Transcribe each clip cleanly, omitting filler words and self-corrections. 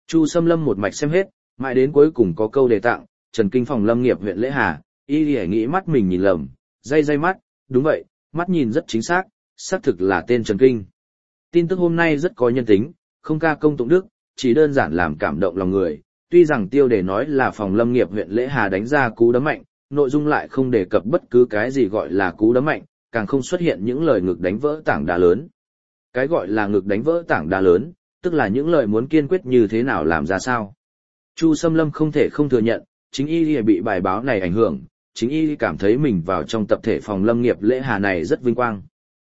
Chu Sâm Lâm một mạch xem hết, mãi đến cuối cùng có câu đề tặng, Trần Kinh phòng lâm nghiệp huyện Lễ Hà, y nghĩ mắt mình nhìn lầm, day mắt, đúng vậy, mắt nhìn rất chính xác thực là tên Trần Kinh. Tin tức hôm nay rất có nhân tính, không ca công tụng đức, chỉ đơn giản làm cảm động lòng người, tuy rằng tiêu đề nói là phòng lâm nghiệp huyện Lễ Hà đánh ra cú đấm mạnh, nội dung lại không đề cập bất cứ cái gì gọi là cú đấm mạnh, càng không xuất hiện những lời ngực đánh vỡ tảng đá lớn. Cái gọi là ngực đánh vỡ tảng đá lớn, tức là những lời muốn kiên quyết như thế nào làm ra sao. Chu Sâm Lâm không thể không thừa nhận, chính y bị bài báo này ảnh hưởng, chính y cảm thấy mình vào trong tập thể phòng lâm nghiệp Lễ Hà này rất vinh quang.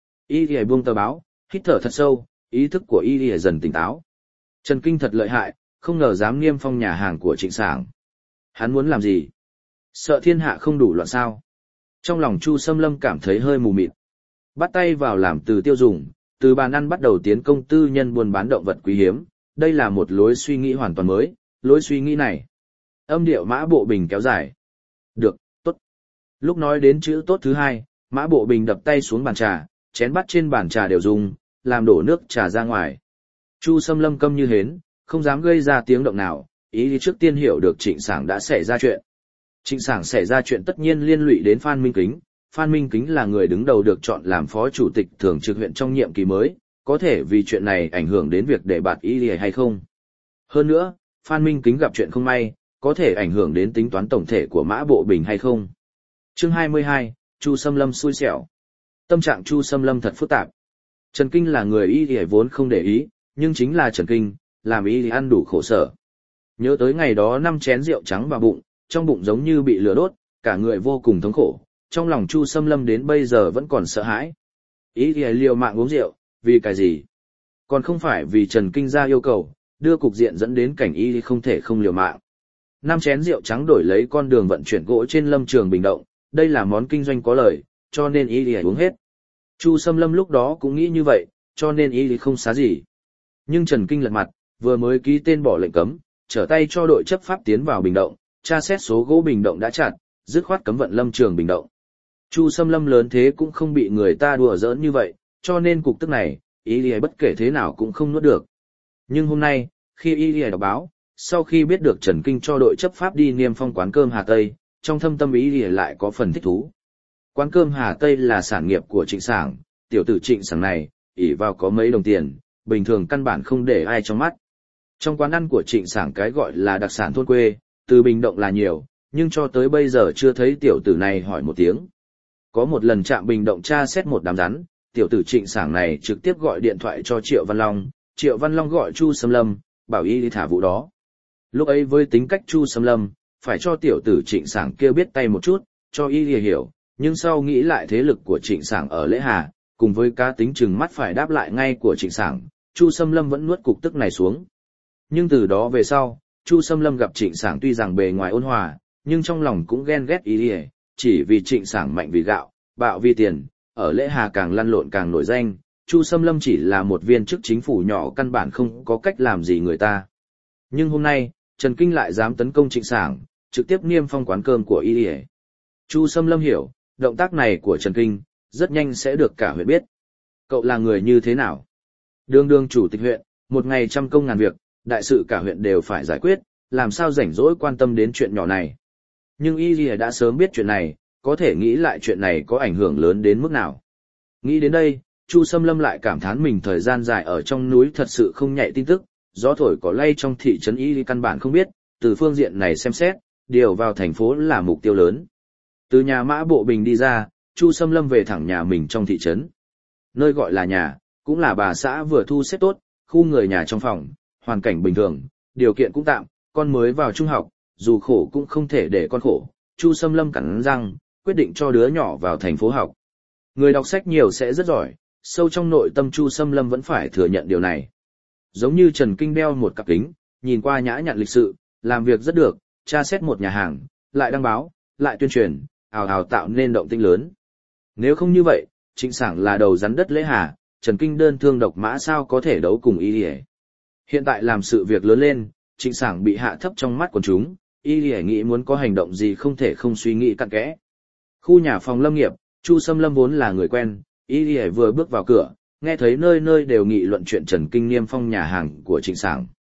Y buông tờ báo, hít thở thật sâu, ý thức của y dần tỉnh táo. Trần Kinh thật lợi hại, không ngờ dám niêm phong nhà hàng của Trịnh Sảng. Hắn muốn làm gì? Sợ thiên hạ không đủ loạn sao? Trong lòng Chu Sâm Lâm cảm thấy hơi mù mịt. Bắt tay vào làm từ tiêu dùng, từ bàn ăn bắt đầu tiến công tư nhân buôn bán động vật quý hiếm, đây là một lối suy nghĩ hoàn toàn mới, lối suy nghĩ này. Âm điệu Mã Bộ Bình kéo dài. Được, tốt. Lúc nói đến chữ tốt thứ hai, Mã Bộ Bình đập tay xuống bàn trà, chén bát trên bàn trà đều dùng, làm đổ nước trà ra ngoài. Chu Sâm Lâm câm như hến, không dám gây ra tiếng động nào, ý trước tiên hiểu được Trịnh Sảng đã xảy ra chuyện. Trịnh Sảng xảy ra chuyện tất nhiên liên lụy đến Phan Minh Kính. Phan Minh Kính là người đứng đầu được chọn làm phó chủ tịch thường trực huyện trong nhiệm kỳ mới, có thể vì chuyện này ảnh hưởng đến việc đề bạt y hay không. Hơn nữa, Phan Minh Kính gặp chuyện không may, có thể ảnh hưởng đến tính toán tổng thể của Mã Bộ Bình hay không. Chương 22, Chu Sâm Lâm xui xẻo. Tâm trạng Chu Sâm Lâm thật phức tạp. Trần Kinh là người y vốn không để ý, nhưng chính là Trần Kinh, làm y ăn đủ khổ sở. Nhớ tới ngày đó 5 chén rượu trắng vào bụng, trong bụng giống như bị lửa đốt, cả người vô cùng thống khổ, trong lòng Chu Sâm Lâm đến bây giờ vẫn còn sợ hãi. Y liều mạng uống rượu, vì cái gì? Còn không phải vì Trần Kinh ra yêu cầu, đưa cục diện dẫn đến cảnh y không thể không liều mạng. 5 chén rượu trắng đổi lấy con đường vận chuyển gỗ trên lâm trường Bình Động, đây là món kinh doanh có lời, cho nên y uống hết. Chu Sâm Lâm lúc đó cũng nghĩ như vậy, cho nên y không xá gì. Nhưng Trần Kinh lật mặt, vừa mới ký tên bỏ lệnh cấm, trở tay cho đội chấp pháp tiến vào Bình Động, tra xét số gỗ Bình Động đã chặt, dứt khoát cấm vận lâm trường Bình Động. Chu Sâm Lâm lớn thế cũng không bị người ta đùa giỡn như vậy, cho nên cục tức này, y bất kể thế nào cũng không nuốt được. Nhưng hôm nay, khi y đọc báo, sau khi biết được Trần Kinh cho đội chấp pháp đi niêm phong quán cơm Hà Tây, trong thâm tâm y lại có phần thích thú. Quán cơm Hà Tây là sản nghiệp của Trịnh Sảng, tiểu tử Trịnh Sảng này, ỷ vào có mấy đồng tiền, bình thường căn bản không để ai trong mắt. Trong quán ăn của Trịnh Sảng cái gọi là đặc sản thôn quê, từ Bình Động là nhiều, nhưng cho tới bây giờ chưa thấy tiểu tử này hỏi một tiếng. Có một lần trạm Bình Động tra xét một đám rắn, tiểu tử Trịnh Sảng này trực tiếp gọi điện thoại cho Triệu Văn Long gọi Chu Sâm Lâm, bảo y đi thả vụ đó. Lúc ấy với tính cách Chu Sâm Lâm, phải cho tiểu tử Trịnh Sảng kia biết tay một chút, cho y hiểu, nhưng sau nghĩ lại thế lực của Trịnh Sảng ở Lễ Hà, cùng với cá tính chừng mắt phải đáp lại ngay của Trịnh Sảng, Chu Sâm Lâm vẫn nuốt cục tức này xuống. Nhưng từ đó về sau, Chu Sâm Lâm gặp Trịnh Sảng tuy rằng bề ngoài ôn hòa, nhưng trong lòng cũng ghen ghét y, chỉ vì Trịnh Sảng mạnh vì gạo, bạo vì tiền, ở Lễ Hà càng lăn lộn càng nổi danh, Chu Sâm Lâm chỉ là một viên chức chính phủ nhỏ căn bản không có cách làm gì người ta. Nhưng hôm nay, Trần Kinh lại dám tấn công Trịnh Sảng, trực tiếp niêm phong quán cơm của y. Chu Sâm Lâm hiểu, động tác này của Trần Kinh, rất nhanh sẽ được cả huyện biết. Cậu là người như thế nào? Đương chủ tịch huyện, một ngày trăm công ngàn việc, đại sự cả huyện đều phải giải quyết, làm sao rảnh rỗi quan tâm đến chuyện nhỏ này. Nhưng y đã sớm biết chuyện này, có thể nghĩ lại chuyện này có ảnh hưởng lớn đến mức nào. Nghĩ đến đây, Chu Sâm Lâm lại cảm thán mình thời gian dài ở trong núi thật sự không nhạy tin tức, gió thổi cỏ lay trong thị trấn y căn bản không biết, từ phương diện này xem xét, điều vào thành phố là mục tiêu lớn. Từ nhà Mã Bộ Bình đi ra, Chu Sâm Lâm về thẳng nhà mình trong thị trấn. Nơi gọi là nhà, cũng là bà xã vừa thu xếp tốt, khu người nhà trong phòng, hoàn cảnh bình thường, điều kiện cũng tạm, con mới vào trung học, dù khổ cũng không thể để con khổ. Chu Sâm Lâm cắn răng, quyết định cho đứa nhỏ vào thành phố học. Người đọc sách nhiều sẽ rất giỏi, sâu trong nội tâm Chu Sâm Lâm vẫn phải thừa nhận điều này. Giống như Trần Kinh đeo một cặp kính, nhìn qua nhã nhặn lịch sự, làm việc rất được, tra xét một nhà hàng, lại đăng báo, lại tuyên truyền, ào ào tạo nên động tĩnh lớn. Nếu không như vậy, Trịnh Sảng là đầu rắn đất Lễ Hà, Trần Kinh đơn thương độc mã sao có thể đấu cùng y. Hiện tại làm sự việc lớn lên, Trịnh Sảng bị hạ thấp trong mắt quần chúng, y nghĩ muốn có hành động gì không thể không suy nghĩ cặn kẽ. Khu nhà phòng lâm nghiệp, Chu Sâm Lâm vốn là người quen, y vừa bước vào cửa, nghe thấy nơi nơi đều nghị luận chuyện Trần Kinh niêm phong nhà hàng của Trịnh Sảng.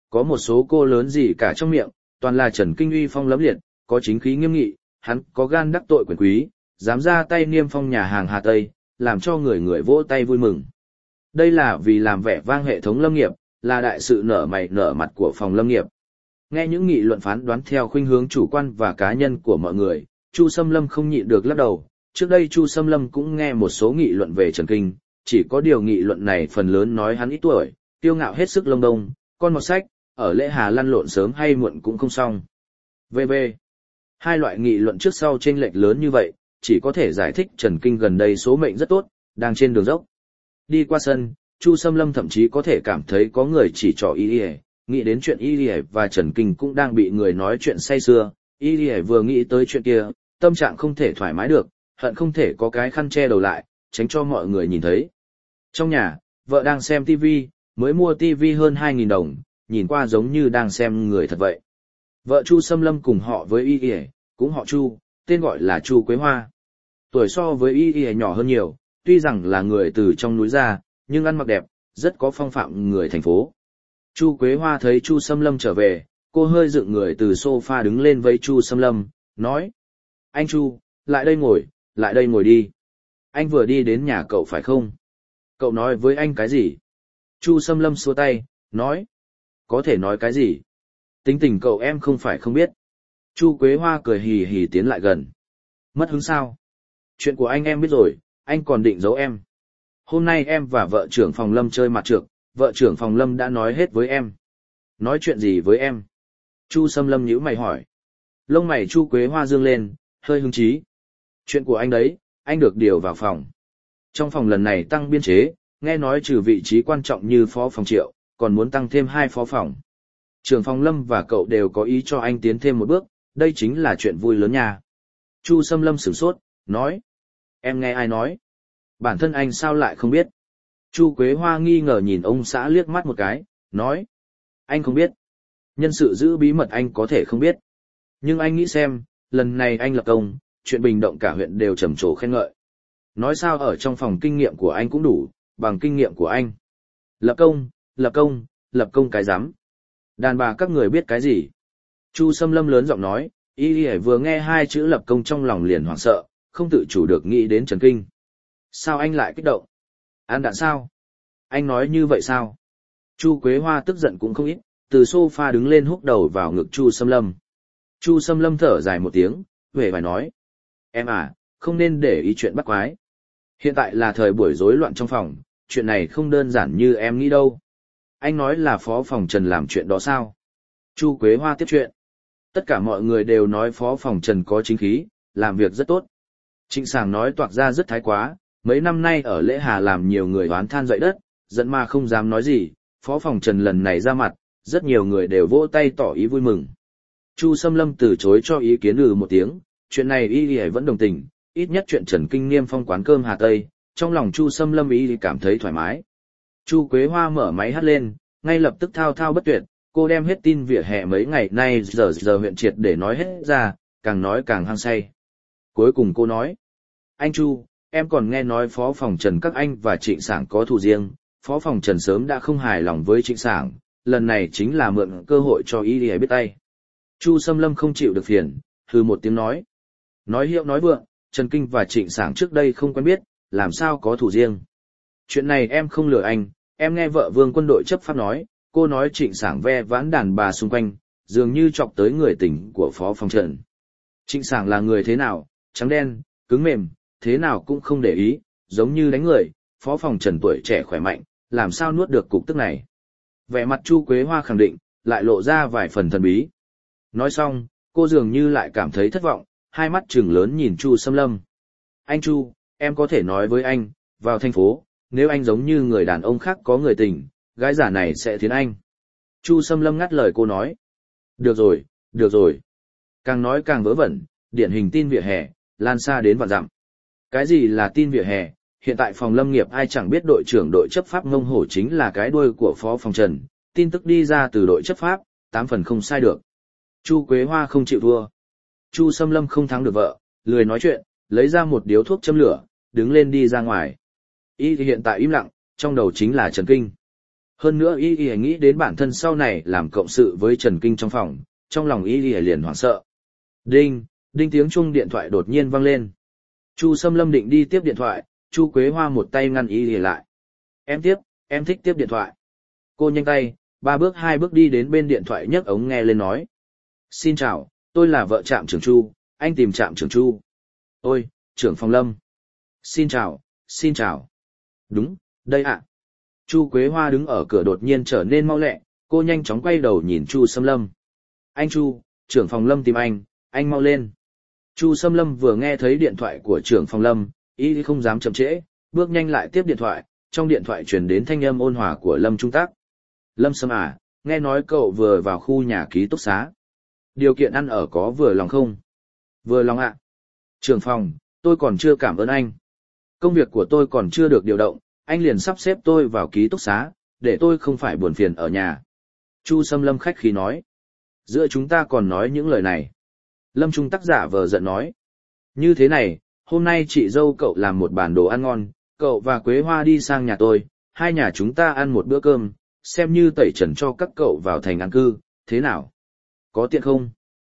Có một số cô lớn gì cả trong miệng, toàn là Trần Kinh uy phong lẫm liệt, có chính khí nghiêm nghị, hắn có gan đắc tội quyền quý, dám ra tay niêm phong nhà hàng Hà Tây, làm cho người người vỗ tay vui mừng. Đây là vì làm vẻ vang hệ thống lâm nghiệp, là đại sự nở mày nở mặt của phòng lâm nghiệp. Nghe những nghị luận phán đoán theo khuynh hướng chủ quan và cá nhân của mọi người, Chu Sâm Lâm không nhịn được lắc đầu. Trước đây Chu Sâm Lâm cũng nghe một số nghị luận về Trần Kinh, chỉ có điều nghị luận này phần lớn nói hắn ít tuổi, kiêu ngạo hết sức lông đông, con mọt sách, ở lễ hà lăn lộn sớm hay muộn cũng không xong. VV. Hai loại nghị luận trước sau chênh lệch lớn như vậy, chỉ có thể giải thích Trần Kinh gần đây số mệnh rất tốt, đang trên đường dốc. Đi qua sân, Chu Sâm Lâm thậm chí có thể cảm thấy có người chỉ trỏ y nghĩ đến chuyện y và Trần Kinh cũng đang bị người nói chuyện say sưa. Y vừa nghĩ tới chuyện kia, tâm trạng không thể thoải mái được, hận không thể có cái khăn che đầu lại, tránh cho mọi người nhìn thấy. Trong nhà, vợ đang xem TV, mới mua TV hơn 2.000 đồng, nhìn qua giống như đang xem người thật vậy. Vợ Chu Sâm Lâm cùng họ với Y, cũng họ Chu, tên gọi là Chu Quế Hoa. Tuổi so với Y nhỏ hơn nhiều, tuy rằng là người từ trong núi ra, nhưng ăn mặc đẹp, rất có phong phạm người thành phố. Chu Quế Hoa thấy Chu Sâm Lâm trở về, cô hơi dựng người từ sofa đứng lên với Chu Sâm Lâm, nói: "Anh Chu, lại đây ngồi đi. Anh vừa đi đến nhà cậu phải không? Cậu nói với anh cái gì?" Chu Sâm Lâm xua tay, nói: "Có thể nói cái gì? Tính tình cậu em không phải không biết." Chu Quế Hoa cười hì hì tiến lại gần. "Mất hứng sao? Chuyện của anh em biết rồi, anh còn định giấu em. Hôm nay em và vợ trưởng phòng Lâm chơi mặt trược, vợ trưởng phòng Lâm đã nói hết với em." "Nói chuyện gì với em?" Chu Sâm Lâm nhíu mày hỏi. Lông mày Chu Quế Hoa dương lên, hơi hứng chí. "Chuyện của anh đấy, anh được điều vào phòng. Trong phòng lần này tăng biên chế, nghe nói trừ vị trí quan trọng như phó phòng Triệu, còn muốn tăng thêm 2 phó phòng. Trưởng phòng Lâm và cậu đều có ý cho anh tiến thêm một bước, đây chính là chuyện vui lớn nha." Chu Sâm Lâm sửng sốt, nói: "Em nghe ai nói? Bản thân anh sao lại không biết?" Chu Quế Hoa nghi ngờ nhìn ông xã liếc mắt một cái, nói: "Anh không biết. Nhân sự giữ bí mật anh có thể không biết. Nhưng anh nghĩ xem, lần này anh lập công, chuyện Bình Động cả huyện đều trầm trồ khen ngợi. Nói sao ở trong phòng kinh nghiệm của anh cũng đủ, bằng kinh nghiệm của anh. Lập công cái rắm. Đàn bà các người biết cái gì?" Chu Sâm Lâm lớn giọng nói, y vừa nghe 2 chữ lập công trong lòng liền hoảng sợ, không tự chủ được nghĩ đến Trần Kinh. "Sao anh lại kích động? Ăn đạn sao? Anh nói như vậy sao?" Chu Quế Hoa tức giận cũng không ít, từ sofa đứng lên húc đầu vào ngực Chu Sâm Lâm. Chu Sâm Lâm thở dài một tiếng, huệ vải nói: "Em à, không nên để ý chuyện bắt quái. Hiện tại là thời buổi rối loạn trong phòng, chuyện này không đơn giản như em nghĩ đâu." "Anh nói là phó phòng Trần làm chuyện đó sao?" Chu Quế Hoa tiếp chuyện. "Tất cả mọi người đều nói phó phòng Trần có chính khí, làm việc rất tốt. Trịnh Sảng nói toạc ra rất thái quá, mấy năm nay ở lễ hà làm nhiều người oán than dậy đất, giận mà không dám nói gì, phó phòng Trần lần này ra mặt, rất nhiều người đều vỗ tay tỏ ý vui mừng." Chu Sâm Lâm từ chối cho ý kiến một tiếng, chuyện này y vẫn đồng tình, ít nhất chuyện Trần Kinh niêm phong quán cơm Hà Tây, trong lòng Chu Sâm Lâm y cảm thấy thoải mái. Chu Quế Hoa mở máy hát lên, ngay lập tức thao thao bất tuyệt, cô đem hết tin vỉa hè mấy ngày nay giờ huyện triệt để nói hết ra, càng nói càng hăng say. Cuối cùng cô nói: "Anh Chu, em còn nghe nói phó phòng Trần các anh và Trịnh Sảng có thù riêng, phó phòng Trần sớm đã không hài lòng với Trịnh Sảng, lần này chính là mượn cơ hội cho y biết tay." Chu Sâm Lâm không chịu được phiền, hừ một tiếng nói: "Nói hiệu nói vượng, Trần Kinh và Trịnh Sảng trước đây không quen biết, làm sao có thù riêng. Chuyện này em không lừa anh, em nghe vợ Vương quân đội chấp pháp nói, cô nói Trịnh Sảng ve vãn đàn bà xung quanh, dường như chọc tới người tình của phó phòng Trần. Trịnh Sảng là người thế nào, trắng đen, cứng mềm, thế nào cũng không để ý, giống như đánh người, phó phòng Trần tuổi trẻ khỏe mạnh, làm sao nuốt được cục tức này." Vẻ mặt Chu Quế Hoa khẳng định, lại lộ ra vài phần thần bí. Nói xong, cô dường như lại cảm thấy thất vọng, hai mắt trừng lớn nhìn Chu Sâm Lâm. "Anh Chu, em có thể nói với anh, vào thành phố, nếu anh giống như người đàn ông khác có người tình, gái giả này sẽ thiến anh." Chu Sâm Lâm ngắt lời cô nói: Được rồi. Càng nói càng vớ vẩn, điển hình tin vỉa hè, lan xa đến vạn dặm. Cái gì là tin vỉa hè? Hiện tại phòng lâm nghiệp ai chẳng biết đội trưởng đội chấp pháp ngông hổ chính là cái đuôi của phó phòng Trần, tin tức đi ra từ đội chấp pháp, 8 phần không sai được. Chu Quế Hoa không chịu thua. Chu Sâm Lâm không thắng được vợ, lười nói chuyện, lấy ra một điếu thuốc châm lửa, đứng lên đi ra ngoài. Y thì hiện tại im lặng, trong đầu chính là Trần Kinh. Hơn nữa y nghĩ đến bản thân sau này làm cộng sự với Trần Kinh trong phòng, trong lòng y liền hoảng sợ. Đinh, đinh tiếng chuông điện thoại đột nhiên vang lên. Chu Sâm Lâm định đi tiếp điện thoại, Chu Quế Hoa một tay ngăn y lại. Em tiếp, em thích tiếp điện thoại. Cô nhanh tay, 3 bước 2 bước đi đến bên điện thoại nhấc ống nghe lên nói. Xin chào, tôi là vợ trạm trưởng Chu, anh tìm trạm trưởng Chu. Ôi, trưởng phòng Lâm. Xin chào, xin chào. Đúng, đây ạ. Chu Quế Hoa đứng ở cửa đột nhiên trở nên mau lẹ, cô nhanh chóng quay đầu nhìn Chu Sâm Lâm. Anh Chu, trưởng phòng Lâm tìm anh mau lên. Chu Sâm Lâm vừa nghe thấy điện thoại của trưởng phòng Lâm, y không dám chậm trễ, bước nhanh lại tiếp điện thoại, trong điện thoại truyền đến thanh âm ôn hòa của Lâm Trung Tác. Lâm Sâm à, nghe nói cậu vừa vào khu nhà ký túc xá. Điều kiện ăn ở có vừa lòng không? Vừa lòng ạ. Trưởng phòng, tôi còn chưa cảm ơn anh. Công việc của tôi còn chưa được điều động, anh liền sắp xếp tôi vào ký túc xá, để tôi không phải buồn phiền ở nhà. Chu Sâm Lâm khách khí nói. Giữa chúng ta còn nói những lời này. Lâm Trung Tác giả vờ giận nói. Như thế này, hôm nay chị dâu cậu làm một bản đồ ăn ngon, cậu và Quế Hoa đi sang nhà tôi, hai nhà chúng ta ăn một bữa cơm, xem như tẩy trần cho các cậu vào thành an cư, thế nào? Có tiện không?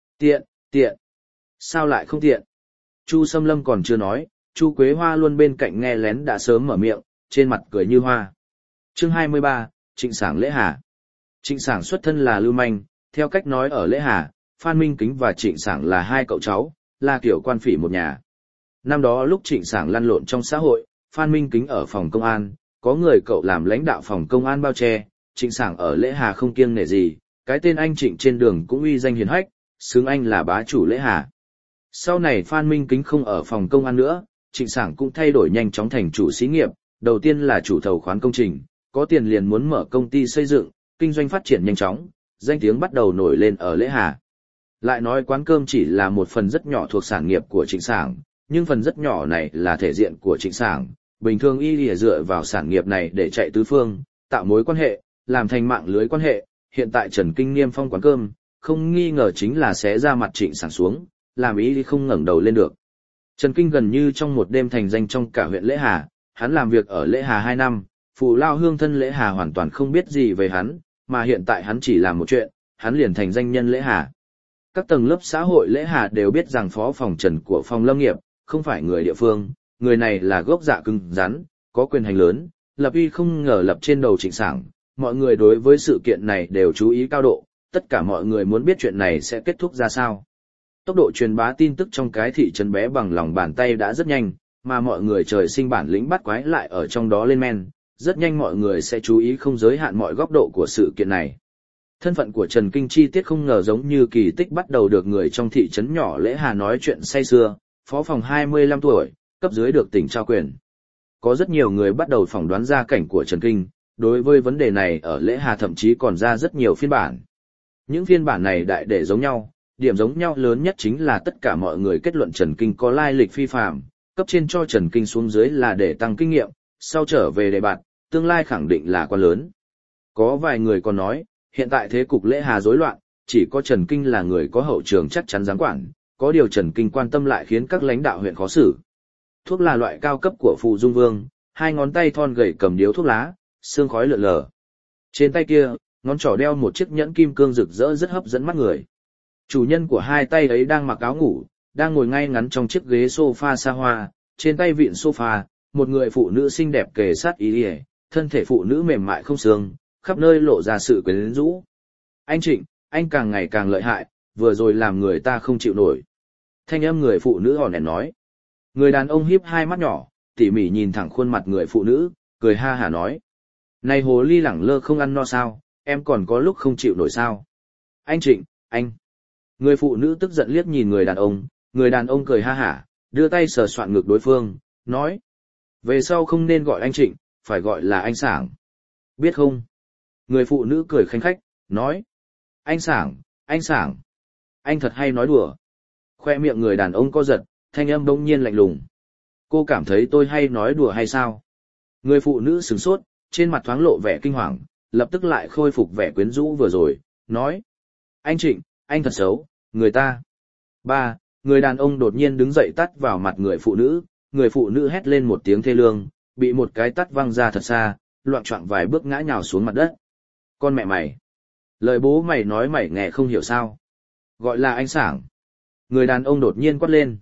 Tiện. Sao lại không tiện? Chu Sâm Lâm còn chưa nói, Chu Quế Hoa luôn bên cạnh nghe lén đã sớm mở miệng, trên mặt cười như hoa. Chương 23, Trịnh Sảng Lễ Hà. Trịnh Sảng xuất thân là lưu manh, theo cách nói ở Lễ Hà, Phan Minh Kính và Trịnh Sảng là hai cậu cháu, là kiểu quan phỉ một nhà. Năm đó lúc Trịnh Sảng lăn lộn trong xã hội, Phan Minh Kính ở phòng công an, có người cậu làm lãnh đạo phòng công an bao che, Trịnh Sảng ở Lễ Hà không kiêng nể gì, cái tên anh Trịnh trên đường cũng uy danh hiển hách, xứng anh là bá chủ Lễ Hà. Sau này Phan Minh Kính không ở phòng công an nữa, Trịnh Sảng cũng thay đổi nhanh chóng thành chủ xí nghiệp, đầu tiên là chủ thầu khoán công trình, có tiền liền muốn mở công ty xây dựng, kinh doanh phát triển nhanh chóng, danh tiếng bắt đầu nổi lên ở Lễ Hà. Lại nói quán cơm chỉ là một phần rất nhỏ thuộc sản nghiệp của Trịnh Sảng, nhưng phần rất nhỏ này là thể diện của Trịnh Sảng, bình thường y lìa dựa vào sản nghiệp này để chạy tứ phương, tạo mối quan hệ, làm thành mạng lưới quan hệ, hiện tại Trần Kinh niêm phong quán cơm, không nghi ngờ chính là sẽ ra mặt Trịnh Sảng xuống, làm y không ngẩng đầu lên được. Trần Kinh gần như trong một đêm thành danh trong cả huyện Lễ Hà, hắn làm việc ở Lễ Hà 2 năm, phụ lao hương thân Lễ Hà hoàn toàn không biết gì về hắn, mà hiện tại hắn chỉ làm một chuyện, hắn liền thành danh nhân Lễ Hà. Các tầng lớp xã hội Lễ Hà đều biết rằng phó phòng Trần của phòng lâm nghiệp, không phải người địa phương, người này là gốc dạ cứng rắn, có quyền hành lớn, lập uy không ngờ lập trên đầu Trịnh Sảng, mọi người đối với sự kiện này đều chú ý cao độ, tất cả mọi người muốn biết chuyện này sẽ kết thúc ra sao. Tốc độ truyền bá tin tức trong cái thị trấn bé bằng lòng bàn tay đã rất nhanh, mà mọi người trời sinh bản lĩnh bắt quái lại ở trong đó lên men, rất nhanh mọi người sẽ chú ý không giới hạn mọi góc độ của sự kiện này. Thân phận của Trần Kinh chi tiết không ngờ giống như kỳ tích bắt đầu được người trong thị trấn nhỏ Lễ Hà nói chuyện say sưa, phó phòng 25 tuổi, cấp dưới được tỉnh trao quyền. Có rất nhiều người bắt đầu phỏng đoán gia cảnh của Trần Kinh, đối với vấn đề này ở Lễ Hà thậm chí còn ra rất nhiều phiên bản. Những phiên bản này đại để giống nhau, điểm giống nhau lớn nhất chính là tất cả mọi người kết luận Trần Kinh có lai lịch phi phàm, cấp trên cho Trần Kinh xuống dưới là để tăng kinh nghiệm, sau trở về đề bạt, tương lai khẳng định là quan lớn. Có vài người còn nói, hiện tại thế cục Lễ Hà rối loạn, chỉ có Trần Kinh là người có hậu trường chắc chắn giáng quản, có điều Trần Kinh quan tâm lại khiến các lãnh đạo huyện khó xử. Thuốc là loại cao cấp của Phụ Dung Vương, hai ngón tay thon gầy cầm điếu thuốc lá, sương khói lượn lờ. Trên tay kia, ngón trỏ đeo một chiếc nhẫn kim cương rực rỡ rất hấp dẫn mắt người. Chủ nhân của hai tay ấy đang mặc áo ngủ, đang ngồi ngay ngắn trong chiếc ghế sofa xa hoa, trên tay vịn sofa, một người phụ nữ xinh đẹp kề sát y, thân thể phụ nữ mềm mại không xương, khắp nơi lộ ra sự quyến rũ. Anh Trịnh, anh càng ngày càng lợi hại, vừa rồi làm người ta không chịu nổi. Thanh âm người phụ nữ hòn hèn nói. Người đàn ông híp hai mắt nhỏ, tỉ mỉ nhìn thẳng khuôn mặt người phụ nữ, cười ha hả nói. Này hồ ly lẳng lơ không ăn no sao, em còn có lúc không chịu nổi sao. Anh Trịnh, anh. Người phụ nữ tức giận liếc nhìn người đàn ông cười ha hả, đưa tay sờ soạn ngực đối phương, nói. Về sau không nên gọi anh Trịnh, phải gọi là anh Sảng. Biết không? Người phụ nữ cười khanh khách, nói. Anh Sảng, anh thật hay nói đùa. Khoe miệng người đàn ông co giật, thanh âm bỗng nhiên lạnh lùng. Cô cảm thấy tôi hay nói đùa hay sao? Người phụ nữ sửng sốt, trên mặt thoáng lộ vẻ kinh hoàng, lập tức lại khôi phục vẻ quyến rũ vừa rồi, nói. Anh Trịnh, anh thật xấu, người ta. Người đàn ông đột nhiên đứng dậy tắt vào mặt người phụ nữ hét lên một tiếng thê lương, bị một cái tắt văng ra thật xa, loạng choạng vài bước ngã nhào xuống mặt đất. Con mẹ mày! Lời bố mày nói mày nghe không hiểu sao? Gọi là anh Sảng. Người đàn ông đột nhiên quát lên.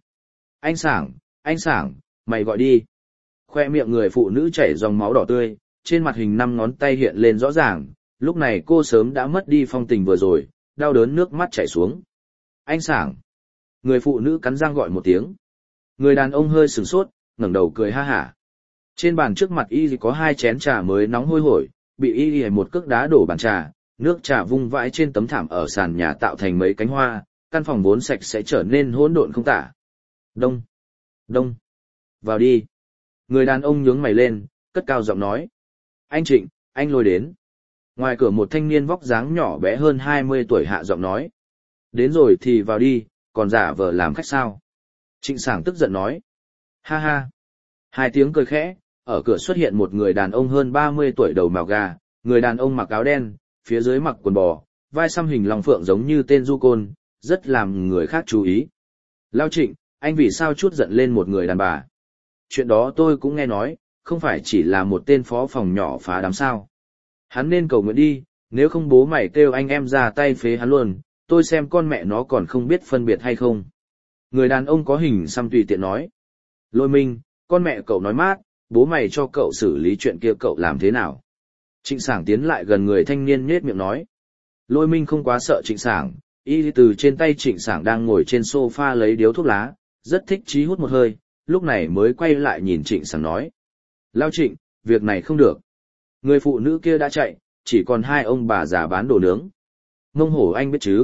Anh Sảng, mày gọi đi. Khoe miệng người phụ nữ chảy dòng máu đỏ tươi, trên mặt hình 5 ngón tay hiện lên rõ ràng, lúc này cô sớm đã mất đi phong tình vừa rồi, đau đớn nước mắt chảy xuống. Anh Sảng. Người phụ nữ cắn răng gọi một tiếng. Người đàn ông hơi sửng sốt, ngẩng đầu cười ha hả. Trên bàn trước mặt y có 2 chén trà mới nóng hôi hổi, bị y một cước đá đổ bàn trà, nước trà vung vãi trên tấm thảm ở sàn nhà tạo thành mấy cánh hoa, căn phòng vốn sạch sẽ trở nên hỗn độn không tả. Đông, đông, vào đi. Người đàn ông nhướng mày lên, cất cao giọng nói. Anh Trịnh, anh Lôi đến. Ngoài cửa một thanh niên vóc dáng nhỏ bé hơn 20 tuổi hạ giọng nói. Đến rồi thì vào đi, còn giả vờ làm khách sao? Trịnh Sảng tức giận nói. Ha ha. 2 tiếng cười khẽ, ở cửa xuất hiện một người đàn ông hơn 30 tuổi đầu mào gà, người đàn ông mặc áo đen, phía dưới mặc quần bò, vai xăm hình long phượng giống như tên du côn, rất làm người khác chú ý. Lao Trịnh, anh vì sao chút giận lên một người đàn bà? Chuyện đó tôi cũng nghe nói, không phải chỉ là một tên phó phòng nhỏ phá đám sao. Hắn nên cầu nguyện đi, nếu không bố mày kêu anh em ra tay phế hắn luôn, tôi xem con mẹ nó còn không biết phân biệt hay không. Người đàn ông có hình xăm tùy tiện nói. Lôi Minh, con mẹ cậu nói mát, bố mày cho cậu xử lý chuyện kia cậu làm thế nào? Trịnh Sảng tiến lại gần người thanh niên nhếch miệng nói. Lôi Minh không quá sợ Trịnh Sảng, y từ trên tay Trịnh Sảng đang ngồi trên sofa lấy điếu thuốc lá, rất thích chí hút một hơi, lúc này mới quay lại nhìn Trịnh Sảng nói. Lao Trịnh, việc này không được. Người phụ nữ kia đã chạy, chỉ còn 2 ông bà già bán đồ nướng. Mông hổ anh biết chứ?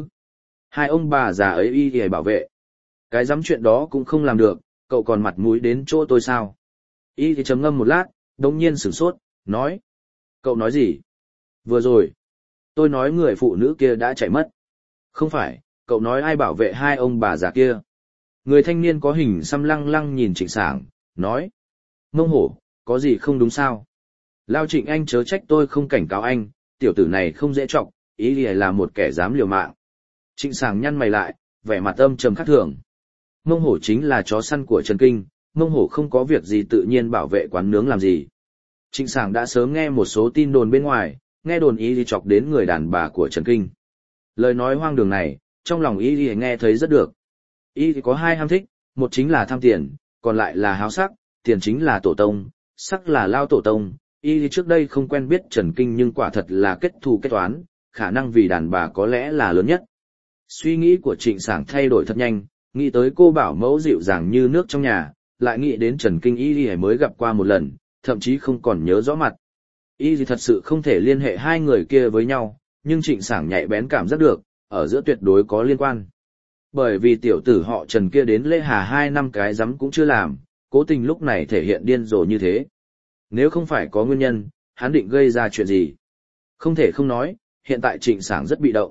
2 ông bà già ấy y thì bảo vệ. Cái dám chuyện đó cũng không làm được, cậu còn mặt mũi đến chỗ tôi sao? Y thì trầm ngâm một lát, đống nhiên sửng sốt, nói. Cậu nói gì? Vừa rồi, tôi nói người phụ nữ kia đã chạy mất. Không phải, cậu nói ai bảo vệ 2 ông bà già kia? Người thanh niên có hình xăm lăng lăng nhìn Trịnh Sảng, nói. Mông hổ, có gì không đúng sao? Lao Trịnh anh chớ trách tôi không cảnh cáo anh, tiểu tử này không dễ trọng, ý lìa là một kẻ dám liều mạng. Trịnh Sảng nhăn mày lại, vẻ mặt âm trầm khác thường. Mông hổ chính là chó săn của Trần Kinh, mông hổ không có việc gì tự nhiên bảo vệ quán nướng làm gì. Trịnh Sảng đã sớm nghe một số tin đồn bên ngoài, nghe đồn ý đi chọc đến người đàn bà của Trần Kinh. Lời nói hoang đường này, trong lòng ý đi nghe thấy rất được. Ý thì có 2 ham thích, một chính là tham tiền, còn lại là háo sắc, tiền chính là tổ tông, sắc là lao tổ tông. Ý thì trước đây không quen biết Trần Kinh nhưng quả thật là kết thù kết toán, khả năng vì đàn bà có lẽ là lớn nhất. Suy nghĩ của Trịnh Sảng thay đổi thật nhanh, nghĩ tới cô bảo mẫu dịu dàng như nước trong nhà, lại nghĩ đến Trần Kinh y thì mới gặp qua một lần, thậm chí không còn nhớ rõ mặt. Y thì thật sự không thể liên hệ 2 người kia với nhau, nhưng Trịnh Sảng nhạy bén cảm giác được, ở giữa tuyệt đối có liên quan. Bởi vì tiểu tử họ Trần kia đến Lễ Hà 2 năm cái rắm cũng chưa làm, cố tình lúc này thể hiện điên rồ như thế. Nếu không phải có nguyên nhân, hắn định gây ra chuyện gì? Không thể không nói, hiện tại Trịnh Sảng rất bị động.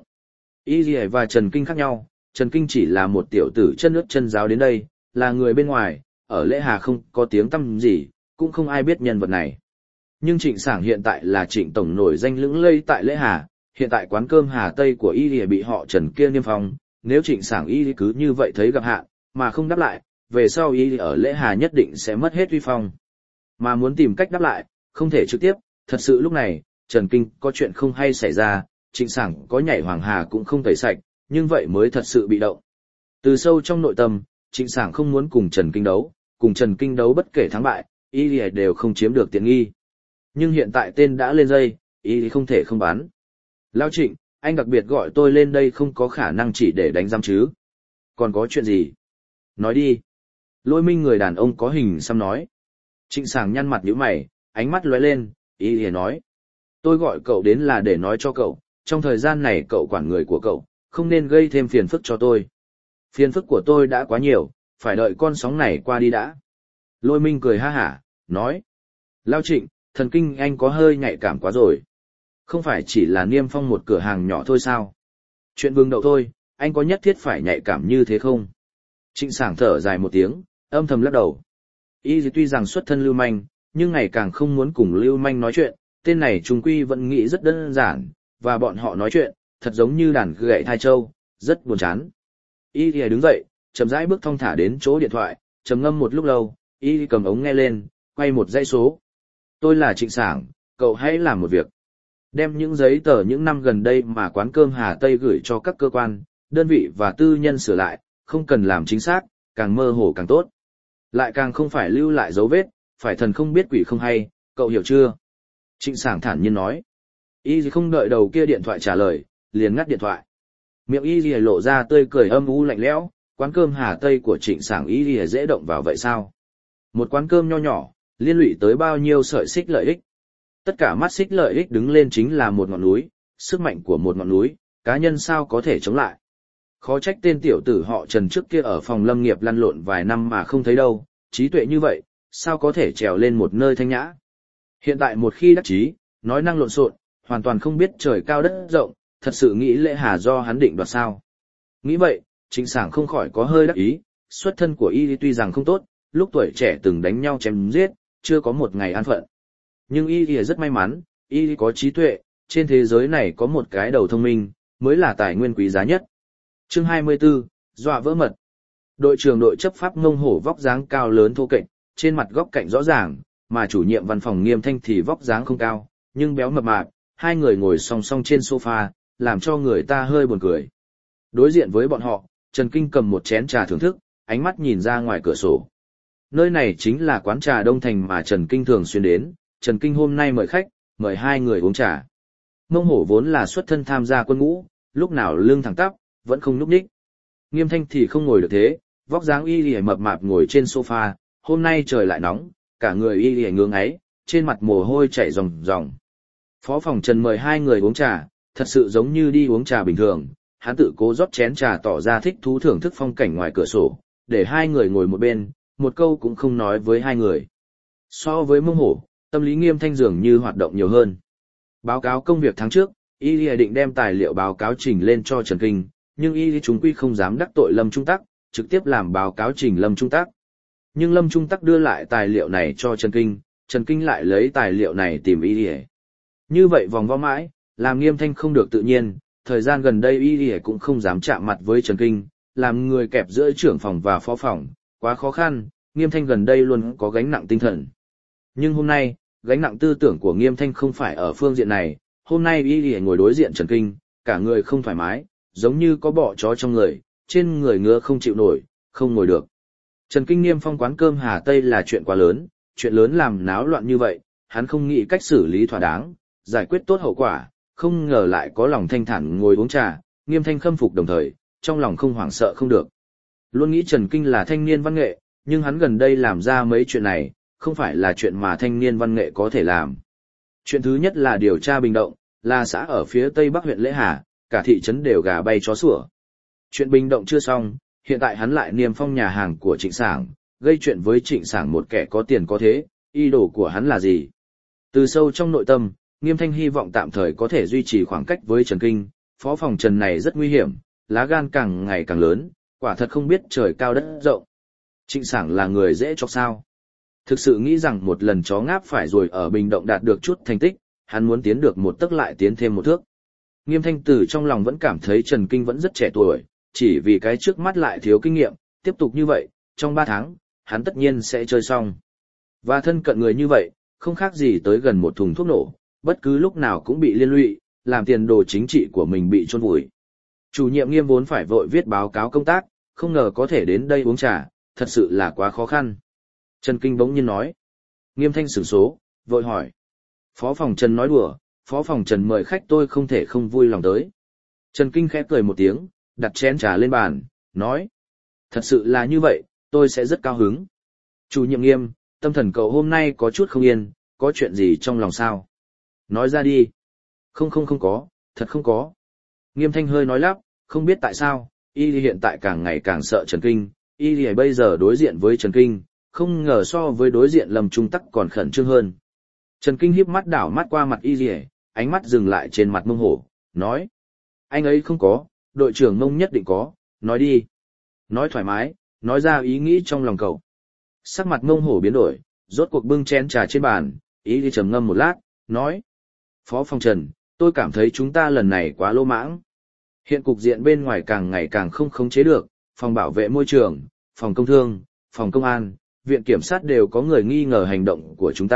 Y và Trần Kinh khác nhau, Trần Kinh chỉ là một tiểu tử chân ướt chân giáo đến đây, là người bên ngoài, ở Lễ Hà không có tiếng tăm gì, cũng không ai biết nhân vật này. Nhưng Trịnh Sảng hiện tại là Trịnh tổng nổi danh lững lây tại Lễ Hà, hiện tại quán cơm Hà Tây của y bị họ Trần kia niêm phong, nếu Trịnh Sảng y cứ như vậy thấy gặp hạn, mà không đáp lại, về sau y ở Lễ Hà nhất định sẽ mất hết uy phong. Mà muốn tìm cách đáp lại, không thể trực tiếp, thật sự lúc này, Trần Kinh có chuyện không hay xảy ra, Trịnh Sảng có nhảy Hoàng Hà cũng không tẩy sạch, nhưng vậy mới thật sự bị động. Từ sâu trong nội tâm, Trịnh Sảng không muốn cùng Trần Kinh đấu, cùng Trần Kinh đấu bất kể thắng bại, y đều không chiếm được tiện nghi. Nhưng hiện tại tên đã lên dây, y không thể không bán. Lao Trịnh, anh đặc biệt gọi tôi lên đây không có khả năng chỉ để đánh giam chứ. Còn có chuyện gì? Nói đi. Lôi Minh người đàn ông có hình xăm nói. Trịnh Sảng nhăn mặt nhíu mày, ánh mắt lóe lên, y nói. Tôi gọi cậu đến là để nói cho cậu, trong thời gian này cậu quản người của cậu, không nên gây thêm phiền phức cho tôi. Phiền phức của tôi đã quá nhiều, phải đợi con sóng này qua đi đã. Lôi Minh cười ha hả, nói. Lao Trịnh, thần kinh anh có hơi nhạy cảm quá rồi. Không phải chỉ là niêm phong một cửa hàng nhỏ thôi sao? Chuyện vương đậu thôi, anh có nhất thiết phải nhạy cảm như thế không? Trịnh Sảng thở dài một tiếng, âm thầm lắc đầu. Y tuy rằng xuất thân lưu manh, nhưng ngày càng không muốn cùng lưu manh nói chuyện, tên này trung quy vẫn nghĩ rất đơn giản, và bọn họ nói chuyện, thật giống như đàn gậy thai châu, rất buồn chán. Y đứng dậy, chậm rãi bước thong thả đến chỗ điện thoại, trầm ngâm một lúc lâu, Y cầm ống nghe lên, quay một dãy số. Tôi là Trịnh Sảng, cậu hãy làm một việc. Đem những giấy tờ những năm gần đây mà quán cơm Hà Tây gửi cho các cơ quan, đơn vị và tư nhân sửa lại, không cần làm chính xác, càng mơ hồ càng tốt. Lại càng không phải lưu lại dấu vết, phải thần không biết quỷ không hay, cậu hiểu chưa? Trịnh Sảng thản nhiên nói. Y không đợi đầu kia điện thoại trả lời, liền ngắt điện thoại. Miệng Y lộ ra tươi cười âm u lạnh lẽo, quán cơm Hà Tây của Trịnh Sảng Y dễ động vào vậy sao? Một quán cơm nho nhỏ, liên lụy tới bao nhiêu sợi xích lợi ích. Tất cả mắt xích lợi ích đứng lên chính là một ngọn núi, sức mạnh của một ngọn núi, cá nhân sao có thể chống lại. Khó trách tên tiểu tử họ Trần trước kia ở phòng lâm nghiệp lăn lộn vài năm mà không thấy đâu, trí tuệ như vậy, sao có thể trèo lên một nơi thanh nhã. Hiện tại một khi đắc chí, nói năng lộn xộn, hoàn toàn không biết trời cao đất rộng, thật sự nghĩ Lễ Hà do hắn định đoạt sao. Nghĩ vậy, Trịnh Sảng không khỏi có hơi đắc ý, xuất thân của y tuy rằng không tốt, lúc tuổi trẻ từng đánh nhau chém giết, chưa có một ngày an phận. Nhưng y rất may mắn, y có trí tuệ, trên thế giới này có một cái đầu thông minh, mới là tài nguyên quý giá nhất. Chương 24, dọa vỡ mật. Đội trưởng đội chấp pháp Ngông Hổ vóc dáng cao lớn thô kệch, trên mặt góc cạnh rõ ràng, mà chủ nhiệm văn phòng Nghiêm Thanh thì vóc dáng không cao, nhưng béo mập mạp, hai người ngồi song song trên sofa, làm cho người ta hơi buồn cười. Đối diện với bọn họ, Trần Kinh cầm một chén trà thưởng thức, ánh mắt nhìn ra ngoài cửa sổ. Nơi này chính là quán trà Đông Thành mà Trần Kinh thường xuyên đến, Trần Kinh hôm nay mời khách, mời hai người uống trà. Ngông Hổ vốn là xuất thân tham gia quân ngũ, lúc nào lưng thẳng tắp, vẫn không nhúc nhích. Nghiêm Thanh thì không ngồi được thế, vóc dáng y mập mạp ngồi trên sofa, hôm nay trời lại nóng, cả người y ngưỡng ấy, trên mặt mồ hôi chảy ròng ròng. Phó phòng Trần mời hai người uống trà, thật sự giống như đi uống trà bình thường, hắn tự cố rót chén trà tỏ ra thích thú thưởng thức phong cảnh ngoài cửa sổ, để hai người ngồi một bên, một câu cũng không nói với hai người. So với Ngông Hổ, tâm lý Nghiêm Thanh dường như hoạt động nhiều hơn. Báo cáo công việc tháng trước, y định đem tài liệu báo cáo trình lên cho Trần Kinh, nhưng y chúng quy không dám đắc tội Lâm Trung Tắc, trực tiếp làm báo cáo trình Lâm Trung Tắc. Nhưng Lâm Trung Tắc đưa lại tài liệu này cho Trần Kinh lại lấy tài liệu này tìm y. Như vậy vòng vo mãi, làm Nghiêm Thanh không được tự nhiên, thời gian gần đây y cũng không dám chạm mặt với Trần Kinh, làm người kẹp giữa trưởng phòng và phó phòng, quá khó khăn, Nghiêm Thanh gần đây luôn có gánh nặng tinh thần. Nhưng hôm nay, gánh nặng tư tưởng của Nghiêm Thanh không phải ở phương diện này, hôm nay y ngồi đối diện Trần Kinh, cả người không thoải mái, giống như có bọ chó trong người, trên người ngứa không chịu nổi, không ngồi được. Trần Kinh niêm phong quán cơm Hà Tây là chuyện quá lớn, chuyện lớn làm náo loạn như vậy, hắn không nghĩ cách xử lý thỏa đáng, giải quyết tốt hậu quả, không ngờ lại có lòng thanh thản ngồi uống trà, Nghiêm Thanh khâm phục đồng thời, trong lòng không hoảng sợ không được. Luôn nghĩ Trần Kinh là thanh niên văn nghệ, nhưng hắn gần đây làm ra mấy chuyện này, không phải là chuyện mà thanh niên văn nghệ có thể làm. Chuyện thứ nhất là điều tra Bình Động, là xã ở phía tây bắc huyện Lễ Hà, cả thị trấn đều gà bay chó sủa. Chuyện Bình Động chưa xong, hiện tại hắn lại niêm phong nhà hàng của Trịnh Sảng, gây chuyện với Trịnh Sảng một kẻ có tiền có thế, ý đồ của hắn là gì? Từ sâu trong nội tâm, Nghiêm Thanh hy vọng tạm thời có thể duy trì khoảng cách với Trần Kinh, phó phòng Trần này rất nguy hiểm, lá gan càng ngày càng lớn, quả thật không biết trời cao đất rộng. Trịnh Sảng là người dễ chọc sao? Thực sự nghĩ rằng một lần chó ngáp phải rồi ở Bình Động đạt được chút thành tích, hắn muốn tiến được một tấc lại tiến thêm một thước. Nghiêm Thanh từ trong lòng vẫn cảm thấy Trần Kinh vẫn rất trẻ tuổi, chỉ vì cái trước mắt lại thiếu kinh nghiệm, tiếp tục như vậy, trong 3 tháng, hắn tất nhiên sẽ chơi xong. Và thân cận người như vậy, không khác gì tới gần một thùng thuốc nổ, bất cứ lúc nào cũng bị liên lụy, làm tiền đồ chính trị của mình bị chôn vùi. Chủ nhiệm Nghiêm vốn phải vội viết báo cáo công tác, không ngờ có thể đến đây uống trà, thật sự là quá khó khăn. Trần Kinh bỗng nhiên nói. Nghiêm Thanh sửng số, vội hỏi. Phó phòng Trần nói đùa, phó phòng Trần mời khách tôi không thể không vui lòng tới. Trần Kinh khẽ cười một tiếng, đặt chén trà lên bàn, nói. Thật sự là như vậy, tôi sẽ rất cao hứng. Chủ nhiệm Nghiêm, tâm thần cậu hôm nay có chút không yên, có chuyện gì trong lòng sao? Nói ra đi. Không có, thật không có. Nghiêm Thanh hơi nói lắp, không biết tại sao, y hiện tại càng ngày càng sợ Trần Kinh, y bây giờ đối diện với Trần Kinh, không ngờ so với đối diện Lâm Trung Tắc còn khẩn trương hơn. Trần Kinh híp mắt đảo mắt qua mặt y, ánh mắt dừng lại trên mặt Mông Hổ, nói. Anh ấy không có, đội trưởng Mông nhất định có, nói đi. Nói thoải mái, nói ra ý nghĩ trong lòng cậu. Sắc mặt Mông Hổ biến đổi, rốt cuộc bưng chén trà trên bàn, y trầm ngâm một lát, nói. Phó phòng Trần, tôi cảm thấy chúng ta lần này quá lô mãng. Hiện cục diện bên ngoài càng ngày càng không khống chế được, phòng bảo vệ môi trường, phòng công thương, phòng công an, viện kiểm sát đều có người nghi ngờ hành động của chúng ta,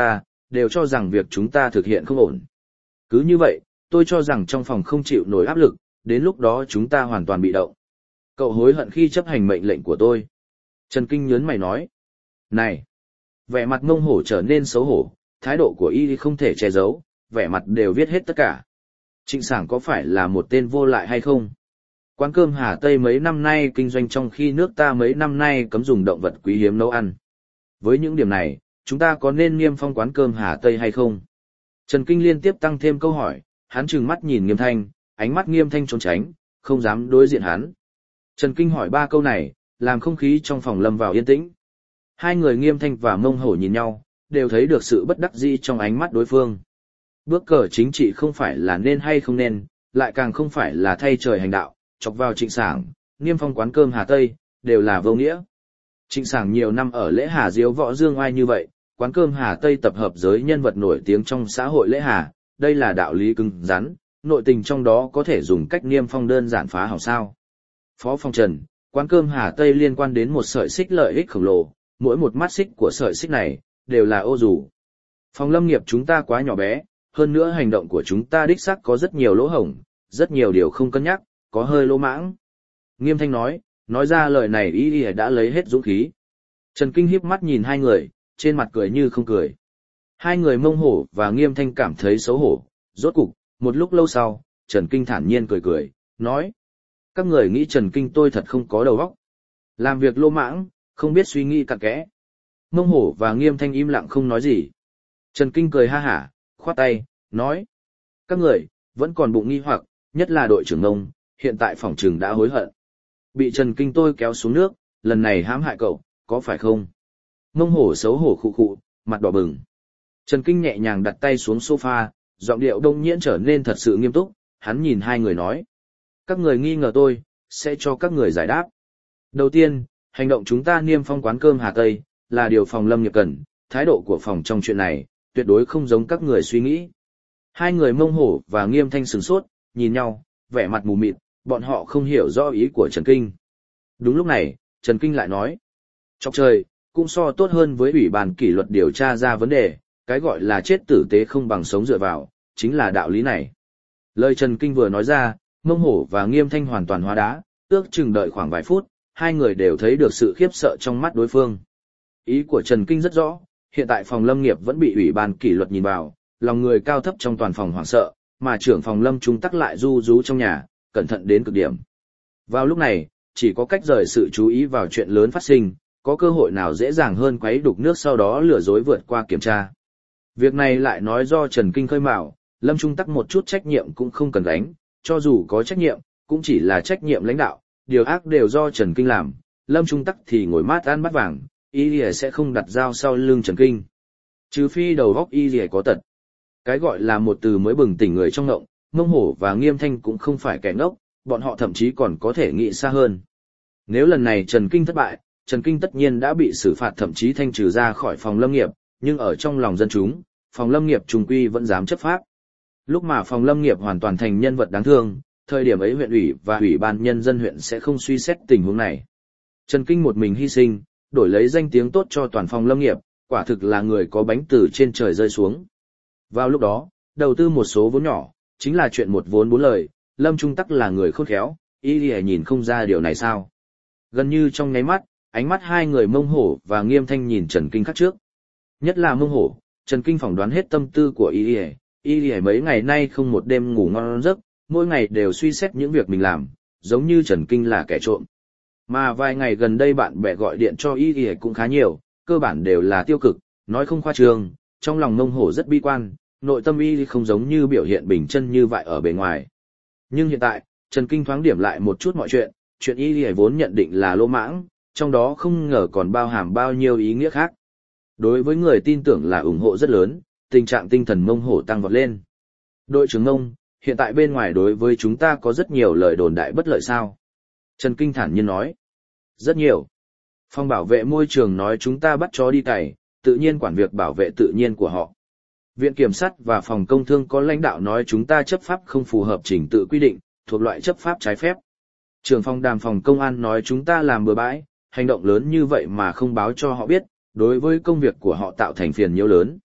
đều cho rằng việc chúng ta thực hiện không ổn. Cứ như vậy, tôi cho rằng trong phòng không chịu nổi áp lực, đến lúc đó chúng ta hoàn toàn bị động. Cậu hối hận khi chấp hành mệnh lệnh của tôi. Trần Kinh nhớn mày nói. Này! Vẻ mặt Mông Hổ trở nên xấu hổ, thái độ của y không thể che giấu, vẻ mặt đều viết hết tất cả. Trịnh Sảng có phải là một tên vô lại hay không? Quán cơm Hà Tây mấy năm nay kinh doanh trong khi nước ta mấy năm nay cấm dùng động vật quý hiếm nấu ăn. Với những điểm này, chúng ta có nên niêm phong quán cơm Hà Tây hay không? Trần Kinh liên tiếp tăng thêm câu hỏi, hắn trừng mắt nhìn Nghiêm Thanh, ánh mắt Nghiêm Thanh trốn tránh, không dám đối diện hắn. Trần Kinh hỏi 3 câu này, làm không khí trong phòng lâm vào yên tĩnh. Hai người Nghiêm Thanh và Mông Hổ nhìn nhau, đều thấy được sự bất đắc dĩ trong ánh mắt đối phương. Bước cờ chính trị không phải là nên hay không nên, lại càng không phải là thay trời hành đạo, chọc vào Trịnh Sảng, niêm phong quán cơm Hà Tây, đều là vô nghĩa. Trịnh Sảng nhiều năm ở lễ Hà diếu võ dương oai như vậy, quán cơm Hà Tây tập hợp giới nhân vật nổi tiếng trong xã hội lễ Hà, đây là đạo lý cứng rắn, nội tình trong đó có thể dùng cách niêm phong đơn giản phá hỏng sao. Phó Phong Trần, quán cơm Hà Tây liên quan đến một sợi xích lợi ích khổng lồ, mỗi một mắt xích của sợi xích này, đều là ô dù. Phòng lâm nghiệp chúng ta quá nhỏ bé, hơn nữa hành động của chúng ta đích xác có rất nhiều lỗ hổng, rất nhiều điều không cân nhắc, có hơi lỗ mãng. Nghiêm Thanh nói ra lời này y đã lấy hết dũng khí. Trần Kinh hiếp mắt nhìn hai người, trên mặt cười như không cười. Hai người Mông Hổ và Nghiêm Thanh cảm thấy xấu hổ, rốt cục, một lúc lâu sau, Trần Kinh thản nhiên cười, nói. Các người nghĩ Trần Kinh tôi thật không có đầu óc. Làm việc lô mãng, không biết suy nghĩ cặn kẽ. Mông Hổ và Nghiêm Thanh im lặng không nói gì. Trần Kinh cười ha hả, khoát tay, nói. Các người, vẫn còn bụng nghi hoặc, nhất là đội trưởng Mông, hiện tại phòng trường đã hối hận. Bị Trần Kinh tôi kéo xuống nước, lần này hãm hại cậu, có phải không? Mông Hổ xấu hổ khụ khụ, mặt đỏ bừng. Trần Kinh nhẹ nhàng đặt tay xuống sofa, giọng điệu đông nhiễn trở nên thật sự nghiêm túc, hắn nhìn hai người nói. Các người nghi ngờ tôi, sẽ cho các người giải đáp. Đầu tiên, hành động chúng ta niêm phong quán cơm Hà Tây, là điều phòng lâm nghiệp cần, thái độ của phòng trong chuyện này, tuyệt đối không giống các người suy nghĩ. Hai người Mông Hổ và Nghiêm Thanh sửng sốt, nhìn nhau, vẻ mặt mù mịt, bọn họ không hiểu rõ ý của Trần Kinh. Đúng lúc này, Trần Kinh lại nói. Chọc trời, cũng so tốt hơn với ủy ban kỷ luật điều tra ra vấn đề, cái gọi là chết tử tế không bằng sống dựa vào, chính là đạo lý này. Lời Trần Kinh vừa nói ra, Mông Hổ và Nghiêm Thanh hoàn toàn hóa đá, ước chừng đợi khoảng vài phút, hai người đều thấy được sự khiếp sợ trong mắt đối phương. Ý của Trần Kinh rất rõ, hiện tại phòng lâm nghiệp vẫn bị ủy ban kỷ luật nhìn vào, lòng người cao thấp trong toàn phòng hoảng sợ, mà trưởng phòng lâm trung tắc lại ru rú trong nhà, cẩn thận đến cực điểm. Vào lúc này, chỉ có cách rời sự chú ý vào chuyện lớn phát sinh, có cơ hội nào dễ dàng hơn quấy đục nước sau đó lừa dối vượt qua kiểm tra. Việc này lại nói do Trần Kinh khơi mào, lâm trung tắc một chút trách nhiệm cũng không cần gánh, cho dù có trách nhiệm, cũng chỉ là trách nhiệm lãnh đạo, điều ác đều do Trần Kinh làm, lâm trung tắc thì ngồi mát ăn bát vàng, y lìa sẽ không đặt dao sau lưng Trần Kinh. Trừ phi đầu góc y lìa có tật. Cái gọi là một từ mới bừng tỉnh người trong ngộng, Mông Hổ và Nghiêm Thanh cũng không phải kẻ ngốc, bọn họ thậm chí còn có thể nghĩ xa hơn. Nếu lần này Trần Kinh thất bại, Trần Kinh tất nhiên đã bị xử phạt thậm chí thanh trừ ra khỏi phòng lâm nghiệp, nhưng ở trong lòng dân chúng, phòng lâm nghiệp trùng quy vẫn dám chấp pháp. Lúc mà phòng lâm nghiệp hoàn toàn thành nhân vật đáng thương, thời điểm ấy huyện ủy và ủy ban nhân dân huyện sẽ không suy xét tình huống này. Trần Kinh một mình hy sinh, đổi lấy danh tiếng tốt cho toàn phòng lâm nghiệp, quả thực là người có bánh từ trên trời rơi xuống. Vào lúc đó, đầu tư một số vốn nhỏ, chính là chuyện một vốn bốn lời, Lâm Trung Tắc là người khôn khéo, y nhìn không ra điều này sao. Gần như trong nháy mắt, ánh mắt hai người Mông Hổ và Nghiêm Thanh nhìn Trần Kinh khác trước. Nhất là Mông Hổ, Trần Kinh phỏng đoán hết tâm tư của y mấy ngày nay không một đêm ngủ ngon giấc, mỗi ngày đều suy xét những việc mình làm, giống như Trần Kinh là kẻ trộm. Mà vài ngày gần đây bạn bè gọi điện cho y cũng khá nhiều, cơ bản đều là tiêu cực, nói không khoa trương, trong lòng Mông Hổ rất bi quan, nội tâm y không giống như biểu hiện bình chân như vậy ở bề ngoài. Nhưng hiện tại, Trần Kinh thoáng điểm lại một chút mọi chuyện y vốn nhận định là lỗ mãng, trong đó không ngờ còn bao hàm bao nhiêu ý nghĩa khác. Đối với người tin tưởng là ủng hộ rất lớn, tình trạng tinh thần Mông Hổ tăng vọt lên. Đội trưởng Mông, hiện tại bên ngoài đối với chúng ta có rất nhiều lời đồn đại bất lợi sao? Trần Kinh thản nhiên nói. Rất nhiều. Phòng bảo vệ môi trường nói chúng ta bắt chó đi cày, tự nhiên quản việc bảo vệ tự nhiên của họ. Viện Kiểm sát và Phòng Công Thương có lãnh đạo nói chúng ta chấp pháp không phù hợp trình tự quy định, thuộc loại chấp pháp trái phép. Trưởng phòng đàm phòng công an nói chúng ta làm bừa bãi, hành động lớn như vậy mà không báo cho họ biết, đối với công việc của họ tạo thành phiền nhiễu lớn.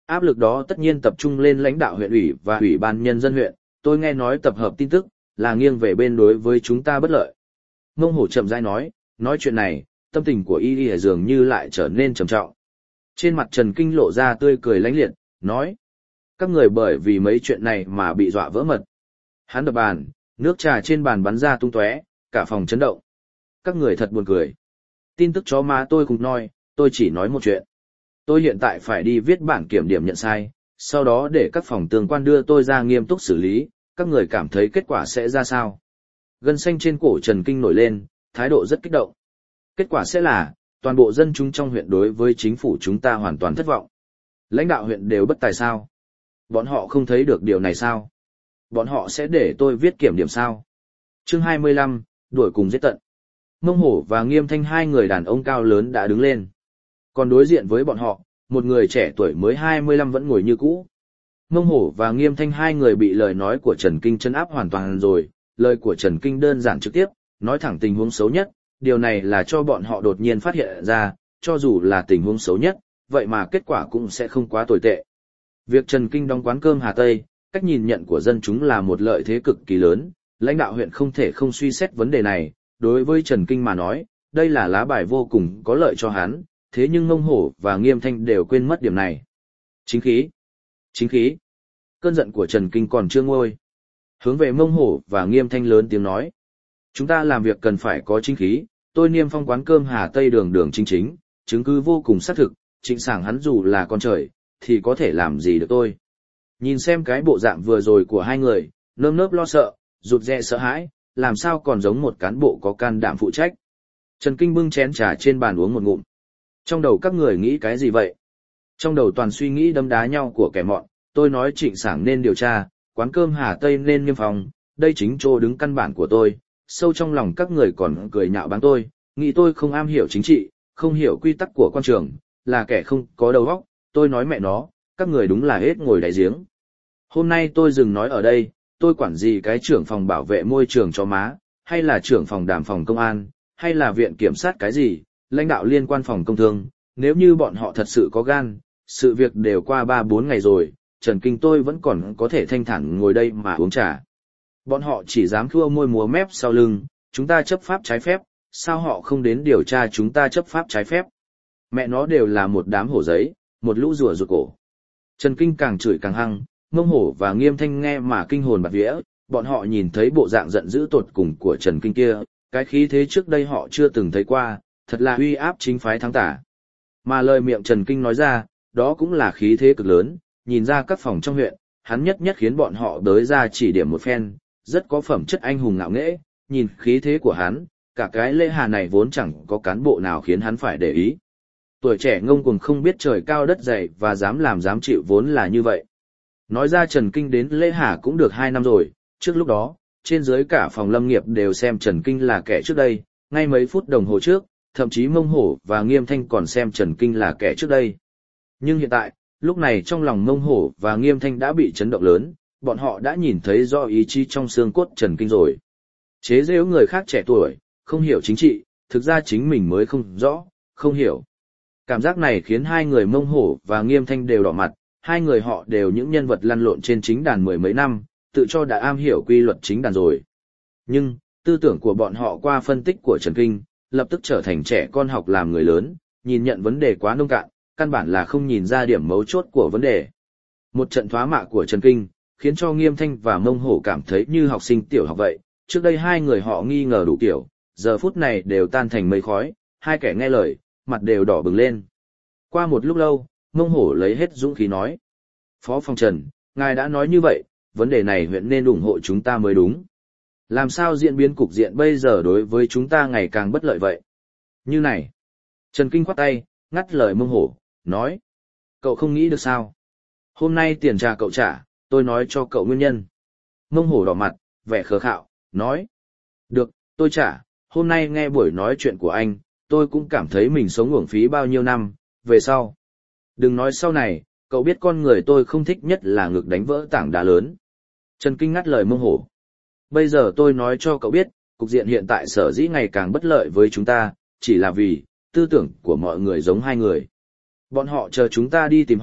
Áp lực đó tất nhiên tập trung lên lãnh đạo huyện ủy và ủy ban nhân dân huyện, tôi nghe nói tập hợp tin tức, là nghiêng về bên đối với chúng ta bất lợi. Mông Hổ chậm rãi nói chuyện này, tâm tình của y dường như lại trở nên trầm trọng. Trên mặt Trần Kinh lộ ra tươi cười lánh liệt, nói. Các người bởi vì mấy chuyện này mà bị dọa vỡ mật. Hắn đập bàn, nước trà trên bàn bắn ra tung tóe, cả phòng chấn động. Các người thật buồn cười. Tin tức chó má tôi cũng nói, tôi chỉ nói một chuyện. Tôi hiện tại phải đi viết bản kiểm điểm nhận sai, sau đó để các phòng tương quan đưa tôi ra nghiêm túc xử lý, các người cảm thấy kết quả sẽ ra sao? Gân xanh trên cổ Trần Kinh nổi lên, thái độ rất kích động. Kết quả sẽ là, toàn bộ dân chúng trong huyện đối với chính phủ chúng ta hoàn toàn thất vọng. Lãnh đạo huyện đều bất tài sao? Bọn họ không thấy được điều này sao? Bọn họ sẽ để tôi viết kiểm điểm sao? Chương 25, đuổi cùng giết tận. Mông Hổ và Nghiêm Thanh hai người đàn ông cao lớn đã đứng lên. Còn đối diện với bọn họ, một người trẻ tuổi mới 25 vẫn ngồi như cũ. Mông Hổ và Nghiêm Thanh hai người bị lời nói của Trần Kinh trấn áp hoàn toàn rồi, lời của Trần Kinh đơn giản trực tiếp, nói thẳng tình huống xấu nhất, điều này là cho bọn họ đột nhiên phát hiện ra, cho dù là tình huống xấu nhất, vậy mà kết quả cũng sẽ không quá tồi tệ. Việc Trần Kinh đóng quán cơm Hà Tây, cách nhìn nhận của dân chúng là một lợi thế cực kỳ lớn, lãnh đạo huyện không thể không suy xét vấn đề này, đối với Trần Kinh mà nói, đây là lá bài vô cùng có lợi cho hắn, thế nhưng Mông Hổ và Nghiêm Thanh đều quên mất điểm này. Chính khí! Chính khí! Cơn giận của Trần Kinh còn chưa nguôi. Hướng về Mông Hổ và Nghiêm Thanh lớn tiếng nói. Chúng ta làm việc cần phải có chính khí, tôi niêm phong quán cơm Hà Tây đường đường chính chính, chứng cứ vô cùng xác thực, Trịnh Sảng hắn dù là con trời, thì có thể làm gì được tôi. Nhìn xem cái bộ dạng vừa rồi của hai người, nơm nớp lo sợ, rụt rè sợ hãi, làm sao còn giống một cán bộ có can đảm phụ trách. Trần Kinh bưng chén trà trên bàn uống một ngụm. Trong đầu các người nghĩ cái gì vậy? Trong đầu toàn suy nghĩ đấm đá nhau của kẻ mọn, tôi nói Trịnh Sảng nên điều tra, quán cơm Hà Tây nên niêm phong, đây chính chỗ đứng căn bản của tôi. Sâu trong lòng các người còn cười nhạo báng tôi, nghĩ tôi không am hiểu chính trị, không hiểu quy tắc của quan trường, là kẻ không có đầu óc. Tôi nói mẹ nó, các người đúng là hết ngồi đáy giếng. Hôm nay tôi dừng nói ở đây, tôi quản gì cái trưởng phòng bảo vệ môi trường cho má, hay là trưởng phòng đàm phòng công an, hay là viện kiểm sát cái gì, lãnh đạo liên quan phòng công thương, nếu như bọn họ thật sự có gan, sự việc đều qua 3-4 ngày rồi, Trần Kinh tôi vẫn còn có thể thanh thản ngồi đây mà uống trà. Bọn họ chỉ dám khua môi múa mép sau lưng, chúng ta chấp pháp trái phép, sao họ không đến điều tra chúng ta chấp pháp trái phép? Mẹ nó đều là một đám hổ giấy, một lũ rùa rụt cổ. Trần Kinh càng chửi càng hăng, Mông Hổ và Nghiêm Thanh nghe mà kinh hồn bạt vía, bọn họ nhìn thấy bộ dạng giận dữ tột cùng của Trần Kinh kia, cái khí thế trước đây họ chưa từng thấy qua, thật là uy áp chính phái thắng tả. Mà lời miệng Trần Kinh nói ra, đó cũng là khí thế cực lớn, nhìn ra các phòng trong huyện, hắn nhất nhất khiến bọn họ đới ra chỉ điểm một phen, rất có phẩm chất anh hùng ngạo nghễ, nhìn khí thế của hắn, cả cái Lễ Hà này vốn chẳng có cán bộ nào khiến hắn phải để ý. Tuổi trẻ ngông cuồng không biết trời cao đất dày và dám làm dám chịu vốn là như vậy. Nói ra Trần Kinh đến Lễ Hà cũng được 2 năm rồi, trước lúc đó, trên dưới cả phòng lâm nghiệp đều xem Trần Kinh là kẻ trước đây, ngay mấy phút đồng hồ trước, thậm chí Mông Hổ và Nghiêm Thanh còn xem Trần Kinh là kẻ trước đây. Nhưng hiện tại, lúc này trong lòng Mông Hổ và Nghiêm Thanh đã bị chấn động lớn, bọn họ đã nhìn thấy rõ ý chí trong xương cốt Trần Kinh rồi. Chế giễu người khác trẻ tuổi, không hiểu chính trị, thực ra chính mình mới không rõ, không hiểu. Cảm giác này khiến hai người Mông Hổ và Nghiêm Thanh đều đỏ mặt, hai người họ đều những nhân vật lăn lộn trên chính đàn mười mấy năm, tự cho đã am hiểu quy luật chính đàn rồi. Nhưng, tư tưởng của bọn họ qua phân tích của Trần Kinh, lập tức trở thành trẻ con học làm người lớn, nhìn nhận vấn đề quá nông cạn, căn bản là không nhìn ra điểm mấu chốt của vấn đề. Một trận thoá mạ của Trần Kinh, khiến cho Nghiêm Thanh và Mông Hổ cảm thấy như học sinh tiểu học vậy, trước đây hai người họ nghi ngờ đủ kiểu, giờ phút này đều tan thành mây khói, hai kẻ nghe lời, mặt đều đỏ bừng lên. Qua một lúc lâu, Mông Hổ lấy hết dũng khí nói. Phó phòng Trần, ngài đã nói như vậy, vấn đề này huyện nên ủng hộ chúng ta mới đúng. Làm sao diễn biến cục diện bây giờ đối với chúng ta ngày càng bất lợi vậy? Như này. Trần Kinh khoát tay, ngắt lời Mông Hổ, nói. Cậu không nghĩ được sao? Hôm nay tiền trà cậu trả, tôi nói cho cậu nguyên nhân. Mông Hổ đỏ mặt, vẻ khờ khạo, nói. Được, tôi trả, hôm nay nghe buổi nói chuyện của anh, tôi cũng cảm thấy mình sống uổng phí bao nhiêu năm, về sau. Đừng nói sau này, cậu biết con người tôi không thích nhất là ngực đánh vỡ tảng đá lớn. Trần Kinh ngắt lời Mông Hổ. Bây giờ tôi nói cho cậu biết, cục diện hiện tại sở dĩ ngày càng bất lợi với chúng ta, chỉ là vì tư tưởng của mọi người giống hai người. Bọn họ chờ chúng ta đi tìm họ,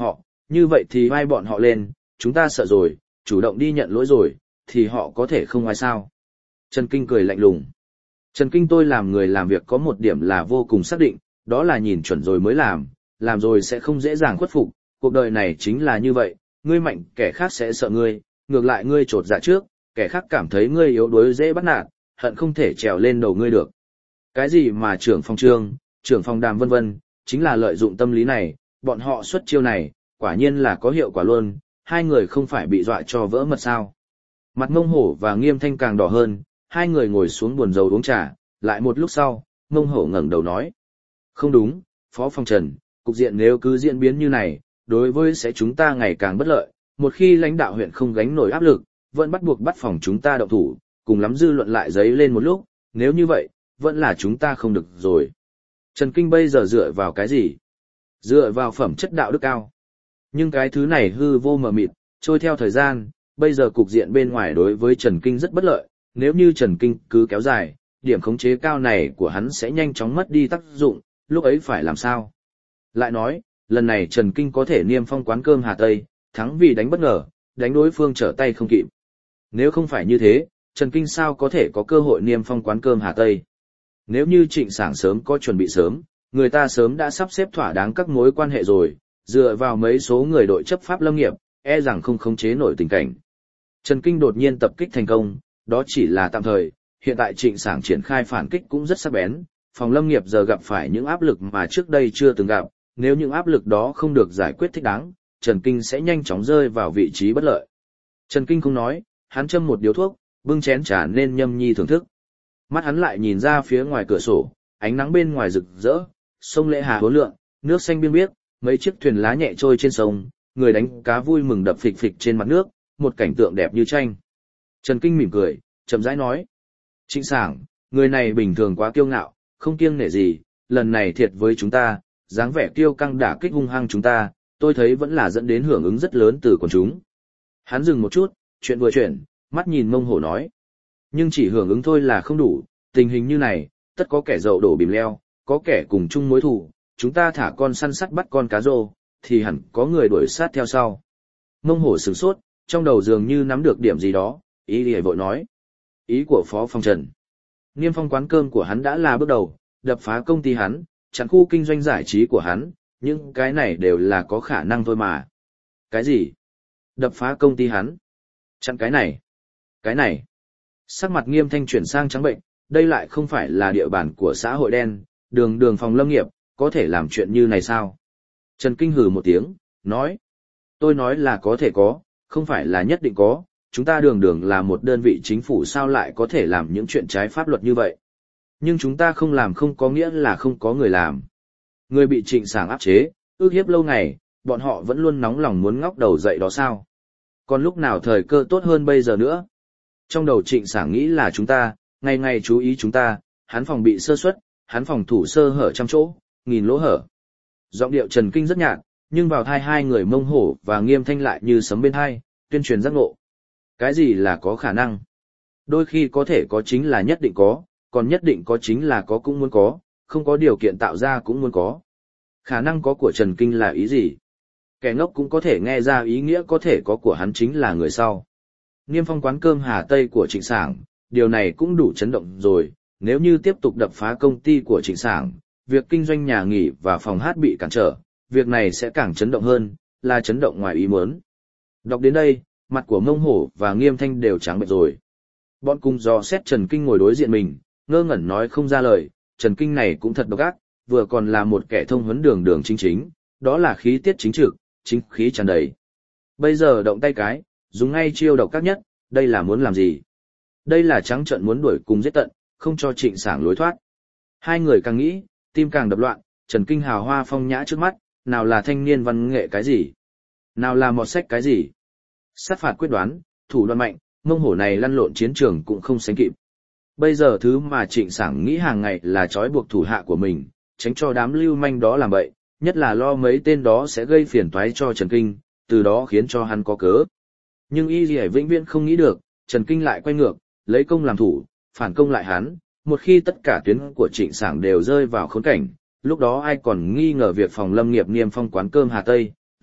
như vậy thì vai bọn họ lên, chúng ta sợ rồi, chủ động đi nhận lỗi rồi, thì họ có thể không ai sao. Trần Kinh cười lạnh lùng. Trần Kinh tôi làm người làm việc có một điểm là vô cùng xác định, đó là nhìn chuẩn rồi mới làm rồi sẽ không dễ dàng khuất phục, cuộc đời này chính là như vậy, ngươi mạnh kẻ khác sẽ sợ ngươi, ngược lại ngươi trột dạ trước, kẻ khác cảm thấy ngươi yếu đuối dễ bắt nạt, hận không thể trèo lên đầu ngươi được. Cái gì mà trưởng phòng Trương, trưởng phòng Đàm vân vân, chính là lợi dụng tâm lý này, bọn họ xuất chiêu này, quả nhiên là có hiệu quả luôn, hai người không phải bị dọa cho vỡ mật sao. Mặt Mông Hổ và Nghiêm Thanh càng đỏ hơn, hai người ngồi xuống buồn rầu uống trà, lại một lúc sau, Mông Hổ ngẩng đầu nói. Không đúng, Phó Phong Trần, cục diện nếu cứ diễn biến như này, đối với sẽ chúng ta ngày càng bất lợi, một khi lãnh đạo huyện không gánh nổi áp lực, vẫn bắt buộc bắt phòng chúng ta động thủ, cùng lắm dư luận lại dấy lên một lúc, nếu như vậy, vẫn là chúng ta không được rồi. Trần Kinh bây giờ dựa vào cái gì? Dựa vào phẩm chất đạo đức cao. Nhưng cái thứ này hư vô mờ mịt, trôi theo thời gian, bây giờ cục diện bên ngoài đối với Trần Kinh rất bất lợi, nếu như Trần Kinh cứ kéo dài, điểm khống chế cao này của hắn sẽ nhanh chóng mất đi tác dụng, lúc ấy phải làm sao? Lại nói, lần này Trần Kinh có thể niêm phong quán cơm Hà Tây, thắng vì đánh bất ngờ, đánh đối phương trở tay không kịp. Nếu không phải như thế, Trần Kinh sao có thể có cơ hội niêm phong quán cơm Hà Tây? Nếu như Trịnh Sảng sớm có chuẩn bị sớm, người ta sớm đã sắp xếp thỏa đáng các mối quan hệ rồi, dựa vào mấy số người đội chấp pháp lâm nghiệp, e rằng không khống chế nổi tình cảnh. Trần Kinh đột nhiên tập kích thành công, đó chỉ là tạm thời, hiện tại Trịnh Sảng triển khai phản kích cũng rất sắc bén, phòng lâm nghiệp giờ gặp phải những áp lực mà trước đây chưa từng gặp, nếu những áp lực đó không được giải quyết thích đáng, Trần Kinh sẽ nhanh chóng rơi vào vị trí bất lợi. Trần Kinh không nói, hắn châm một điếu thuốc, bưng chén trà nên nhâm nhi thưởng thức. Mắt hắn lại nhìn ra phía ngoài cửa sổ, ánh nắng bên ngoài rực rỡ, sông Lệ Hà hố lượng, nước xanh biên biếc, mấy chiếc thuyền lá nhẹ trôi trên sông, người đánh cá vui mừng đập phịch phịch trên mặt nước, một cảnh tượng đẹp như tranh. Trần Kinh mỉm cười, chậm rãi nói: Trịnh Sảng, người này bình thường quá kiêu ngạo, không kiêng nể gì, lần này thiệt với chúng ta, dáng vẻ kiêu căng đả kích hung hăng chúng ta, tôi thấy vẫn là dẫn đến hưởng ứng rất lớn từ quần chúng. Hắn dừng một chút, chuyện vừa chuyển, mắt nhìn Mông Hổ nói: nhưng chỉ hưởng ứng thôi là không đủ, tình hình như này, tất có kẻ dậu đổ bìm leo, có kẻ cùng chung mối thù, chúng ta thả con săn sắt bắt con cá rô, thì hẳn có người đuổi sát theo sau. Mông Hổ sửng sốt, trong đầu dường như nắm được điểm gì đó, ý lìa vội nói: ý của Phó Phong Trần. Niêm phong quán cơm của hắn đã là bước đầu, đập phá công ty hắn, chặn khu kinh doanh giải trí của hắn, những cái này đều là có khả năng thôi mà. Cái gì? Đập phá công ty hắn? Chặn cái này? Cái này? Sắc mặt Nghiêm Thanh chuyển sang trắng bệnh, đây lại không phải là địa bàn của xã hội đen, đường phòng lâm nghiệp, có thể làm chuyện như này sao? Trần Kinh hừ một tiếng, nói: tôi nói là có thể có, không phải là nhất định có, chúng ta đường là một đơn vị chính phủ sao lại có thể làm những chuyện trái pháp luật như vậy. Nhưng chúng ta không làm không có nghĩa là không có người làm. Người bị Trịnh Sảng áp chế, ức hiếp lâu ngày, bọn họ vẫn luôn nóng lòng muốn ngóc đầu dậy đó sao? Còn lúc nào thời cơ tốt hơn bây giờ nữa? Trong đầu Trịnh Sảng nghĩ là chúng ta, ngày ngày chú ý chúng ta, hắn phòng bị sơ suất, hắn phòng thủ sơ hở trăm chỗ, nghìn lỗ hở. Giọng điệu Trần Kinh rất nhạt, nhưng vào tai hai người Mông Hổ và Nghiêm Thanh lại như sấm bên tai, tuyên truyền giác ngộ. Cái gì là có khả năng? Đôi khi có thể có chính là nhất định có, còn nhất định có chính là có cũng muốn có, không có điều kiện tạo ra cũng muốn có. Khả năng có của Trần Kinh là ý gì? Kẻ ngốc cũng có thể nghe ra ý nghĩa có thể có của hắn chính là người sau. Niêm phong quán cơm Hà Tây của Trịnh Sảng, điều này cũng đủ chấn động rồi, nếu như tiếp tục đập phá công ty của Trịnh Sảng, việc kinh doanh nhà nghỉ và phòng hát bị cản trở, việc này sẽ càng chấn động hơn, là chấn động ngoài ý muốn. Đọc đến đây, mặt của Mông Hổ và Nghiêm Thanh đều trắng bệch rồi. Bọn cùng dò xét Trần Kinh ngồi đối diện mình, ngơ ngẩn nói không ra lời, Trần Kinh này cũng thật độc ác, vừa còn là một kẻ thông huấn đường chính, đó là khí tiết chính trực, chính khí tràn đầy. Bây giờ động tay cái, dùng ngay chiêu độc ác nhất, đây là muốn làm gì? Đây là trắng trợn muốn đuổi cùng giết tận, không cho Trịnh Sảng lối thoát. Hai người càng nghĩ, tim càng đập loạn, Trần Kinh hào hoa phong nhã trước mắt, nào là thanh niên văn nghệ cái gì? Nào là mọt sách cái gì? Sát phạt quyết đoán, thủ đoạn mạnh, Mông Hổ này lăn lộn chiến trường cũng không sánh kịp. Bây giờ thứ mà Trịnh Sảng nghĩ hàng ngày là trói buộc thủ hạ của mình, tránh cho đám lưu manh đó làm bậy, nhất là lo mấy tên đó sẽ gây phiền toái cho Trần Kinh, từ đó khiến cho hắn có cớ. Nhưng y gì vĩnh viễn không nghĩ được, Trần Kinh lại quay ngược, lấy công làm thủ, phản công lại hắn, một khi tất cả tuyến của Trịnh Sảng đều rơi vào khốn cảnh, lúc đó ai còn nghi ngờ việc phòng lâm nghiệp niêm phong quán cơm Hà Tây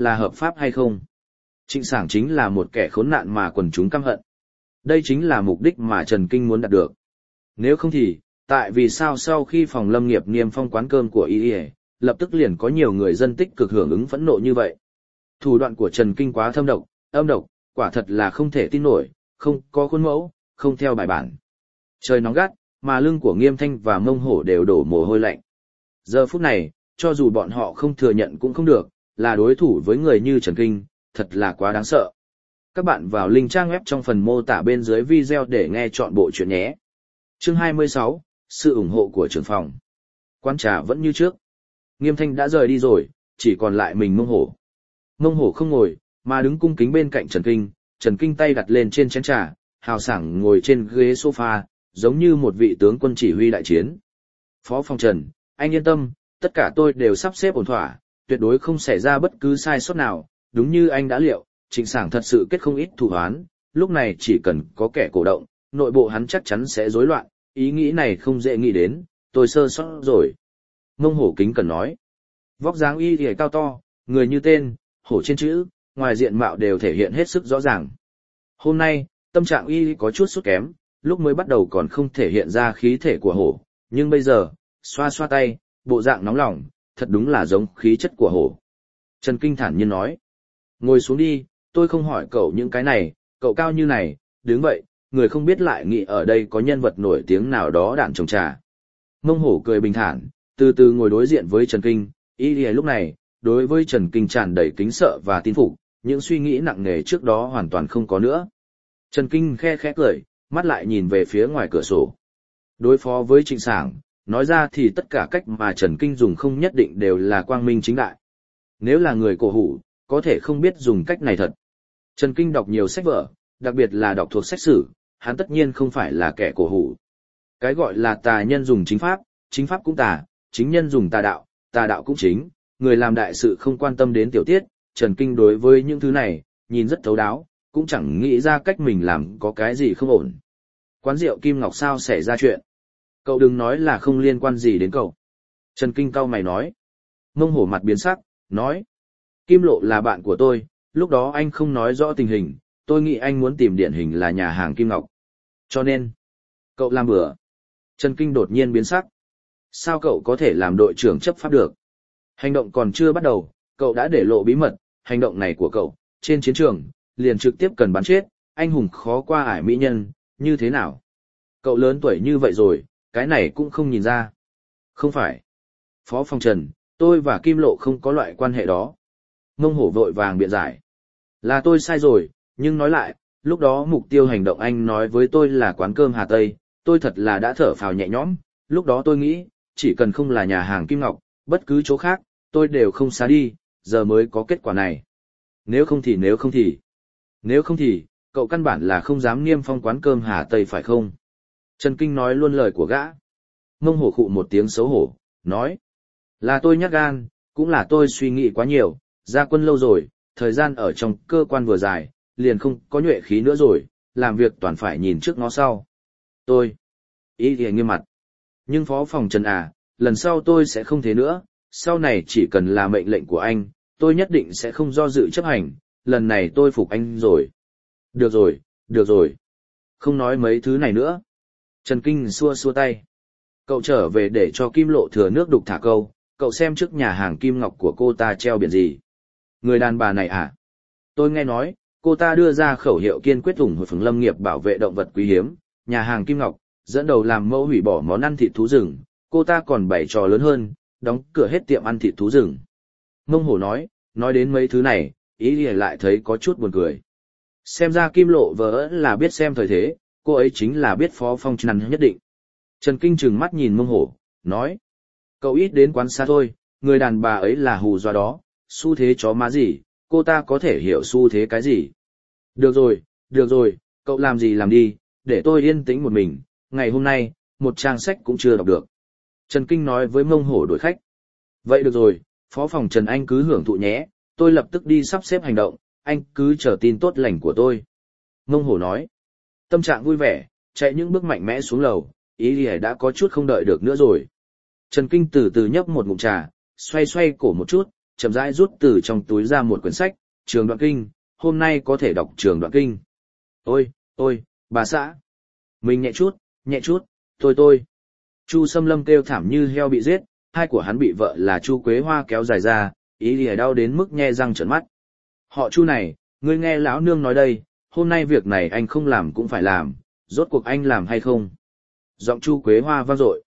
là hợp pháp hay không. Trịnh Sảng chính là một kẻ khốn nạn mà quần chúng căm hận. Đây chính là mục đích mà Trần Kinh muốn đạt được. Nếu không thì, tại vì sao sau khi phòng lâm nghiệp niêm phong quán cơm của y, lập tức liền có nhiều người dân tích cực hưởng ứng phẫn nộ như vậy. Thủ đoạn của Trần Kinh quá thâm độc, âm độc, quả thật là không thể tin nổi, không có khuôn mẫu, không theo bài bản. Trời nóng gắt, mà lưng của Nghiêm Thanh và Mông Hổ đều đổ mồ hôi lạnh. Giờ phút này, cho dù bọn họ không thừa nhận cũng không được, là đối thủ với người như Trần Kinh, thật là quá đáng sợ. Các bạn vào link trang web trong phần mô tả bên dưới video để nghe trọn bộ chuyện nhé. Chương 26, sự ủng hộ của trưởng phòng. Quán trà vẫn như trước. Nghiêm Thanh đã rời đi rồi, chỉ còn lại mình Mông Hổ. Mông Hổ không ngồi, mà đứng cung kính bên cạnh Trần Kinh. Trần Kinh tay đặt lên trên chén trà, hào sảng ngồi trên ghế sofa, giống như một vị tướng quân chỉ huy đại chiến. Phó phòng Trần, anh yên tâm, tất cả tôi đều sắp xếp ổn thỏa, tuyệt đối không xảy ra bất cứ sai sót nào. Đúng như anh đã liệu, Trịnh Sảng thật sự kết không ít thù oán, lúc này chỉ cần có kẻ cổ động, nội bộ hắn chắc chắn sẽ rối loạn, ý nghĩ này không dễ nghĩ đến, tôi sơ sót rồi. Mông Hổ kính cần nói. Vóc dáng y thì cao to, người như tên, hổ trên chữ, ngoài diện mạo đều thể hiện hết sức rõ ràng. Hôm nay, tâm trạng y có chút sút kém, lúc mới bắt đầu còn không thể hiện ra khí thể của hổ, nhưng bây giờ, xoa xoa tay, bộ dạng nóng lòng, thật đúng là giống khí chất của hổ. Trần Kinh thản nhiên nói. Ngồi xuống đi, tôi không hỏi cậu những cái này, cậu cao như này, đứng vậy, người không biết lại nghĩ ở đây có nhân vật nổi tiếng nào đó đạn trồng trà. Mông Hổ cười bình thản, từ từ ngồi đối diện với Trần Kinh, y lúc này, đối với Trần Kinh tràn đầy kính sợ và tín phục, những suy nghĩ nặng nề trước đó hoàn toàn không có nữa. Trần Kinh khe khẽ cười, mắt lại nhìn về phía ngoài cửa sổ. Đối phó với Trịnh Sảng, nói ra thì tất cả cách mà Trần Kinh dùng không nhất định đều là quang minh chính đại. Nếu là người cổ hủ, có thể không biết dùng cách này thật. Trần Kinh đọc nhiều sách vở, đặc biệt là đọc thuộc sách sử, hắn tất nhiên không phải là kẻ cổ hủ. Cái gọi là tà nhân dùng chính pháp cũng tà, chính nhân dùng tà đạo cũng chính, người làm đại sự không quan tâm đến tiểu tiết, Trần Kinh đối với những thứ này, nhìn rất thấu đáo, cũng chẳng nghĩ ra cách mình làm có cái gì không ổn. Quán rượu Kim Ngọc sao xảy ra chuyện? Cậu đừng nói là không liên quan gì đến cậu. Trần Kinh cau mày nói. Mông Hổ mặt biến sắc, nói. Kim Lộ là bạn của tôi, lúc đó anh không nói rõ tình hình, tôi nghĩ anh muốn tìm điển hình là nhà hàng Kim Ngọc. Cho nên, cậu làm bừa. Trần Kinh đột nhiên biến sắc. Sao cậu có thể làm đội trưởng chấp pháp được? Hành động còn chưa bắt đầu, cậu đã để lộ bí mật, hành động này của cậu, trên chiến trường, liền trực tiếp cần bắn chết, anh hùng khó qua ải mỹ nhân, như thế nào? Cậu lớn tuổi như vậy rồi, cái này cũng không nhìn ra. Không phải. Phó phòng Trần, tôi và Kim Lộ không có loại quan hệ đó. Mông Hổ vội vàng biện giải. Là tôi sai rồi, nhưng nói lại, lúc đó mục tiêu hành động anh nói với tôi là quán cơm Hà Tây, tôi thật là đã thở phào nhẹ nhõm, lúc đó tôi nghĩ, chỉ cần không là nhà hàng Kim Ngọc, bất cứ chỗ khác, tôi đều không xá đi, giờ mới có kết quả này. Nếu không thì, cậu căn bản là không dám niêm phong quán cơm Hà Tây phải không? Trần Kinh nói luôn lời của gã. Mông Hổ khụ một tiếng xấu hổ, nói. Là tôi nhát gan, cũng là tôi suy nghĩ quá nhiều, ra quân lâu rồi, thời gian ở trong cơ quan vừa dài, liền không có nhuệ khí nữa rồi, làm việc toàn phải nhìn trước ngó sau. Ý thì nghiêm mặt. Nhưng phó phòng Trần à, lần sau tôi sẽ không thế nữa, sau này chỉ cần là mệnh lệnh của anh, tôi nhất định sẽ không do dự chấp hành, lần này tôi phục anh rồi. Được rồi. Không nói mấy thứ này nữa. Trần Kinh xua xua tay. Cậu trở về để cho Kim Lộ thừa nước đục thả câu, cậu xem trước nhà hàng Kim Ngọc của cô ta treo biển gì. Người đàn bà này à? Tôi nghe nói, cô ta đưa ra khẩu hiệu kiên quyết ủng hộ phường lâm nghiệp bảo vệ động vật quý hiếm, nhà hàng Kim Ngọc, dẫn đầu làm mẫu hủy bỏ món ăn thịt thú rừng, cô ta còn bày trò lớn hơn, đóng cửa hết tiệm ăn thịt thú rừng. Mông Hổ nói đến mấy thứ này, ý thì lại thấy có chút buồn cười. Xem ra Kim Lộ vợ là biết xem thời thế, cô ấy chính là biết phó phong trần nhất định. Trần Kinh trừng mắt nhìn Mông Hổ, nói. Cậu ít đến quán xa thôi, người đàn bà ấy là hù dọa đó, xu thế chó má gì, cô ta có thể hiểu xu thế cái gì. Được rồi, cậu làm gì làm đi, để tôi yên tĩnh một mình, ngày hôm nay, một trang sách cũng chưa đọc được. Trần Kinh nói với Mông Hổ đổi khách. Vậy được rồi, phó phòng Trần anh cứ hưởng thụ nhé, tôi lập tức đi sắp xếp hành động, anh cứ chờ tin tốt lành của tôi. Mông Hổ nói. Tâm trạng vui vẻ, chạy những bước mạnh mẽ xuống lầu, ý thì đã có chút không đợi được nữa rồi. Trần Kinh từ từ nhấp một ngụm trà, xoay cổ một chút, chậm rãi rút từ trong túi ra một quyển sách, Trường Đoạn Kinh, hôm nay có thể đọc Trường Đoạn Kinh. Ôi, bà xã. Mình nhẹ chút, tôi. Chu Sâm Lâm kêu thảm như heo bị giết, hai của hắn bị vợ là Chu Quế Hoa kéo dài ra, ý lìa đau đến mức nhe răng trợn mắt. Họ Chu này, ngươi nghe lão nương nói đây, hôm nay việc này anh không làm cũng phải làm, rốt cuộc anh làm hay không? Giọng Chu Quế Hoa vang dội.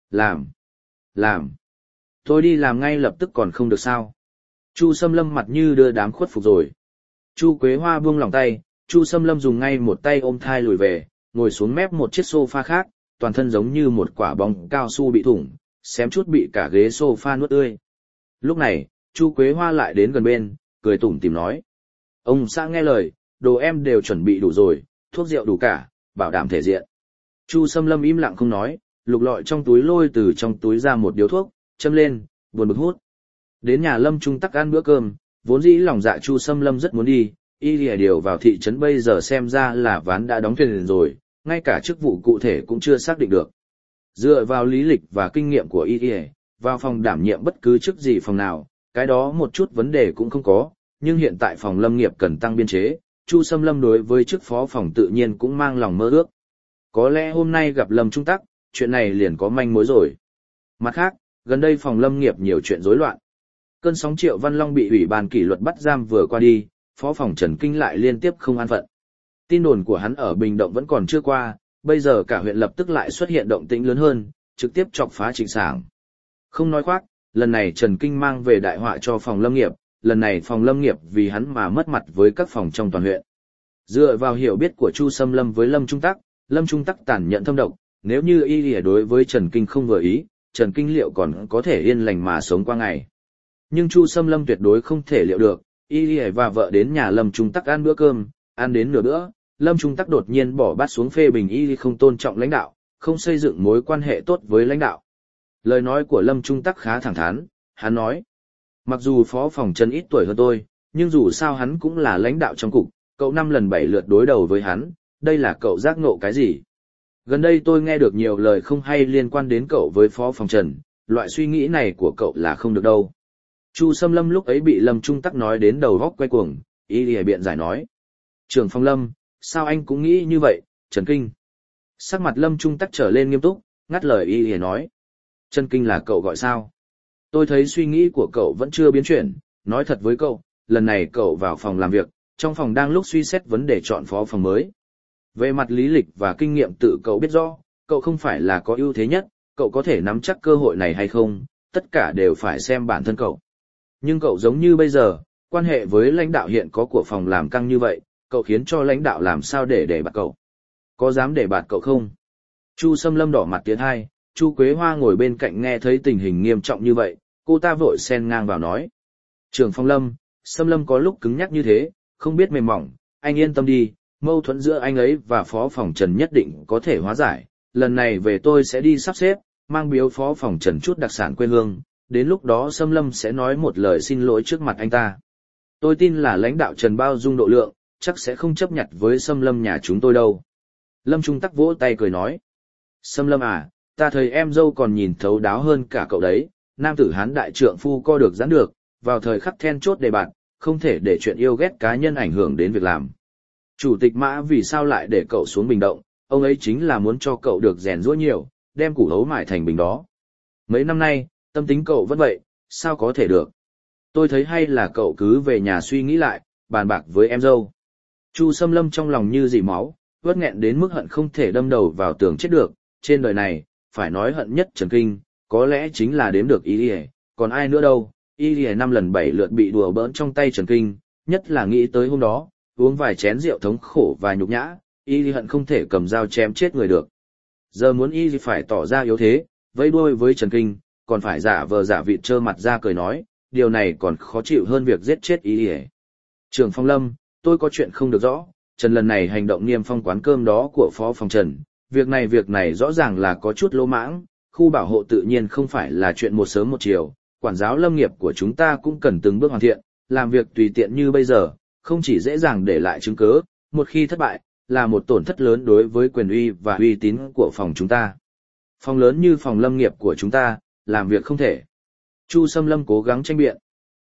Làm. Tôi đi làm ngay lập tức còn không được sao? Chu Sâm Lâm mặt như đưa đám khuất phục rồi. Chu Quế Hoa buông lòng tay, Chu Sâm Lâm dùng ngay một tay ôm thai lùi về, ngồi xuống mép một chiếc sofa khác, toàn thân giống như một quả bóng cao su bị thủng, xém chút bị cả ghế sofa nuốt tươi. Lúc này, Chu Quế Hoa lại đến gần bên, cười tủm tỉm nói: "Ông xã nghe lời, đồ em đều chuẩn bị đủ rồi, thuốc rượu đủ cả, bảo đảm thể diện." Chu Sâm Lâm im lặng không nói, lục lọi trong túi lôi từ trong túi ra một điếu thuốc, châm lên, buồn bực hút. Đến nhà Lâm Trung Tắc ăn bữa cơm, vốn dĩ lòng dạ Chu Sâm Lâm rất muốn đi, y lìa điều vào thị trấn bây giờ xem ra là ván đã đóng thuyền rồi, ngay cả chức vụ cụ thể cũng chưa xác định được. Dựa vào lý lịch và kinh nghiệm của y lìa, vào phòng đảm nhiệm bất cứ chức gì phòng nào, cái đó một chút vấn đề cũng không có, nhưng hiện tại phòng lâm nghiệp cần tăng biên chế, Chu Sâm Lâm đối với chức phó phòng tự nhiên cũng mang lòng mơ ước. Có lẽ hôm nay gặp Lâm Trung Tắc, chuyện này liền có manh mối rồi. Mặt khác, gần đây phòng lâm nghiệp nhiều chuyện rối loạn. Cơn sóng Triệu Văn Long bị ủy ban kỷ luật bắt giam vừa qua đi, phó phòng Trần Kinh lại liên tiếp không an phận. Tin đồn của hắn ở Bình Động vẫn còn chưa qua, bây giờ cả huyện lập tức lại xuất hiện động tĩnh lớn hơn, trực tiếp chọc phá Trịnh Sảng. Không nói khoác, lần này Trần Kinh mang về đại họa cho phòng lâm nghiệp, lần này phòng lâm nghiệp vì hắn mà mất mặt với các phòng trong toàn huyện. Dựa vào hiểu biết của Chu Sâm Lâm với Lâm Trung Tắc tàn nhẫn thâm độc, nếu như y lìa đối với Trần Kinh không vừa ý, Trần Kinh liệu còn có thể yên lành mà sống qua ngày. Nhưng Chu Sâm Lâm tuyệt đối không thể liệu được, y lìa và vợ đến nhà Lâm Trung Tắc ăn bữa cơm, ăn đến nửa bữa, Lâm Trung Tắc đột nhiên bỏ bát xuống phê bình y không tôn trọng lãnh đạo, không xây dựng mối quan hệ tốt với lãnh đạo. Lời nói của Lâm Trung Tắc khá thẳng thắn, hắn nói: "Mặc dù phó phòng Trần ít tuổi hơn tôi, nhưng dù sao hắn cũng là lãnh đạo trong cục, cậu 5 lần 7 lượt đối đầu với hắn, đây là cậu giác ngộ cái gì? Gần đây tôi nghe được nhiều lời không hay liên quan đến cậu với phó phòng Trần, loại suy nghĩ này của cậu là không được đâu." Chu Sâm Lâm lúc ấy bị Lâm Trung Tắc nói đến đầu góc quay cuồng, y lìa biện giải nói: "Trưởng phòng Lâm, sao anh cũng nghĩ như vậy, Trần Kinh?" Sắc mặt Lâm Trung Tắc trở lên nghiêm túc, ngắt lời y lìa nói: "Trần Kinh là cậu gọi sao? Tôi thấy suy nghĩ của cậu vẫn chưa biến chuyển, nói thật với cậu, lần này cậu vào phòng làm việc, trong phòng đang lúc suy xét vấn đề chọn phó phòng mới. Về mặt lý lịch và kinh nghiệm tự cậu biết rõ, cậu không phải là có ưu thế nhất, cậu có thể nắm chắc cơ hội này hay không, tất cả đều phải xem bản thân cậu. Nhưng cậu giống như bây giờ, quan hệ với lãnh đạo hiện có của phòng làm căng như vậy, cậu khiến cho lãnh đạo làm sao để bạt cậu. Có dám để bạt cậu không?" Chu Sâm Lâm đỏ mặt tiến hai, Chu Quế Hoa ngồi bên cạnh nghe thấy tình hình nghiêm trọng như vậy, cô ta vội xen ngang vào nói: "Trưởng phòng Lâm, Sâm Lâm có lúc cứng nhắc như thế, không biết mềm mỏng, anh yên tâm đi, mâu thuẫn giữa anh ấy và phó phòng Trần nhất định có thể hóa giải, lần này về tôi sẽ đi sắp xếp, mang biếu phó phòng Trần chút đặc sản quê hương, đến lúc đó Sâm Lâm sẽ nói một lời xin lỗi trước mặt anh ta. Tôi tin là lãnh đạo Trần bao dung độ lượng, chắc sẽ không chấp nhặt với Sâm Lâm nhà chúng tôi đâu." Lâm Trung Tắc vỗ tay cười nói: "Sâm Lâm à, ta thấy em dâu còn nhìn thấu đáo hơn cả cậu đấy, nam tử hán đại trượng phu co được giãn được, vào thời khắc then chốt đề bạt, không thể để chuyện yêu ghét cá nhân ảnh hưởng đến việc làm. Chủ tịch Mã vì sao lại để cậu xuống Bình Động, ông ấy chính là muốn cho cậu được rèn giũa nhiều, đem củ hấu mài thành bình đó. Mấy năm nay, tâm tính cậu vẫn vậy, sao có thể được. Tôi thấy hay là cậu cứ về nhà suy nghĩ lại, bàn bạc với em dâu." Chu Sâm Lâm trong lòng như dỉ máu, uất nghẹn đến mức hận không thể đâm đầu vào tường chết được, trên đời này, phải nói hận nhất Trần Kinh, có lẽ chính là đếm được y lìa, còn ai nữa đâu. Y lìa 5 lần 7 lượt bị đùa bỡn trong tay Trần Kinh, nhất là nghĩ tới hôm đó, uống vài chén rượu thống khổ và nhục nhã, y lìa hận không thể cầm dao chém chết người được. Giờ muốn y lìa phải tỏ ra yếu thế, vẫy đuôi với Trần Kinh, còn phải giả vờ giả vịt trơ mặt ra cười nói, điều này còn khó chịu hơn việc giết chết y lìa. "Trưởng phòng Lâm, tôi có chuyện không được rõ, Trần lần này hành động niêm phong quán cơm đó của phó phòng Trần, việc này rõ ràng là có chút lỗ mãng, khu bảo hộ tự nhiên không phải là chuyện một sớm một chiều, quản giáo lâm nghiệp của chúng ta cũng cần từng bước hoàn thiện, làm việc tùy tiện như bây giờ, không chỉ dễ dàng để lại chứng cứ, một khi thất bại, là một tổn thất lớn đối với quyền uy và uy tín của phòng chúng ta. Phòng lớn như phòng lâm nghiệp của chúng ta, làm việc không thể." Chu Sâm Lâm cố gắng tranh biện.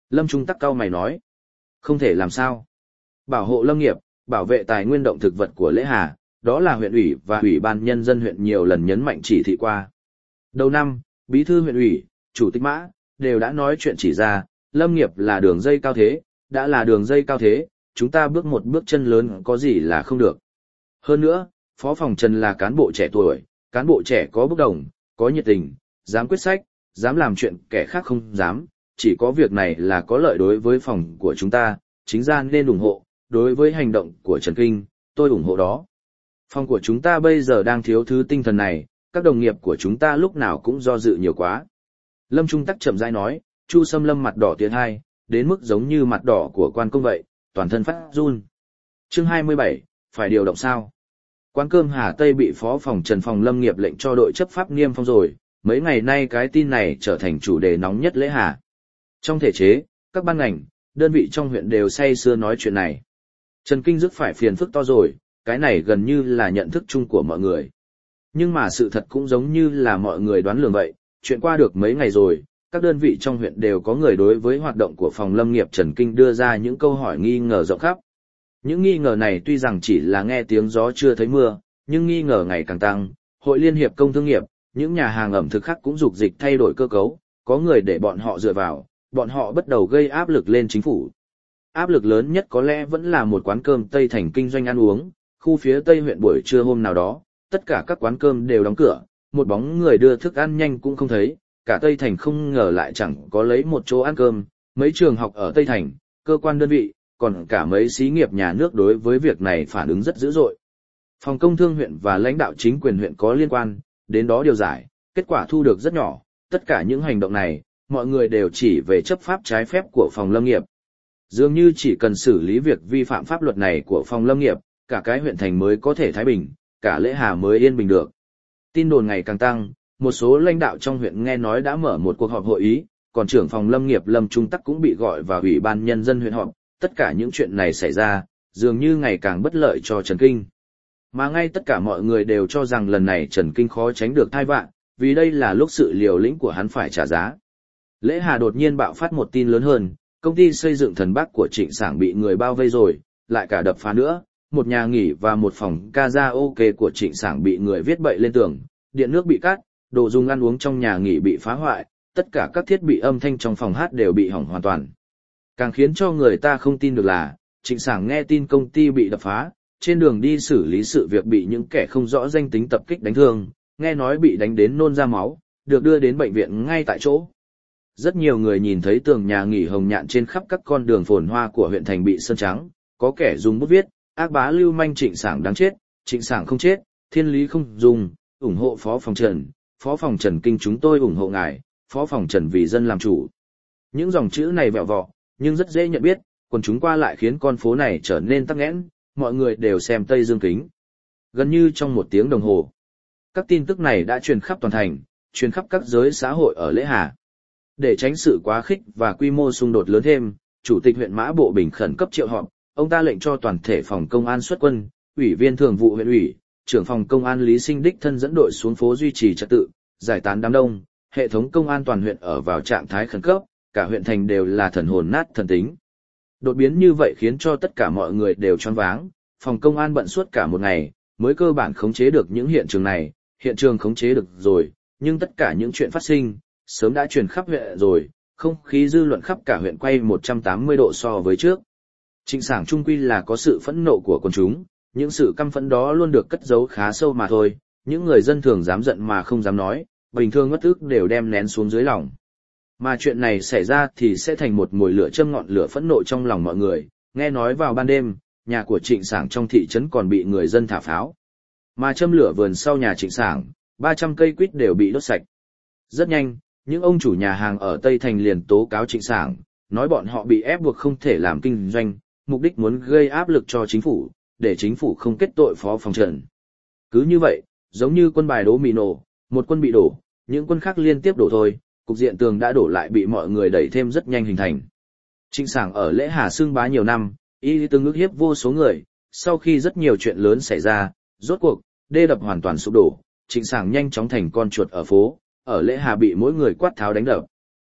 Lâm Trung Tắc cau mày nói. Không thể làm sao. Bảo hộ lâm nghiệp, bảo vệ tài nguyên động thực vật của Lễ Hà, đó là huyện ủy và ủy ban nhân dân huyện nhiều lần nhấn mạnh chỉ thị qua. Đầu năm, bí thư huyện ủy, chủ tịch Mã, đều đã nói chuyện chỉ ra, lâm nghiệp là đường dây cao thế, đã là đường dây cao thế, chúng ta bước một bước chân lớn có gì là không được. Hơn nữa, Phó phòng Trần là cán bộ trẻ tuổi, cán bộ trẻ có bốc đồng, có nhiệt tình, dám quyết sách, dám làm chuyện kẻ khác không dám, chỉ có việc này là có lợi đối với phòng của chúng ta, chính ra nên ủng hộ, đối với hành động của Trần Kinh, tôi ủng hộ đó. Phòng của chúng ta bây giờ đang thiếu thứ tinh thần này, các đồng nghiệp của chúng ta lúc nào cũng do dự nhiều quá. Lâm Trung Tắc chậm rãi nói, Chu Sâm Lâm mặt đỏ tiến hai, đến mức giống như mặt đỏ của quan công vậy, toàn thân phát run. Chương 27, phải điều động sao? Quán cơm Hà Tây bị phó phòng Trần phòng Lâm nghiệp lệnh cho đội chấp pháp niêm phong rồi, mấy ngày nay cái tin này trở thành chủ đề nóng nhất Lễ Hà. Trong thể chế, các ban ngành, đơn vị trong huyện đều say sưa nói chuyện này. Trần Kinh dứt phải phiền phức to rồi, cái này gần như là nhận thức chung của mọi người. Nhưng mà sự thật cũng giống như là mọi người đoán lường vậy, chuyện qua được mấy ngày rồi, các đơn vị trong huyện đều có người đối với hoạt động của phòng lâm nghiệp Trần Kinh đưa ra những câu hỏi nghi ngờ rộng khắp. Những nghi ngờ này tuy rằng chỉ là nghe tiếng gió chưa thấy mưa, nhưng nghi ngờ ngày càng tăng, Hội Liên hiệp Công thương nghiệp, những nhà hàng ẩm thực khác cũng dục dịch thay đổi cơ cấu, có người để bọn họ dựa vào, bọn họ bắt đầu gây áp lực lên chính phủ. Áp lực lớn nhất có lẽ vẫn là một quán cơm Tây Thành kinh doanh ăn uống, khu phía Tây huyện buổi trưa hôm nào đó, tất cả các quán cơm đều đóng cửa, một bóng người đưa thức ăn nhanh cũng không thấy, cả Tây Thành không ngờ lại chẳng có lấy một chỗ ăn cơm, mấy trường học ở Tây Thành, cơ quan đơn vị, còn cả mấy xí nghiệp nhà nước đối với việc này phản ứng rất dữ dội. Phòng công thương huyện và lãnh đạo chính quyền huyện có liên quan, đến đó điều giải, kết quả thu được rất nhỏ, tất cả những hành động này, mọi người đều chỉ về chấp pháp trái phép của phòng lâm nghiệp. Dường như chỉ cần xử lý việc vi phạm pháp luật này của phòng lâm nghiệp, cả cái huyện thành mới có thể thái bình, cả Lễ Hà mới yên bình được. Tin đồn ngày càng tăng, một số lãnh đạo trong huyện nghe nói đã mở một cuộc họp hội ý, còn trưởng phòng lâm nghiệp Lâm Trung Tắc cũng bị gọi vào ủy ban nhân dân huyện họp. Tất cả những chuyện này xảy ra, dường như ngày càng bất lợi cho Trần Kinh. Mà ngay tất cả mọi người đều cho rằng lần này Trần Kinh khó tránh được thai vạn, vì đây là lúc sự liều lĩnh của hắn phải trả giá. Lễ Hà đột nhiên bạo phát một tin lớn hơn, công ty xây dựng Thần Bắc của Trịnh Sảng bị người bao vây rồi, lại cả đập phá nữa, một nhà nghỉ và một phòng karaoke của Trịnh Sảng bị người viết bậy lên tường, điện nước bị cắt, đồ dùng ăn uống trong nhà nghỉ bị phá hoại, tất cả các thiết bị âm thanh trong phòng hát đều bị hỏng hoàn toàn. Càng khiến cho người ta không tin được là, Trịnh Sảng nghe tin công ty bị đập phá, trên đường đi xử lý sự việc bị những kẻ không rõ danh tính tập kích đánh thương, nghe nói bị đánh đến nôn ra máu, được đưa đến bệnh viện ngay tại chỗ. Rất nhiều người nhìn thấy tường nhà nghỉ hồng nhạn trên khắp các con đường phồn hoa của huyện thành bị sơn trắng, có kẻ dùng bút viết, ác bá lưu manh Trịnh Sảng đáng chết, Trịnh Sảng không chết, thiên lý không dùng, ủng hộ phó phòng Trần Kinh chúng tôi ủng hộ ngài, phó phòng Trần vì dân làm chủ. Những dòng chữ này vẹo vọ, nhưng rất dễ nhận biết, quần chúng qua lại khiến con phố này trở nên tắc nghẽn, mọi người đều xem Tây Dương kính. Gần như trong một tiếng đồng hồ, các tin tức này đã truyền khắp toàn thành, truyền khắp các giới xã hội ở Lễ Hà. Để tránh sự quá khích và quy mô xung đột lớn thêm, Chủ tịch huyện Mã Bộ Bình khẩn cấp triệu họp, ông ta lệnh cho toàn thể phòng công an xuất quân, ủy viên thường vụ huyện ủy, trưởng phòng công an Lý Sinh đích thân dẫn đội xuống phố duy trì trật tự, giải tán đám đông, hệ thống công an toàn huyện ở vào trạng thái khẩn cấp, cả huyện thành đều là thần hồn nát thần tính. Đột biến như vậy khiến cho tất cả mọi người đều choáng váng, phòng công an bận suốt cả một ngày, mới cơ bản khống chế được những hiện trường này, hiện trường khống chế được rồi, nhưng tất cả những chuyện phát sinh, sớm đã truyền khắp huyện rồi, không khí dư luận khắp cả huyện quay 180 độ so với trước. Trịnh Sảng trung quy là có sự phẫn nộ của quần chúng, những sự căm phẫn đó luôn được cất giấu khá sâu mà thôi, những người dân thường dám giận mà không dám nói, bình thường ngất ức đều đem nén xuống dưới lòng. Mà chuyện này xảy ra thì sẽ thành một mồi lửa châm ngọn lửa phẫn nộ trong lòng mọi người, nghe nói vào ban đêm, nhà của Trịnh Sảng trong thị trấn còn bị người dân thả pháo. Mà châm lửa vườn sau nhà Trịnh Sảng, 300 cây quýt đều bị đốt sạch. Rất nhanh, những ông chủ nhà hàng ở Tây Thành liền tố cáo Trịnh Sảng, nói bọn họ bị ép buộc không thể làm kinh doanh, mục đích muốn gây áp lực cho chính phủ, để chính phủ không kết tội phó phòng Trần. Cứ như vậy, giống như quân bài đố mì nổ, một quân bị đổ, những quân khác liên tiếp đổ thôi, cục diện tường đã đổ lại bị mọi người đẩy thêm rất nhanh hình thành. Trịnh Sảng ở Lễ Hà xưng bá nhiều năm, y từng ức hiếp vô số người, sau khi rất nhiều chuyện lớn xảy ra, rốt cuộc, đê đập hoàn toàn sụp đổ, Trịnh Sảng nhanh chóng thành con chuột ở phố, ở Lễ Hà bị mỗi người quát tháo đánh đập.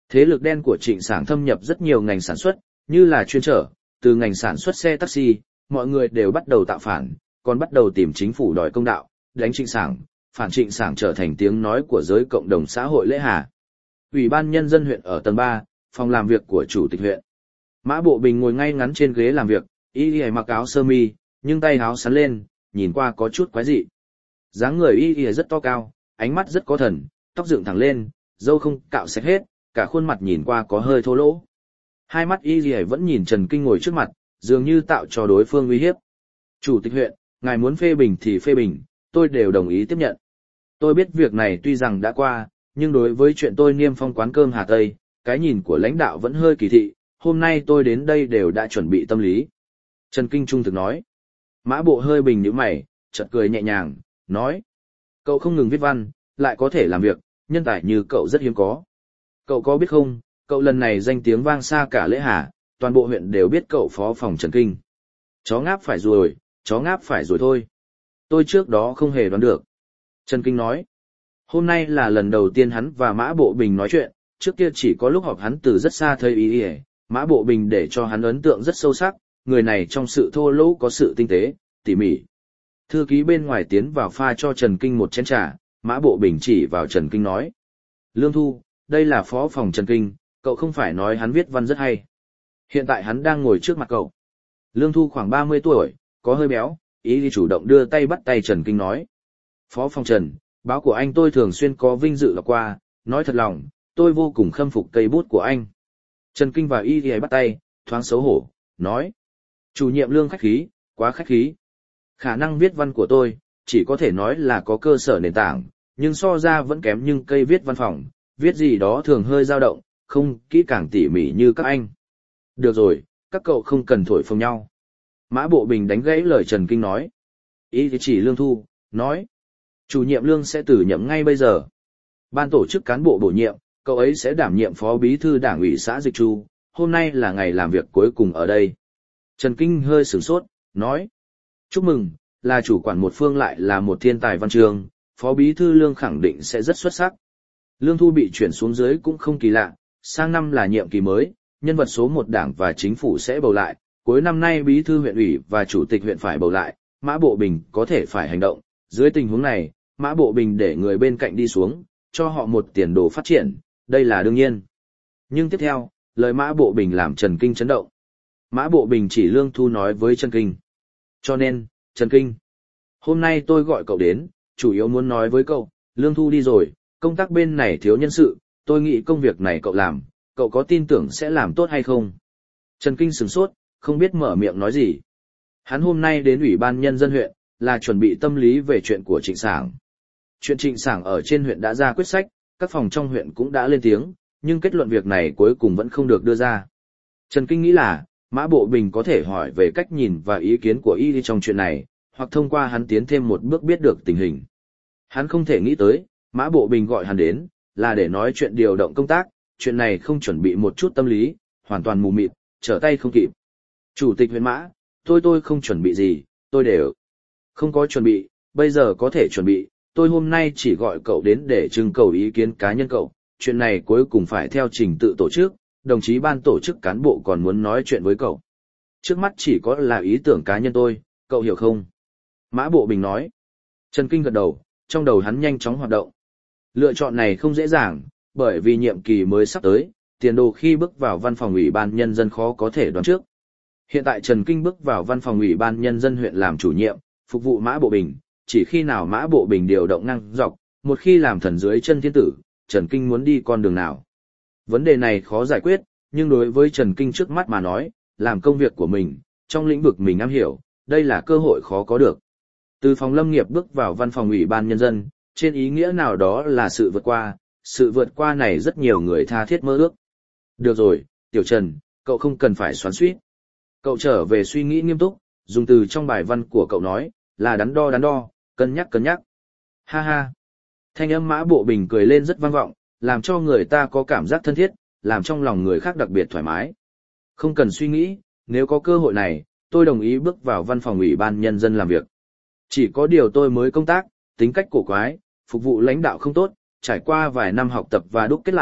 Thế lực đen của Trịnh Sảng thâm nhập rất nhiều ngành sản xuất, như là chuyên trở, từ ngành sản xuất xe taxi, mọi người đều bắt đầu tạo phản, còn bắt đầu tìm chính phủ đòi công đạo, đánh Trịnh Sảng, phản Trịnh Sảng trở thành tiếng nói của giới cộng đồng xã hội Lễ Hà. Ủy ban nhân dân huyện ở tầng 3, phòng làm việc của chủ tịch huyện. Mã Bộ Bình ngồi ngay ngắn trên ghế làm việc, y mặc áo sơ mi, nhưng tay áo sắn lên, nhìn qua có chút quái dị. Dáng người y rất to cao, ánh mắt rất có thần, tóc dựng thẳng lên, râu không cạo sạch hết, cả khuôn mặt nhìn qua có hơi thô lỗ. Hai mắt y vẫn nhìn Trần Kinh ngồi trước mặt, dường như tạo cho đối phương uy hiếp. Chủ tịch huyện, ngài muốn phê bình thì phê bình, tôi đều đồng ý tiếp nhận. Tôi biết việc này tuy rằng đã qua, nhưng đối với chuyện tôi niêm phong quán cơm Hà Tây, cái nhìn của lãnh đạo vẫn hơi kỳ thị, hôm nay tôi đến đây đều đã chuẩn bị tâm lý. Trần Kinh trung thực nói. Mã Bộ hơi bình nhíu mày, chợt cười nhẹ nhàng, nói. Cậu không ngừng viết văn, lại có thể làm việc, nhân tài như cậu rất hiếm có. Cậu có biết không, cậu lần này danh tiếng vang xa cả Lễ Hà, toàn bộ huyện đều biết cậu phó phòng Trần Kinh. Chó ngáp phải rồi thôi. Tôi trước đó không hề đoán được. Trần Kinh nói. Hôm nay là lần đầu tiên hắn và Mã Bộ Bình nói chuyện, trước kia chỉ có lúc họp hắn từ rất xa thấy ý. Mã Bộ Bình để cho hắn ấn tượng rất sâu sắc, người này trong sự thô lỗ có sự tinh tế, tỉ mỉ. Thư ký bên ngoài tiến vào pha cho Trần Kinh một chén trà, Mã Bộ Bình chỉ vào Trần Kinh nói. Lương Thu, đây là phó phòng Trần Kinh, cậu không phải nói hắn viết văn rất hay. Hiện tại hắn đang ngồi trước mặt cậu. Lương Thu khoảng 30 tuổi, có hơi béo, ý chủ động đưa tay bắt tay Trần Kinh nói. Phó phòng Trần, báo của anh tôi thường xuyên có vinh dự đọc qua, nói thật lòng, tôi vô cùng khâm phục cây bút của anh. Trần Kinh và y bắt tay, thoáng xấu hổ, nói. Chủ nhiệm Lương khách khí, quá khách khí. Khả năng viết văn của tôi, chỉ có thể nói là có cơ sở nền tảng, nhưng so ra vẫn kém nhưng cây viết văn phòng, viết gì đó thường hơi dao động, không kỹ càng tỉ mỉ như các anh. Được rồi, các cậu không cần thổi phồng nhau. Mã Bộ Bình đánh gãy lời Trần Kinh nói. Ý thì chỉ Lương Thu, nói. Chủ nhiệm Lương sẽ tử nhậm ngay bây giờ. Ban tổ chức cán bộ bổ nhiệm, cậu ấy sẽ đảm nhiệm phó bí thư đảng ủy xã Dịch Chu, hôm nay là ngày làm việc cuối cùng ở đây. Trần Kinh hơi sửng sốt, nói. Chúc mừng, là chủ quản một phương lại là một thiên tài văn chương, phó bí thư Lương khẳng định sẽ rất xuất sắc. Lương Thu bị chuyển xuống dưới cũng không kỳ lạ, sang năm là nhiệm kỳ mới, nhân vật số 1 đảng và chính phủ sẽ bầu lại, cuối năm nay bí thư huyện ủy và chủ tịch huyện phải bầu lại, Mã Bộ Bình có thể phải hành động. Dưới tình huống này, Mã Bộ Bình để người bên cạnh đi xuống, cho họ một tiền đồ phát triển, đây là đương nhiên. Nhưng tiếp theo, lời Mã Bộ Bình làm Trần Kinh chấn động. Mã Bộ Bình chỉ Lương Thu nói với Trần Kinh. Cho nên, Trần Kinh, hôm nay tôi gọi cậu đến, chủ yếu muốn nói với cậu, Lương Thu đi rồi, công tác bên này thiếu nhân sự, tôi nghĩ công việc này cậu làm, cậu có tin tưởng sẽ làm tốt hay không? Trần Kinh sửng sốt, không biết mở miệng nói gì. Hắn hôm nay đến Ủy ban Nhân dân huyện, là chuẩn bị tâm lý về chuyện của Trịnh Sảng. Chuyện Trịnh Sảng ở trên huyện đã ra quyết sách, các phòng trong huyện cũng đã lên tiếng, nhưng kết luận việc này cuối cùng vẫn không được đưa ra. Trần Kinh nghĩ là, Mã Bộ Bình có thể hỏi về cách nhìn và ý kiến của y trong chuyện này, hoặc thông qua hắn tiến thêm một bước biết được tình hình. Hắn không thể nghĩ tới, Mã Bộ Bình gọi hắn đến, là để nói chuyện điều động công tác, chuyện này không chuẩn bị một chút tâm lý, hoàn toàn mù mịt, trở tay không kịp. Chủ tịch huyện Mã, tôi không chuẩn bị gì, tôi đều không có chuẩn bị, bây giờ có thể chuẩn bị, tôi hôm nay chỉ gọi cậu đến để trưng cầu ý kiến cá nhân cậu, chuyện này cuối cùng phải theo trình tự tổ chức, đồng chí ban tổ chức cán bộ còn muốn nói chuyện với cậu. Trước mắt chỉ có là ý tưởng cá nhân tôi, cậu hiểu không? Mã Bộ Bình nói. Trần Kinh gật đầu, trong đầu hắn nhanh chóng hoạt động. Lựa chọn này không dễ dàng, bởi vì nhiệm kỳ mới sắp tới, tiền đồ khi bước vào văn phòng ủy ban nhân dân khó có thể đoán trước. Hiện tại Trần Kinh bước vào văn phòng ủy ban nhân dân huyện làm chủ nhiệm, phục vụ Mã Bộ Bình, chỉ khi nào Mã Bộ Bình điều động năng dọc, một khi làm thần dưới chân thiên tử, Trần Kinh muốn đi con đường nào. Vấn đề này khó giải quyết, nhưng đối với Trần Kinh trước mắt mà nói, làm công việc của mình, trong lĩnh vực mình am hiểu, đây là cơ hội khó có được. Từ phòng lâm nghiệp bước vào văn phòng ủy ban nhân dân, trên ý nghĩa nào đó là sự vượt qua này rất nhiều người tha thiết mơ ước. Được rồi, Tiểu Trần, cậu không cần phải xoắn xuýt. Cậu trở về suy nghĩ nghiêm túc, dùng từ trong bài văn của cậu nói, là đắn đo, cân nhắc. Ha ha. Thanh âm Mã Bộ Bình cười lên rất vang vọng, làm cho người ta có cảm giác thân thiết, làm trong lòng người khác đặc biệt thoải mái. Không cần suy nghĩ, nếu có cơ hội này, tôi đồng ý bước vào văn phòng ủy ban nhân dân làm việc. Chỉ có điều tôi mới công tác, tính cách cổ quái, phục vụ lãnh đạo không tốt, trải qua vài năm học tập và đúc kết lại,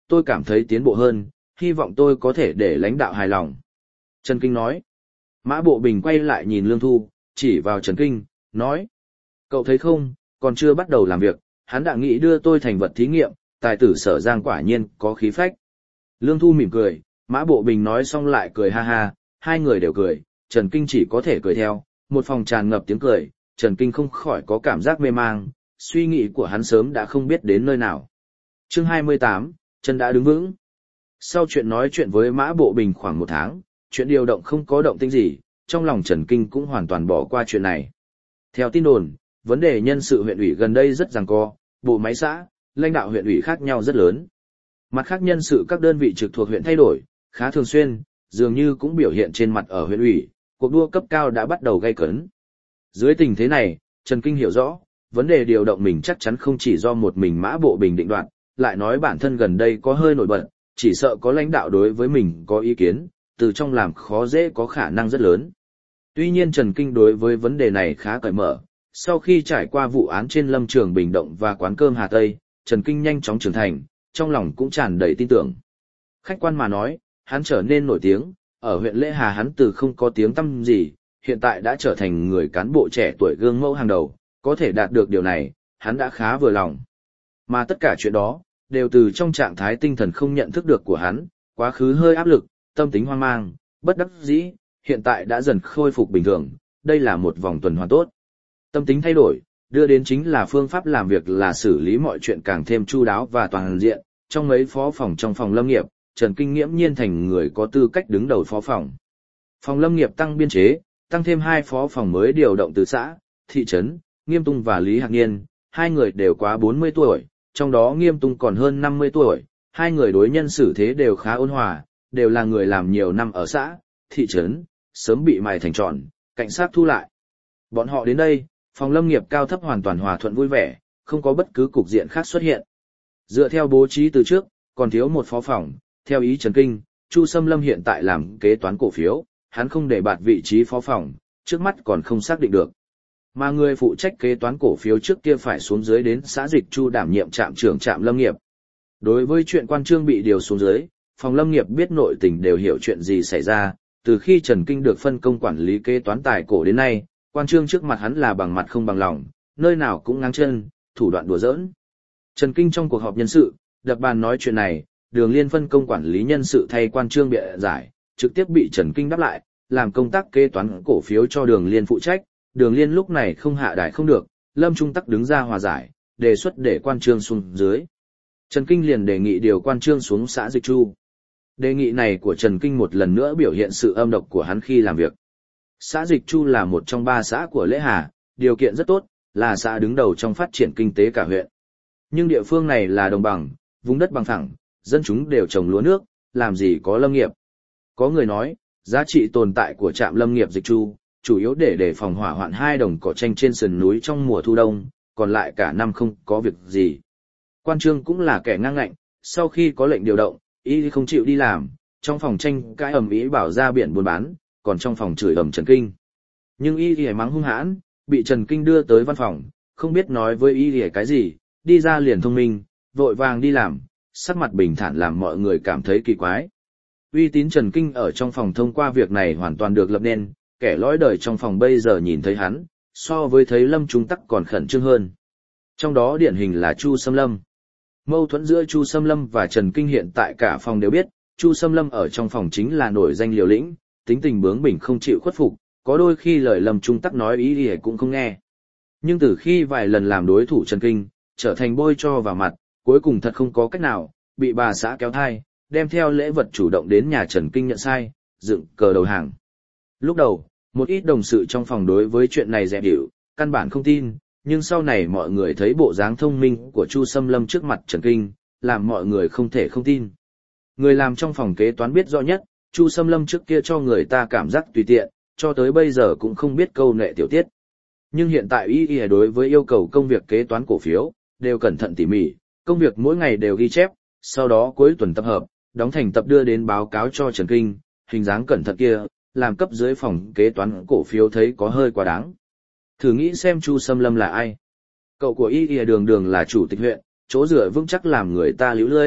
tôi cảm thấy tiến bộ hơn, hy vọng tôi có thể để lãnh đạo hài lòng. Trần Kinh nói. Mã Bộ Bình quay lại nhìn Lương Thu, chỉ vào Trần Kinh, nói. Cậu thấy không, còn chưa bắt đầu làm việc, hắn đã nghĩ đưa tôi thành vật thí nghiệm, tài tử Sở Giang quả nhiên có khí phách. Lương Thu mỉm cười, Mã Bộ Bình nói xong lại cười ha ha, hai người đều cười, Trần Kinh chỉ có thể cười theo, một phòng tràn ngập tiếng cười, Trần Kinh không khỏi có cảm giác mê mang, suy nghĩ của hắn sớm đã không biết đến nơi nào. Chương 28, chân đã đứng vững. Sau chuyện nói chuyện với Mã Bộ Bình khoảng 1 tháng, chuyện điều động không có động tĩnh gì, trong lòng Trần Kinh cũng hoàn toàn bỏ qua chuyện này. Theo tin đồn, vấn đề nhân sự huyện ủy gần đây rất giằng co, bộ máy xã, lãnh đạo huyện ủy khác nhau rất lớn. Mặt khác nhân sự các đơn vị trực thuộc huyện thay đổi, khá thường xuyên, dường như cũng biểu hiện trên mặt ở huyện ủy, cuộc đua cấp cao đã bắt đầu gay cấn. Dưới tình thế này, Trần Kinh hiểu rõ, vấn đề điều động mình chắc chắn không chỉ do một mình Mã Bộ Bình định đoạt, lại nói bản thân gần đây có hơi nổi bật, chỉ sợ có lãnh đạo đối với mình có ý kiến, từ trong làm khó dễ có khả năng rất lớn. Tuy nhiên Trần Kinh đối với vấn đề này khá cởi mở, sau khi trải qua vụ án trên lâm trường Bình Động và quán cơm Hà Tây, Trần Kinh nhanh chóng trưởng thành, trong lòng cũng tràn đầy tin tưởng. Khách quan mà nói, hắn trở nên nổi tiếng, ở huyện Lễ Hà hắn từ không có tiếng tăm gì, hiện tại đã trở thành người cán bộ trẻ tuổi gương mẫu hàng đầu, có thể đạt được điều này, hắn đã khá vừa lòng. Mà tất cả chuyện đó, đều từ trong trạng thái tinh thần không nhận thức được của hắn, quá khứ hơi áp lực, tâm tính hoang mang, bất đắc dĩ, hiện tại đã dần khôi phục bình thường, đây là một vòng tuần hoàn tốt. Tâm tính thay đổi, đưa đến chính là phương pháp làm việc là xử lý mọi chuyện càng thêm chu đáo và toàn diện, trong mấy phó phòng trong phòng lâm nghiệp, Trần Kinh nghiễm nhiên thành người có tư cách đứng đầu phó phòng. Phòng lâm nghiệp tăng biên chế, tăng thêm 2 phó phòng mới điều động từ xã, thị trấn, Nghiêm Tung và Lý Hạc Niên, 2 người đều quá 40 tuổi, trong đó Nghiêm Tung còn hơn 50 tuổi, 2 người đối nhân xử thế đều khá ôn hòa, đều là người làm nhiều năm ở xã, thị trấn, sớm bị mài thành tròn, cảnh sát thu lại. Bọn họ đến đây, phòng lâm nghiệp cao thấp hoàn toàn hòa thuận vui vẻ, không có bất cứ cục diện khác xuất hiện. Dựa theo bố trí từ trước, còn thiếu một phó phòng, theo ý Trần Kinh, Chu Sâm Lâm hiện tại làm kế toán cổ phiếu, hắn không để bạt vị trí phó phòng, trước mắt còn không xác định được. Mà người phụ trách kế toán cổ phiếu trước kia phải xuống dưới đến xã Dịch Chu đảm nhiệm trạm trưởng trạm lâm nghiệp. Đối với chuyện quan trương bị điều xuống dưới, phòng lâm nghiệp biết nội tình đều hiểu chuyện gì xảy ra, từ khi Trần Kinh được phân công quản lý kế toán tài cổ đến nay, quan trương trước mặt hắn là bằng mặt không bằng lòng, nơi nào cũng ngang chân, thủ đoạn đùa giỡn. Trần Kinh trong cuộc họp nhân sự, đập bàn nói chuyện này, Đường Liên phân công quản lý nhân sự thay quan trương bịa giải, trực tiếp bị Trần Kinh đáp lại, làm công tác kế toán cổ phiếu cho Đường Liên phụ trách. Đường Liên lúc này không hạ đài không được, Lâm Trung Tắc đứng ra hòa giải, đề xuất để quan trương xuống dưới. Trần Kinh liền đề nghị điều quan trương xuống xã Dịch Chu. Đề nghị này của Trần Kinh một lần nữa biểu hiện sự âm độc của hắn khi làm việc. Xã Dịch Chu là một trong 3 xã của Lễ Hà, điều kiện rất tốt, là xã đứng đầu trong phát triển kinh tế cả huyện. Nhưng địa phương này là đồng bằng, vùng đất bằng phẳng, dân chúng đều trồng lúa nước, làm gì có lâm nghiệp. Có người nói, giá trị tồn tại của trạm lâm nghiệp Dịch Chu, chủ yếu để đề phòng hỏa hoạn 2 đồng cỏ tranh trên sườn núi trong mùa thu đông, còn lại cả năm không có việc gì. Quan trương cũng là kẻ ngang ngạnh, sau khi có lệnh điều động, y không chịu đi làm, trong phòng tranh cãi ầm ĩ bảo ra biển buôn bán, còn trong phòng chửi ầm Trần Kinh. Nhưng y thì mắng hung hãn, bị Trần Kinh đưa tới văn phòng, không biết nói với y thì cái gì, đi ra liền thông minh, vội vàng đi làm, sắc mặt bình thản làm mọi người cảm thấy kỳ quái. Uy tín Trần Kinh ở trong phòng thông qua việc này hoàn toàn được lập nên, kẻ lõi đời trong phòng bây giờ nhìn thấy hắn, so với thấy Lâm Trung Tắc còn khẩn trương hơn. Trong đó điển hình là Chu Sâm Lâm. Mâu thuẫn giữa Chu Sâm Lâm và Trần Kinh hiện tại cả phòng đều biết, Chu Sâm Lâm ở trong phòng chính là nổi danh liều lĩnh, tính tình bướng bỉnh không chịu khuất phục, có đôi khi lời Lâm Trung Tắc nói ý thì cũng không nghe. Nhưng từ khi vài lần làm đối thủ Trần Kinh, trở thành bôi cho vào mặt, cuối cùng thật không có cách nào, bị bà xã kéo thai, đem theo lễ vật chủ động đến nhà Trần Kinh nhận sai, dựng cờ đầu hàng. Lúc đầu, một ít đồng sự trong phòng đối với chuyện này dè bỉu, căn bản không tin, nhưng sau này mọi người thấy bộ dáng thông minh của Chu Sâm Lâm trước mặt Trần Kinh, làm mọi người không thể không tin. Người làm trong phòng kế toán biết rõ nhất, Chu Sâm Lâm trước kia cho người ta cảm giác tùy tiện, cho tới bây giờ cũng không biết câu nệ tiểu tiết. Nhưng hiện tại y đối với yêu cầu công việc kế toán cổ phiếu, đều cẩn thận tỉ mỉ, công việc mỗi ngày đều ghi chép, sau đó cuối tuần tập hợp, đóng thành tập đưa đến báo cáo cho Trần Kinh, hình dáng cẩn thận kia, làm cấp dưới phòng kế toán cổ phiếu thấy có hơi quá đáng. Thử nghĩ xem Chu Sâm Lâm là ai. Cậu của y đường đường là chủ tịch huyện, chỗ dựa vững chắc làm người ta líu lưới,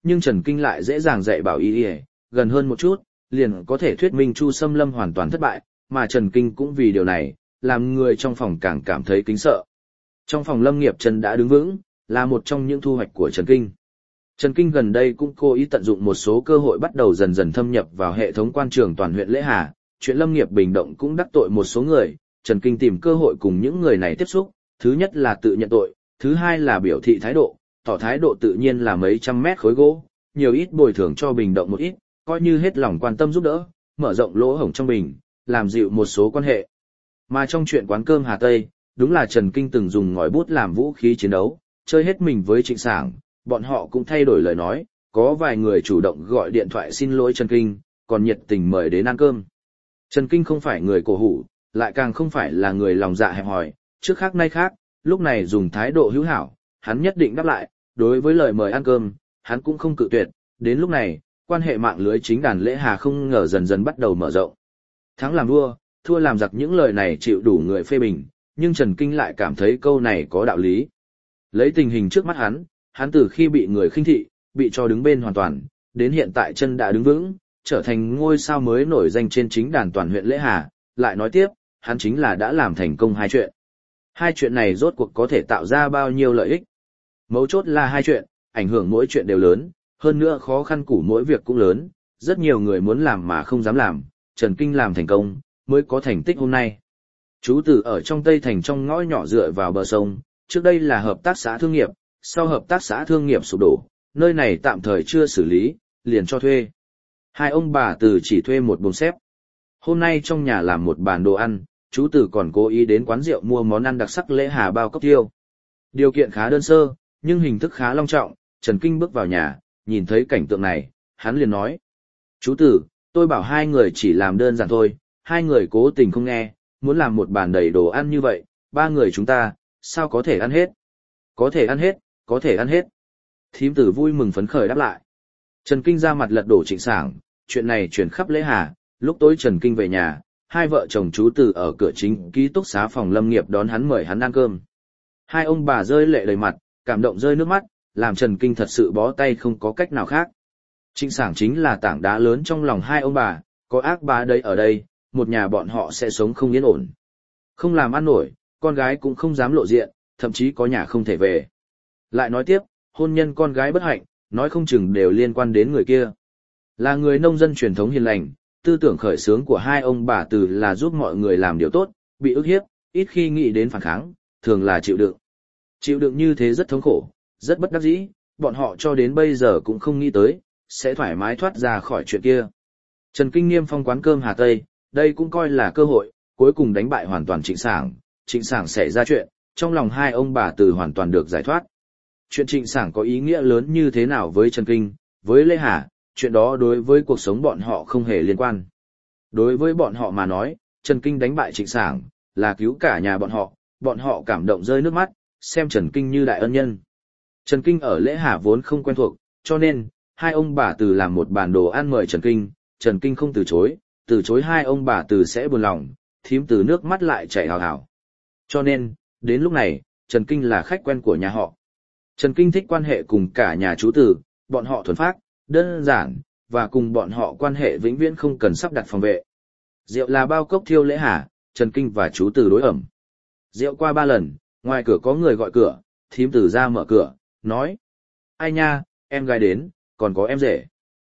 nhưng Trần Kinh lại dễ dàng dạy bảo y y, gần hơn một chút, liền có thể thuyết minh Chu Sâm Lâm hoàn toàn thất bại, mà Trần Kinh cũng vì điều này, làm người trong phòng càng cảm thấy kính sợ. Trong phòng Lâm Nghiệp Trần đã đứng vững, là một trong những thu hoạch của Trần Kinh. Trần Kinh gần đây cũng cố ý tận dụng một số cơ hội bắt đầu dần dần thâm nhập vào hệ thống quan trường toàn huyện Lễ Hà, chuyện Lâm Nghiệp Bình Động cũng đắc tội một số người, Trần Kinh tìm cơ hội cùng những người này tiếp xúc, thứ nhất là tự nhận tội, thứ hai là biểu thị thái độ, tỏ thái độ tự nhiên là mấy trăm mét khối gỗ, nhiều ít bồi thường cho Bình Động một ít, coi như hết lòng quan tâm giúp đỡ, mở rộng lỗ hổng trong bình, làm dịu một số quan hệ. Mà trong chuyện quán cơm Hà Tây, đúng là Trần Kinh từng dùng ngòi bút làm vũ khí chiến đấu, chơi hết mình với Trịnh Sảng, bọn họ cũng thay đổi lời nói, có vài người chủ động gọi điện thoại xin lỗi Trần Kinh, còn nhiệt tình mời đến ăn cơm. Trần Kinh không phải người cổ hủ, lại càng không phải là người lòng dạ hẹp hòi, trước khác nay khác, lúc này dùng thái độ hữu hảo, hắn nhất định đáp lại, đối với lời mời ăn cơm, hắn cũng không cự tuyệt, đến lúc này, quan hệ mạng lưới chính đàn Lễ Hà không ngờ dần dần bắt đầu mở rộng. Thắng làm vua, thua làm giặc, những lời này chịu đủ người phê bình, nhưng Trần Kinh lại cảm thấy câu này có đạo lý. Lấy tình hình trước mắt hắn từ khi bị người khinh thị, bị cho đứng bên hoàn toàn, đến hiện tại chân đã đứng vững, trở thành ngôi sao mới nổi danh trên chính đàn toàn huyện Lễ Hà, lại nói tiếp, hắn chính là đã làm thành công hai chuyện. Hai chuyện này rốt cuộc có thể tạo ra bao nhiêu lợi ích? Mấu chốt là hai chuyện, ảnh hưởng mỗi chuyện đều lớn, hơn nữa khó khăn của mỗi việc cũng lớn, rất nhiều người muốn làm mà không dám làm, Trần Kinh làm thành công, mới có thành tích hôm nay. Chú Tử ở trong Tây Thành trong ngõ nhỏ dựa vào bờ sông, trước đây là hợp tác xã thương nghiệp, sau hợp tác xã thương nghiệp sụp đổ, nơi này tạm thời chưa xử lý, liền cho thuê. Hai ông bà Từ chỉ thuê một buồng xếp. Hôm nay trong nhà làm một bàn đồ ăn, chú Tử còn cố ý đến quán rượu mua món ăn đặc sắc Lễ Hà bao cốc tiêu. Điều kiện khá đơn sơ, nhưng hình thức khá long trọng, Trần Kinh bước vào nhà, nhìn thấy cảnh tượng này, hắn liền nói. Chú Tử, tôi bảo hai người chỉ làm đơn giản thôi, hai người cố tình không nghe, muốn làm một bàn đầy đồ ăn như vậy, ba người chúng ta, sao có thể ăn hết? Có thể ăn hết, có thể ăn hết. Thím Tử vui mừng phấn khởi đáp lại. Trần Kinh ra mặt lật đổ Trịnh Sảng, chuyện này truyền khắp Lễ Hà, lúc tối Trần Kinh về nhà, hai vợ chồng chú Tử ở cửa chính ký túc xá phòng Lâm Nghiệp đón hắn mời hắn ăn cơm. Hai ông bà rơi lệ đầy mặt, cảm động rơi nước mắt, làm Trần Kinh thật sự bó tay không có cách nào khác. Trịnh Sảng chính là tảng đá lớn trong lòng hai ông bà, có ác bá đây ở đây, một nhà bọn họ sẽ sống không yên ổn. Không làm ăn nổi, con gái cũng không dám lộ diện, thậm chí có nhà không thể về. Lại nói tiếp, hôn nhân con gái bất hạnh, nói không chừng đều liên quan đến người kia. Là người nông dân truyền thống hiền lành, tư tưởng khởi xướng của hai ông bà Từ là giúp mọi người làm điều tốt, bị ức hiếp, ít khi nghĩ đến phản kháng, thường là chịu đựng. Chịu đựng như thế rất thống khổ, rất bất đắc dĩ, bọn họ cho đến bây giờ cũng không nghĩ tới, sẽ thoải mái thoát ra khỏi chuyện kia. Trần Kinh niêm phong quán cơm Hà Tây, đây cũng coi là cơ hội, cuối cùng đánh bại hoàn toàn Trịnh Sảng xảy ra chuyện, trong lòng hai ông bà Từ hoàn toàn được giải thoát. Chuyện Trịnh Sảng có ý nghĩa lớn như thế nào với Trần Kinh, với Lễ Hà, chuyện đó đối với cuộc sống bọn họ không hề liên quan. Đối với bọn họ mà nói, Trần Kinh đánh bại Trịnh Sảng, là cứu cả nhà bọn họ cảm động rơi nước mắt, xem Trần Kinh như đại ân nhân. Trần Kinh ở Lễ Hà vốn không quen thuộc, cho nên, hai ông bà Từ làm một bàn đồ ăn mời Trần Kinh không từ chối hai ông bà Từ sẽ buồn lòng, thím Từ nước mắt lại chảy hào hào. Cho nên, đến lúc này, Trần Kinh là khách quen của nhà họ. Trần Kinh thích quan hệ cùng cả nhà chú Từ, bọn họ thuần phác, đơn giản, và cùng bọn họ quan hệ vĩnh viễn không cần sắp đặt phòng vệ. Rượu là bao cốc thiêu Lễ Hà, Trần Kinh và chú Từ đối ẩm. Rượu qua 3 lần, ngoài cửa có người gọi cửa, thím Từ ra mở cửa, nói. Ai nha, em gái đến, còn có em rể.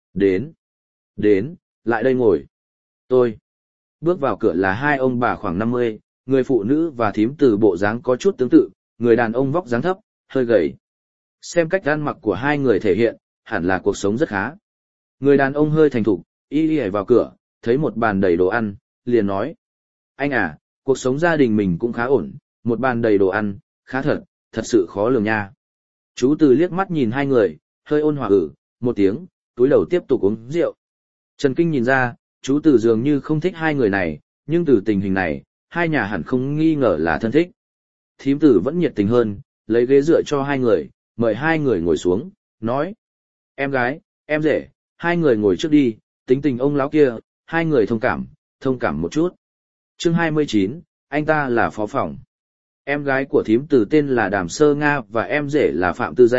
Đến, lại đây ngồi. Tôi. Bước vào cửa là hai ông bà khoảng 50, người phụ nữ và thím Từ bộ dáng có chút tương tự, người đàn ông vóc dáng thấp, hơi gầy. Xem cách ăn mặc của hai người thể hiện, hẳn là cuộc sống rất khá. Người đàn ông hơi thành thục, y vào cửa, thấy một bàn đầy đồ ăn, liền nói. Anh à, cuộc sống gia đình mình cũng khá ổn, một bàn đầy đồ ăn, khá thật sự khó lường nha. Chú Từ liếc mắt nhìn hai người, hơi ôn hòa một tiếng, túi đầu tiếp tục uống rượu. Trần Kinh nhìn ra, chú Từ dường như không thích hai người này, nhưng từ tình hình này, hai nhà hẳn không nghi ngờ là thân thích. Thím Từ vẫn nhiệt tình hơn, lấy ghế dựa cho hai người, mời hai người ngồi xuống, nói. Em gái, em rể, hai người ngồi trước đi, tính tình ông lão kia, hai người thông cảm một chút. Chương 29, anh ta là phó phòng. Em gái của thím Từ tên là Đàm Sơ Nga và em rể là Phạm Tư Danh,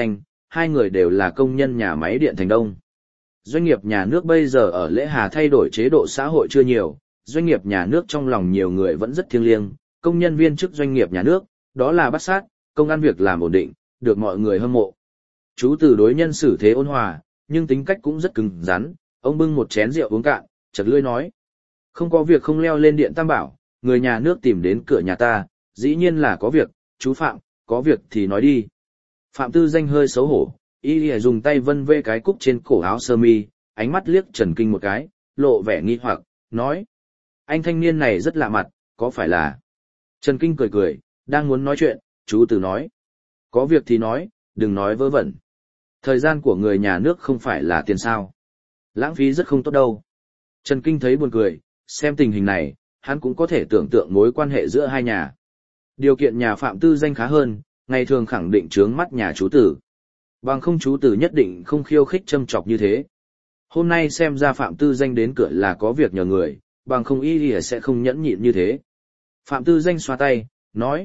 hai người đều là công nhân nhà máy điện Thành Đông. Doanh nghiệp nhà nước bây giờ ở Lễ Hà thay đổi chế độ xã hội chưa nhiều, doanh nghiệp nhà nước trong lòng nhiều người vẫn rất thiêng liêng, công nhân viên chức doanh nghiệp nhà nước, đó là bát sát, công ăn việc làm ổn định, được mọi người hâm mộ. Chú Từ đối nhân xử thế ôn hòa, nhưng tính cách cũng rất cứng rắn, ông bưng một chén rượu uống cạn, chật lưỡi nói. Không có việc không leo lên điện Tam Bảo, người nhà nước tìm đến cửa nhà ta, dĩ nhiên là có việc, chú Phạm, có việc thì nói đi. Phạm Tư Danh hơi xấu hổ, y dùng tay vân vê cái cúc trên cổ áo sơ mi, ánh mắt liếc Trần Kinh một cái, lộ vẻ nghi hoặc, nói. Anh thanh niên này rất lạ mặt, có phải là... Trần Kinh cười cười, đang muốn nói chuyện, chú Từ nói. Có việc thì nói, đừng nói vớ vẩn. Thời gian của người nhà nước không phải là tiền sao. Lãng phí rất không tốt đâu. Trần Kinh thấy buồn cười, xem tình hình này, hắn cũng có thể tưởng tượng mối quan hệ giữa hai nhà. Điều kiện nhà Phạm Tư Danh khá hơn, ngày thường khẳng định trướng mắt nhà chú Tử. Bằng không chú Tử nhất định không khiêu khích châm chọc như thế. Hôm nay xem ra Phạm Tư Danh đến cửa là có việc nhờ người, bằng không y sẽ không nhẫn nhịn như thế. Phạm Tư Danh xoa tay, nói.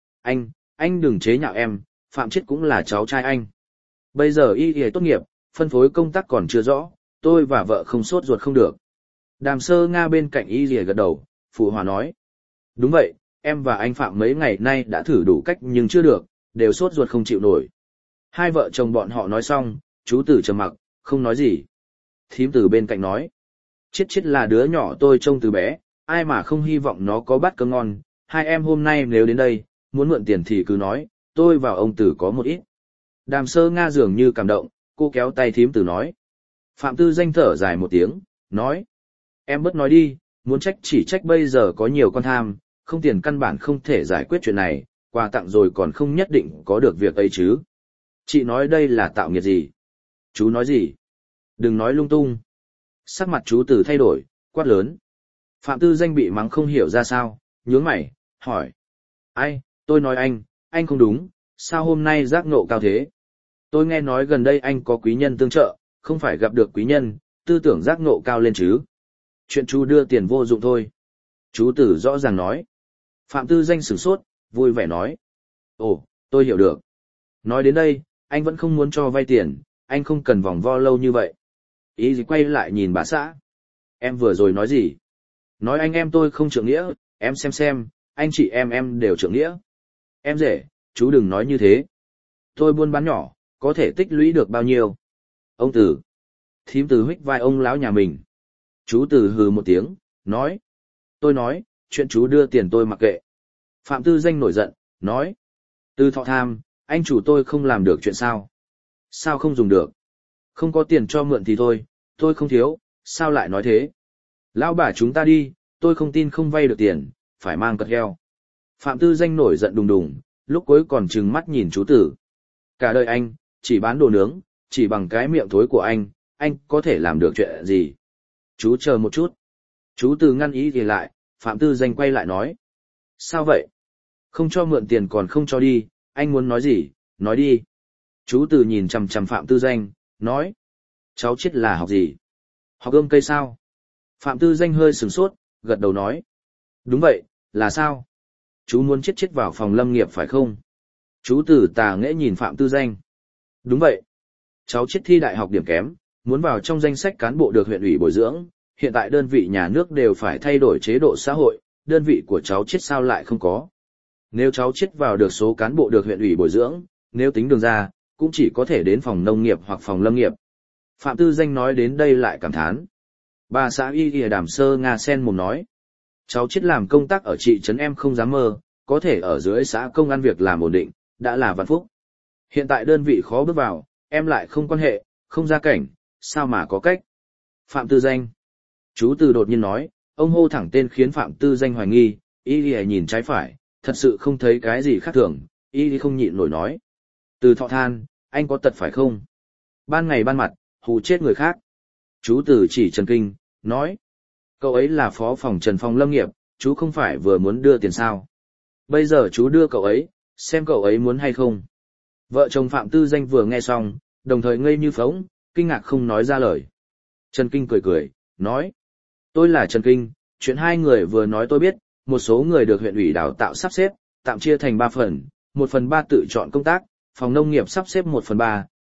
Anh đừng chế nhạo em, Phạm Chiết cũng là cháu trai anh. Bây giờ y tốt nghiệp, phân phối công tác còn chưa rõ, tôi và vợ không sốt ruột không được. Đàm Sơ Nga bên cạnh y gật đầu, phụ hòa nói. Đúng vậy, em và anh Phạm mấy ngày nay đã thử đủ cách nhưng chưa được, đều sốt ruột không chịu nổi. Hai vợ chồng bọn họ nói xong, chú Tử trầm mặc, không nói gì. Thím Từ bên cạnh nói. Chiết là đứa nhỏ tôi trông từ bé, ai mà không hy vọng nó có bát cơm ngon, hai em hôm nay nếu đến đây, muốn mượn tiền thì cứ nói, tôi và ông Tử có một ít. Đàm Sơ Nga dường như cảm động, cô kéo tay thím Từ nói. Phạm Tư Danh thở dài một tiếng, nói. Em bớt nói đi, muốn trách chỉ trách bây giờ có nhiều con tham, không tiền căn bản không thể giải quyết chuyện này, quà tặng rồi còn không nhất định có được việc ấy chứ. Chị nói đây là tạo nghiệt gì? Chú nói gì? Đừng nói lung tung. Sắc mặt chú Từ thay đổi, quát lớn. Phạm Tư Danh bị mắng không hiểu ra sao, nhướng mày, hỏi. Ai, tôi nói anh không đúng, sao hôm nay giác ngộ cao thế? Tôi nghe nói gần đây anh có quý nhân tương trợ, không phải gặp được quý nhân, tư tưởng giác ngộ cao lên chứ. Chuyện chú đưa tiền vô dụng thôi. Chú Tử rõ ràng nói. Phạm Tư Danh sửng sốt, vui vẻ nói. Ồ, tôi hiểu được. Nói đến đây, anh vẫn không muốn cho vay tiền, anh không cần vòng vo lâu như vậy. Ý gì quay lại nhìn bà xã. Em vừa rồi nói gì? Nói anh em tôi không trượng nghĩa, em xem, anh chị em đều trượng nghĩa. Em rể, chú đừng nói như thế. Tôi buôn bán nhỏ, có thể tích lũy được bao nhiêu? Ông Tử. Thím Từ huých vai ông lão nhà mình. Chú Từ hừ một tiếng, nói. Tôi nói, chuyện chú đưa tiền tôi mặc kệ. Phạm Tư Danh nổi giận, nói. Từ Thọ tham, anh chủ tôi không làm được chuyện sao? Sao không dùng được? Không có tiền cho mượn thì thôi, tôi không thiếu, sao lại nói thế? Lão bà chúng ta đi, tôi không tin không vay được tiền, phải mang cật heo. Phạm Tư Danh nổi giận đùng đùng, lúc cuối còn trừng mắt nhìn chú Tử. Cả đời anh, chỉ bán đồ nướng, chỉ bằng cái miệng thối của anh có thể làm được chuyện gì? Chú chờ một chút. Chú Từ ngăn ý thì lại, Phạm Tư Danh quay lại nói. Sao vậy? Không cho mượn tiền còn không cho đi, anh muốn nói gì, nói đi. Chú Từ nhìn chằm chằm Phạm Tư Danh, nói. Cháu Chiết là học gì? Học ươm cây sao? Phạm Tư Danh hơi sửng sốt, gật đầu nói. Đúng vậy, là sao? Chú muốn Chiết vào phòng lâm nghiệp phải không? Chú Từ tà nghễ nhìn Phạm Tư Danh. Đúng vậy. Cháu Chiết thi đại học điểm kém, muốn vào trong danh sách cán bộ được huyện ủy bồi dưỡng, hiện tại đơn vị nhà nước đều phải thay đổi chế độ xã hội, đơn vị của cháu Chiết sao lại không có. Nếu cháu Chiết vào được số cán bộ được huyện ủy bồi dưỡng, nếu tính đường ra, cũng chỉ có thể đến phòng nông nghiệp hoặc phòng lâm nghiệp. Phạm Tư Danh nói đến đây lại cảm thán. Bà xã y Đàm Sơ Nga sen mồm nói. Cháu Chiết làm công tác ở thị trấn em không dám mơ, có thể ở dưới xã công ăn việc làm ổn định, đã là vạn phúc. Hiện tại đơn vị khó bước vào, em lại không quan hệ, không gia cảnh, sao mà có cách. Phạm Tư Danh. Chú Từ đột nhiên nói, ông hô thẳng tên khiến Phạm Tư Danh hoài nghi, y nhìn trái phải, thật sự không thấy cái gì khác thường, y không nhịn nổi nói. Từ Thọ than, anh có tật phải không? Ban ngày ban mặt, hù chết người khác. Chú Từ chỉ Trần Kinh, nói. Cậu ấy là phó phòng Trần Phong lâm nghiệp, chú không phải vừa muốn đưa tiền sao? Bây giờ chú đưa cậu ấy, xem cậu ấy muốn hay không. Vợ chồng Phạm Tư Danh vừa nghe xong, đồng thời ngây như phỗng, kinh ngạc không nói ra lời. Trần Kinh cười, nói. Tôi là Trần Kinh, chuyện hai người vừa nói tôi biết, một số người được huyện ủy đào tạo sắp xếp, tạm chia thành 3 phần, 1/3 tự chọn công tác, phòng nông nghiệp sắp xếp 1/3,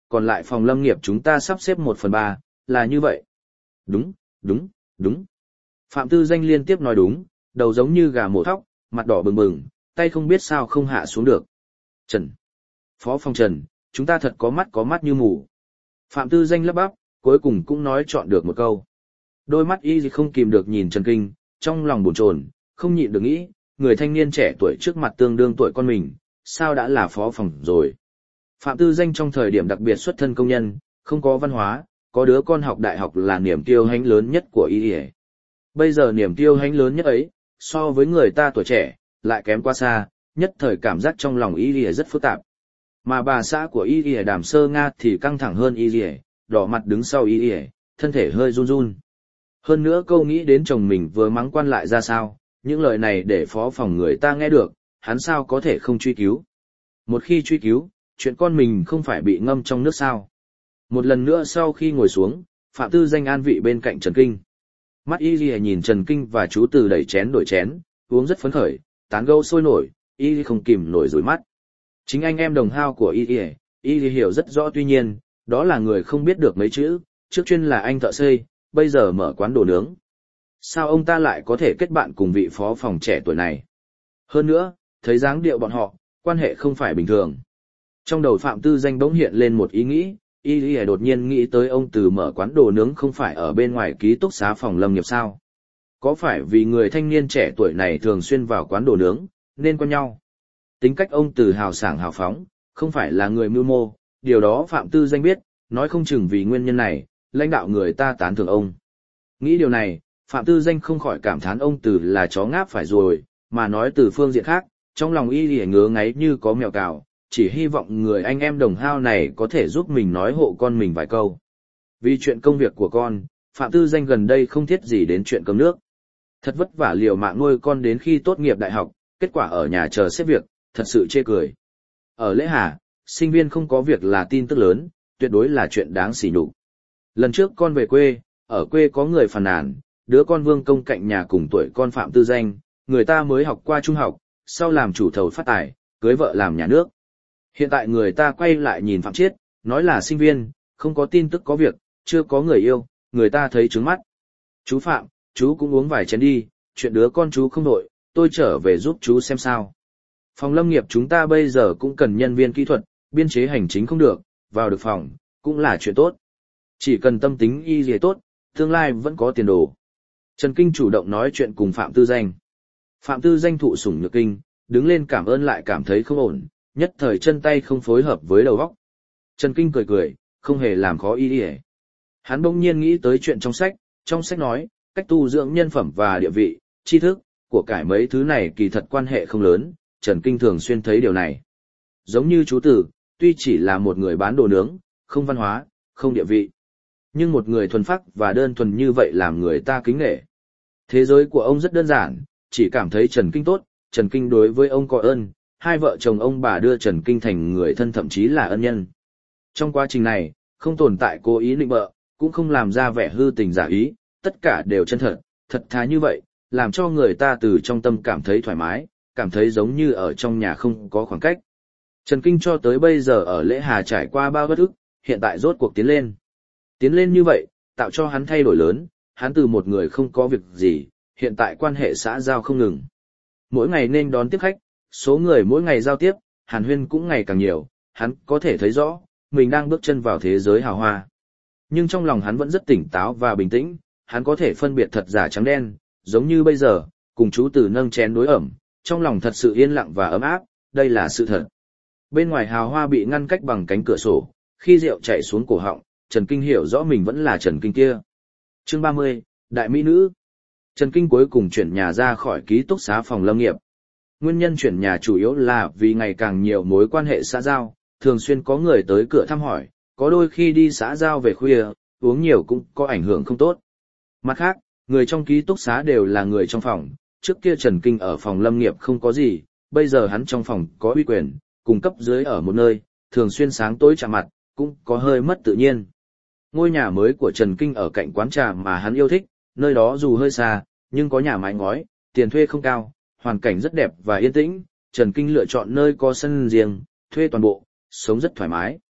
còn lại phòng lâm nghiệp chúng ta sắp xếp 1/3, là như vậy. Đúng, đúng, đúng. Phạm Tư Danh liên tiếp nói đúng, đầu giống như gà mổ thóc, mặt đỏ bừng bừng, tay không biết sao không hạ xuống được. Trần. Phó phòng Trần, chúng ta thật có mắt như mù. Phạm Tư Danh lắp bắp, cuối cùng cũng nói chọn được một câu. Đôi mắt y không kìm được nhìn Trần Kinh, trong lòng bồn chồn, không nhịn được nghĩ, người thanh niên trẻ tuổi trước mặt tương đương tuổi con mình, sao đã là phó phòng rồi. Phạm Tư Danh trong thời điểm đặc biệt xuất thân công nhân, không có văn hóa, có đứa con học đại học là niềm kiêu hãnh lớn nhất của y. Bây giờ niềm kiêu hãnh lớn nhất ấy, so với người ta tuổi trẻ, lại kém quá xa, nhất thời cảm giác trong lòng y rất phức tạp. Mà bà xã của y Đàm Sơ Nga thì căng thẳng hơn y, đỏ mặt đứng sau y, thân thể hơi run run. Hơn nữa câu nghĩ đến chồng mình vừa mắng quan lại ra sao, những lời này để phó phòng người ta nghe được, hắn sao có thể không truy cứu. Một khi truy cứu, chuyện con mình không phải bị ngâm trong nước sao. Một lần nữa sau khi ngồi xuống, Phạm Tư Danh an vị bên cạnh Trần Kinh. Mắt y nhìn Trần Kinh và chú Từ đẩy chén đổi chén, uống rất phấn khởi, tán gẫu sôi nổi, y không kìm nổi rủi mắt. Chính anh em đồng hao của y hiểu rất rõ, tuy nhiên, đó là người không biết được mấy chữ, trước chuyên là anh thợ xây, bây giờ mở quán đồ nướng. Sao ông ta lại có thể kết bạn cùng vị phó phòng trẻ tuổi này? Hơn nữa, thấy dáng điệu bọn họ, quan hệ không phải bình thường. Trong đầu Phạm Tư Danh bỗng hiện lên một ý nghĩ, y đột nhiên nghĩ tới ông Từ mở quán đồ nướng không phải ở bên ngoài ký túc xá phòng lâm nghiệp sao? Có phải vì người thanh niên trẻ tuổi này thường xuyên vào quán đồ nướng, nên quen nhau? Tính cách ông Từ hào sảng hào phóng, không phải là người mưu mô, điều đó Phạm Tư Danh biết, nói không chừng vì nguyên nhân này, lãnh đạo người ta tán thưởng ông. Nghĩ điều này, Phạm Tư Danh không khỏi cảm thán ông Từ là chó ngáp phải rồi, mà nói từ phương diện khác, trong lòng y ngứa ngáy như có mèo cào, chỉ hy vọng người anh em đồng hao này có thể giúp mình nói hộ con mình vài câu. Vì chuyện công việc của con, Phạm Tư Danh gần đây không thiết gì đến chuyện cơm nước. Thật vất vả liều mạng nuôi con đến khi tốt nghiệp đại học, kết quả ở nhà chờ xếp việc, thật sự chê cười. Ở Lễ Hà, sinh viên không có việc là tin tức lớn, tuyệt đối là chuyện đáng sỉ nhục. Lần trước con về quê, ở quê có người phàn nàn, đứa con Vương Công cạnh nhà cùng tuổi con Phạm Tư Danh, người ta mới học qua trung học, sau làm chủ thầu phát tài, cưới vợ làm nhà nước. Hiện tại người ta quay lại nhìn Phạm Chiết, nói là sinh viên, không có tin tức có việc, chưa có người yêu, người ta thấy trướng mắt. Chú Phạm, chú cũng uống vài chén đi, chuyện đứa con chú không đội, tôi trở về giúp chú xem sao. Phòng lâm nghiệp chúng ta bây giờ cũng cần nhân viên kỹ thuật, biên chế hành chính không được, vào được phòng, cũng là chuyện tốt. Chỉ cần tâm tính y gì tốt, tương lai vẫn có tiền đồ. Trần Kinh chủ động nói chuyện cùng Phạm Tư Danh. Phạm Tư Danh thụ sủng nhược kinh, đứng lên cảm ơn lại cảm thấy không ổn, nhất thời chân tay không phối hợp với đầu óc. Trần Kinh cười cười, không hề làm khó y. Hắn bỗng nhiên nghĩ tới chuyện trong sách nói, cách tu dưỡng nhân phẩm và địa vị, tri thức, của cải mấy thứ này kỳ thật quan hệ không lớn, Trần Kinh thường xuyên thấy điều này. Giống như chú Tử, tuy chỉ là một người bán đồ nướng, không văn hóa, không địa vị, nhưng một người thuần phác và đơn thuần như vậy làm người ta kính nể. Thế giới của ông rất đơn giản, chỉ cảm thấy Trần Kinh tốt, Trần Kinh đối với ông có ơn, hai vợ chồng ông bà đưa Trần Kinh thành người thân thậm chí là ân nhân. Trong quá trình này, không tồn tại cố ý định bợ, cũng không làm ra vẻ hư tình giả ý, tất cả đều chân thật, thật thà như vậy, làm cho người ta từ trong tâm cảm thấy thoải mái, cảm thấy giống như ở trong nhà không có khoảng cách. Trần Kinh cho tới bây giờ ở Lễ Hà trải qua bao bất ức, hiện tại rốt cuộc tiến lên. Tiến lên như vậy, tạo cho hắn thay đổi lớn, hắn từ một người không có việc gì, hiện tại quan hệ xã giao không ngừng. Mỗi ngày nên đón tiếp khách, số người mỗi ngày giao tiếp, hàn huyên cũng ngày càng nhiều, hắn có thể thấy rõ, mình đang bước chân vào thế giới hào hoa. Nhưng trong lòng hắn vẫn rất tỉnh táo và bình tĩnh, hắn có thể phân biệt thật giả trắng đen, giống như bây giờ, cùng chú Từ nâng chén đối ẩm, trong lòng thật sự yên lặng và ấm áp, đây là sự thật. Bên ngoài hào hoa bị ngăn cách bằng cánh cửa sổ, khi rượu chảy xuống cổ họng, Trần Kinh hiểu rõ mình vẫn là Trần Kinh kia. Chương 30, Đại Mỹ Nữ. Trần Kinh cuối cùng chuyển nhà ra khỏi ký túc xá phòng lâm nghiệp. Nguyên nhân chuyển nhà chủ yếu là vì ngày càng nhiều mối quan hệ xã giao, thường xuyên có người tới cửa thăm hỏi, có đôi khi đi xã giao về khuya, uống nhiều cũng có ảnh hưởng không tốt. Mặt khác, người trong ký túc xá đều là người trong phòng, trước kia Trần Kinh ở phòng lâm nghiệp không có gì, bây giờ hắn trong phòng có uy quyền, cùng cấp dưới ở một nơi, thường xuyên sáng tối chạm mặt, cũng có hơi mất tự nhiên. Ngôi nhà mới của Trần Kinh ở cạnh quán trà mà hắn yêu thích, nơi đó dù hơi xa, nhưng có nhà mái ngói, tiền thuê không cao, hoàn cảnh rất đẹp và yên tĩnh, Trần Kinh lựa chọn nơi có sân riêng, thuê toàn bộ, sống rất thoải mái.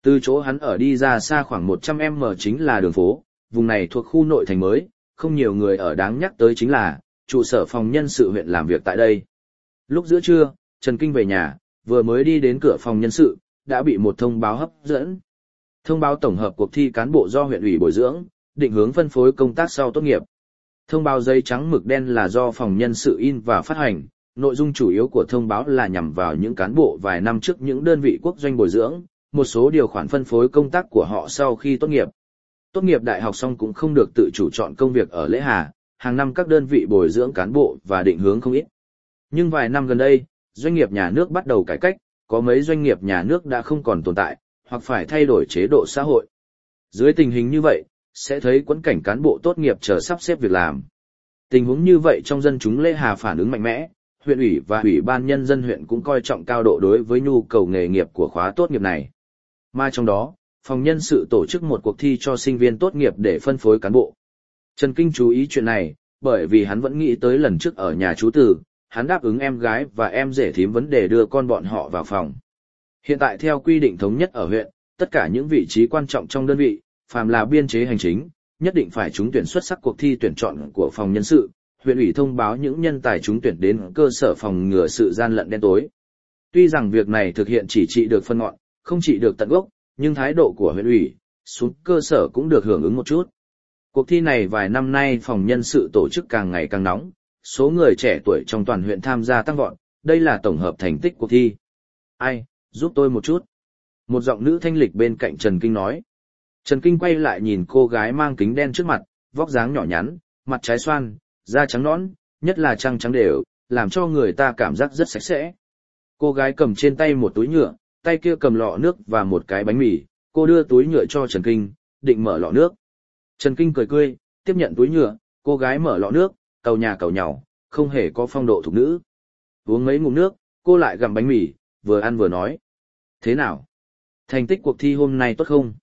Từ chỗ hắn ở đi ra xa khoảng 100m chính là đường phố, vùng này thuộc khu nội thành mới, không nhiều người ở đáng nhắc tới chính là, trụ sở phòng nhân sự huyện làm việc tại đây. Lúc giữa trưa, Trần Kinh về nhà, vừa mới đi đến cửa phòng nhân sự, đã bị một thông báo hấp dẫn. Thông báo tổng hợp cuộc thi cán bộ do huyện ủy bồi dưỡng, định hướng phân phối công tác sau tốt nghiệp. Thông báo giấy trắng mực đen là do phòng nhân sự in và phát hành, nội dung chủ yếu của thông báo là nhằm vào những cán bộ vài năm trước những đơn vị quốc doanh bồi dưỡng, một số điều khoản phân phối công tác của họ sau khi tốt nghiệp. Tốt nghiệp đại học xong cũng không được tự chủ chọn công việc ở Lễ Hà, hàng năm các đơn vị bồi dưỡng cán bộ và định hướng không ít. Nhưng vài năm gần đây, doanh nghiệp nhà nước bắt đầu cải cách, có mấy doanh nghiệp nhà nước đã không còn tồn tại, hoặc phải thay đổi chế độ xã hội. Dưới tình hình như vậy, sẽ thấy quẫn cảnh cán bộ tốt nghiệp chờ sắp xếp việc làm. Tình huống như vậy trong dân chúng Lễ Hà phản ứng mạnh mẽ, huyện ủy và ủy ban nhân dân huyện cũng coi trọng cao độ đối với nhu cầu nghề nghiệp của khóa tốt nghiệp này. Mà trong đó, phòng nhân sự tổ chức một cuộc thi cho sinh viên tốt nghiệp để phân phối cán bộ. Trần Kinh chú ý chuyện này, bởi vì hắn vẫn nghĩ tới lần trước ở nhà chú Từ, hắn đáp ứng em gái và em rể thím vấn đề đưa con bọn họ vào phòng. Hiện tại theo quy định thống nhất ở huyện, tất cả những vị trí quan trọng trong đơn vị, phàm là biên chế hành chính, nhất định phải trúng tuyển xuất sắc cuộc thi tuyển chọn của phòng nhân sự. Huyện ủy thông báo những nhân tài trúng tuyển đến cơ sở phòng ngừa sự gian lận đen tối. Tuy rằng việc này thực hiện chỉ trị được phân ngọn, không trị được tận gốc, nhưng thái độ của huyện ủy xuống cơ sở cũng được hưởng ứng một chút. Cuộc thi này vài năm nay phòng nhân sự tổ chức càng ngày càng nóng, số người trẻ tuổi trong toàn huyện tham gia tăng vọt, đây là tổng hợp thành tích cuộc thi. Ai, giúp tôi một chút. Một giọng nữ thanh lịch bên cạnh Trần Kinh nói. Trần Kinh quay lại nhìn cô gái mang kính đen trước mặt, vóc dáng nhỏ nhắn, mặt trái xoan, da trắng nõn, nhất là trăng trắng đều, làm cho người ta cảm giác rất sạch sẽ. Cô gái cầm trên tay một túi nhựa, tay kia cầm lọ nước và một cái bánh mì, cô đưa túi nhựa cho Trần Kinh, định mở lọ nước. Trần Kinh cười, tiếp nhận túi nhựa, cô gái mở lọ nước, cầu nhà cầu nhàu, không hề có phong độ thục nữ. Uống mấy ngụm nước, cô lại gặm bánh mì, vừa ăn vừa nói. Thế nào? Thành tích cuộc thi hôm nay tốt không?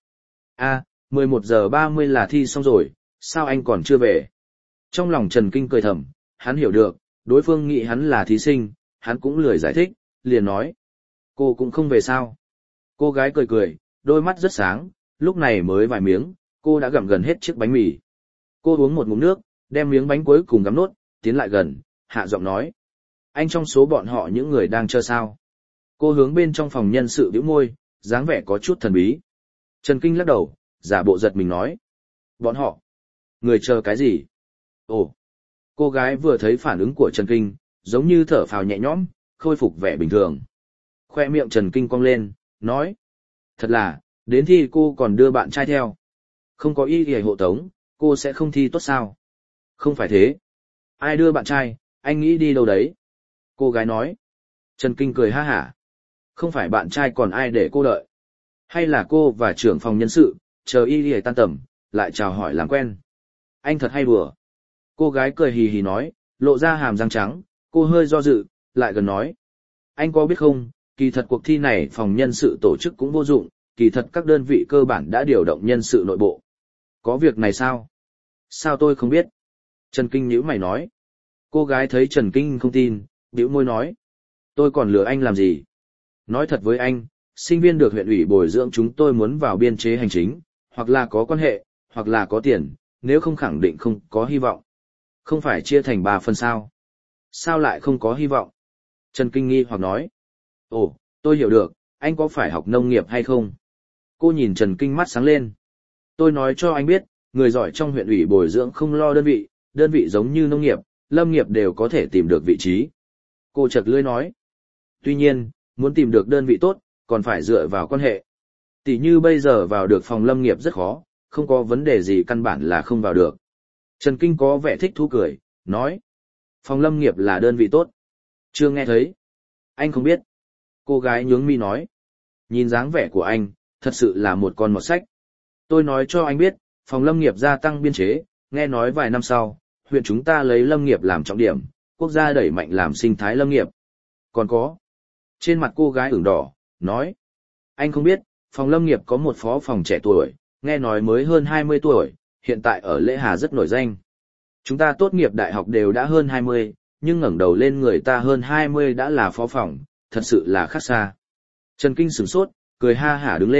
11:30 là thi xong rồi, sao anh còn chưa về? Trong lòng Trần Kinh cười thầm, hắn hiểu được, đối phương nghĩ hắn là thí sinh, hắn cũng lười giải thích, liền nói. Cô cũng không về sao? Cô gái cười, đôi mắt rất sáng, lúc này mới vài miếng, cô đã gặm gần hết chiếc bánh mì. Cô uống một ngụm nước, đem miếng bánh cuối cùng gắm nốt, tiến lại gần, hạ giọng nói. Anh trong số bọn họ những người đang chờ sao? Cô hướng bên trong phòng nhân sự bĩu môi, dáng vẻ có chút thần bí. Trần Kinh lắc đầu, giả bộ giật mình nói. Bọn họ? Người chờ cái gì? Ồ! Cô gái vừa thấy phản ứng của Trần Kinh, giống như thở phào nhẹ nhõm, khôi phục vẻ bình thường. Khoe miệng Trần Kinh cong lên, nói. Thật là, đến thi cô còn đưa bạn trai theo. Không có ý gì hộ tống, cô sẽ không thi tốt sao? Không phải thế. Ai đưa bạn trai, anh nghĩ đi đâu đấy? Cô gái nói. Trần Kinh cười ha hả. Không phải bạn trai còn ai để cô đợi? Hay là cô và trưởng phòng nhân sự, chờ y đi tan tầm, lại chào hỏi làm quen? Anh thật hay đùa. Cô gái cười hì hì nói, lộ ra hàm răng trắng, cô hơi do dự, lại gần nói. Anh có biết không, kỳ thật cuộc thi này phòng nhân sự tổ chức cũng vô dụng, kỳ thật các đơn vị cơ bản đã điều động nhân sự nội bộ. Có việc này sao? Sao tôi không biết? Trần Kinh nhíu mày nói. Cô gái thấy Trần Kinh không tin, bĩu môi nói. Tôi còn lừa anh làm gì? Nói thật với anh, sinh viên được huyện ủy bồi dưỡng chúng tôi muốn vào biên chế hành chính, hoặc là có quan hệ, hoặc là có tiền, nếu không khẳng định không có hy vọng. Không phải chia thành 3 phần sao? Sao lại không có hy vọng? Trần Kinh nghi hoặc nói. Ồ, tôi hiểu được, anh có phải học nông nghiệp hay không? Cô nhìn Trần Kinh mắt sáng lên. Tôi nói cho anh biết, người giỏi trong huyện ủy bồi dưỡng không lo đơn vị giống như nông nghiệp, lâm nghiệp đều có thể tìm được vị trí. Cô chật lưỡi nói. Tuy nhiên, muốn tìm được đơn vị tốt, còn phải dựa vào quan hệ. Tỷ như bây giờ vào được phòng lâm nghiệp rất khó, không có vấn đề gì căn bản là không vào được. Trần Kinh có vẻ thích thú cười, nói. Phòng lâm nghiệp là đơn vị tốt. Chưa nghe thấy. Anh không biết. Cô gái nhướng mi nói. Nhìn dáng vẻ của anh, thật sự là một con mọt sách. Tôi nói cho anh biết, phòng lâm nghiệp gia tăng biên chế, nghe nói vài năm sau, huyện chúng ta lấy lâm nghiệp làm trọng điểm, quốc gia đẩy mạnh làm sinh thái lâm nghiệp. Còn có. Trên mặt cô gái ửng đỏ, nói. Anh không biết, phòng lâm nghiệp có một phó phòng trẻ tuổi, nghe nói mới hơn 20 tuổi, hiện tại ở Lễ Hà rất nổi danh. Chúng ta tốt nghiệp đại học đều đã hơn 20, nhưng ngẩng đầu lên người ta hơn 20 đã là phó phòng, thật sự là khác xa. Trần Kinh sửng sốt, cười ha hả đứng lên,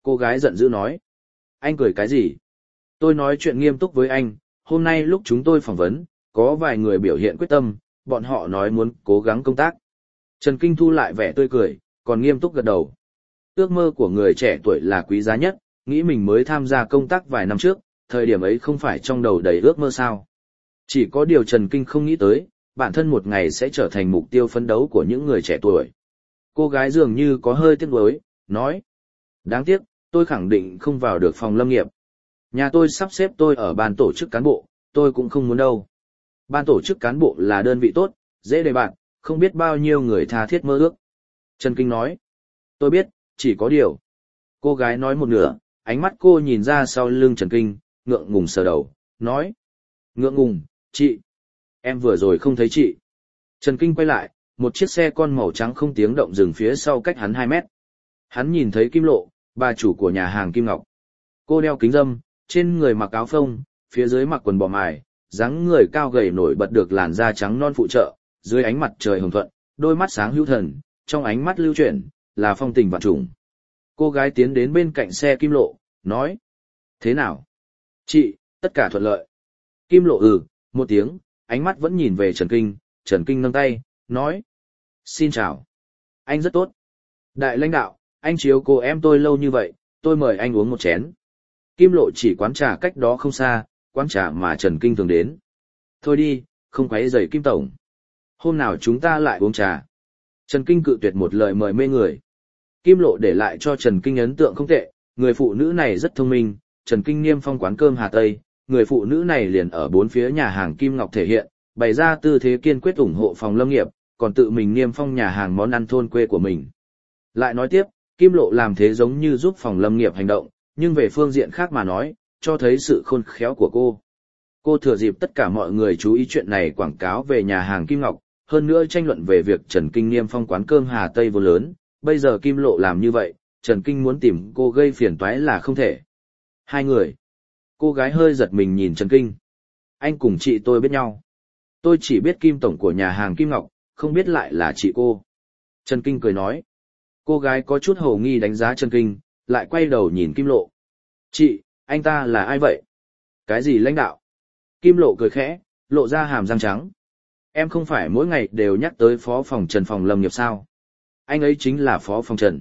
Cô gái giận dữ nói. Anh cười cái gì? Tôi nói chuyện nghiêm túc với anh, hôm nay lúc chúng tôi phỏng vấn, có vài người biểu hiện quyết tâm, bọn họ nói muốn cố gắng công tác. Trần Kinh thu lại vẻ tươi cười, còn nghiêm túc gật đầu. Ước mơ của người trẻ tuổi là quý giá nhất, nghĩ mình mới tham gia công tác vài năm trước, thời điểm ấy không phải trong đầu đầy ước mơ sao. Chỉ có điều Trần Kinh không nghĩ tới, bản thân một ngày sẽ trở thành mục tiêu phấn đấu của những người trẻ tuổi. Cô gái dường như có hơi tiếc nuối, nói. Đáng tiếc, tôi khẳng định không vào được phòng lâm nghiệp. Nhà tôi sắp xếp tôi ở ban tổ chức cán bộ, tôi cũng không muốn đâu. Ban tổ chức cán bộ là đơn vị tốt, dễ đề bạt, không biết bao nhiêu người tha thiết mơ ước. Trần Kinh nói. Tôi biết, chỉ có điều. Cô gái nói một nửa, ánh mắt cô nhìn ra sau lưng Trần Kinh, ngượng ngùng sờ đầu, nói. Ngượng ngùng, chị. Em vừa rồi không thấy chị. Trần Kinh quay lại, một chiếc xe con màu trắng không tiếng động dừng phía sau cách hắn 2 mét. Hắn nhìn thấy Kim Lộ, bà chủ của nhà hàng Kim Ngọc. Cô đeo kính râm, trên người mặc áo phông, phía dưới mặc quần bò mài, dáng người cao gầy nổi bật được làn da trắng non phụ trợ, dưới ánh mặt trời hồng thuận, đôi mắt sáng hữu thần, trong ánh mắt lưu chuyển, là phong tình vạn trùng. Cô gái tiến đến bên cạnh xe Kim Lộ, nói. Thế nào? Chị, tất cả thuận lợi. Kim Lộ một tiếng, ánh mắt vẫn nhìn về Trần Kinh nâng tay, nói. Xin chào. Anh rất tốt. Đại lãnh đạo, anh chiếu cố em tôi lâu như vậy, tôi mời anh uống một chén. Kim Lộ chỉ quán trà cách đó không xa, quán trà mà Trần Kinh thường đến. Thôi đi, không quấy rầy Kim Tổng. Hôm nào chúng ta lại uống trà. Trần Kinh cự tuyệt một lời mời mê người. Kim Lộ để lại cho Trần Kinh ấn tượng không tệ, người phụ nữ này rất thông minh. Trần Kinh niêm phong quán cơm Hà Tây, người phụ nữ này liền ở bốn phía nhà hàng Kim Ngọc thể hiện, bày ra tư thế kiên quyết ủng hộ phòng lâm nghiệp, còn tự mình niêm phong nhà hàng món ăn thôn quê của mình. Lại nói tiếp, Kim Lộ làm thế giống như giúp phòng lâm nghiệp hành động, nhưng về phương diện khác mà nói, cho thấy sự khôn khéo của cô. Cô thừa dịp tất cả mọi người chú ý chuyện này quảng cáo về nhà hàng Kim Ngọc, hơn nữa tranh luận về việc Trần Kinh niêm phong quán cơm Hà Tây vô lớn, bây giờ Kim Lộ làm như vậy, Trần Kinh muốn tìm cô gây phiền toái là không thể. Hai người. Cô gái hơi giật mình nhìn Trần Kinh. Anh cùng chị tôi biết nhau. Tôi chỉ biết Kim Tổng của nhà hàng Kim Ngọc, không biết lại là chị cô. Trần Kinh cười nói. Cô gái có chút hồ nghi đánh giá Trần Kinh, lại quay đầu nhìn Kim Lộ. Chị, anh ta là ai vậy? Cái gì lãnh đạo? Kim Lộ cười khẽ, lộ ra hàm răng trắng. Em không phải mỗi ngày đều nhắc tới phó phòng Trần phòng lâm nghiệp sao? Anh ấy chính là phó phòng Trần.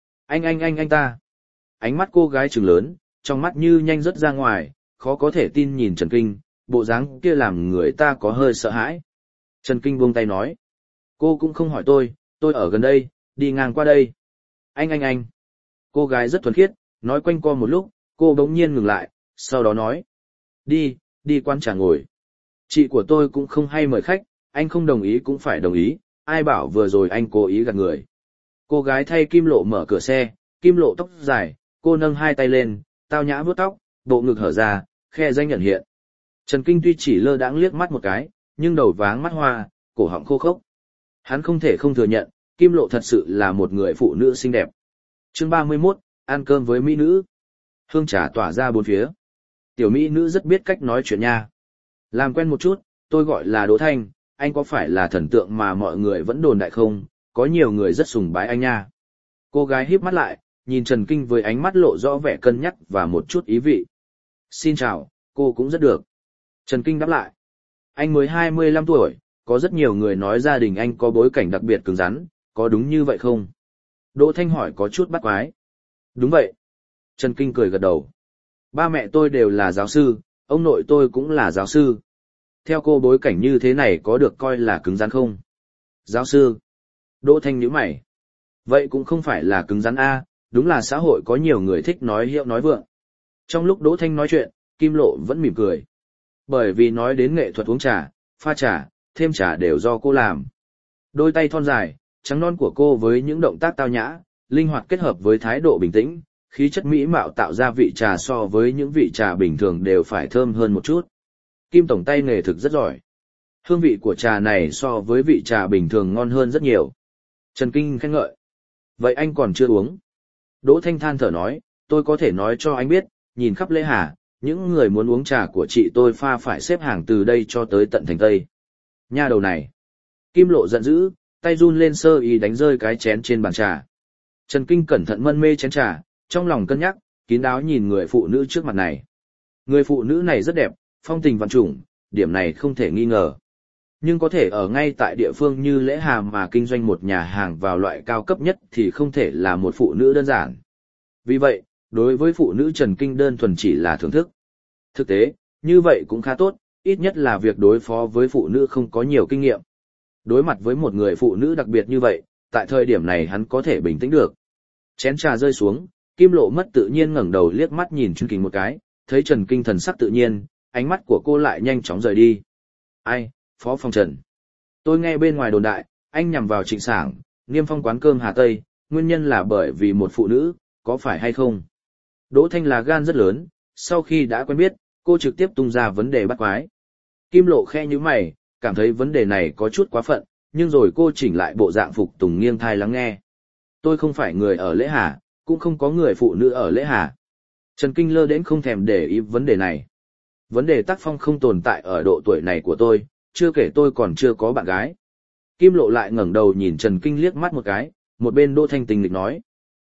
Anh ta. Ánh mắt cô gái trừng lớn, trong mắt như nhanh rớt ra ngoài, khó có thể tin nhìn Trần Kinh, bộ dáng kia làm người ta có hơi sợ hãi. Trần Kinh buông tay nói. Cô cũng không hỏi tôi ở gần đây, đi ngang qua đây. Anh. Cô gái rất thuần khiết, nói quanh co một lúc, cô bỗng nhiên ngừng lại, sau đó nói. Đi quán trà ngồi. Chị của tôi cũng không hay mời khách, anh không đồng ý cũng phải đồng ý, ai bảo vừa rồi anh cố ý gạt người. Cô gái thay Kim Lộ mở cửa xe, Kim Lộ tóc dài, cô nâng hai tay lên, tao nhã vuốt tóc, bộ ngực hở ra, khe danh nhận hiện. Trần Kinh tuy chỉ lơ đãng liếc mắt một cái, nhưng đầu váng mắt hoa, cổ họng khô khốc. Hắn không thể không thừa nhận, Kim Lộ thật sự là một người phụ nữ xinh đẹp. Chương 31, ăn cơm với mỹ nữ. Hương trà tỏa ra bốn phía. Tiểu mỹ nữ rất biết cách nói chuyện nha. Làm quen một chút, tôi gọi là Đỗ Thanh, anh có phải là thần tượng mà mọi người vẫn đồn đại không? Có nhiều người rất sùng bái anh nha. Cô gái híp mắt lại, nhìn Trần Kinh với ánh mắt lộ rõ vẻ cân nhắc và một chút ý vị. Xin chào, cô cũng rất được. Trần Kinh đáp lại. Anh mới 25 tuổi, có rất nhiều người nói gia đình anh có bối cảnh đặc biệt cứng rắn, có đúng như vậy không? Đỗ Thanh hỏi có chút bắt quái. Đúng vậy. Trần Kinh cười gật đầu. Ba mẹ tôi đều là giáo sư, ông nội tôi cũng là giáo sư. Theo cô bối cảnh như thế này có được coi là cứng rắn không? Giáo sư. Đỗ Thanh nhíu mày. Vậy cũng không phải là cứng rắn a, đúng là xã hội có nhiều người thích nói hiệu nói vượng. Trong lúc Đỗ Thanh nói chuyện, Kim Lộ vẫn mỉm cười. Bởi vì nói đến nghệ thuật uống trà, pha trà, thêm trà đều do cô làm. Đôi tay thon dài, trắng non của cô với những động tác tao nhã, linh hoạt kết hợp với thái độ bình tĩnh, khí chất mỹ mạo tạo ra vị trà so với những vị trà bình thường đều phải thơm hơn một chút. Kim Tổng tay nghề thực rất giỏi. Hương vị của trà này so với vị trà bình thường ngon hơn rất nhiều. Trần Kinh khen ngợi. Vậy anh còn chưa uống? Đỗ Thanh than thở nói, tôi có thể nói cho anh biết, nhìn khắp Lễ Hà, những người muốn uống trà của chị tôi pha phải xếp hàng từ đây cho tới tận thành Tây. Nha đầu này. Kim Lộ giận dữ, tay run lên sơ ý đánh rơi cái chén trên bàn trà. Trần Kinh cẩn thận mân mê chén trà, Trong lòng cân nhắc, kín đáo nhìn người phụ nữ trước mặt này. Người phụ nữ này rất đẹp, phong tình vạn trùng, điểm này không thể nghi ngờ. Nhưng có thể ở ngay tại địa phương như Lễ Hà mà kinh doanh một nhà hàng vào loại cao cấp nhất thì không thể là một phụ nữ đơn giản. Vì vậy, đối với phụ nữ Trần Kinh đơn thuần chỉ là thưởng thức. Thực tế, như vậy cũng khá tốt, ít nhất là việc đối phó với phụ nữ không có nhiều kinh nghiệm. Đối mặt với một người phụ nữ đặc biệt như vậy, tại thời điểm này hắn có thể bình tĩnh được. Chén trà rơi xuống, Kim Lộ mất tự nhiên ngẩng đầu liếc mắt nhìn Trần Kinh một cái, thấy Trần Kinh thần sắc tự nhiên, ánh mắt của cô lại nhanh chóng rời đi. Ai, Phó Phong Trần. Tôi nghe bên ngoài đồn đại, anh nhằm vào Trịnh Sảng, Niêm Phong quán cơm Hà Tây, nguyên nhân là bởi vì một phụ nữ, có phải hay không? Đỗ Thanh là gan rất lớn, sau khi đã quen biết, cô trực tiếp tung ra vấn đề bắt quái. Kim Lộ khe như mày, cảm thấy vấn đề này có chút quá phận, nhưng rồi cô chỉnh lại bộ dạng phục tùng nghiêng thai lắng nghe. Tôi không phải người ở Lễ Hà, cũng không có người phụ nữ ở Lễ Hà. Trần Kinh lơ đến không thèm để ý vấn đề này. Vấn đề tác phong không tồn tại ở độ tuổi này của tôi, chưa kể tôi còn chưa có bạn gái. Kim Lộ lại ngẩng đầu nhìn Trần Kinh liếc mắt một cái, một bên Đỗ Thanh tình lịch nói.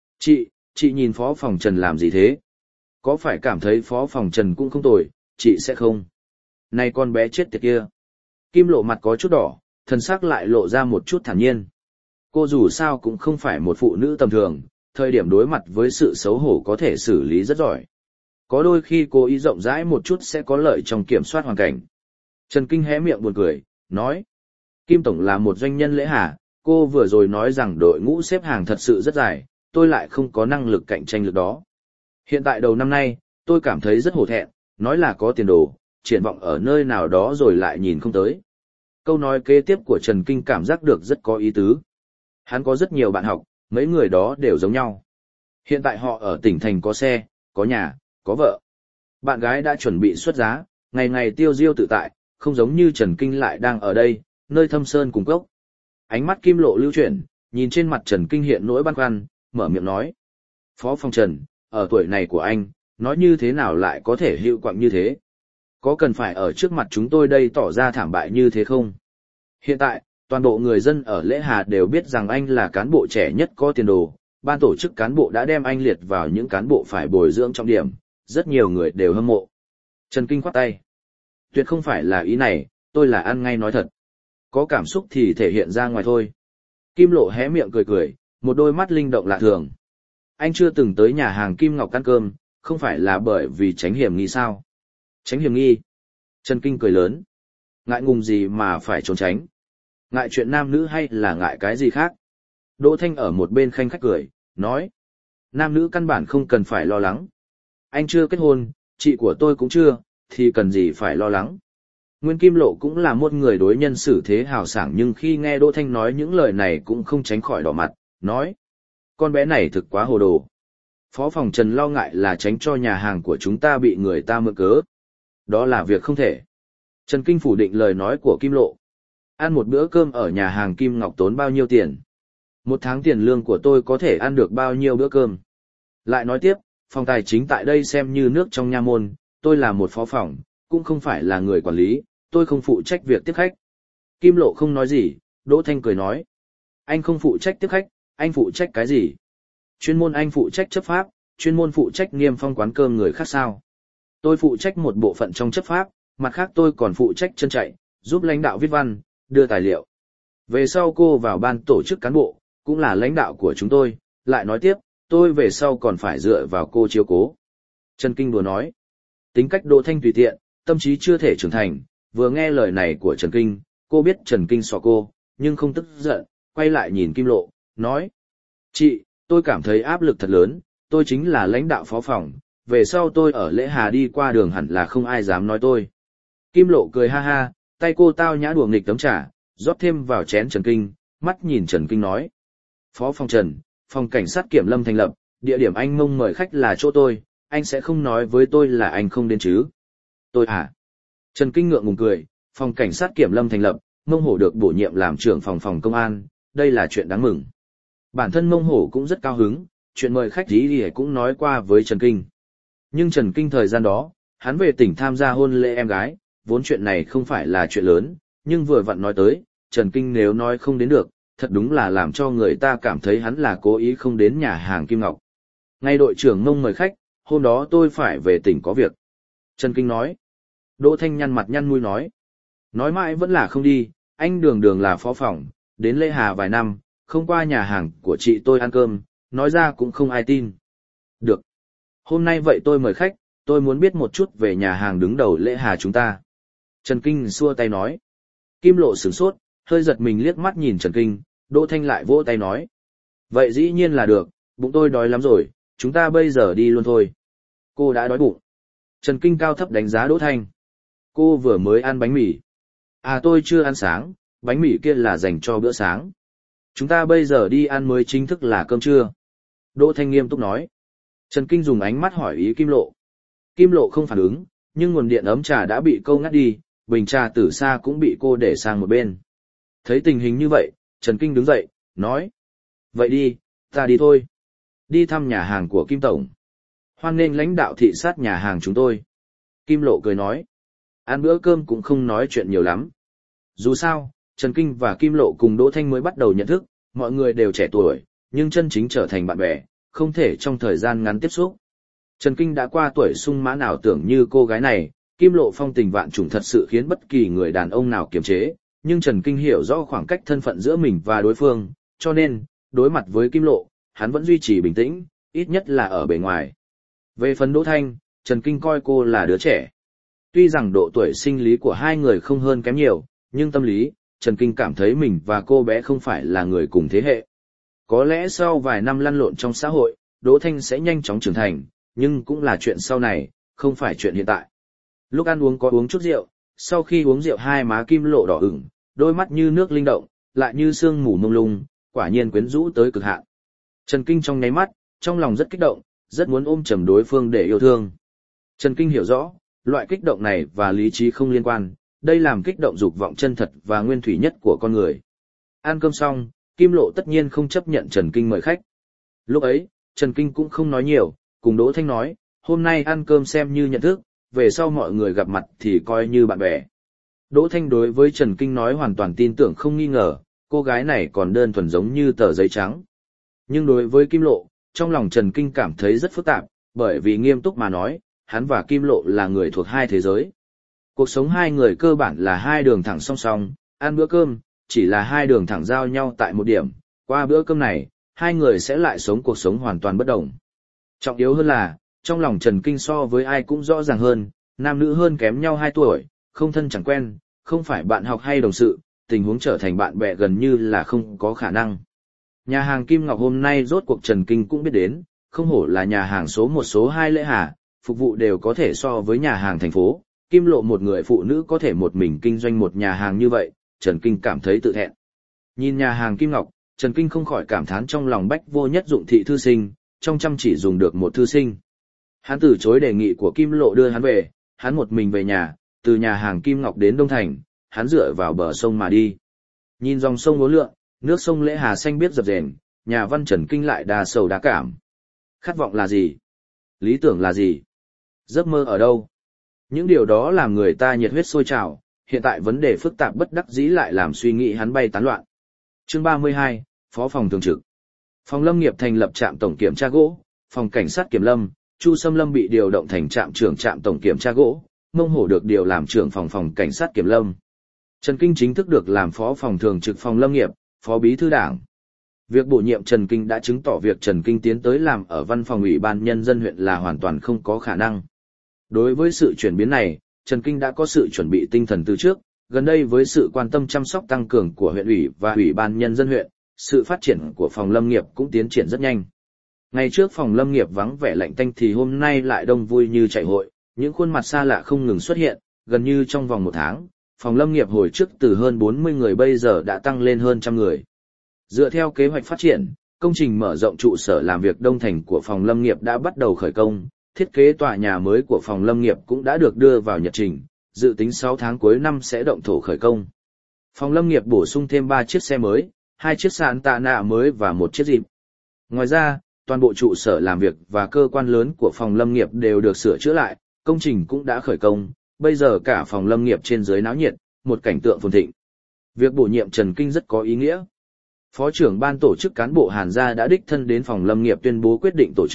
Chị nhìn Phó Phòng Trần làm gì thế? Có phải cảm thấy Phó Phòng Trần cũng không tồi, chị sẽ không? Này con bé chết tiệt kia. Kim Lộ mặt có chút đỏ, thần sắc lại lộ ra một chút thản nhiên. Cô dù sao cũng không phải một phụ nữ tầm thường, thời điểm đối mặt với sự xấu hổ có thể xử lý rất giỏi. Có đôi khi cô ý rộng rãi một chút sẽ có lợi trong kiểm soát hoàn cảnh. Trần Kinh hé miệng buồn cười, nói. Kim Tổng là một doanh nhân Lễ Hà, cô vừa rồi nói rằng đội ngũ xếp hàng thật sự rất dài, tôi lại không có năng lực cạnh tranh lực đó. Hiện tại đầu năm nay, tôi cảm thấy rất hổ thẹn, nói là có tiền đồ, triển vọng ở nơi nào đó rồi lại nhìn không tới. Câu nói kế tiếp của Trần Kinh cảm giác được rất có ý tứ. Hắn có rất nhiều bạn học, mấy người đó đều giống nhau. Hiện tại họ ở tỉnh thành có xe, có nhà, có vợ. Bạn gái đã chuẩn bị xuất giá, ngày ngày tiêu diêu tự tại, không giống như Trần Kinh lại đang ở đây, nơi thâm sơn cùng cốc. Ánh mắt Kim Lộ lưu chuyển, nhìn trên mặt Trần Kinh hiện nỗi băn khoăn, mở miệng nói. Phó Phong Trần, ở tuổi này của anh, nói như thế nào lại có thể hiệu quạng như thế? Có cần phải ở trước mặt chúng tôi đây tỏ ra thảm bại như thế không? Hiện tại, toàn bộ người dân ở Lễ Hà đều biết rằng anh là cán bộ trẻ nhất có tiền đồ, ban tổ chức cán bộ đã đem anh liệt vào những cán bộ phải bồi dưỡng trọng điểm, rất nhiều người đều hâm mộ. Trần Kinh khoát tay. Tuyệt không phải là ý này, tôi là ăn ngay nói thật. Có cảm xúc thì thể hiện ra ngoài thôi. Kim Lộ hé miệng cười cười, một đôi mắt linh động lạ thường. Anh chưa từng tới nhà hàng Kim Ngọc ăn cơm, không phải là bởi vì tránh hiểm nghi sao? Tránh hiểm nghi? Trần Kinh cười lớn. Ngại ngùng gì mà phải trốn tránh? Ngại chuyện nam nữ hay là ngại cái gì khác? Đỗ Thanh ở một bên khanh khách cười, nói. Nam nữ căn bản không cần phải lo lắng. Anh chưa kết hôn, chị của tôi cũng chưa, thì cần gì phải lo lắng. Nguyên Kim Lộ cũng là một người đối nhân xử thế hào sảng, nhưng khi nghe Đỗ Thanh nói những lời này cũng không tránh khỏi đỏ mặt, nói. Con bé này thực quá hồ đồ. Phó Phòng Trần lo ngại là tránh cho nhà hàng của chúng ta bị người ta mượn cớ. Đó là việc không thể. Trần Kinh phủ định lời nói của Kim Lộ. Ăn một bữa cơm ở nhà hàng Kim Ngọc tốn bao nhiêu tiền? Một tháng tiền lương của tôi có thể ăn được bao nhiêu bữa cơm? Lại nói tiếp, phòng tài chính tại đây xem như nước trong nha môn, tôi là một phó phòng, cũng không phải là người quản lý, tôi không phụ trách việc tiếp khách. Kim Lộ không nói gì, Đỗ Thanh cười nói. Anh không phụ trách tiếp khách, anh phụ trách cái gì? Chuyên môn anh phụ trách chấp pháp, chuyên môn phụ trách Niêm Phong quán cơm người khác sao? Tôi phụ trách một bộ phận trong chấp pháp, mặt khác tôi còn phụ trách chân chạy, giúp lãnh đạo viết văn, đưa tài liệu. Về sau cô vào ban tổ chức cán bộ, cũng là lãnh đạo của chúng tôi, lại nói tiếp, tôi về sau còn phải dựa vào cô chiếu cố. Trần Kinh đùa nói. Tính cách Đỗ Thanh tùy tiện, tâm trí chưa thể trưởng thành, vừa nghe lời này của Trần Kinh, cô biết Trần Kinh xỏ cô, nhưng không tức giận, quay lại nhìn Kim Lộ, nói. Chị, tôi cảm thấy áp lực thật lớn, tôi chính là lãnh đạo phó phòng, về sau tôi ở Lễ Hà đi qua đường hẳn là không ai dám nói tôi. Kim Lộ cười ha ha, tay cô tao nhã đùa nghịch tấm trà, rót thêm vào chén Trần Kinh, mắt nhìn Trần Kinh nói. Phó Phòng Trần, phòng cảnh sát kiểm lâm thành lập, địa điểm anh mong mời khách là chỗ tôi, anh sẽ không nói với tôi là anh không đến chứ. Tôi à? Trần Kinh ngượng ngùng cười, phòng cảnh sát kiểm lâm thành lập, Mông Hổ được bổ nhiệm làm trưởng phòng công an, đây là chuyện đáng mừng. Bản thân Mông Hổ cũng rất cao hứng, chuyện mời khách gì cũng nói qua với Trần Kinh. Nhưng Trần Kinh thời gian đó, hắn về tỉnh tham gia hôn lễ em gái, vốn chuyện này không phải là chuyện lớn, nhưng vừa vặn nói tới, Trần Kinh nếu nói không đến được, thật đúng là làm cho người ta cảm thấy hắn là cố ý không đến nhà hàng Kim Ngọc. Ngay đội trưởng Mông mời khách, hôm đó tôi phải về tỉnh có việc. Trần Kinh nói. Đỗ Thanh nhăn mặt nhăn mũi nói. Nói mãi vẫn là không đi, anh đường đường là phó phòng, đến Lễ Hà vài năm, không qua nhà hàng của chị tôi ăn cơm, nói ra cũng không ai tin. Được. Hôm nay vậy tôi mời khách, tôi muốn biết một chút về nhà hàng đứng đầu Lễ Hà chúng ta. Trần Kinh xua tay nói. Kim Lộ sửng sốt, hơi giật mình liếc mắt nhìn Trần Kinh, Đỗ Thanh lại vỗ tay nói. Vậy dĩ nhiên là được, bụng tôi đói lắm rồi, chúng ta bây giờ đi luôn thôi. Cô đã đói bụng. Trần Kinh cao thấp đánh giá Đỗ Thanh. Cô vừa mới ăn bánh mì. À tôi chưa ăn sáng, bánh mì kia là dành cho bữa sáng. Chúng ta bây giờ đi ăn mới chính thức là cơm trưa. Đỗ Thanh nghiêm túc nói. Trần Kinh dùng ánh mắt hỏi ý Kim Lộ. Kim Lộ không phản ứng, nhưng nguồn điện ấm trà đã bị câu ngắt đi, bình trà từ xa cũng bị cô để sang một bên. Thấy tình hình như vậy, Trần Kinh đứng dậy, nói. Vậy đi, ta đi thôi. Đi thăm nhà hàng của Kim Tổng. Hoan nghênh lãnh đạo thị sát nhà hàng chúng tôi. Kim Lộ cười nói. Ăn bữa cơm cũng không nói chuyện nhiều lắm. Dù sao, Trần Kinh và Kim Lộ cùng Đỗ Thanh mới bắt đầu nhận thức, mọi người đều trẻ tuổi, nhưng chân chính trở thành bạn bè, không thể trong thời gian ngắn tiếp xúc. Trần Kinh đã qua tuổi sung mãn nào tưởng như cô gái này, Kim Lộ phong tình vạn trùng thật sự khiến bất kỳ người đàn ông nào kiềm chế, nhưng Trần Kinh hiểu rõ khoảng cách thân phận giữa mình và đối phương, cho nên, đối mặt với Kim Lộ, hắn vẫn duy trì bình tĩnh, ít nhất là ở bề ngoài. Về phần Đỗ Thanh, Trần Kinh coi cô là đứa trẻ. Tuy rằng độ tuổi sinh lý của hai người không hơn kém nhiều, nhưng tâm lý, Trần Kinh cảm thấy mình và cô bé không phải là người cùng thế hệ. Có lẽ sau vài năm lăn lộn trong xã hội, Đỗ Thanh sẽ nhanh chóng trưởng thành, nhưng cũng là chuyện sau này, không phải chuyện hiện tại. Lúc ăn uống có uống chút rượu, sau khi uống rượu hai má Kim Lộ đỏ ửng, đôi mắt như nước linh động, lại như sương mù mông lung, quả nhiên quyến rũ tới cực hạn. Trần Kinh trong nháy mắt, trong lòng rất kích động, rất muốn ôm chầm đối phương để yêu thương. Trần Kinh hiểu rõ, loại kích động này và lý trí không liên quan, đây làm kích động dục vọng chân thật và nguyên thủy nhất của con người. Ăn cơm xong, Kim Lộ tất nhiên không chấp nhận Trần Kinh mời khách. Lúc ấy, Trần Kinh cũng không nói nhiều, cùng Đỗ Thanh nói, hôm nay ăn cơm xem như nhận thức, về sau mọi người gặp mặt thì coi như bạn bè. Đỗ Thanh đối với Trần Kinh nói hoàn toàn tin tưởng không nghi ngờ, cô gái này còn đơn thuần giống như tờ giấy trắng. Nhưng đối với Kim Lộ, trong lòng Trần Kinh cảm thấy rất phức tạp, bởi vì nghiêm túc mà nói, hắn và Kim Lộ là người thuộc hai thế giới. Cuộc sống hai người cơ bản là hai đường thẳng song song, ăn bữa cơm, chỉ là hai đường thẳng giao nhau tại một điểm, qua bữa cơm này, hai người sẽ lại sống cuộc sống hoàn toàn bất đồng. Trọng yếu hơn là, trong lòng Trần Kinh so với ai cũng rõ ràng hơn, nam nữ hơn kém nhau 2 tuổi, không thân chẳng quen, không phải bạn học hay đồng sự, tình huống trở thành bạn bè gần như là không có khả năng. Nhà hàng Kim Ngọc hôm nay rốt cuộc Trần Kinh cũng biết đến, không hổ là nhà hàng số 1 số 2 Lễ Hà, phục vụ đều có thể so với nhà hàng thành phố, Kim Lộ một người phụ nữ có thể một mình kinh doanh một nhà hàng như vậy, Trần Kinh cảm thấy tự thẹn. Nhìn nhà hàng Kim Ngọc, Trần Kinh không khỏi cảm thán trong lòng bách vô nhất dụng thị thư sinh, trong trăm chỉ dùng được một thư sinh. Hắn từ chối đề nghị của Kim Lộ đưa hắn về, hắn một mình về nhà, từ nhà hàng Kim Ngọc đến Đông Thành, hắn dựa vào bờ sông mà đi. Nhìn dòng sông uốn lượn, nước sông Lễ Hà xanh biếc dập dềnh, nhà văn Trần Kinh lại đa sầu đa cảm. Khát vọng là gì? Lý tưởng là gì? Giấc mơ ở đâu? Những điều đó làm người ta nhiệt huyết sôi trào, hiện tại vấn đề phức tạp bất đắc dĩ lại làm suy nghĩ hắn bay tán loạn. Chương 32, Phó phòng thường trực. Phòng Lâm nghiệp thành lập trạm tổng kiểm tra gỗ, phòng cảnh sát kiểm lâm, Chu Sâm Lâm bị điều động thành trạm trưởng trạm tổng kiểm tra gỗ, Mông Hổ được điều làm trưởng phòng cảnh sát kiểm lâm. Trần Kinh chính thức được làm phó phòng thường trực phòng Lâm nghiệp, phó bí thư đảng. Việc bổ nhiệm Trần Kinh đã chứng tỏ việc Trần Kinh tiến tới làm ở văn phòng ủy ban nhân dân huyện là hoàn toàn không có khả năng. Đối với sự chuyển biến này, Trần Kinh đã có sự chuẩn bị tinh thần từ trước, gần đây với sự quan tâm chăm sóc tăng cường của huyện ủy và ủy ban nhân dân huyện, sự phát triển của phòng lâm nghiệp cũng tiến triển rất nhanh. Ngày trước phòng lâm nghiệp vắng vẻ lạnh tanh thì hôm nay lại đông vui như chạy hội, những khuôn mặt xa lạ không ngừng xuất hiện, gần như trong vòng 1 tháng, phòng lâm nghiệp hồi trước từ hơn 40 người bây giờ đã tăng lên hơn 100 người. Dựa theo kế hoạch phát triển, công trình mở rộng trụ sở làm việc Đông Thành của phòng lâm nghiệp đã bắt đầu khởi công, thiết kế tòa nhà mới của phòng lâm nghiệp cũng đã được đưa vào nhật trình, dự tính 6 tháng cuối năm sẽ động thổ khởi công. Phòng lâm nghiệp bổ sung thêm 3 chiếc xe mới, 2 chiếc sạn tạ nạ mới và 1 chiếc dịp. Ngoài ra, toàn bộ trụ sở làm việc và cơ quan lớn của phòng lâm nghiệp đều được sửa chữa lại, công trình cũng đã khởi công, bây giờ cả phòng lâm nghiệp trên dưới náo nhiệt, một cảnh tượng phồn thịnh. Việc bổ nhiệm Trần Kinh rất có ý nghĩa. Phó trưởng ban tổ chức cán bộ Hàn Gia đã đích thân đến phòng lâm nghiệp tuyên bố quyết định tổ chức,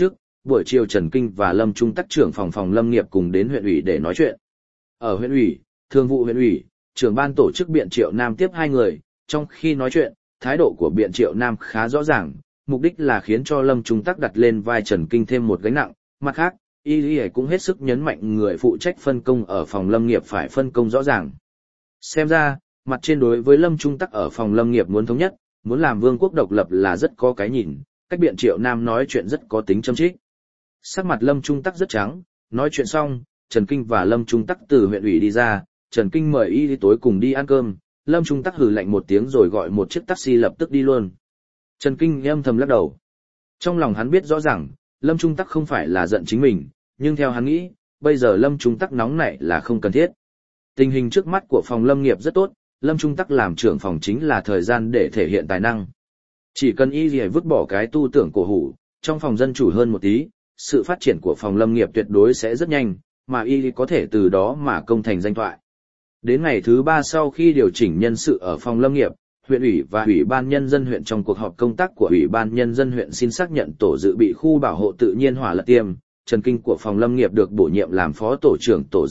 buổi chiều Trần Kinh và Lâm Trung Tắc trưởng phòng lâm nghiệp cùng đến huyện ủy để nói chuyện. Ở huyện ủy, thường vụ huyện ủy, trưởng ban tổ chức Biện Triệu Nam tiếp hai người, trong khi nói chuyện, thái độ của Biện Triệu Nam khá rõ ràng, mục đích là khiến cho Lâm Trung Tắc đặt lên vai Trần Kinh thêm một gánh nặng, mặt khác, y cũng hết sức nhấn mạnh người phụ trách phân công ở phòng lâm nghiệp phải phân công rõ ràng. Xem ra, mặt trên đối với Lâm Trung Tắc ở phòng lâm nghiệp muốn thống nhất, muốn làm vương quốc độc lập là rất có cái nhìn, cách Biện Triệu Nam nói chuyện rất có tính châm trích. Sắc mặt Lâm Trung Tắc rất trắng, nói chuyện xong, Trần Kinh và Lâm Trung Tắc từ huyện ủy đi ra, Trần Kinh mời y tối cùng đi ăn cơm, Lâm Trung Tắc hừ lạnh một tiếng rồi gọi một chiếc taxi lập tức đi luôn. Trần Kinh âm thầm lắc đầu. Trong lòng hắn biết rõ ràng, Lâm Trung Tắc không phải là giận chính mình, nhưng theo hắn nghĩ, bây giờ Lâm Trung Tắc nóng nảy là không cần thiết. Tình hình trước mắt của phòng lâm nghiệp rất tốt, Lâm Trung Tắc làm trưởng phòng chính là thời gian để thể hiện tài năng. Chỉ cần y vứt bỏ cái tu tưởng cổ hủ, trong phòng dân chủ hơn một tí, sự phát triển của phòng lâm nghiệp tuyệt đối sẽ rất nhanh, mà y có thể từ đó mà công thành danh thoại. Đến ngày thứ 3 sau khi điều chỉnh nhân sự ở phòng lâm nghiệp, huyện ủy và ủy ban nhân dân huyện trong cuộc họp công tác của ủy ban nhân dân huyện xin xác nhận tổ dự bị khu bảo hộ tự nhiên Hỏa Lật Tiêm, Trần Kinh của phòng lâm nghiệp được bổ nhiệm làm phó tổ trưởng tổ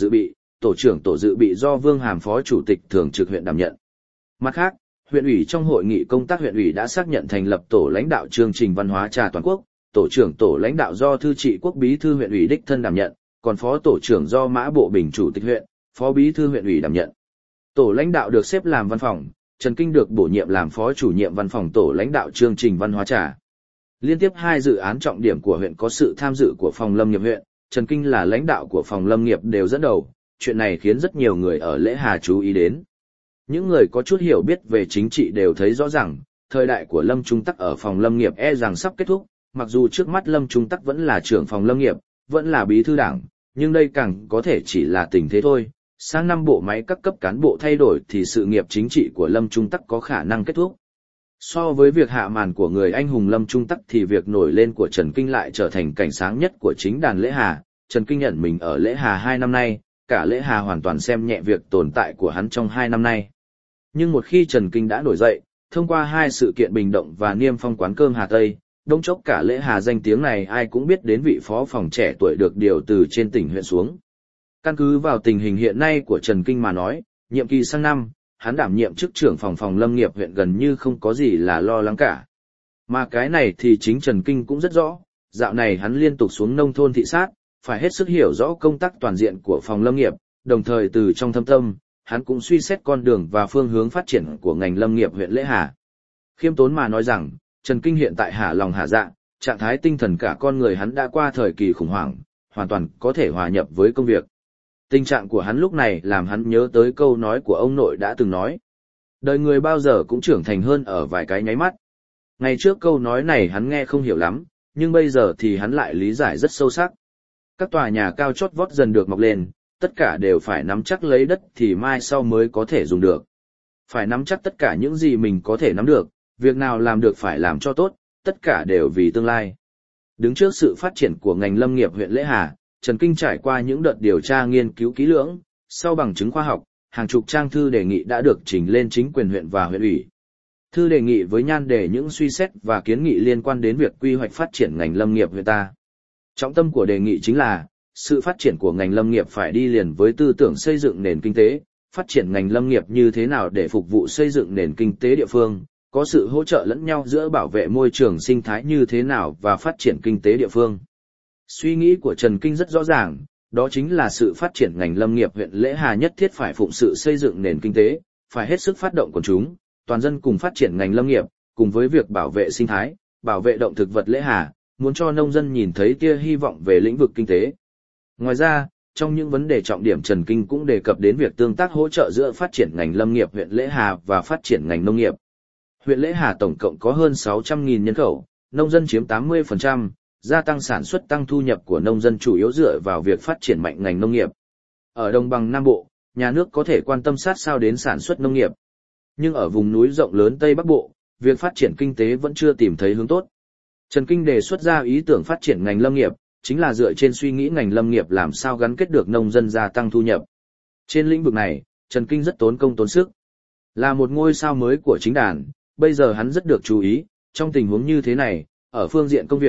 dự bị do Vương Hàm phó chủ tịch thường trực huyện đảm nhận. Mặt khác, huyện ủy trong hội nghị công tác huyện ủy đã xác nhận thành lập tổ lãnh đạo chương trình văn hóa trà toàn quốc, tổ trưởng tổ lãnh đạo do Thư Trị Quốc bí thư huyện ủy đích thân đảm nhận, còn phó tổ trưởng do Mã Bộ Bình chủ tịch huyện, phó bí thư huyện ủy đảm nhận. Tổ lãnh đạo được xếp làm văn phòng, Trần Kinh được bổ nhiệm làm phó chủ nhiệm văn phòng tổ lãnh đạo chương trình văn hóa trà. Liên tiếp 2 dự án trọng điểm của huyện có sự tham dự của phòng lâm nghiệp huyện, Trần Kinh là lãnh đạo của phòng lâm nghiệp đều dẫn đầu, chuyện này khiến rất nhiều người ở Lễ Hà chú ý đến. Những người có chút hiểu biết về chính trị đều thấy rõ ràng, thời đại của Lâm Trung Tắc ở phòng lâm nghiệp rằng sắp kết thúc, mặc dù trước mắt Lâm Trung Tắc vẫn là trưởng phòng lâm nghiệp, vẫn là bí thư đảng, nhưng đây càng có thể chỉ là tình thế thôi. Sang năm bộ máy các cấp cán bộ thay đổi thì sự nghiệp chính trị của Lâm Trung Tắc có khả năng kết thúc. So với việc hạ màn của người anh hùng Lâm Trung Tắc thì việc nổi lên của Trần Kinh lại trở thành cảnh sáng nhất của chính đàn Lễ Hà. Trần Kinh nhận mình ở Lễ Hà 2 năm nay, cả Lễ Hà hoàn toàn xem nhẹ việc tồn tại của hắn trong 2 năm nay. Nhưng một khi Trần Kinh đã nổi dậy, thông qua 2 sự kiện Bình Động và Niêm Phong quán cơm Hà Tây, đông chốc cả Lễ Hà danh tiếng này ai cũng biết đến vị phó phòng trẻ tuổi được điều từ trên tỉnh huyện xuống. Căn cứ vào tình hình hiện nay của Trần Kinh mà nói, nhiệm kỳ sang năm, hắn đảm nhiệm chức trưởng phòng lâm nghiệp huyện gần như không có gì là lo lắng cả. Mà cái này thì chính Trần Kinh cũng rất rõ, dạo này hắn liên tục xuống nông thôn thị sát, phải hết sức hiểu rõ công tác toàn diện của phòng lâm nghiệp, đồng thời từ trong thâm tâm, hắn cũng suy xét con đường và phương hướng phát triển của ngành lâm nghiệp huyện Lễ Hà. Khiêm tốn mà nói rằng, Trần Kinh hiện tại hả lòng hả dạ, trạng thái tinh thần cả con người hắn đã qua thời kỳ khủng hoảng, hoàn toàn có thể hòa nhập với công việc. Tình trạng của hắn lúc này làm hắn nhớ tới câu nói của ông nội đã từng nói. Đời người bao giờ cũng trưởng thành hơn ở vài cái nháy mắt. Ngày trước câu nói này hắn nghe không hiểu lắm, nhưng bây giờ thì hắn lại lý giải rất sâu sắc. Các tòa nhà cao chót vót dần được mọc lên, tất cả đều phải nắm chắc lấy đất thì mai sau mới có thể dùng được. Phải nắm chắc tất cả những gì mình có thể nắm được, việc nào làm được phải làm cho tốt, tất cả đều vì tương lai. Đứng trước sự phát triển của ngành lâm nghiệp huyện Lễ Hà, Trần Kinh trải qua những đợt điều tra nghiên cứu kỹ lưỡng, sau bằng chứng khoa học, hàng chục trang thư đề nghị đã được trình lên chính quyền huyện và huyện ủy. Thư đề nghị với nhan đề những suy xét và kiến nghị liên quan đến việc quy hoạch phát triển ngành lâm nghiệp huyện ta. Trọng tâm của đề nghị chính là, sự phát triển của ngành lâm nghiệp phải đi liền với tư tưởng xây dựng nền kinh tế, phát triển ngành lâm nghiệp như thế nào để phục vụ xây dựng nền kinh tế địa phương, có sự hỗ trợ lẫn nhau giữa bảo vệ môi trường sinh thái như thế nào và phát triển kinh tế địa phương. Suy nghĩ của Trần Kinh rất rõ ràng, đó chính là sự phát triển ngành lâm nghiệp huyện Lễ Hà nhất thiết phải phụng sự xây dựng nền kinh tế, phải hết sức phát động quần chúng, toàn dân cùng phát triển ngành lâm nghiệp, cùng với việc bảo vệ sinh thái, bảo vệ động thực vật Lễ Hà, muốn cho nông dân nhìn thấy tia hy vọng về lĩnh vực kinh tế. Ngoài ra, trong những vấn đề trọng điểm Trần Kinh cũng đề cập đến việc tương tác hỗ trợ giữa phát triển ngành lâm nghiệp huyện Lễ Hà và phát triển ngành nông nghiệp. Huyện Lễ Hà tổng cộng có hơn 600.000 nhân khẩu, nông dân chiếm 80%, gia tăng sản xuất tăng thu nhập của nông dân chủ yếu dựa vào việc phát triển mạnh ngành nông nghiệp. Ở đồng bằng Nam Bộ, nhà nước có thể quan tâm sát sao đến sản xuất nông nghiệp. Nhưng ở vùng núi rộng lớn Tây Bắc Bộ, việc phát triển kinh tế vẫn chưa tìm thấy hướng tốt. Trần Kinh đề xuất ra ý tưởng phát triển ngành lâm nghiệp, chính là dựa trên suy nghĩ ngành lâm nghiệp làm sao gắn kết được nông dân gia tăng thu nhập. Trên lĩnh vực này, Trần Kinh rất tốn công tốn sức. Là một ngôi sao mới của chính đàn, bây giờ hắn rất được chú ý, trong tình huống như thế này, ở phương diện công việc,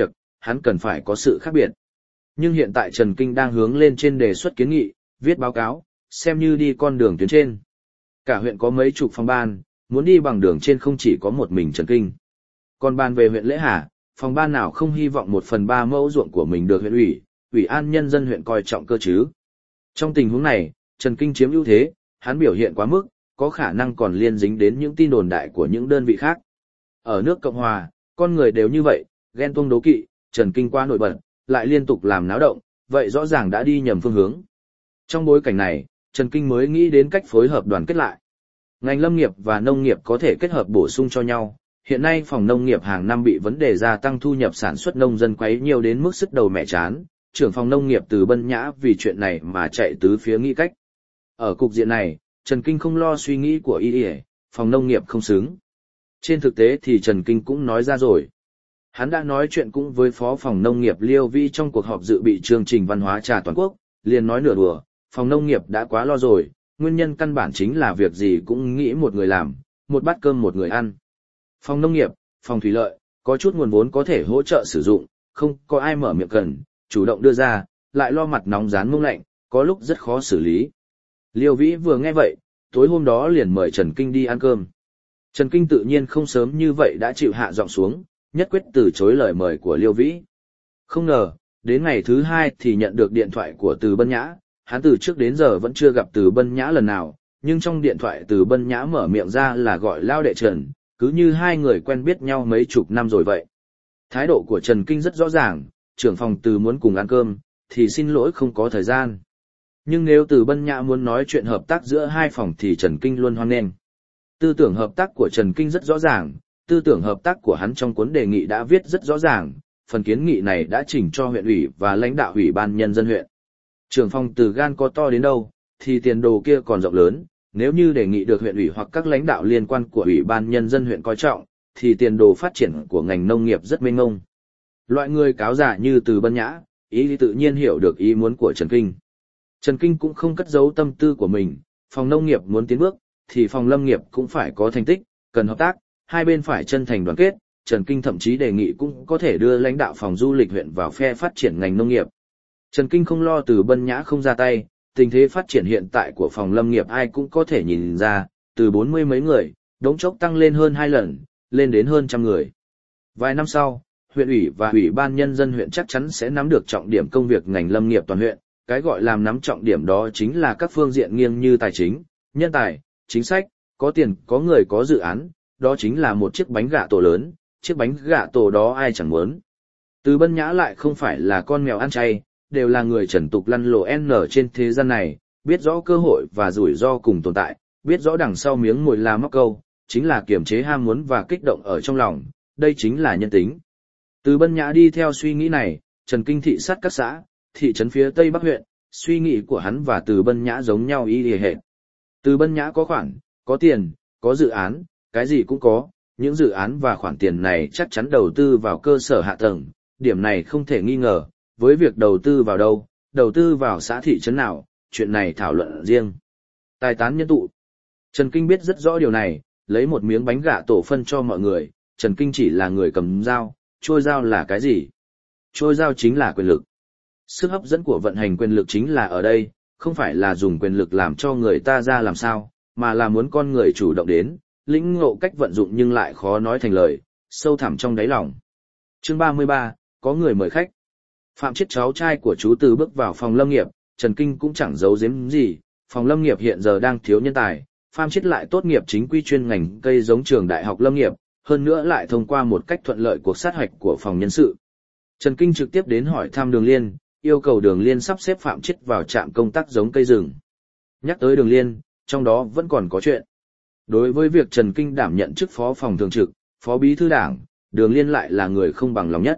hắn cần phải có sự khác biệt. Nhưng hiện tại Trần Kinh đang hướng lên trên đề xuất kiến nghị, viết báo cáo, xem như đi con đường tuyến trên. Cả huyện có mấy chục phòng ban, muốn đi bằng đường trên không chỉ có một mình Trần Kinh. Còn ban về huyện Lễ Hà, phòng ban nào không hy vọng 1/3 mẫu ruộng của mình được huyện ủy, ủy an nhân dân huyện coi trọng cơ chứ. Trong tình huống này, Trần Kinh chiếm ưu thế, hắn biểu hiện quá mức, có khả năng còn liên dính đến những tin đồn đại của những đơn vị khác. Ở nước Cộng Hòa, con người đều như vậy, ghen tuông đố kỵ, Trần Kinh quá nổi bật, lại liên tục làm náo động, vậy rõ ràng đã đi nhầm phương hướng. Trong bối cảnh này, Trần Kinh mới nghĩ đến cách phối hợp đoàn kết lại. Ngành lâm nghiệp và nông nghiệp có thể kết hợp bổ sung cho nhau. Hiện nay phòng nông nghiệp hàng năm bị vấn đề gia tăng thu nhập sản xuất nông dân quấy nhiều đến mức sứt đầu mẻ chán, trưởng phòng nông nghiệp Từ Bân Nhã vì chuyện này mà chạy tứ phía nghĩ cách. Ở cục diện này, Trần Kinh không lo suy nghĩ của y, phòng nông nghiệp không xứng. Trên thực tế thì Trần Kinh cũng nói ra rồi. Hắn đã nói chuyện cũng với phó phòng nông nghiệp Liêu Vĩ trong cuộc họp dự bị chương trình văn hóa trà toàn quốc, liền nói nửa đùa, phòng nông nghiệp đã quá lo rồi, nguyên nhân căn bản chính là việc gì cũng nghĩ một người làm, một bát cơm một người ăn. Phòng nông nghiệp, phòng thủy lợi, có chút nguồn vốn có thể hỗ trợ sử dụng, không có ai mở miệng cần, chủ động đưa ra, lại lo mặt nóng rán mông lạnh, có lúc rất khó xử lý. Liêu Vĩ vừa nghe vậy, tối hôm đó liền mời Trần Kinh đi ăn cơm. Trần Kinh tự nhiên không sớm như vậy đã chịu hạ giọng xuống, nhất quyết từ chối lời mời của Liêu Vĩ. Không ngờ, đến ngày thứ 2 thì nhận được điện thoại của Từ Bân Nhã, hắn từ trước đến giờ vẫn chưa gặp Từ Bân Nhã lần nào, nhưng trong điện thoại Từ Bân Nhã mở miệng ra là gọi Lao đệ Trần, cứ như hai người quen biết nhau mấy chục năm rồi vậy. Thái độ của Trần Kinh rất rõ ràng, trưởng phòng Từ muốn cùng ăn cơm, thì xin lỗi không có thời gian. Nhưng nếu Từ Bân Nhã muốn nói chuyện hợp tác giữa hai phòng thì Trần Kinh luôn hoan nghênh. Tư tưởng hợp tác của Trần Kinh rất rõ ràng, tư tưởng hợp tác của hắn trong cuốn đề nghị đã viết rất rõ ràng, phần kiến nghị này đã chỉnh cho huyện ủy và lãnh đạo ủy ban nhân dân huyện. Trưởng phòng Từ gan có to đến đâu, thì tiền đồ kia còn rộng lớn, nếu như đề nghị được huyện ủy hoặc các lãnh đạo liên quan của ủy ban nhân dân huyện coi trọng, thì tiền đồ phát triển của ngành nông nghiệp rất mênh mông. Loại người cáo giả như Từ Bân Nhã, ý tự nhiên hiểu được ý muốn của Trần Kinh. Trần Kinh cũng không cất giấu tâm tư của mình, phòng nông nghiệp muốn tiến bước, thì phòng lâm nghiệp cũng phải có thành tích, cần hợp tác, hai bên phải chân thành đoàn kết. Trần Kinh thậm chí đề nghị cũng có thể đưa lãnh đạo phòng du lịch huyện vào phe phát triển ngành nông nghiệp. Trần Kinh không lo Từ Bân Nhã không ra tay, tình thế phát triển hiện tại của phòng lâm nghiệp ai cũng có thể nhìn ra, từ 40 mấy người, đống chốc tăng lên hơn 2 lần, lên đến hơn 100 người. Vài năm sau, huyện ủy và ủy ban nhân dân huyện chắc chắn sẽ nắm được trọng điểm công việc ngành lâm nghiệp toàn huyện. Cái gọi làm nắm trọng điểm đó chính là các phương diện nghiêng như tài chính, nhân tài, chính sách, có tiền, có người, có dự án, đó chính là một chiếc bánh gà tổ lớn, chiếc bánh gà tổ đó ai chẳng muốn. Từ Bân Nhã lại không phải là con mèo ăn chay, đều là người trần tục lăn lộn trên thế gian này, biết rõ cơ hội và rủi ro cùng tồn tại, biết rõ đằng sau miếng mồi là móc câu, chính là kiềm chế ham muốn và kích động ở trong lòng, đây chính là nhân tính. Từ Bân Nhã đi theo suy nghĩ này, Trần Kinh thị sát các xã, thị trấn phía Tây Bắc huyện, suy nghĩ của hắn và Từ Bân Nhã giống nhau y hệt. Từ Bân Nhã có khoản, có tiền, có dự án, cái gì cũng có, những dự án và khoản tiền này chắc chắn đầu tư vào cơ sở hạ tầng, điểm này không thể nghi ngờ, với việc đầu tư vào đâu, đầu tư vào xã thị trấn nào, chuyện này thảo luận riêng. Tài tán nhân tụ. Trần Kinh biết rất rõ điều này, lấy một miếng bánh gà tổ phân cho mọi người, Trần Kinh chỉ là người cầm dao, trôi dao là cái gì? Trôi dao chính là quyền lực. Sức hấp dẫn của vận hành quyền lực chính là ở đây, không phải là dùng quyền lực làm cho người ta ra làm sao, mà là muốn con người chủ động đến, lĩnh ngộ cách vận dụng nhưng lại khó nói thành lời, sâu thẳm trong đáy lòng. Chương 33, có người mời khách. Phạm Chiết cháu trai của chú Từ bước vào phòng lâm nghiệp, Trần Kinh cũng chẳng giấu giếm gì, phòng lâm nghiệp hiện giờ đang thiếu nhân tài, Phạm Chiết lại tốt nghiệp chính quy chuyên ngành cây giống trường Đại học Lâm nghiệp, hơn nữa lại thông qua một cách thuận lợi cuộc sát hạch của phòng nhân sự. Trần Kinh trực tiếp đến hỏi thăm Đường Liên, yêu cầu Đường Liên sắp xếp Phạm Chiết vào trạm công tác giống cây rừng. Nhắc tới Đường Liên, trong đó vẫn còn có chuyện. Đối với việc Trần Kinh đảm nhận chức phó phòng thường trực, phó bí thư đảng, Đường Liên lại là người không bằng lòng nhất.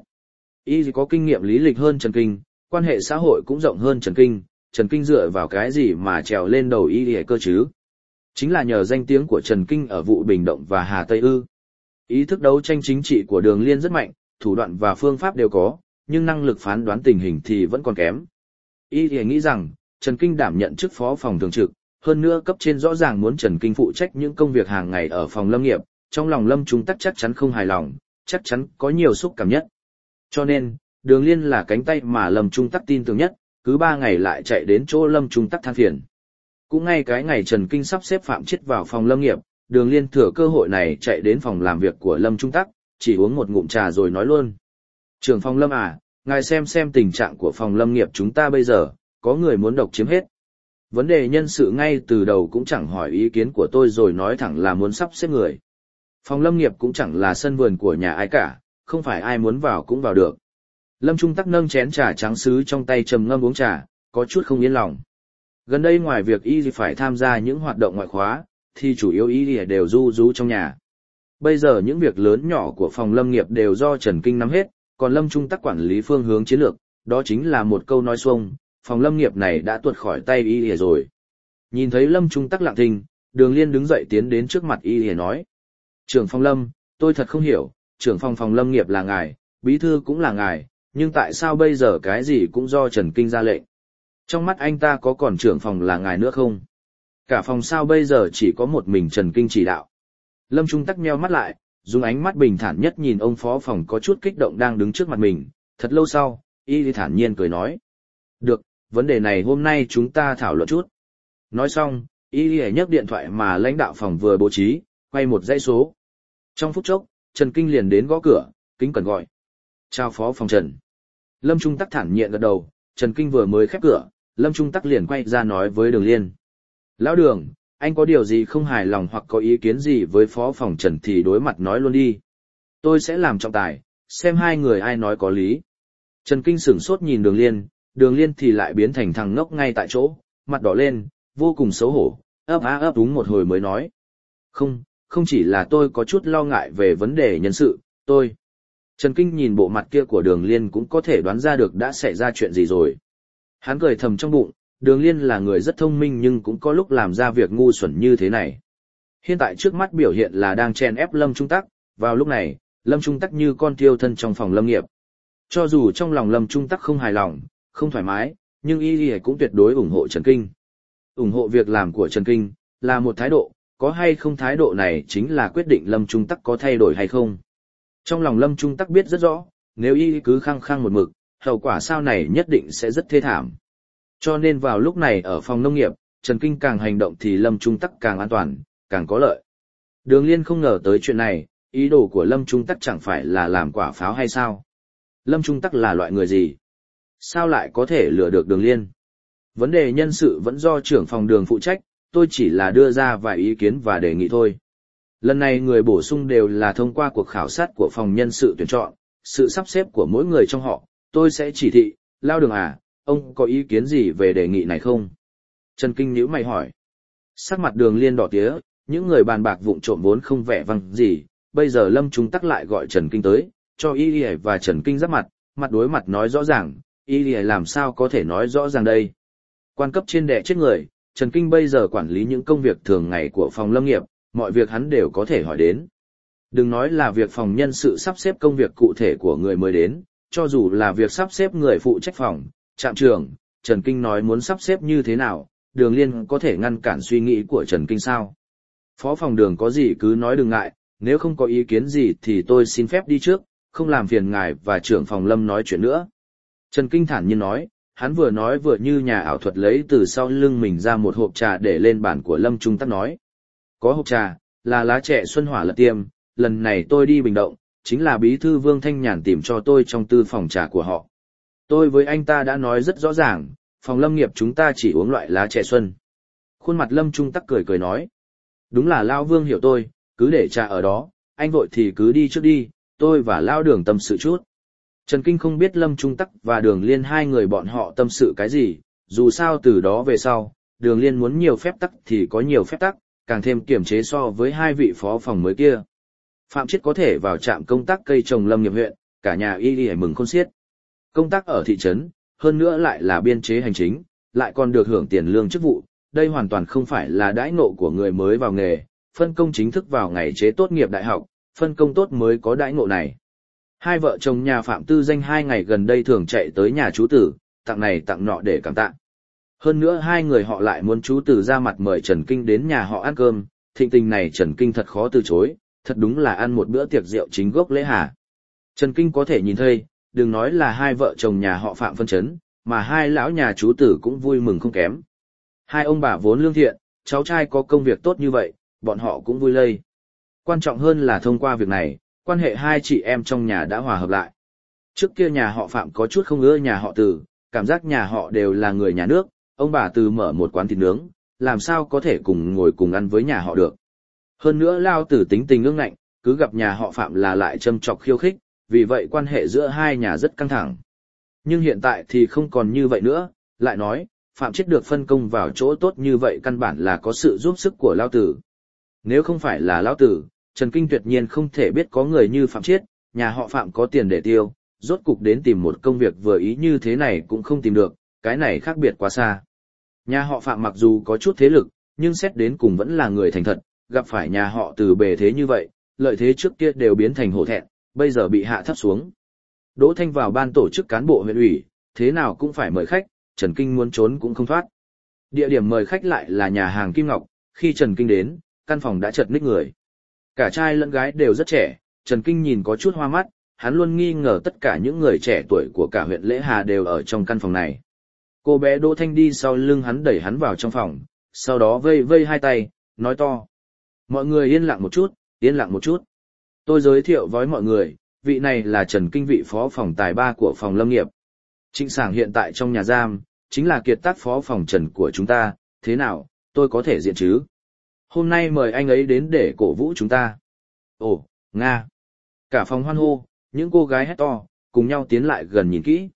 Y có kinh nghiệm lý lịch hơn Trần Kinh, quan hệ xã hội cũng rộng hơn Trần Kinh dựa vào cái gì mà trèo lên đầu Y cơ chứ? Chính là nhờ danh tiếng của Trần Kinh ở vụ Bình Động và Hà Tây ư. Ý thức đấu tranh chính trị của Đường Liên rất mạnh, thủ đoạn và phương pháp đều có, nhưng năng lực phán đoán tình hình thì vẫn còn kém. Y nghĩ rằng, Trần Kinh đảm nhận chức phó phòng thường trực, hơn nữa cấp trên rõ ràng muốn Trần Kinh phụ trách những công việc hàng ngày ở phòng lâm nghiệp, trong lòng Lâm Trung Tắc chắc chắn không hài lòng, chắc chắn có nhiều xúc cảm nhất. Cho nên, Đường Liên là cánh tay mà Lâm Trung Tắc tin tưởng nhất, cứ 3 ngày lại chạy đến chỗ Lâm Trung Tắc than phiền. Cũng ngay cái ngày Trần Kinh sắp xếp Phạm Chiết vào phòng lâm nghiệp, Đường Liên thừa cơ hội này chạy đến phòng làm việc của Lâm Trung Tắc, chỉ uống một ngụm trà rồi nói luôn. Trưởng phòng lâm à, ngài xem tình trạng của phòng lâm nghiệp chúng ta bây giờ, có người muốn độc chiếm hết. Vấn đề nhân sự ngay từ đầu cũng chẳng hỏi ý kiến của tôi rồi nói thẳng là muốn sắp xếp người. Phòng lâm nghiệp cũng chẳng là sân vườn của nhà ai cả, không phải ai muốn vào cũng vào được. Lâm Trung Tắc nâng chén trà trắng sứ trong tay trầm ngâm uống trà, có chút không yên lòng. Gần đây ngoài việc y phải tham gia những hoạt động ngoại khóa, thì chủ yếu y đều ru rú trong nhà. Bây giờ những việc lớn nhỏ của phòng lâm nghiệp đều do Trần Kinh nắm hết, còn Lâm Trung Tắc quản lý phương hướng chiến lược, đó chính là một câu nói xuông, phòng lâm nghiệp này đã tuột khỏi tay y rồi. Nhìn thấy Lâm Trung Tắc lặng thinh, Đường Liên đứng dậy tiến đến trước mặt y nói. Trưởng phòng lâm, tôi thật không hiểu, trưởng phòng lâm nghiệp là ngài, bí thư cũng là ngài, nhưng tại sao bây giờ cái gì cũng do Trần Kinh ra lệnh? Trong mắt anh ta có còn trưởng phòng là ngài nữa không? Cả phòng sao bây giờ chỉ có một mình Trần Kinh chỉ đạo? Lâm Trung Tắc nheo mắt lại, dùng ánh mắt bình thản nhất nhìn ông phó phòng có chút kích động đang đứng trước mặt mình, thật lâu sau, y thản nhiên cười nói. Được, vấn đề này hôm nay chúng ta thảo luận chút. Nói xong, y nhấc điện thoại mà lãnh đạo phòng vừa bố trí, quay một dãy số. Trong phút chốc, Trần Kinh liền đến gõ cửa, kính cẩn gọi. Chào phó phòng Trần. Lâm Trung Tắc thản nhiên gật đầu, Trần Kinh vừa mới khép cửa, Lâm Trung Tắc liền quay ra nói với Đường Liên. Lão Đường, anh có điều gì không hài lòng hoặc có ý kiến gì với phó phòng Trần thì đối mặt nói luôn đi. Tôi sẽ làm trọng tài, xem hai người ai nói có lý. Trần Kinh sửng sốt nhìn Đường Liên thì lại biến thành thằng ngốc ngay tại chỗ, mặt đỏ lên, vô cùng xấu hổ, ấp á ấp úng một hồi mới nói. Không chỉ là tôi có chút lo ngại về vấn đề nhân sự, tôi. Trần Kinh nhìn bộ mặt kia của Đường Liên cũng có thể đoán ra được đã xảy ra chuyện gì rồi. Hắn cười thầm trong bụng, Đường Liên là người rất thông minh nhưng cũng có lúc làm ra việc ngu xuẩn như thế này. Hiện tại trước mắt biểu hiện là đang chen ép Lâm Trung Tắc, vào lúc này, Lâm Trung Tắc như con thiêu thân trong phòng lâm nghiệp. Cho dù trong lòng Lâm Trung Tắc không hài lòng, không thoải mái, nhưng y cũng tuyệt đối ủng hộ Trần Kinh. Ủng hộ việc làm của Trần Kinh, là một thái độ, có hay không thái độ này chính là quyết định Lâm Trung Tắc có thay đổi hay không. Trong lòng Lâm Trung Tắc biết rất rõ, nếu y cứ khăng khăng một mực, hậu quả sau này nhất định sẽ rất thê thảm. Cho nên vào lúc này ở phòng nông nghiệp, Trần Kinh càng hành động thì Lâm Trung Tắc càng an toàn, càng có lợi. Đường Liên không ngờ tới chuyện này, ý đồ của Lâm Trung Tắc chẳng phải là làm quả pháo hay sao? Lâm Trung Tắc là loại người gì? Sao lại có thể lừa được Đường Liên? Vấn đề nhân sự vẫn do trưởng phòng Đường phụ trách, tôi chỉ là đưa ra vài ý kiến và đề nghị thôi. Lần này người bổ sung đều là thông qua cuộc khảo sát của phòng nhân sự tuyển chọn, sự sắp xếp của mỗi người trong họ, tôi sẽ chỉ thị, Lao Đường à, ông có ý kiến gì về đề nghị này không? Trần Kinh nhíu mày hỏi. Sắc mặt Đường Liên đỏ tía, những người bàn bạc vụng trộm vốn không vẻ vang gì, bây giờ Lâm Trung Tắc lại gọi Trần Kinh tới, cho Y và Trần Kinh giáp mặt, mặt đối mặt nói rõ ràng, Y làm sao có thể nói rõ ràng đây? Quan cấp trên đẻ chết người, Trần Kinh bây giờ quản lý những công việc thường ngày của phòng lâm nghiệp, mọi việc hắn đều có thể hỏi đến. Đừng nói là việc phòng nhân sự sắp xếp công việc cụ thể của người mới đến, cho dù là việc sắp xếp người phụ trách phòng, trạm trưởng, Trần Kinh nói muốn sắp xếp như thế nào, Đường Liên có thể ngăn cản suy nghĩ của Trần Kinh sao? Phó phòng Đường có gì cứ nói đừng ngại, nếu không có ý kiến gì thì tôi xin phép đi trước, không làm phiền ngài và trưởng phòng Lâm nói chuyện nữa. Trần Kinh thản nhiên nói vừa như nhà ảo thuật lấy từ sau lưng mình ra một hộp trà để lên bàn của Lâm Trung Tắc nói. Có hộp trà, là lá trẻ Xuân Hỏa Lật Tiêm, lần này tôi đi Bình Động, chính là bí thư Vương Thanh Nhàn tìm cho tôi trong tư phòng trà của họ. Tôi với anh ta đã nói rất rõ ràng, phòng lâm nghiệp chúng ta chỉ uống loại lá trẻ xuân. Khuôn mặt Lâm Trung Tắc cười nói. Đúng là Lao Vương hiểu tôi, cứ để trà ở đó, anh vội thì cứ đi trước đi, tôi và Lao Đường tâm sự chút. Trần Kinh không biết Lâm Trung Tắc và Đường Liên hai người bọn họ tâm sự cái gì, dù sao từ đó về sau, Đường Liên muốn nhiều phép tắc thì có nhiều phép tắc, càng thêm kiểm chế so với hai vị phó phòng mới kia. Phạm Chiết có thể vào trạm công tác cây trồng lâm nghiệp huyện, cả nhà y mừng khôn xiết. Công tác ở thị trấn, hơn nữa lại là biên chế hành chính, lại còn được hưởng tiền lương chức vụ, đây hoàn toàn không phải là đãi ngộ của người mới vào nghề, phân công chính thức vào ngày chế tốt nghiệp đại học, phân công tốt mới có đãi ngộ này. Hai vợ chồng nhà Phạm Tư Danh 2 ngày gần đây thường chạy tới nhà chú Tử, tặng này tặng nọ để cảm tạ. Hơn nữa hai người họ lại muốn chú Tử ra mặt mời Trần Kinh đến nhà họ ăn cơm, thịnh tình này Trần Kinh thật khó từ chối, thật đúng là ăn một bữa tiệc rượu chính gốc lễ hà. Trần Kinh có thể nhìn thấy, đừng nói là hai vợ chồng nhà họ Phạm phân chấn, mà hai lão nhà chú tử cũng vui mừng không kém. Hai ông bà vốn lương thiện, cháu trai có công việc tốt như vậy, bọn họ cũng vui lây. Quan trọng hơn là thông qua việc này, quan hệ hai chị em trong nhà đã hòa hợp lại. Trước kia nhà họ Phạm có chút không ưa nhà họ Từ, cảm giác nhà họ đều là người nhà nước, ông bà Từ mở một quán thịt nướng, làm sao có thể cùng ngồi cùng ăn với nhà họ được. Hơn nữa Lao Tử tính tình ương ngạnh, cứ gặp nhà họ Phạm là lại châm chọc khiêu khích, vì vậy quan hệ giữa hai nhà rất căng thẳng. Nhưng hiện tại thì không còn như vậy nữa, lại nói, Phạm Chiết được phân công vào chỗ tốt như vậy căn bản là có sự giúp sức của Lao Tử. Nếu không phải là Lao Tử, Trần Kinh tuyệt nhiên không thể biết có người như Phạm Chiết, nhà họ Phạm có tiền để tiêu, rốt cục đến tìm một công việc vừa ý như thế này cũng không tìm được, cái này khác biệt quá xa. Nhà họ Phạm mặc dù có chút thế lực, nhưng xét đến cùng vẫn là người thành thật, gặp phải nhà họ Từ bề thế như vậy, lợi thế trước kia đều biến thành hổ thẹn, bây giờ bị hạ thấp xuống. Đỗ Thanh vào ban tổ chức cán bộ huyện ủy, thế nào cũng phải mời khách, Trần Kinh muốn trốn cũng không thoát. Địa điểm mời khách lại là nhà hàng Kim Ngọc, khi Trần Kinh đến, căn phòng đã chật ních người. Cả trai lẫn gái đều rất trẻ, Trần Kinh nhìn có chút hoa mắt, hắn luôn nghi ngờ tất cả những người trẻ tuổi của cả huyện Lễ Hà đều ở trong căn phòng này. Cô bé Đỗ Thanh đi sau lưng hắn đẩy hắn vào trong phòng, sau đó vây vây hai tay, nói to. Mọi người yên lặng một chút, yên lặng một chút. Tôi giới thiệu với mọi người, vị này là Trần Kinh, vị phó phòng tài ba của phòng lâm nghiệp. Trịnh Sảng hiện tại trong nhà giam, chính là kiệt tác phó phòng Trần của chúng ta, thế nào, tôi có thể diện chứ? Hôm nay mời anh ấy đến để cổ vũ chúng ta. Ồ, Nga. Cả phòng hoan hô, những cô gái hét to, cùng nhau tiến lại gần nhìn kỹ.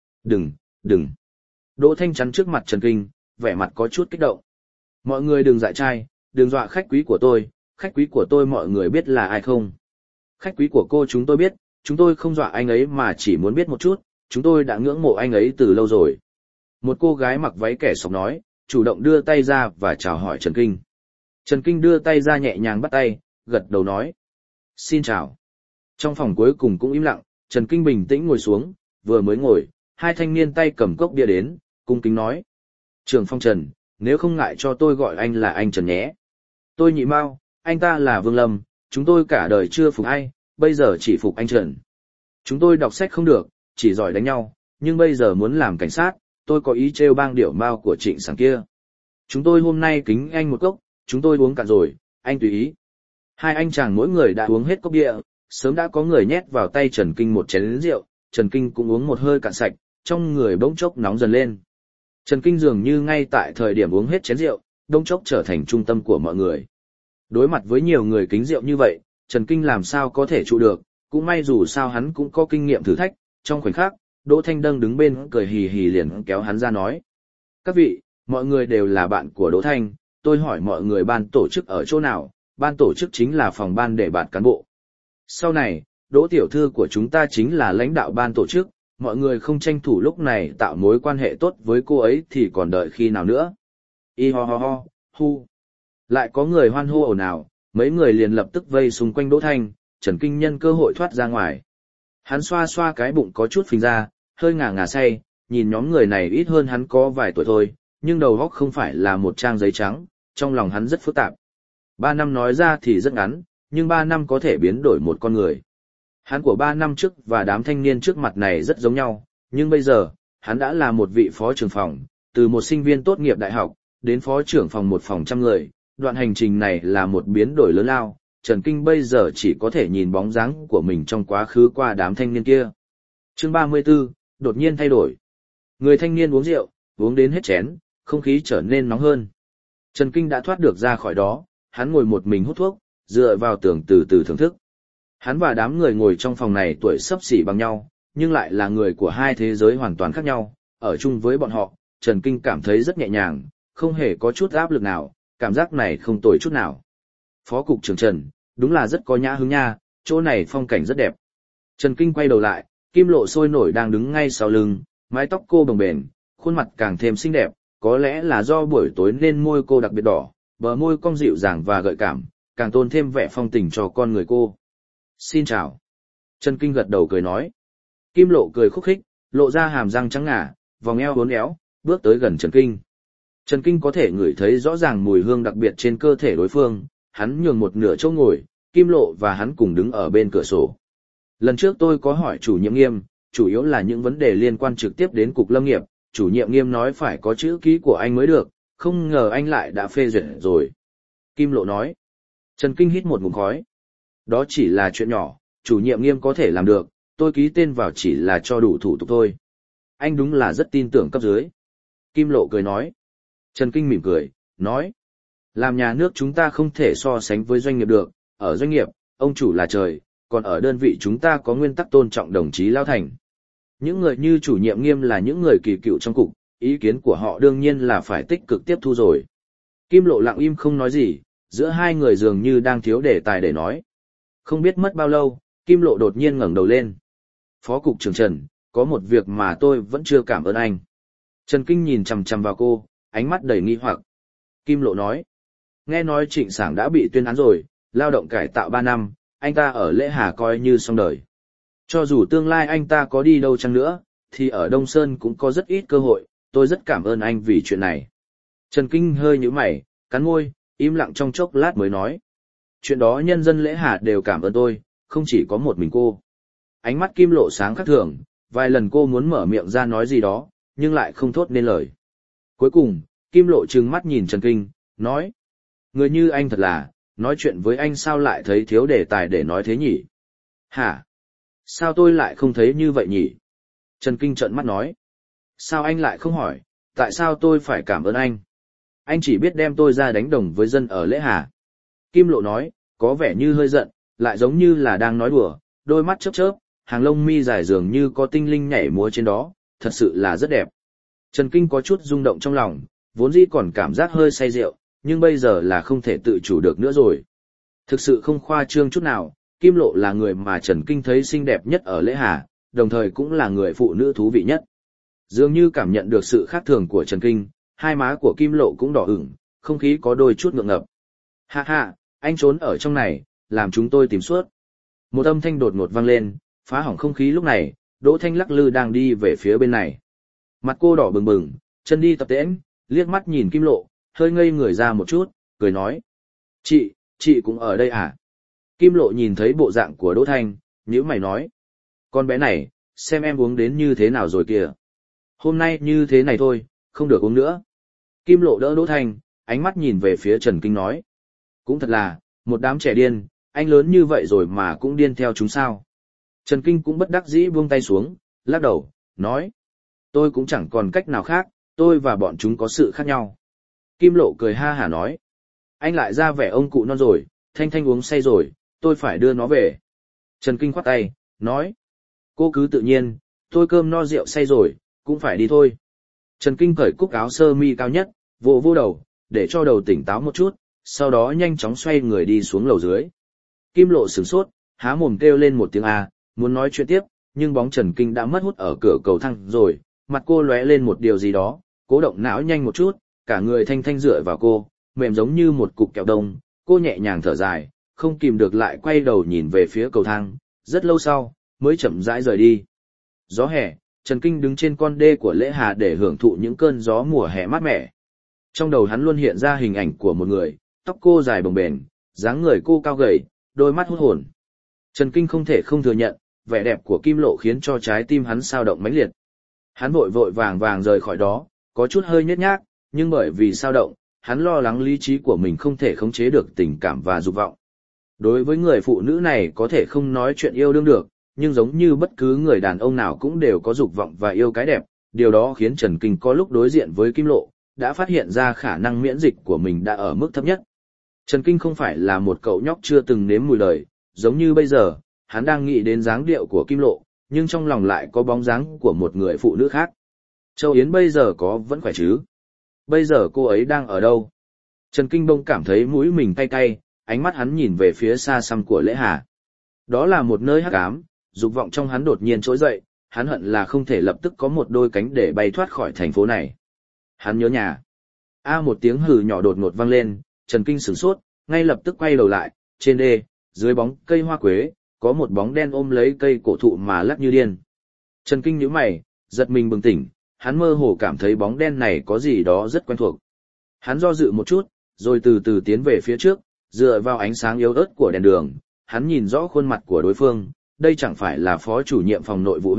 Đừng. Đỗ Thanh chắn trước mặt Trần Kinh, vẻ mặt có chút kích động. Mọi người đừng dại trai, đừng dọa khách quý của tôi, khách quý của tôi mọi người biết là ai không? Khách quý của cô chúng tôi biết, chúng tôi không dọa anh ấy mà chỉ muốn biết một chút, chúng tôi đã ngưỡng mộ anh ấy từ lâu rồi. Một cô gái mặc váy kẻ sọc nói, chủ động đưa tay ra và chào hỏi Trần Kinh. Trần Kinh đưa tay ra nhẹ nhàng bắt tay, gật đầu nói. Xin chào. Trong phòng cuối cùng cũng im lặng, Trần Kinh bình tĩnh ngồi xuống, vừa mới ngồi, hai thanh niên tay cầm cốc bia đến, cung kính nói. Trưởng phòng Trần, nếu không ngại cho tôi gọi anh là anh Trần nhé. Tôi Nhị Mao, anh ta là Vương Lâm, chúng tôi cả đời chưa phục ai, bây giờ chỉ phục anh Trần. Chúng tôi đọc sách không được, chỉ giỏi đánh nhau, nhưng bây giờ muốn làm cảnh sát, tôi có ý trêu bang điểu Mao của Trịnh Sảng kia. Chúng tôi hôm nay kính anh một cốc, chúng tôi uống cạn rồi, anh tùy ý. Hai anh chàng mỗi người đã uống hết cốc bia, sớm đã có người nhét vào tay Trần Kinh một chén rượu, Trần Kinh cũng uống một hơi cạn sạch, trong người bỗng chốc nóng dần lên. Trần Kinh dường như ngay tại thời điểm uống hết chén rượu, bỗng chốc trở thành trung tâm của mọi người. Đối mặt với nhiều người kính rượu như vậy, Trần Kinh làm sao có thể trụ được, cũng may dù sao hắn cũng có kinh nghiệm thử thách, trong khoảnh khắc, Đỗ Thanh Đâng đứng bên cười hì hì liền kéo hắn ra nói. Các vị, mọi người đều là bạn của Đỗ Thanh, tôi hỏi mọi người ban tổ chức ở chỗ nào, ban tổ chức chính là phòng ban để bạn cán bộ. Sau này, Đỗ tiểu thư của chúng ta chính là lãnh đạo ban tổ chức, mọi người không tranh thủ lúc này tạo mối quan hệ tốt với cô ấy thì còn đợi khi nào nữa. Y ho ho ho, hu. Lại có người hoan hô ồn ào, mấy người liền lập tức vây xung quanh Đỗ Thanh, Trần Kinh nhân cơ hội thoát ra ngoài. Hắn xoa xoa cái bụng có chút phình ra, hơi ngả ngả say, nhìn nhóm người này ít hơn hắn có vài tuổi thôi, nhưng đầu óc không phải là một trang giấy trắng, trong lòng hắn rất phức tạp. 3 năm nói ra thì rất ngắn, nhưng 3 năm có thể biến đổi một con người. Hắn của 3 năm trước và đám thanh niên trước mặt này rất giống nhau, nhưng bây giờ, hắn đã là một vị phó trưởng phòng, từ một sinh viên tốt nghiệp đại học, đến phó trưởng phòng một phòng trăm người, đoạn hành trình này là một biến đổi lớn lao, Trần Kinh bây giờ chỉ có thể nhìn bóng dáng của mình trong quá khứ qua đám thanh niên kia. Chương 34, đột nhiên thay đổi. Người thanh niên uống rượu, uống đến hết chén, không khí trở nên nóng hơn. Trần Kinh đã thoát được ra khỏi đó, hắn ngồi một mình hút thuốc, dựa vào tường từ từ thưởng thức. Hắn và đám người ngồi trong phòng này tuổi xấp xỉ bằng nhau, nhưng lại là người của hai thế giới hoàn toàn khác nhau, ở chung với bọn họ, Trần Kinh cảm thấy rất nhẹ nhàng, không hề có chút áp lực nào, cảm giác này không tồi chút nào. Phó cục trưởng Trần, đúng là rất có nhã hứng nha, chỗ này phong cảnh rất đẹp. Trần Kinh quay đầu lại, Kim Lộ sôi nổi đang đứng ngay sau lưng, mái tóc cô bồng bềnh, khuôn mặt càng thêm xinh đẹp, có lẽ là do buổi tối nên môi cô đặc biệt đỏ, bờ môi cong dịu dàng và gợi cảm, càng tôn thêm vẻ phong tình cho con người cô. Xin chào. Trần Kinh gật đầu cười nói. Kim Lộ cười khúc khích, lộ ra hàm răng trắng ngà, vòng eo uốn éo, bước tới gần Trần Kinh. Trần Kinh có thể ngửi thấy rõ ràng mùi hương đặc biệt trên cơ thể đối phương, hắn nhường một nửa chỗ ngồi, Kim Lộ và hắn cùng đứng ở bên cửa sổ. Lần trước tôi có hỏi chủ nhiệm Nghiêm, chủ yếu là những vấn đề liên quan trực tiếp đến cục lâm nghiệp, chủ nhiệm Nghiêm nói phải có chữ ký của anh mới được, không ngờ anh lại đã phê duyệt rồi. Kim Lộ nói. Trần Kinh hít một ngụm khói. Đó chỉ là chuyện nhỏ, chủ nhiệm Nghiêm có thể làm được, tôi ký tên vào chỉ là cho đủ thủ tục thôi. Anh đúng là rất tin tưởng cấp dưới. Kim Lộ cười nói. Trần Kinh mỉm cười, nói. Làm nhà nước chúng ta không thể so sánh với doanh nghiệp được, ở doanh nghiệp, ông chủ là trời, còn ở đơn vị chúng ta có nguyên tắc tôn trọng đồng chí Lao Thành. Những người như chủ nhiệm Nghiêm là những người kỳ cựu trong cục, ý kiến của họ đương nhiên là phải tích cực tiếp thu rồi. Kim Lộ lặng im không nói gì, giữa hai người dường như đang thiếu đề tài để nói. Không biết mất bao lâu, Kim Lộ đột nhiên ngẩng đầu lên. Phó cục trưởng Trần, có một việc mà tôi vẫn chưa cảm ơn anh. Trần Kinh nhìn chằm chằm vào cô, ánh mắt đầy nghi hoặc. Kim Lộ nói. Nghe nói Trịnh Sảng đã bị tuyên án rồi, lao động cải tạo 3 năm, anh ta ở Lễ Hà coi như xong đời. Cho dù tương lai anh ta có đi đâu chăng nữa, thì ở Đông Sơn cũng có rất ít cơ hội, tôi rất cảm ơn anh vì chuyện này. Trần Kinh hơi nhíu mày, cắn môi, im lặng trong chốc lát mới nói. Chuyện đó nhân dân Lễ Hà đều cảm ơn tôi, không chỉ có một mình cô. Ánh mắt Kim Lộ sáng khác thường, vài lần cô muốn mở miệng ra nói gì đó, nhưng lại không thốt nên lời. Cuối cùng, Kim Lộ trừng mắt nhìn Trần Kinh, nói. Người như anh thật là, nói chuyện với anh sao lại thấy thiếu đề tài để nói thế nhỉ? Hả? Sao tôi lại không thấy như vậy nhỉ? Trần Kinh trợn mắt nói. Sao anh lại không hỏi, tại sao tôi phải cảm ơn anh? Anh chỉ biết đem tôi ra đánh đồng với dân ở Lễ Hà. Kim Lộ nói, có vẻ như hơi giận, lại giống như là đang nói đùa, đôi mắt chớp chớp, hàng lông mi dài dường như có tinh linh nhảy múa trên đó, thật sự là rất đẹp. Trần Kinh có chút rung động trong lòng, vốn dĩ còn cảm giác hơi say rượu, nhưng bây giờ là không thể tự chủ được nữa rồi. Thực sự không khoa trương chút nào, Kim Lộ là người mà Trần Kinh thấy xinh đẹp nhất ở Lễ Hà, đồng thời cũng là người phụ nữ thú vị nhất. Dường như cảm nhận được sự khác thường của Trần Kinh, hai má của Kim Lộ cũng đỏ ửng, không khí có đôi chút ngượng ngập. Ha ha, anh trốn ở trong này, làm chúng tôi tìm suốt. Một âm thanh đột ngột vang lên, phá hỏng không khí lúc này, Đỗ Thanh lắc lư đang đi về phía bên này. Mặt cô đỏ bừng bừng, chân đi tập tễnh, liếc mắt nhìn Kim Lộ, hơi ngây người ra một chút, cười nói. Chị cũng ở đây à? Kim Lộ nhìn thấy bộ dạng của Đỗ Thanh, nhíu mày nói. Con bé này, xem em uống đến như thế nào rồi kìa. Hôm nay như thế này thôi, không được uống nữa. Kim Lộ đỡ Đỗ Thanh, ánh mắt nhìn về phía Trần Kinh nói. Cũng thật là, một đám trẻ điên, anh lớn như vậy rồi mà cũng điên theo chúng sao. Trần Kinh cũng bất đắc dĩ buông tay xuống, lắc đầu, nói. Tôi cũng chẳng còn cách nào khác, tôi và bọn chúng có sự khác nhau. Kim Lộ cười ha hả nói. Anh lại ra vẻ ông cụ non rồi, Thanh Thanh uống say rồi, tôi phải đưa nó về. Trần Kinh khoát tay, nói. Cô cứ tự nhiên, tôi cơm no rượu say rồi, cũng phải đi thôi. Trần Kinh cởi cúc áo sơ mi cao nhất, vỗ vô đầu, để cho đầu tỉnh táo một chút, sau đó nhanh chóng xoay người đi xuống lầu dưới. Kim Lộ sửng sốt, há mồm kêu lên một tiếng A, muốn nói chuyện tiếp, nhưng bóng Trần Kinh đã mất hút ở cửa cầu thang rồi, mặt cô lóe lên một điều gì đó, cố động não nhanh một chút, cả người Thanh Thanh dựa vào cô, mềm giống như một cục kẹo đông, cô nhẹ nhàng thở dài, không kìm được lại quay đầu nhìn về phía cầu thang, rất lâu sau, mới chậm rãi rời đi. Gió hè, Trần Kinh đứng trên con đê của Lễ Hà để hưởng thụ những cơn gió mùa hè mát mẻ. Trong đầu hắn luôn hiện ra hình ảnh của một người, tóc cô dài bồng bềnh, dáng người cô cao gầy, đôi mắt hút hồn. Trần Kinh không thể không thừa nhận, vẻ đẹp của Kim Lộ khiến cho trái tim hắn sao động mãnh liệt. Hắn vội vội vàng vàng rời khỏi đó, có chút hơi nhếch nhác, nhưng bởi vì sao động, hắn lo lắng lý trí của mình không thể khống chế được tình cảm và dục vọng. Đối với người phụ nữ này có thể không nói chuyện yêu đương được, nhưng giống như bất cứ người đàn ông nào cũng đều có dục vọng và yêu cái đẹp, điều đó khiến Trần Kinh có lúc đối diện với Kim Lộ, đã phát hiện ra khả năng miễn dịch của mình đã ở mức thấp nhất. Trần Kinh không phải là một cậu nhóc chưa từng nếm mùi đời, giống như bây giờ, hắn đang nghĩ đến dáng điệu của Kim Lộ, nhưng trong lòng lại có bóng dáng của một người phụ nữ khác. Châu Yến bây giờ có vẫn khỏe chứ? Bây giờ cô ấy đang ở đâu? Trần Kinh bỗng cảm thấy mũi mình cay cay, ánh mắt hắn nhìn về phía xa xăm của Lễ Hà. Đó là một nơi hắc ám, dục vọng trong hắn đột nhiên trỗi dậy, hắn hận là không thể lập tức có một đôi cánh để bay thoát khỏi thành phố này. Hắn nhớ nhà. Một tiếng hừ nhỏ đột ngột vang lên, Trần Kinh sửng sốt, ngay lập tức quay đầu lại, trên đê, dưới bóng cây hoa quế, có một bóng đen ôm lấy cây cổ thụ mà lắc như điên. Trần Kinh nhíu mày, giật mình bừng tỉnh, hắn mơ hồ cảm thấy bóng đen này có gì đó rất quen thuộc. Hắn do dự một chút, rồi từ từ tiến về phía trước, dựa vào ánh sáng yếu ớt của đèn đường, hắn nhìn rõ khuôn mặt của đối phương, đây chẳng phải là phó chủ nhiệm phòng nội vụ huyện,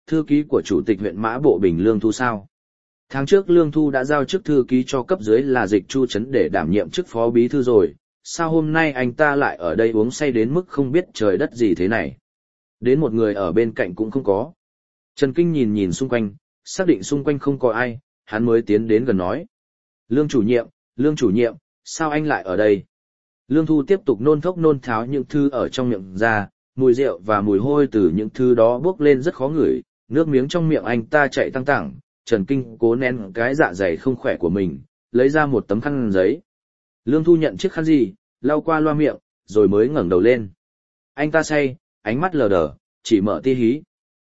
thư ký của chủ tịch huyện Mã Bộ Bình Lương Thu sao? Tháng trước Lương Thu đã giao chức thư ký cho cấp dưới là Dịch Chu Trấn để đảm nhiệm chức phó bí thư rồi, sao hôm nay anh ta lại ở đây uống say đến mức không biết trời đất gì thế này? Đến một người ở bên cạnh cũng không có. Trần Kinh nhìn nhìn xung quanh, xác định xung quanh không có ai, hắn mới tiến đến gần nói. Lương chủ nhiệm, sao anh lại ở đây? Lương Thu tiếp tục nôn thốc nôn tháo những thứ ở trong miệng ra, mùi rượu và mùi hôi từ những thứ đó bốc lên rất khó ngửi, nước miếng trong miệng anh ta chạy tăng tảng. Trần Kinh cố nén cái dạ dày không khỏe của mình, lấy ra một tấm khăn giấy. Lương Thu nhận chiếc khăn gì, lau qua loa miệng, rồi mới ngẩng đầu lên. Anh ta say, ánh mắt lờ đờ, chỉ mở ti hí.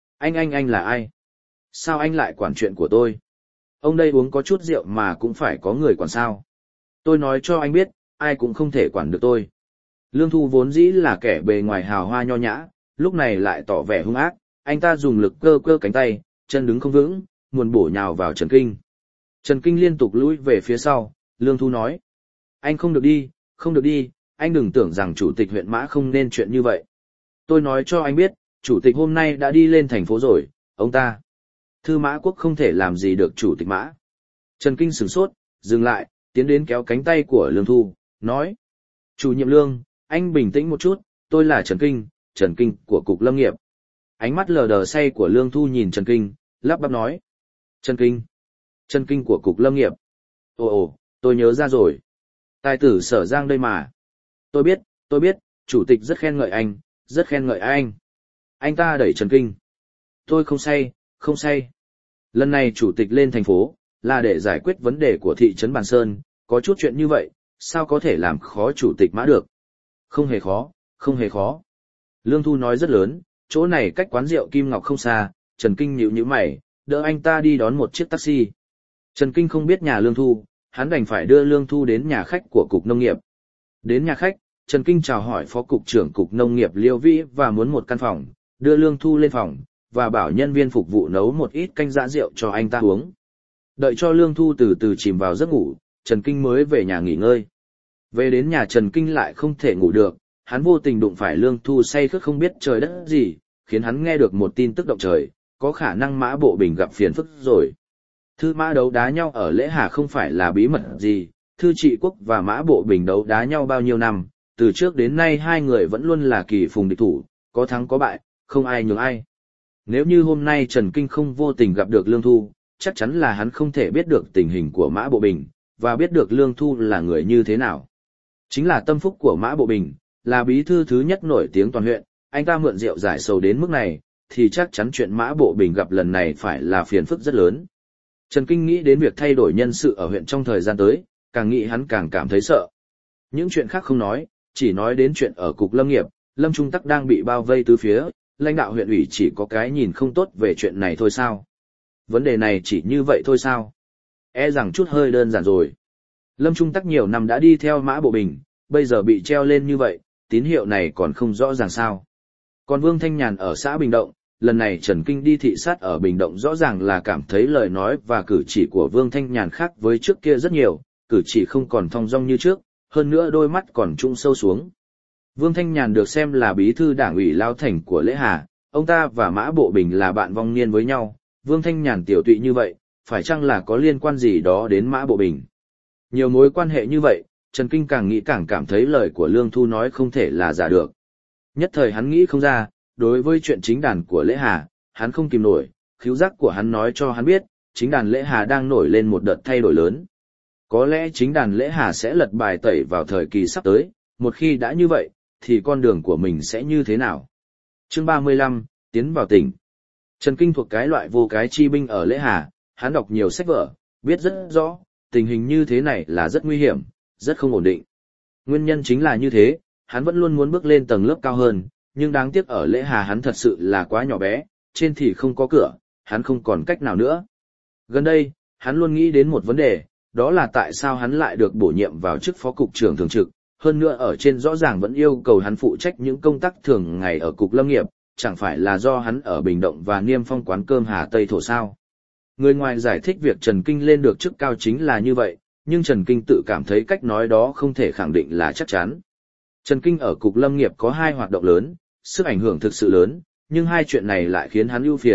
Anh là ai? Sao anh lại quản chuyện của tôi? Ông đây uống có chút rượu mà cũng phải có người quản sao? Tôi nói cho anh biết, ai cũng không thể quản được tôi. Lương Thu vốn dĩ là kẻ bề ngoài hào hoa nho nhã, lúc này lại tỏ vẻ hung ác, anh ta dùng lực cơ cơ cánh tay, chân đứng không vững, muốn bổ nhào vào Trần Kinh. Trần Kinh liên tục lùi về phía sau, Lương Thu nói. Anh không được đi, anh đừng tưởng rằng chủ tịch huyện Mã không nên chuyện như vậy. Tôi nói cho anh biết, chủ tịch hôm nay đã đi lên thành phố rồi, ông ta. Thư Mã Quốc không thể làm gì được chủ tịch Mã. Trần Kinh sửng sốt, dừng lại, tiến đến kéo cánh tay của Lương Thu, nói. Chủ nhiệm Lương, anh bình tĩnh một chút, tôi là Trần Kinh của Cục Lâm nghiệp. Ánh mắt lờ đờ say của Lương Thu nhìn Trần Kinh, lắp bắp nói. Trần Kinh của Cục Lâm nghiệp. Ồ, tôi nhớ ra rồi. Tài tử Sở Giang đây mà. Tôi biết, chủ tịch rất khen ngợi anh, rất khen ngợi anh. Anh ta đẩy Trần Kinh. Tôi không say. Lần này chủ tịch lên thành phố, là để giải quyết vấn đề của thị trấn Bàn Sơn, có chút chuyện như vậy, sao có thể làm khó chủ tịch Mã được. Không hề khó. Lương Thu nói rất lớn, chỗ này cách quán rượu Kim Ngọc không xa, Trần Kinh nhíu mày, đỡ anh ta đi đón một chiếc taxi. Trần Kinh không biết nhà Lương Thu, hắn đành phải đưa Lương Thu đến nhà khách của Cục Nông nghiệp. Đến nhà khách, Trần Kinh chào hỏi Phó Cục trưởng Cục Nông nghiệp Liêu Vĩ và muốn một căn phòng, đưa Lương Thu lên phòng, và bảo nhân viên phục vụ nấu một ít canh giã rượu cho anh ta uống. Đợi cho Lương Thu từ từ chìm vào giấc ngủ, Trần Kinh mới về nhà nghỉ ngơi. Về đến nhà Trần Kinh lại không thể ngủ được, hắn vô tình đụng phải Lương Thu say khướt không biết trời đất gì, khiến hắn nghe được một tin tức động trời, có khả năng Mã Bộ Bình gặp phiền phức rồi. Thư Mã đấu đá nhau ở Lễ Hà không phải là bí mật gì, Thư Trị Quốc và Mã Bộ Bình đấu đá nhau bao nhiêu năm, từ trước đến nay hai người vẫn luôn là kỳ phùng địch thủ, có thắng có bại, không ai nhường ai. Nếu như hôm nay Trần Kinh không vô tình gặp được Lương Thu, chắc chắn là hắn không thể biết được tình hình của Mã Bộ Bình, và biết được Lương Thu là người như thế nào. Chính là tâm phúc của Mã Bộ Bình, là bí thư thứ nhất nổi tiếng toàn huyện, anh ta mượn rượu giải sầu đến mức này, thì chắc chắn chuyện Mã Bộ Bình gặp lần này phải là phiền phức rất lớn. Trần Kinh nghĩ đến việc thay đổi nhân sự ở huyện trong thời gian tới, càng nghĩ hắn càng cảm thấy sợ. Những chuyện khác không nói, chỉ nói đến chuyện ở Cục Lâm nghiệp, Lâm Trung Tắc đang bị bao vây từ phía, lãnh đạo huyện ủy chỉ có cái nhìn không tốt về chuyện này thôi sao? Vấn đề này chỉ như vậy thôi sao? E rằng chút hơi đơn giản rồi. Lâm Trung Tắc nhiều năm đã đi theo Mã Bộ Bình, bây giờ bị treo lên như vậy, tín hiệu này còn không rõ ràng sao? Còn Vương Thanh Nhàn ở xã Bình Động, lần này Trần Kinh đi thị sát ở Bình Động rõ ràng là cảm thấy lời nói và cử chỉ của Vương Thanh Nhàn khác với trước kia rất nhiều, cử chỉ không còn thong dong như trước, hơn nữa đôi mắt còn trũng sâu xuống. Vương Thanh Nhàn được xem là bí thư đảng ủy Lao Thành của Lễ Hà, ông ta và Mã Bộ Bình là bạn vong niên với nhau, Vương Thanh Nhàn tiểu tụy như vậy, phải chăng là có liên quan gì đó đến Mã Bộ Bình? Nhiều mối quan hệ như vậy, Trần Kinh càng nghĩ càng cảm thấy lời của Lương Thu nói không thể là giả được. Nhất thời hắn nghĩ không ra, đối với chuyện chính đàn của Lễ Hà, hắn không kìm nổi, khứu giác của hắn nói cho hắn biết, chính đàn Lễ Hà đang nổi lên một đợt thay đổi lớn. Có lẽ chính đàn Lễ Hà sẽ lật bài tẩy vào thời kỳ sắp tới, một khi đã như vậy, thì con đường của mình sẽ như thế nào? Chương 35, tiến vào tỉnh. Trần Kinh thuộc cái loại vô cái chi binh ở Lễ Hà, hắn đọc nhiều sách vở, biết rất rõ, tình hình như thế này là rất nguy hiểm, rất không ổn định. Nguyên nhân chính là như thế, hắn vẫn luôn muốn bước lên tầng lớp cao hơn, nhưng đáng tiếc ở Lễ Hà hắn thật sự là quá nhỏ bé, trên thì không có cửa, hắn không còn cách nào nữa. Gần đây, hắn luôn nghĩ đến một vấn đề, đó là tại sao hắn lại được bổ nhiệm vào chức phó cục trưởng thường trực, hơn nữa ở trên rõ ràng vẫn yêu cầu hắn phụ trách những công tác thường ngày ở Cục Lâm nghiệp, chẳng phải là do hắn ở Bình Động và Niêm Phong quán cơm Hà Tây Thổ sao. Người ngoài giải thích việc Trần Kinh lên được chức cao chính là như vậy, nhưng Trần Kinh tự cảm thấy cách nói đó không thể khẳng định là chắc chắn. Trần Kinh ở Cục Lâm nghiệp có hai hoạt động lớn, sức ảnh hưởng thực sự lớn, nhưng hai chuyện này lại khiến hắn ưu phiền,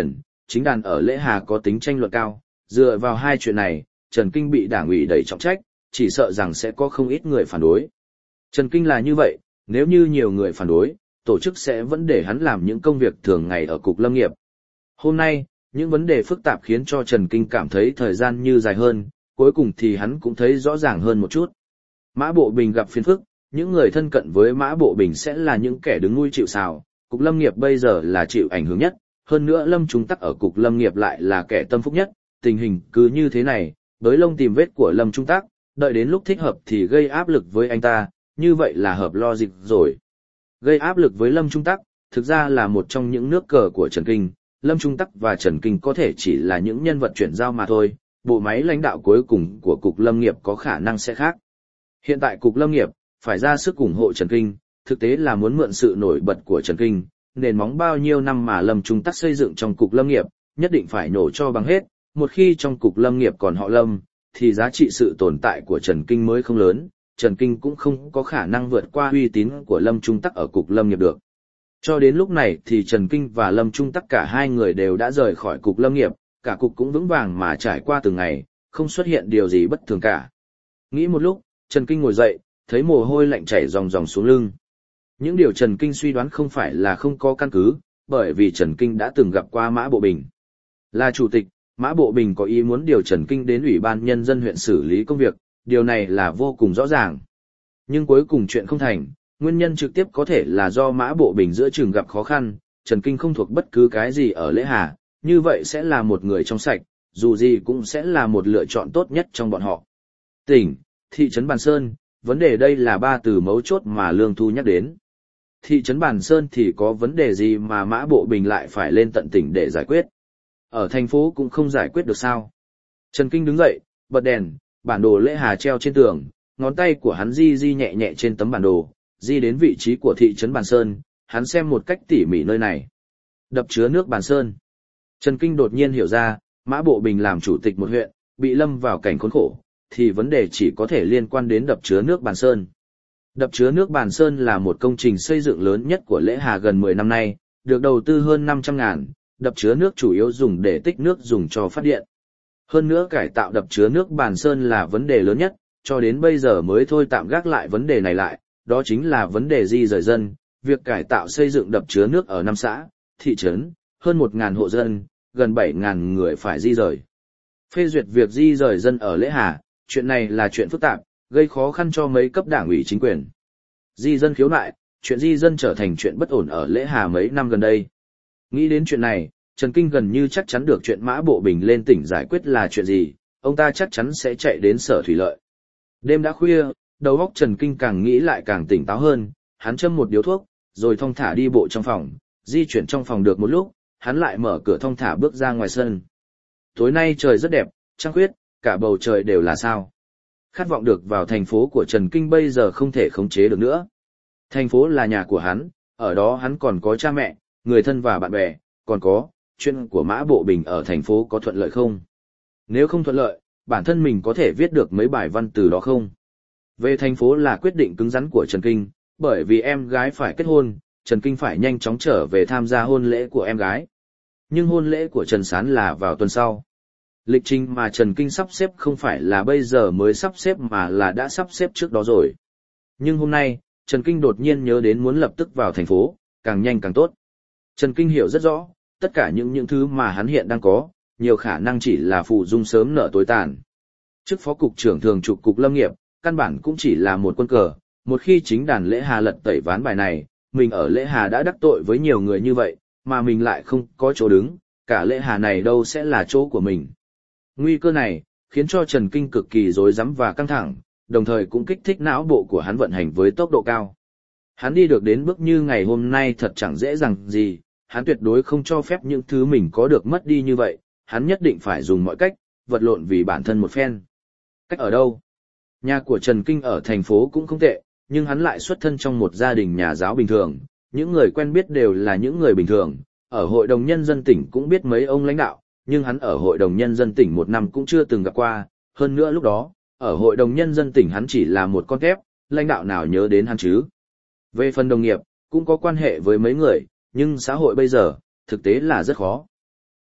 chính đàn ở Lễ Hà có tính tranh luận cao, dựa vào hai chuyện này, Trần Kinh bị đảng ủy đẩy trọng trách, chỉ sợ rằng sẽ có không ít người phản đối. Trần Kinh là như vậy, nếu như nhiều người phản đối, tổ chức sẽ vẫn để hắn làm những công việc thường ngày ở Cục Lâm nghiệp. Hôm nay, những vấn đề phức tạp khiến cho Trần Kinh cảm thấy thời gian như dài hơn, cuối cùng thì hắn cũng thấy rõ ràng hơn một chút. Mã Bộ Bình gặp phiền phức, những người thân cận với Mã Bộ Bình sẽ là những kẻ đứng nuôi chịu sào, Cục Lâm nghiệp bây giờ là chịu ảnh hưởng nhất, hơn nữa Lâm Trung Tắc ở Cục Lâm nghiệp lại là kẻ tâm phúc nhất, tình hình cứ như thế này, bới lông tìm vết của Lâm Trung Tắc, đợi đến lúc thích hợp thì gây áp lực với anh ta, như vậy là hợp logic rồi. Gây áp lực với Lâm Trung Tắc, thực ra là một trong những nước cờ của Trần Kinh, Lâm Trung Tắc và Trần Kinh có thể chỉ là những nhân vật chuyển giao mà thôi, bộ máy lãnh đạo cuối cùng của Cục Lâm nghiệp có khả năng sẽ khác. Hiện tại Cục Lâm nghiệp phải ra sức ủng hộ Trần Kinh, thực tế là muốn mượn sự nổi bật của Trần Kinh, nền móng bao nhiêu năm mà Lâm Trung Tắc xây dựng trong Cục Lâm nghiệp, nhất định phải nổ cho bằng hết, một khi trong Cục Lâm nghiệp còn họ Lâm, thì giá trị sự tồn tại của Trần Kinh mới không lớn, Trần Kinh cũng không có khả năng vượt qua uy tín của Lâm Trung Tắc ở Cục Lâm nghiệp được. Cho đến lúc này thì Trần Kinh và Lâm Trung Tắc cả hai người đều đã rời khỏi Cục Lâm nghiệp, cả Cục cũng vững vàng mà trải qua từng ngày, không xuất hiện điều gì bất thường cả. Nghĩ một lúc, Trần Kinh ngồi dậy, thấy mồ hôi lạnh chảy ròng ròng xuống lưng. Những điều Trần Kinh suy đoán không phải là không có căn cứ, bởi vì Trần Kinh đã từng gặp qua Mã Bộ Bình. Là chủ tịch, Mã Bộ Bình có ý muốn điều Trần Kinh đến Ủy ban Nhân dân huyện xử lý công việc, điều này là vô cùng rõ ràng. Nhưng cuối cùng chuyện không thành, nguyên nhân trực tiếp có thể là do Mã Bộ Bình giữa trường gặp khó khăn, Trần Kinh không thuộc bất cứ cái gì ở Lễ Hà, như vậy sẽ là một người trong sạch, dù gì cũng sẽ là một lựa chọn tốt nhất trong bọn họ. Tỉnh, thị trấn Bàn Sơn, vấn đề đây là ba từ mấu chốt mà Lương Thu nhắc đến. Thị trấn Bàn Sơn thì có vấn đề gì mà Mã Bộ Bình lại phải lên tận tỉnh để giải quyết? Ở thành phố cũng không giải quyết được sao? Trần Kinh đứng dậy, bật đèn, bản đồ Lễ Hà treo trên tường, ngón tay của hắn di nhẹ nhẹ trên tấm bản đồ, di đến vị trí của thị trấn Bàn Sơn, hắn xem một cách tỉ mỉ nơi này. Đập chứa nước Bàn Sơn. Trần Kinh đột nhiên hiểu ra, Mã Bộ Bình làm chủ tịch một huyện, bị lâm vào cảnh khốn khổ, thì vấn đề chỉ có thể liên quan đến đập chứa nước Bàn Sơn. Đập chứa nước Bàn Sơn là một công trình xây dựng lớn nhất của Lễ Hà gần 10 năm nay, được đầu tư hơn 500 ngàn, đập chứa nước chủ yếu dùng để tích nước dùng cho phát điện. Hơn nữa cải tạo đập chứa nước Bàn Sơn là vấn đề lớn nhất, cho đến bây giờ mới thôi tạm gác lại vấn đề này lại, đó chính là vấn đề di rời dân, việc cải tạo xây dựng đập chứa nước ở 5 xã, thị trấn, hơn 1.000 hộ dân, gần 7.000 người phải di rời. Phê duyệt việc di rời dân ở Lễ Hà, chuyện này là chuyện phức tạp, gây khó khăn cho mấy cấp đảng ủy chính quyền. Di dân khiếu nại, chuyện di dân trở thành chuyện bất ổn ở Lễ Hà mấy năm gần đây. Nghĩ đến chuyện này, Trần Kinh gần như chắc chắn được chuyện Mã Bộ Bình lên tỉnh giải quyết là chuyện gì, ông ta chắc chắn sẽ chạy đến Sở Thủy Lợi. Đêm đã khuya, đầu óc Trần Kinh càng nghĩ lại càng tỉnh táo hơn, hắn châm một điếu thuốc, rồi thong thả đi bộ trong phòng, di chuyển trong phòng được một lúc, hắn lại mở cửa thong thả bước ra ngoài sân. Tối nay trời rất đẹp, trăng khuyết, cả bầu trời đều là sao. Khát vọng được vào thành phố của Trần Kinh bây giờ không thể khống chế được nữa. Thành phố là nhà của hắn, ở đó hắn còn có cha mẹ, người thân và bạn bè, còn có, chuyện của Mã Bộ Bình ở thành phố có thuận lợi không? Nếu không thuận lợi, bản thân mình có thể viết được mấy bài văn từ đó không? Về thành phố là quyết định cứng rắn của Trần Kinh, bởi vì em gái phải kết hôn, Trần Kinh phải nhanh chóng trở về tham gia hôn lễ của em gái. Nhưng hôn lễ của Trần Sán là vào tuần sau. Lịch trình mà Trần Kinh sắp xếp không phải là bây giờ mới sắp xếp mà là đã sắp xếp trước đó rồi. Nhưng hôm nay, Trần Kinh đột nhiên nhớ đến muốn lập tức vào thành phố, càng nhanh càng tốt. Trần Kinh hiểu rất rõ, tất cả những thứ mà hắn hiện đang có, nhiều khả năng chỉ là phụ dung sớm nợ tối tàn. Chức phó cục trưởng thường trực cục lâm nghiệp, căn bản cũng chỉ là một quân cờ, một khi chính đàn Lễ Hà lật tẩy ván bài này, mình ở Lễ Hà đã đắc tội với nhiều người như vậy, mà mình lại không có chỗ đứng, cả Lễ Hà này đâu sẽ là chỗ của mình. Nguy cơ này, khiến cho Trần Kinh cực kỳ rối rắm và căng thẳng, đồng thời cũng kích thích não bộ của hắn vận hành với tốc độ cao. Hắn đi được đến bước như ngày hôm nay thật chẳng dễ dàng gì, hắn tuyệt đối không cho phép những thứ mình có được mất đi như vậy, hắn nhất định phải dùng mọi cách, vật lộn vì bản thân một phen. Cách ở đâu? Nhà của Trần Kinh ở thành phố cũng không tệ, nhưng hắn lại xuất thân trong một gia đình nhà giáo bình thường, những người quen biết đều là những người bình thường, ở Hội đồng Nhân dân tỉnh cũng biết mấy ông lãnh đạo, nhưng hắn ở Hội đồng Nhân dân tỉnh một năm cũng chưa từng gặp qua, hơn nữa lúc đó, ở Hội đồng Nhân dân tỉnh hắn chỉ là một con tép, lãnh đạo nào nhớ đến hắn chứ. Về phần đồng nghiệp, cũng có quan hệ với mấy người, nhưng xã hội bây giờ, thực tế là rất khó.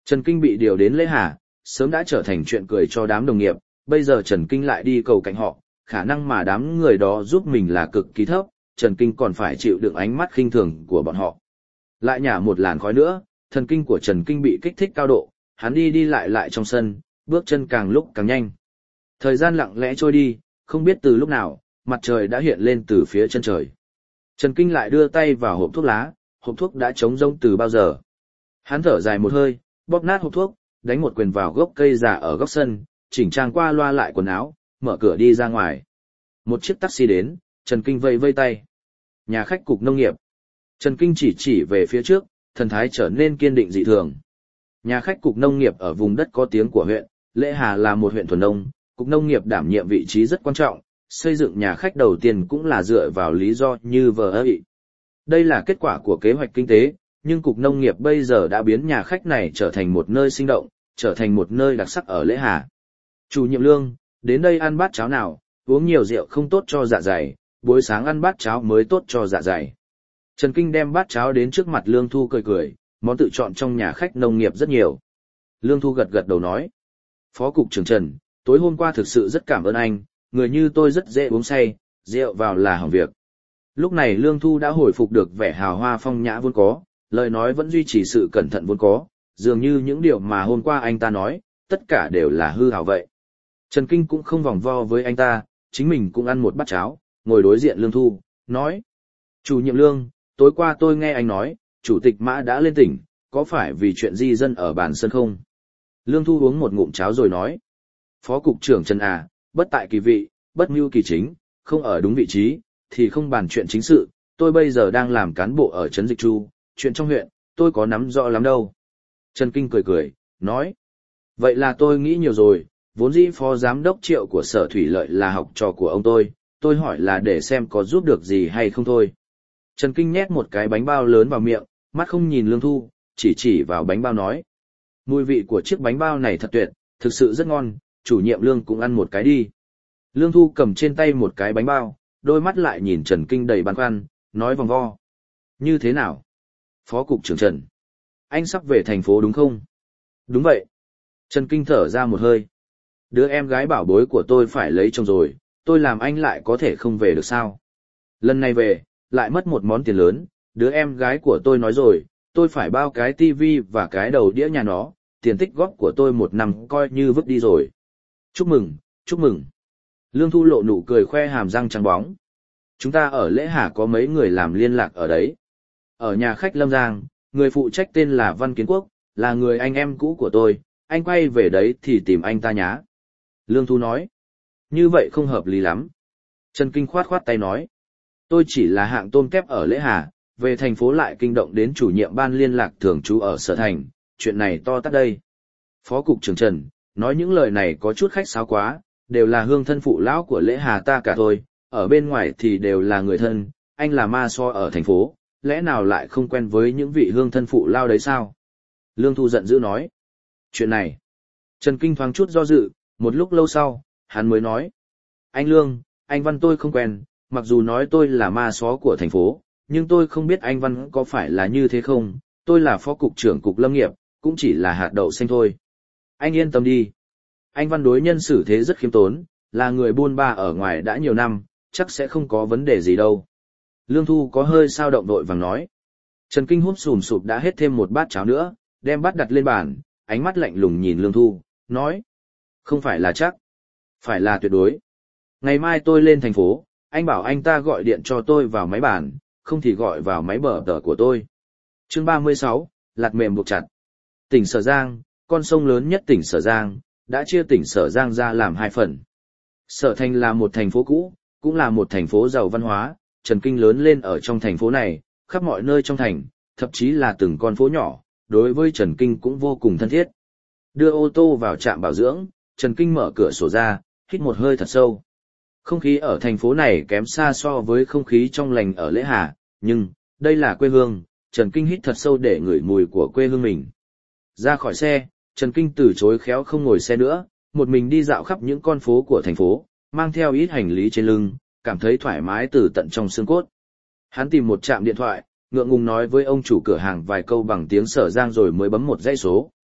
Trần Kinh bị điều đến Lễ Hà, sớm đã trở thành chuyện cười cho đám đồng nghiệp, bây giờ Trần Kinh lại đi cầu cạnh họ, khả năng mà đám người đó giúp mình là cực kỳ thấp, Trần Kinh còn phải chịu đựng ánh mắt khinh thường của bọn họ. Lại nhả một làn khói nữa, thần kinh của Trần Kinh bị kích thích cao độ, hắn đi đi lại trong sân, bước chân càng lúc càng nhanh. Thời gian lặng lẽ trôi đi, không biết từ lúc nào, mặt trời đã hiện lên từ phía chân trời. Trần Kinh lại đưa tay vào hộp thuốc lá, hộp thuốc đã trống rỗng từ bao giờ. Hắn thở dài một hơi, bóp nát hộp thuốc, đánh một quyền vào gốc cây già ở góc sân, chỉnh trang qua loa lại quần áo, mở cửa đi ra ngoài. Một chiếc taxi đến, Trần Kinh vây vây tay. Nhà khách cục nông nghiệp. Trần Kinh chỉ về phía trước, thần thái trở nên kiên định dị thường. Nhà khách cục nông nghiệp ở vùng đất có tiếng của huyện, Lễ Hà là một huyện thuần nông, cục nông nghiệp đảm nhiệm vị trí rất quan trọng, xây dựng nhà khách đầu tiên cũng là dựa vào lý do như vừa ấy. Đây là kết quả của kế hoạch kinh tế, nhưng cục nông nghiệp bây giờ đã biến nhà khách này trở thành một nơi sinh động, trở thành một nơi đặc sắc ở Lễ Hà. Chủ nhiệm Lương, đến đây ăn bát cháo nào, uống nhiều rượu không tốt cho dạ dày, buổi sáng ăn bát cháo mới tốt cho dạ dày. Trần Kinh đem bát cháo đến trước mặt Lương Thu cười cười, món tự chọn trong nhà khách nông nghiệp rất nhiều. Lương Thu gật gật đầu nói. Phó cục trưởng Trần, tối hôm qua thực sự rất cảm ơn anh, người như tôi rất dễ uống say, rượu vào là hỏng việc. Lúc này Lương Thu đã hồi phục được vẻ hào hoa phong nhã vốn có, lời nói vẫn duy trì sự cẩn thận vốn có, dường như những điều mà hôm qua anh ta nói, tất cả đều là hư hào vậy. Trần Kinh cũng không vòng vo với anh ta, chính mình cũng ăn một bát cháo, ngồi đối diện Lương Thu, nói. Chủ nhiệm Lương, tối qua tôi nghe anh nói, Chủ tịch Mã đã lên tỉnh, có phải vì chuyện di dân ở Bản Sơn không? Lương Thu uống một ngụm cháo rồi nói. Phó cục trưởng Trần à, bất tại kỳ vị, bất mưu kỳ chính, không ở đúng vị trí, thì không bàn chuyện chính sự, tôi bây giờ đang làm cán bộ ở Trấn Dịch Chu, chuyện trong huyện, tôi có nắm rõ lắm đâu. Trần Kinh cười cười, nói. Vậy là tôi nghĩ nhiều rồi, vốn dĩ phó giám đốc Triệu của Sở Thủy Lợi là học trò của ông tôi hỏi là để xem có giúp được gì hay không thôi. Trần Kinh nhét một cái bánh bao lớn vào miệng, mắt không nhìn Lương Thu, chỉ vào bánh bao nói. Mùi vị của chiếc bánh bao này thật tuyệt, thực sự rất ngon, chủ nhiệm Lương cũng ăn một cái đi. Lương Thu cầm trên tay một cái bánh bao, đôi mắt lại nhìn Trần Kinh đầy băn khoăn, nói vòng vo. Như thế nào? Phó cục trưởng Trần. Anh sắp về thành phố đúng không? Đúng vậy. Trần Kinh thở ra một hơi. Đứa em gái bảo bối của tôi phải lấy chồng rồi, tôi làm anh lại có thể không về được sao? Lần này về, lại mất một món tiền lớn, đứa em gái của tôi nói rồi, tôi phải bao cái tivi và cái đầu đĩa nhà nó, tiền tích góp của tôi một năm coi như vứt đi rồi. Chúc mừng, chúc mừng. Lương Thu lộ nụ cười khoe hàm răng trắng bóng. Chúng ta ở Lễ Hà có mấy người làm liên lạc ở đấy. Ở nhà khách Lâm Giang, người phụ trách tên là Văn Kiến Quốc, là người anh em cũ của tôi, anh quay về đấy thì tìm anh ta nhá. Lương Thu nói. Như vậy không hợp lý lắm. Trần Kinh khoát tay nói. Tôi chỉ là hạng tôm kép ở Lễ Hà, về thành phố lại kinh động đến chủ nhiệm ban liên lạc thường trú ở Sở Thành, chuyện này to tát đây. Phó cục trưởng Trần, nói những lời này có chút khách sáo quá, đều là hương thân phụ lão của Lễ Hà ta cả thôi, ở bên ngoài thì đều là người thân, anh là ma so ở thành phố, lẽ nào lại không quen với những vị hương thân phụ lao đấy sao? Lương Thu giận dữ nói. Chuyện này. Trần Kinh thoáng chút do dự, một lúc lâu sau, hắn mới nói. Anh Lương, anh Văn tôi không quen, mặc dù nói tôi là ma só của thành phố, nhưng tôi không biết anh Văn có phải là như thế không, tôi là phó cục trưởng cục lâm nghiệp, cũng chỉ là hạt đậu xanh thôi. Anh yên tâm đi. Anh Văn đối nhân xử thế rất khiêm tốn, là người buôn ba ở ngoài đã nhiều năm, chắc sẽ không có vấn đề gì đâu. Lương Thu có hơi sao động vội vàng nói. Trần Kinh húp sùm sụp đã hết thêm một bát cháo nữa, đem bát đặt lên bàn, ánh mắt lạnh lùng nhìn Lương Thu, nói. Không phải là chắc, phải là tuyệt đối. Ngày mai tôi lên thành phố, anh bảo anh ta gọi điện cho tôi vào máy bàn, không thì gọi vào máy bờ tờ của tôi. Chương 36, lạt mềm buộc chặt. Tỉnh Sở Giang, con sông lớn nhất tỉnh Sở Giang, đã chia tỉnh Sở Giang ra làm hai phần. Sở Thành là một thành phố cũ, cũng là một thành phố giàu văn hóa, Trần Kinh lớn lên ở trong thành phố này, khắp mọi nơi trong thành, thậm chí là từng con phố nhỏ, đối với Trần Kinh cũng vô cùng thân thiết. Đưa ô tô vào trạm bảo dưỡng, Trần Kinh mở cửa sổ ra, hít một hơi thật sâu. Không khí ở thành phố này kém xa so với không khí trong lành ở Lễ Hà, nhưng, đây là quê hương, Trần Kinh hít thật sâu để ngửi mùi của quê hương mình. Ra khỏi xe, Trần Kinh từ chối khéo không ngồi xe nữa, một mình đi dạo khắp những con phố của thành phố, mang theo ít hành lý trên lưng, cảm thấy thoải mái từ tận trong xương cốt. Hắn tìm một trạm điện thoại, ngượng ngùng nói với ông chủ cửa hàng vài câu bằng tiếng Sở Giang rồi mới bấm một dãy số.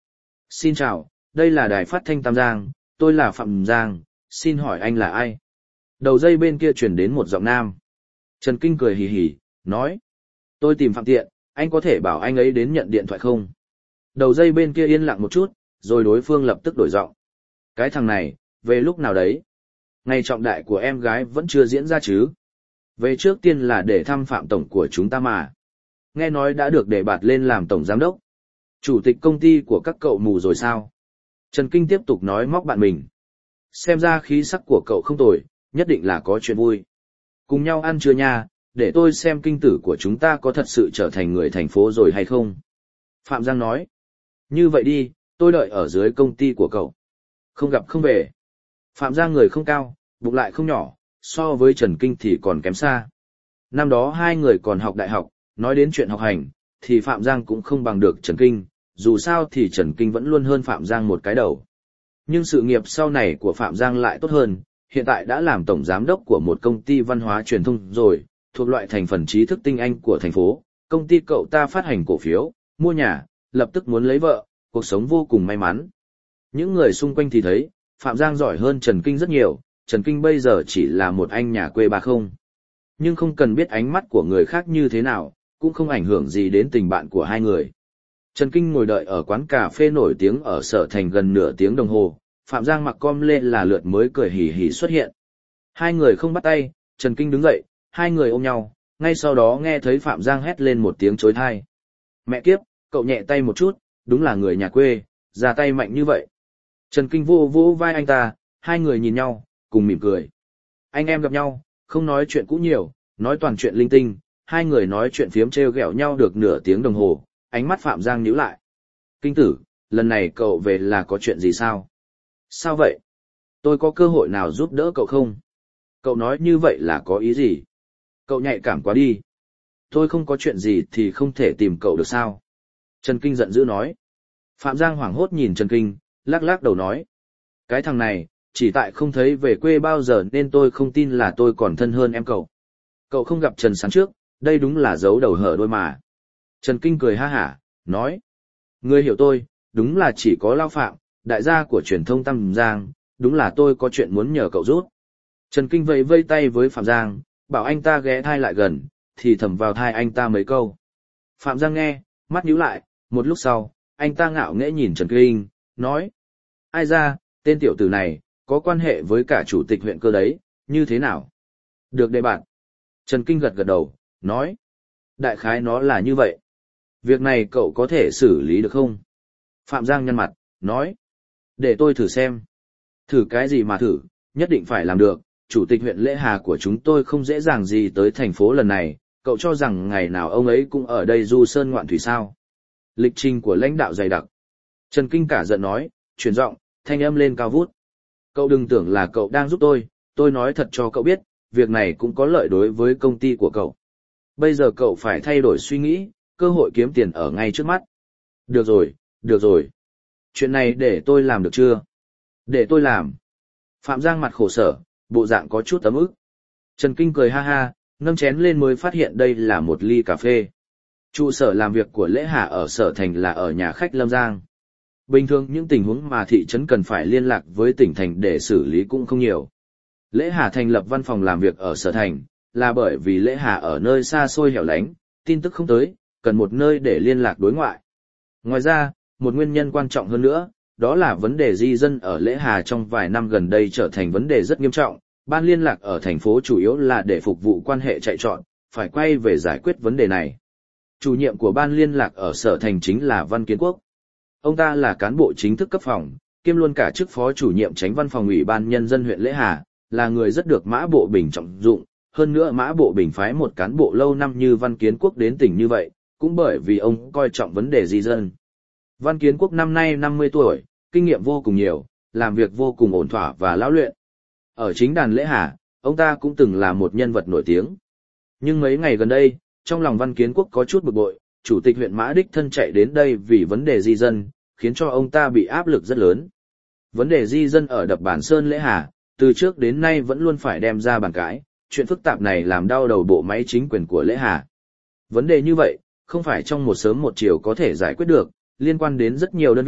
Xin chào, đây là đài phát thanh Tam Giang, tôi là Phạm Giang, xin hỏi anh là ai? Đầu dây bên kia truyền đến một giọng nam. Trần Kinh cười hì hì, nói. Tôi tìm Phạm Tiện, anh có thể bảo anh ấy đến nhận điện thoại không? Đầu dây bên kia yên lặng một chút, rồi đối phương lập tức đổi giọng. Cái thằng này, về lúc nào đấy? Ngày trọng đại của em gái vẫn chưa diễn ra chứ? Về trước tiên là để thăm Phạm Tổng của chúng ta mà. Nghe nói đã được đề bạt lên làm Tổng Giám đốc. Chủ tịch công ty của các cậu mù rồi sao? Trần Kinh tiếp tục nói móc bạn mình. Xem ra khí sắc của cậu không tồi, nhất định là có chuyện vui. Cùng nhau ăn trưa nha, để tôi xem kinh tử của chúng ta có thật sự trở thành người thành phố rồi hay không. Phạm Giang nói. Như vậy đi, tôi đợi ở dưới công ty của cậu. Không gặp không về. Phạm Giang người không cao, bụng lại không nhỏ, so với Trần Kinh thì còn kém xa. Năm đó hai người còn học đại học, nói đến chuyện học hành, thì Phạm Giang cũng không bằng được Trần Kinh, dù sao thì Trần Kinh vẫn luôn hơn Phạm Giang một cái đầu. Nhưng sự nghiệp sau này của Phạm Giang lại tốt hơn, hiện tại đã làm tổng giám đốc của một công ty văn hóa truyền thông rồi, thuộc loại thành phần trí thức tinh anh của thành phố. Công ty cậu ta phát hành cổ phiếu, mua nhà, lập tức muốn lấy vợ, cuộc sống vô cùng may mắn. Những người xung quanh thì thấy, Phạm Giang giỏi hơn Trần Kinh rất nhiều, Trần Kinh bây giờ chỉ là một anh nhà quê ba không. Nhưng không cần biết ánh mắt của người khác như thế nào, cũng không ảnh hưởng gì đến tình bạn của hai người. Trần Kinh ngồi đợi ở quán cà phê nổi tiếng ở Sở Thành gần nửa tiếng đồng hồ, Phạm Giang mặc com lê là lượt mới cười hì hì xuất hiện. Hai người không bắt tay, Trần Kinh đứng dậy, hai người ôm nhau, ngay sau đó nghe thấy Phạm Giang hét lên một tiếng chói tai. Mẹ kiếp, cậu nhẹ tay một chút, đúng là người nhà quê, ra tay mạnh như vậy. Trần Kinh vô vô vai anh ta, hai người nhìn nhau, cùng mỉm cười. Anh em gặp nhau, không nói chuyện cũ nhiều, nói toàn chuyện linh tinh, hai người nói chuyện phiếm trêu ghẹo nhau được nửa tiếng đồng hồ, ánh mắt Phạm Giang nhíu lại. Kinh tử, lần này cậu về là có chuyện gì sao? Sao vậy? Tôi có cơ hội nào giúp đỡ cậu không? Cậu nói như vậy là có ý gì? Cậu nhạy cảm quá đi. Tôi không có chuyện gì thì không thể tìm cậu được sao? Trần Kinh giận dữ nói. Phạm Giang hoảng hốt nhìn Trần Kinh, lắc lắc đầu nói. Cái thằng này, chỉ tại không thấy về quê bao giờ nên tôi không tin là tôi còn thân hơn em cậu. Cậu không gặp Trần Sáng trước, đây đúng là dấu đầu hở đôi mà. Trần Kinh cười ha hả, nói. Ngươi hiểu tôi, đúng là chỉ có Lao Phạm, đại gia của truyền thông Tam Giang, đúng là tôi có chuyện muốn nhờ cậu giúp. Trần Kinh vẫy vây tay với Phạm Giang, bảo anh ta ghé thai lại gần, thì thầm vào thai anh ta mấy câu. Phạm Giang nghe, mắt nhíu lại, một lúc sau, anh ta ngạo nghễ nhìn Trần Kinh, nói. Ai ra, tên tiểu tử này, có quan hệ với cả chủ tịch huyện cơ đấy, như thế nào? Được đề bạt. Trần Kinh gật gật đầu, nói. Đại khái nó là như vậy. Việc này cậu có thể xử lý được không? Phạm Giang nhăn mặt, nói. Để tôi thử xem. Thử cái gì mà thử, nhất định phải làm được. Chủ tịch huyện Lễ Hà của chúng tôi không dễ dàng gì tới thành phố lần này, cậu cho rằng ngày nào ông ấy cũng ở đây du sơn ngoạn thủy sao? Lịch trình của lãnh đạo dày đặc. Trần Kinh cả giận nói, chuyển giọng, thanh âm lên cao vút. Cậu đừng tưởng là cậu đang giúp tôi nói thật cho cậu biết, việc này cũng có lợi đối với công ty của cậu. Bây giờ cậu phải thay đổi suy nghĩ, cơ hội kiếm tiền ở ngay trước mắt. Được rồi. Chuyện này để tôi làm được chưa? Để tôi làm. Phạm Giang mặt khổ sở, bộ dạng có chút ấm ức. Trần Kinh cười ha ha, nâng chén lên mới phát hiện đây là một ly cà phê. Trụ sở làm việc của Lễ Hà ở Sở Thành là ở nhà khách Lâm Giang. Bình thường những tình huống mà thị trấn cần phải liên lạc với tỉnh thành để xử lý cũng không nhiều. Lễ Hà thành lập văn phòng làm việc ở Sở Thành, là bởi vì Lễ Hà ở nơi xa xôi hẻo lánh, tin tức không tới, cần một nơi để liên lạc đối ngoại. Ngoài ra, một nguyên nhân quan trọng hơn nữa, đó là vấn đề di dân ở Lễ Hà trong vài năm gần đây trở thành vấn đề rất nghiêm trọng. Ban liên lạc ở thành phố chủ yếu là để phục vụ quan hệ chạy trọn, phải quay về giải quyết vấn đề này. Chủ nhiệm của ban liên lạc ở Sở Thành chính là Văn Kiến Quốc. Ông ta là cán bộ chính thức cấp phòng, kiêm luôn cả chức phó chủ nhiệm chánh văn phòng Ủy ban Nhân dân huyện Lễ Hà, là người rất được Mã Bộ Bình trọng dụng. Hơn nữa Mã Bộ Bình phái một cán bộ lâu năm như Văn Kiến Quốc đến tỉnh như vậy, cũng bởi vì ông coi trọng vấn đề di dân. Văn Kiến Quốc năm nay 50 tuổi, kinh nghiệm vô cùng nhiều, làm việc vô cùng ổn thỏa và lão luyện. Ở chính đàn Lễ Hà, ông ta cũng từng là một nhân vật nổi tiếng. Nhưng mấy ngày gần đây, trong lòng Văn Kiến Quốc có chút bực bội, chủ tịch huyện Mã đích thân chạy đến đây vì vấn đề di dân, khiến cho ông ta bị áp lực rất lớn. Vấn đề di dân ở đập Bản Sơn Lễ Hà, từ trước đến nay vẫn luôn phải đem ra bàn cãi, chuyện phức tạp này làm đau đầu bộ máy chính quyền của Lễ Hà. Vấn đề như vậy, không phải trong một sớm một chiều có thể giải quyết được, liên quan đến rất nhiều đơn vị,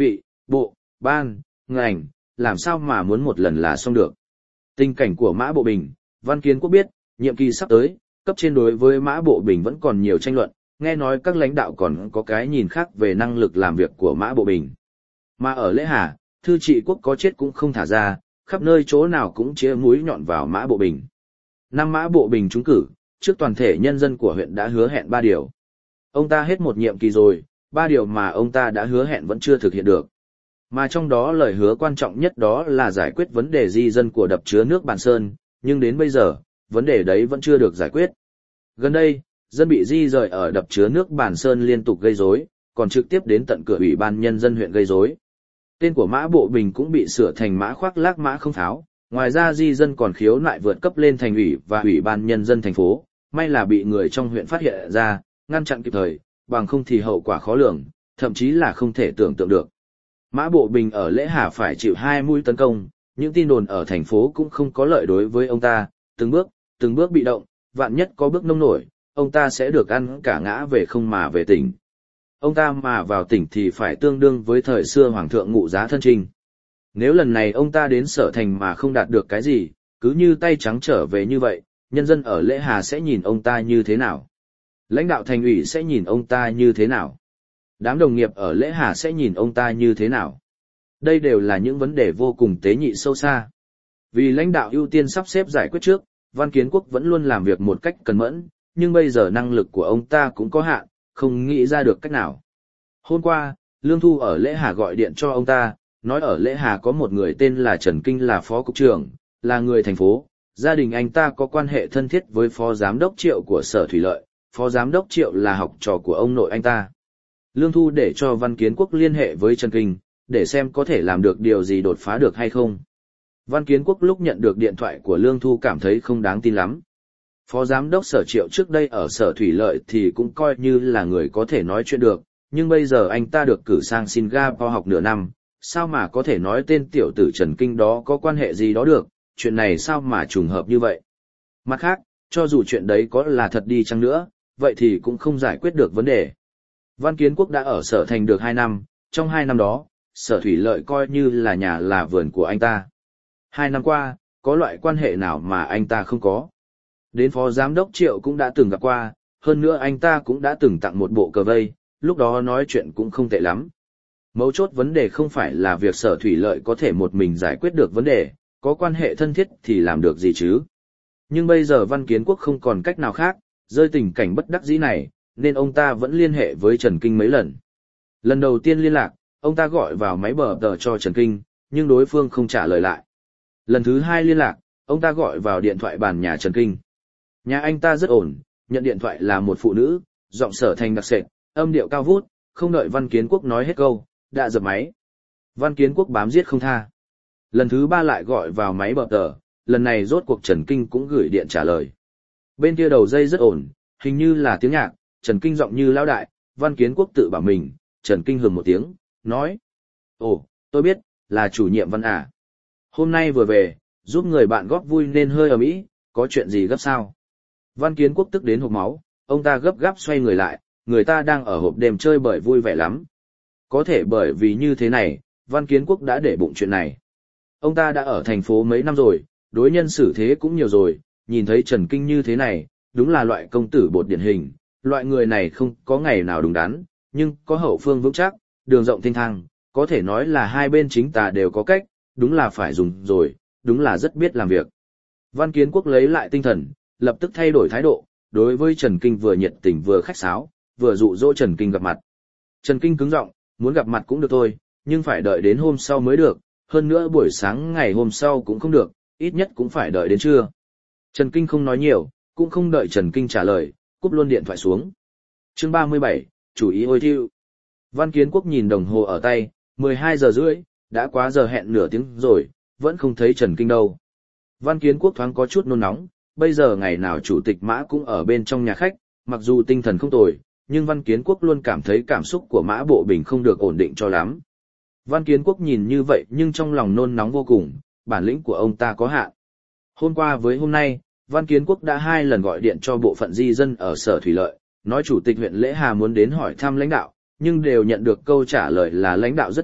bộ, ban, ngành, làm sao mà muốn một lần là xong được. Tình cảnh của Mã Bộ Bình, Văn Kiến Quốc biết, nhiệm kỳ sắp tới, cấp trên đối với Mã Bộ Bình vẫn còn nhiều tranh luận, nghe nói các lãnh đạo còn có cái nhìn khác về năng lực làm việc của Mã Bộ Bình. Mà ở Lễ Hà, Thư Trị Quốc có chết cũng không thả ra, khắp nơi chỗ nào cũng chĩa mũi nhọn vào Mã Bộ Bình. Năm Mã Bộ Bình trúng cử, trước toàn thể nhân dân của huyện đã hứa hẹn 3 điều. Ông ta hết một nhiệm kỳ rồi, 3 điều mà ông ta đã hứa hẹn vẫn chưa thực hiện được. Mà trong đó lời hứa quan trọng nhất đó là giải quyết vấn đề di dân của đập chứa nước Bàn Sơn, nhưng đến bây giờ, vấn đề đấy vẫn chưa được giải quyết. Gần đây, dân bị di rời ở đập chứa nước Bàn Sơn liên tục gây rối, còn trực tiếp đến tận cửa Ủy ban Nhân dân huyện gây rối. Tên của Mã Bộ Bình cũng bị sửa thành Mã Khoác Lác Mã Không Pháo, ngoài ra di dân còn khiếu nại vượt cấp lên thành ủy và Ủy ban Nhân dân thành phố, may là bị người trong huyện phát hiện ra, ngăn chặn kịp thời, bằng không thì hậu quả khó lường, thậm chí là không thể tưởng tượng được. Mã Bộ Bình ở Lễ Hà phải chịu 2 mũi tấn công, những tin đồn ở thành phố cũng không có lợi đối với ông ta, từng bước bị động, vạn nhất có bước nông nổi, ông ta sẽ được ăn cả ngã về không mà về tỉnh. Ông ta mà vào tỉnh thì phải tương đương với thời xưa Hoàng thượng Ngụ Giá thân trinh. Nếu lần này ông ta đến Sở Thành mà không đạt được cái gì, cứ như tay trắng trở về như vậy, nhân dân ở Lễ Hà sẽ nhìn ông ta như thế nào? Lãnh đạo thành ủy sẽ nhìn ông ta như thế nào? Đám đồng nghiệp ở Lễ Hà sẽ nhìn ông ta như thế nào? Đây đều là những vấn đề vô cùng tế nhị sâu xa. Vì lãnh đạo ưu tiên sắp xếp giải quyết trước, Văn Kiến Quốc vẫn luôn làm việc một cách cẩn mẫn, nhưng bây giờ năng lực của ông ta cũng có hạn, không nghĩ ra được cách nào. Hôm qua, Lương Thu ở Lễ Hà gọi điện cho ông ta, nói ở Lễ Hà có một người tên là Trần Kinh là phó cục trưởng, là người thành phố, gia đình anh ta có quan hệ thân thiết với phó giám đốc Triệu của Sở Thủy Lợi, phó giám đốc Triệu là học trò của ông nội anh ta. Lương Thu để cho Văn Kiến Quốc liên hệ với Trần Kinh, để xem có thể làm được điều gì đột phá được hay không. Văn Kiến Quốc lúc nhận được điện thoại của Lương Thu cảm thấy không đáng tin lắm. Phó giám đốc Sở Triệu trước đây ở Sở Thủy Lợi thì cũng coi như là người có thể nói chuyện được, nhưng bây giờ anh ta được cử sang Singapore học nửa năm, sao mà có thể nói tên tiểu tử Trần Kinh đó có quan hệ gì đó được, chuyện này sao mà trùng hợp như vậy. Mặt khác, cho dù chuyện đấy có là thật đi chăng nữa, vậy thì cũng không giải quyết được vấn đề. Văn Kiến Quốc đã ở Sở Thành được 2 năm, trong 2 năm đó, Sở Thủy Lợi coi như là nhà là vườn của anh ta. 2 năm qua, có loại quan hệ nào mà anh ta không có. Đến phó giám đốc Triệu cũng đã từng gặp qua, hơn nữa anh ta cũng đã từng tặng một bộ cờ vây, lúc đó nói chuyện cũng không tệ lắm. Mấu chốt vấn đề không phải là việc Sở Thủy Lợi có thể một mình giải quyết được vấn đề, có quan hệ thân thiết thì làm được gì chứ. Nhưng bây giờ Văn Kiến Quốc không còn cách nào khác, rơi tình cảnh bất đắc dĩ này, nên ông ta vẫn liên hệ với Trần Kinh mấy lần. Lần đầu tiên liên lạc, ông ta gọi vào máy bờ tờ cho Trần Kinh, nhưng đối phương không trả lời lại. Lần thứ 2 liên lạc, ông ta gọi vào điện thoại bàn nhà Trần Kinh. Nhà anh ta rất ổn, nhận điện thoại là một phụ nữ, giọng Sở Thành đặc sệt, âm điệu cao vút, không đợi Văn Kiến Quốc nói hết câu, đã dập máy. Văn Kiến Quốc bám giết không tha. Lần thứ 3 lại gọi vào máy bờ tờ, lần này rốt cuộc Trần Kinh cũng gửi điện trả lời. Bên kia đầu dây rất ổn, hình như là tiếng nhạc, Trần Kinh giọng như lão đại, Văn Kiến Quốc tự bảo mình, Trần Kinh hừ một tiếng, nói. Ồ, tôi biết, là chủ nhiệm Văn à. Hôm nay vừa về, giúp người bạn góp vui nên hơi ầm ĩ, có chuyện gì gấp sao? Văn Kiến Quốc tức đến hộc máu, ông ta gấp gáp xoay người lại, người ta đang ở hộp đêm chơi bời vui vẻ lắm. Có thể bởi vì như thế này, Văn Kiến Quốc đã để bụng chuyện này. Ông ta đã ở thành phố mấy năm rồi, đối nhân xử thế cũng nhiều rồi, nhìn thấy Trần Kinh như thế này, đúng là loại công tử bột điển hình, loại người này không có ngày nào đúng đắn, nhưng có hậu phương vững chắc, đường rộng thênh thang, có thể nói là hai bên chính tà đều có cách, đúng là phải dùng rồi, đúng là rất biết làm việc. Văn Kiến Quốc lấy lại tinh thần, lập tức thay đổi thái độ, đối với Trần Kinh vừa nhiệt tình vừa khách sáo, vừa dụ dỗ Trần Kinh gặp mặt. Trần Kinh cứng giọng, muốn gặp mặt cũng được thôi, nhưng phải đợi đến hôm sau mới được, hơn nữa buổi sáng ngày hôm sau cũng không được, ít nhất cũng phải đợi đến trưa. Trần Kinh không nói nhiều, cũng không đợi Trần Kinh trả lời, cúp luôn điện thoại xuống. Chương 37, chủ ý ôi thiêu. Văn Kiến Quốc nhìn đồng hồ ở tay, 12 giờ rưỡi, đã quá giờ hẹn nửa tiếng rồi, vẫn không thấy Trần Kinh đâu. Văn Kiến Quốc thoáng có chút nôn nóng, bây giờ ngày nào chủ tịch Mã cũng ở bên trong nhà khách, mặc dù tinh thần không tồi, nhưng Văn Kiến Quốc luôn cảm thấy cảm xúc của Mã Bộ Bình không được ổn định cho lắm. Văn Kiến Quốc nhìn như vậy nhưng trong lòng nôn nóng vô cùng, bản lĩnh của ông ta có hạn. Hôm qua với hôm nay, Văn Kiến Quốc đã 2 lần gọi điện cho bộ phận di dân ở Sở Thủy Lợi, nói chủ tịch huyện Lễ Hà muốn đến hỏi thăm lãnh đạo, nhưng đều nhận được câu trả lời là lãnh đạo rất bận,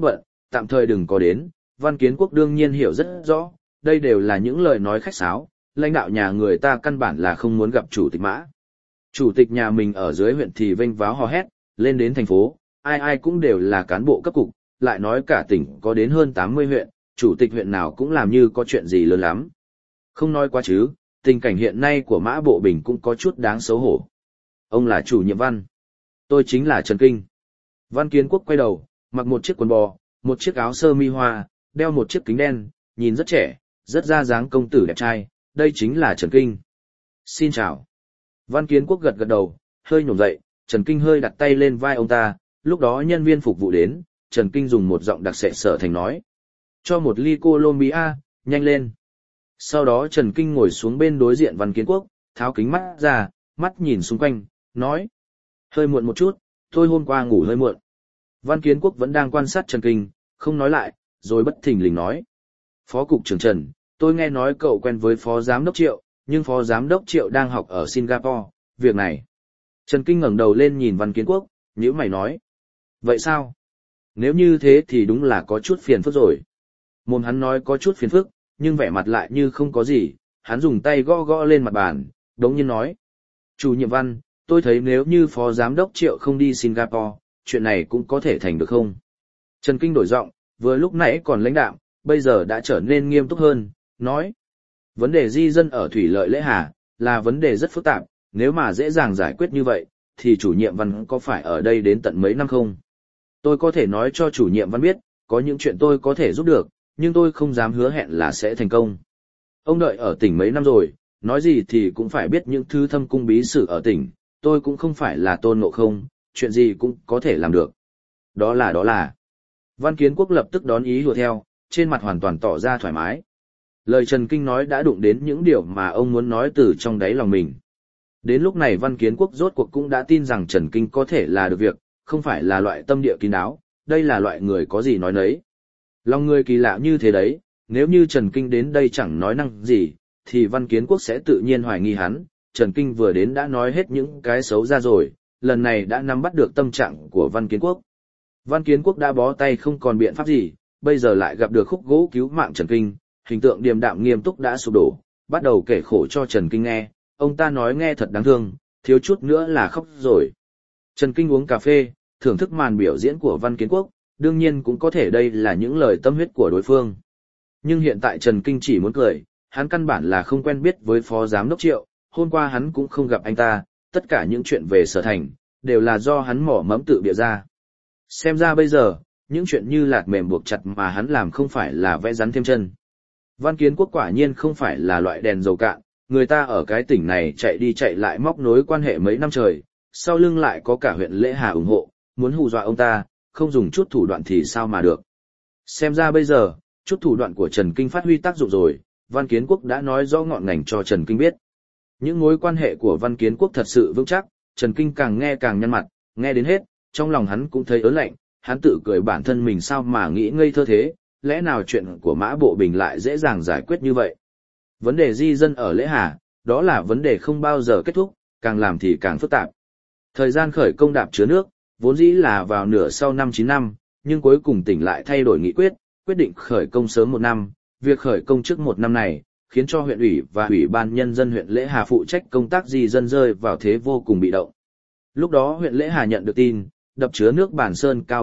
tạm thời đừng có đến, Văn Kiến Quốc đương nhiên hiểu rất rõ, đây đều là những lời nói khách sáo, lãnh đạo nhà người ta căn bản là không muốn gặp chủ tịch Mã. Chủ tịch nhà mình ở dưới huyện thì vênh váo hò hét, lên đến thành phố, ai ai cũng đều là cán bộ cấp cục, lại nói cả tỉnh có đến hơn 80 huyện, chủ tịch huyện nào cũng làm như có chuyện gì lớn lắm. Không nói quá chứ, tình cảnh hiện nay của Mã Bộ Bình cũng có chút đáng xấu hổ. Ông là chủ nhiệm Văn. Tôi chính là Trần Kinh. Văn Kiến Quốc quay đầu, mặc một chiếc quần bò, một chiếc áo sơ mi hoa, đeo một chiếc kính đen, nhìn rất trẻ, rất ra dáng công tử đẹp trai, đây chính là Trần Kinh. Xin chào. Văn Kiến Quốc gật gật đầu, hơi nhổm dậy, Trần Kinh hơi đặt tay lên vai ông ta, lúc đó nhân viên phục vụ đến, Trần Kinh dùng một giọng đặc sệ sở thành nói. Cho một ly Colombia, nhanh lên. Sau đó Trần Kinh ngồi xuống bên đối diện Văn Kiến Quốc, tháo kính mắt ra, mắt nhìn xung quanh, nói. Hơi muộn một chút, tôi hôm qua ngủ hơi muộn. Văn Kiến Quốc vẫn đang quan sát Trần Kinh, không nói lại, rồi bất thình lình nói. Phó cục trưởng Trần, tôi nghe nói cậu quen với phó giám đốc Triệu, nhưng phó giám đốc Triệu đang học ở Singapore, việc này. Trần Kinh ngẩng đầu lên nhìn Văn Kiến Quốc, nhíu mày nói. Vậy sao? Nếu như thế thì đúng là có chút phiền phức rồi. Mồm hắn nói có chút phiền phức, nhưng vẻ mặt lại như không có gì, hắn dùng tay gõ gõ lên mặt bàn, đống nhiên nói. Chủ nhiệm Văn, tôi thấy nếu như phó giám đốc Triệu không đi Singapore, chuyện này cũng có thể thành được không? Trần Kinh đổi giọng, vừa lúc nãy còn lãnh đạm, bây giờ đã trở nên nghiêm túc hơn, nói. Vấn đề di dân ở Thủy Lợi Lễ Hà, là vấn đề rất phức tạp, nếu mà dễ dàng giải quyết như vậy, thì chủ nhiệm Văn có phải ở đây đến tận mấy năm không? Tôi có thể nói cho chủ nhiệm Văn biết, có những chuyện tôi có thể giúp được, nhưng tôi không dám hứa hẹn là sẽ thành công. Ông đợi ở tỉnh mấy năm rồi, nói gì thì cũng phải biết những thứ thâm cung bí sử ở tỉnh, tôi cũng không phải là Tôn Ngộ Không, chuyện gì cũng có thể làm được. Đó là. Văn Kiến Quốc lập tức đón ý hùa theo, trên mặt hoàn toàn tỏ ra thoải mái. Lời Trần Kinh nói đã đụng đến những điều mà ông muốn nói từ trong đáy lòng mình. Đến lúc này Văn Kiến Quốc rốt cuộc cũng đã tin rằng Trần Kinh có thể là được việc, không phải là loại tâm địa kín đáo, đây là loại người có gì nói nấy. Lòng người kỳ lạ như thế đấy, nếu như Trần Kinh đến đây chẳng nói năng gì, thì Văn Kiến Quốc sẽ tự nhiên hoài nghi hắn. Trần Kinh vừa đến đã nói hết những cái xấu ra rồi, lần này đã nắm bắt được tâm trạng của Văn Kiến Quốc. Văn Kiến Quốc đã bó tay không còn biện pháp gì, bây giờ lại gặp được khúc gỗ cứu mạng Trần Kinh, hình tượng điềm đạm nghiêm túc đã sụp đổ, bắt đầu kể khổ cho Trần Kinh nghe, ông ta nói nghe thật đáng thương, thiếu chút nữa là khóc rồi. Trần Kinh uống cà phê, thưởng thức màn biểu diễn của Văn Kiến Quốc, đương nhiên cũng có thể đây là những lời tâm huyết của đối phương. Nhưng hiện tại Trần Kinh chỉ muốn cười, hắn căn bản là không quen biết với phó giám đốc Triệu, hôm qua hắn cũng không gặp anh ta, tất cả những chuyện về Sở Thành, đều là do hắn mỏ mẫm tự bịa ra. Xem ra bây giờ, những chuyện như lạt mềm buộc chặt mà hắn làm không phải là vẽ rắn thêm chân. Văn Kiến Quốc quả nhiên không phải là loại đèn dầu cạn, người ta ở cái tỉnh này chạy đi chạy lại móc nối quan hệ mấy năm trời, sau lưng lại có cả huyện Lễ Hà ủng hộ, muốn hù dọa ông ta, không dùng chút thủ đoạn thì sao mà được. Xem ra bây giờ, chút thủ đoạn của Trần Kinh phát huy tác dụng rồi, Văn Kiến Quốc đã nói rõ ngọn ngành cho Trần Kinh biết. Những mối quan hệ của Văn Kiến Quốc thật sự vững chắc, Trần Kinh càng nghe càng nhăn mặt, nghe đến hết, trong lòng hắn cũng thấy ớn lạnh, hắn tự cười bản thân mình sao mà nghĩ ngây thơ thế, lẽ nào chuyện của Mã Bộ Bình lại dễ dàng giải quyết như vậy. Vấn đề di dân ở Lễ Hà, đó là vấn đề không bao giờ kết thúc, càng làm thì càng phức tạp. Thời gian khởi công đạp chứa nước, vốn dĩ là vào nửa sau năm 9 năm, nhưng cuối cùng tỉnh lại thay đổi nghị quyết, quyết định khởi công sớm 1 năm, việc khởi công trước 1 năm này, khiến cho huyện ủy và ủy ban nhân dân huyện Lễ Hà phụ trách công tác di dân rơi vào thế vô cùng bị động. Lúc đó huyện Lễ Hà nhận được tin, đập chứa nước Bản Sơn cao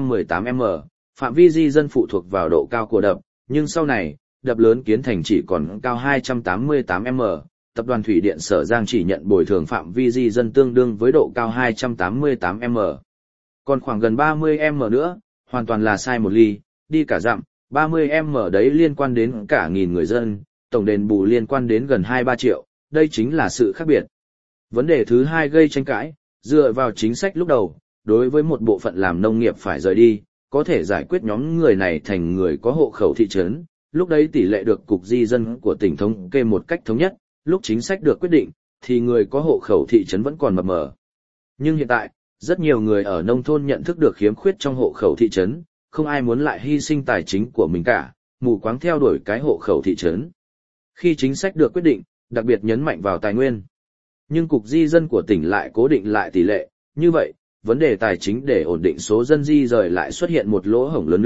318m, phạm vi di dân phụ thuộc vào độ cao của đập, nhưng sau này, đập lớn Kiến Thành chỉ còn cao 288m, tập đoàn Thủy điện Sở Giang chỉ nhận bồi thường phạm vi di dân tương đương với độ cao 288m. Còn khoảng gần 30m nữa, hoàn toàn là sai một ly, đi cả dặm, 30m đấy liên quan đến cả nghìn người dân, tổng đền bù liên quan đến gần 2-3 triệu, đây chính là sự khác biệt. Vấn đề thứ hai gây tranh cãi, dựa vào chính sách lúc đầu, đối với một bộ phận làm nông nghiệp phải rời đi, có thể giải quyết nhóm người này thành người có hộ khẩu thị trấn, lúc đấy tỷ lệ được cục di dân của tỉnh thống kê một cách thống nhất, lúc chính sách được quyết định, thì người có hộ khẩu thị trấn vẫn còn mập mờ. Nhưng hiện tại, rất nhiều người ở nông thôn nhận thức được khiếm khuyết trong hộ khẩu thị trấn, không ai muốn lại hy sinh tài chính của mình cả, mù quáng theo đuổi cái hộ khẩu thị trấn. Khi chính sách được quyết định, đặc biệt nhấn mạnh vào tài nguyên. Nhưng cục di dân của tỉnh lại cố định lại tỷ lệ, như vậy, vấn đề tài chính để ổn định số dân di rời lại xuất hiện một lỗ hổng lớn nữa,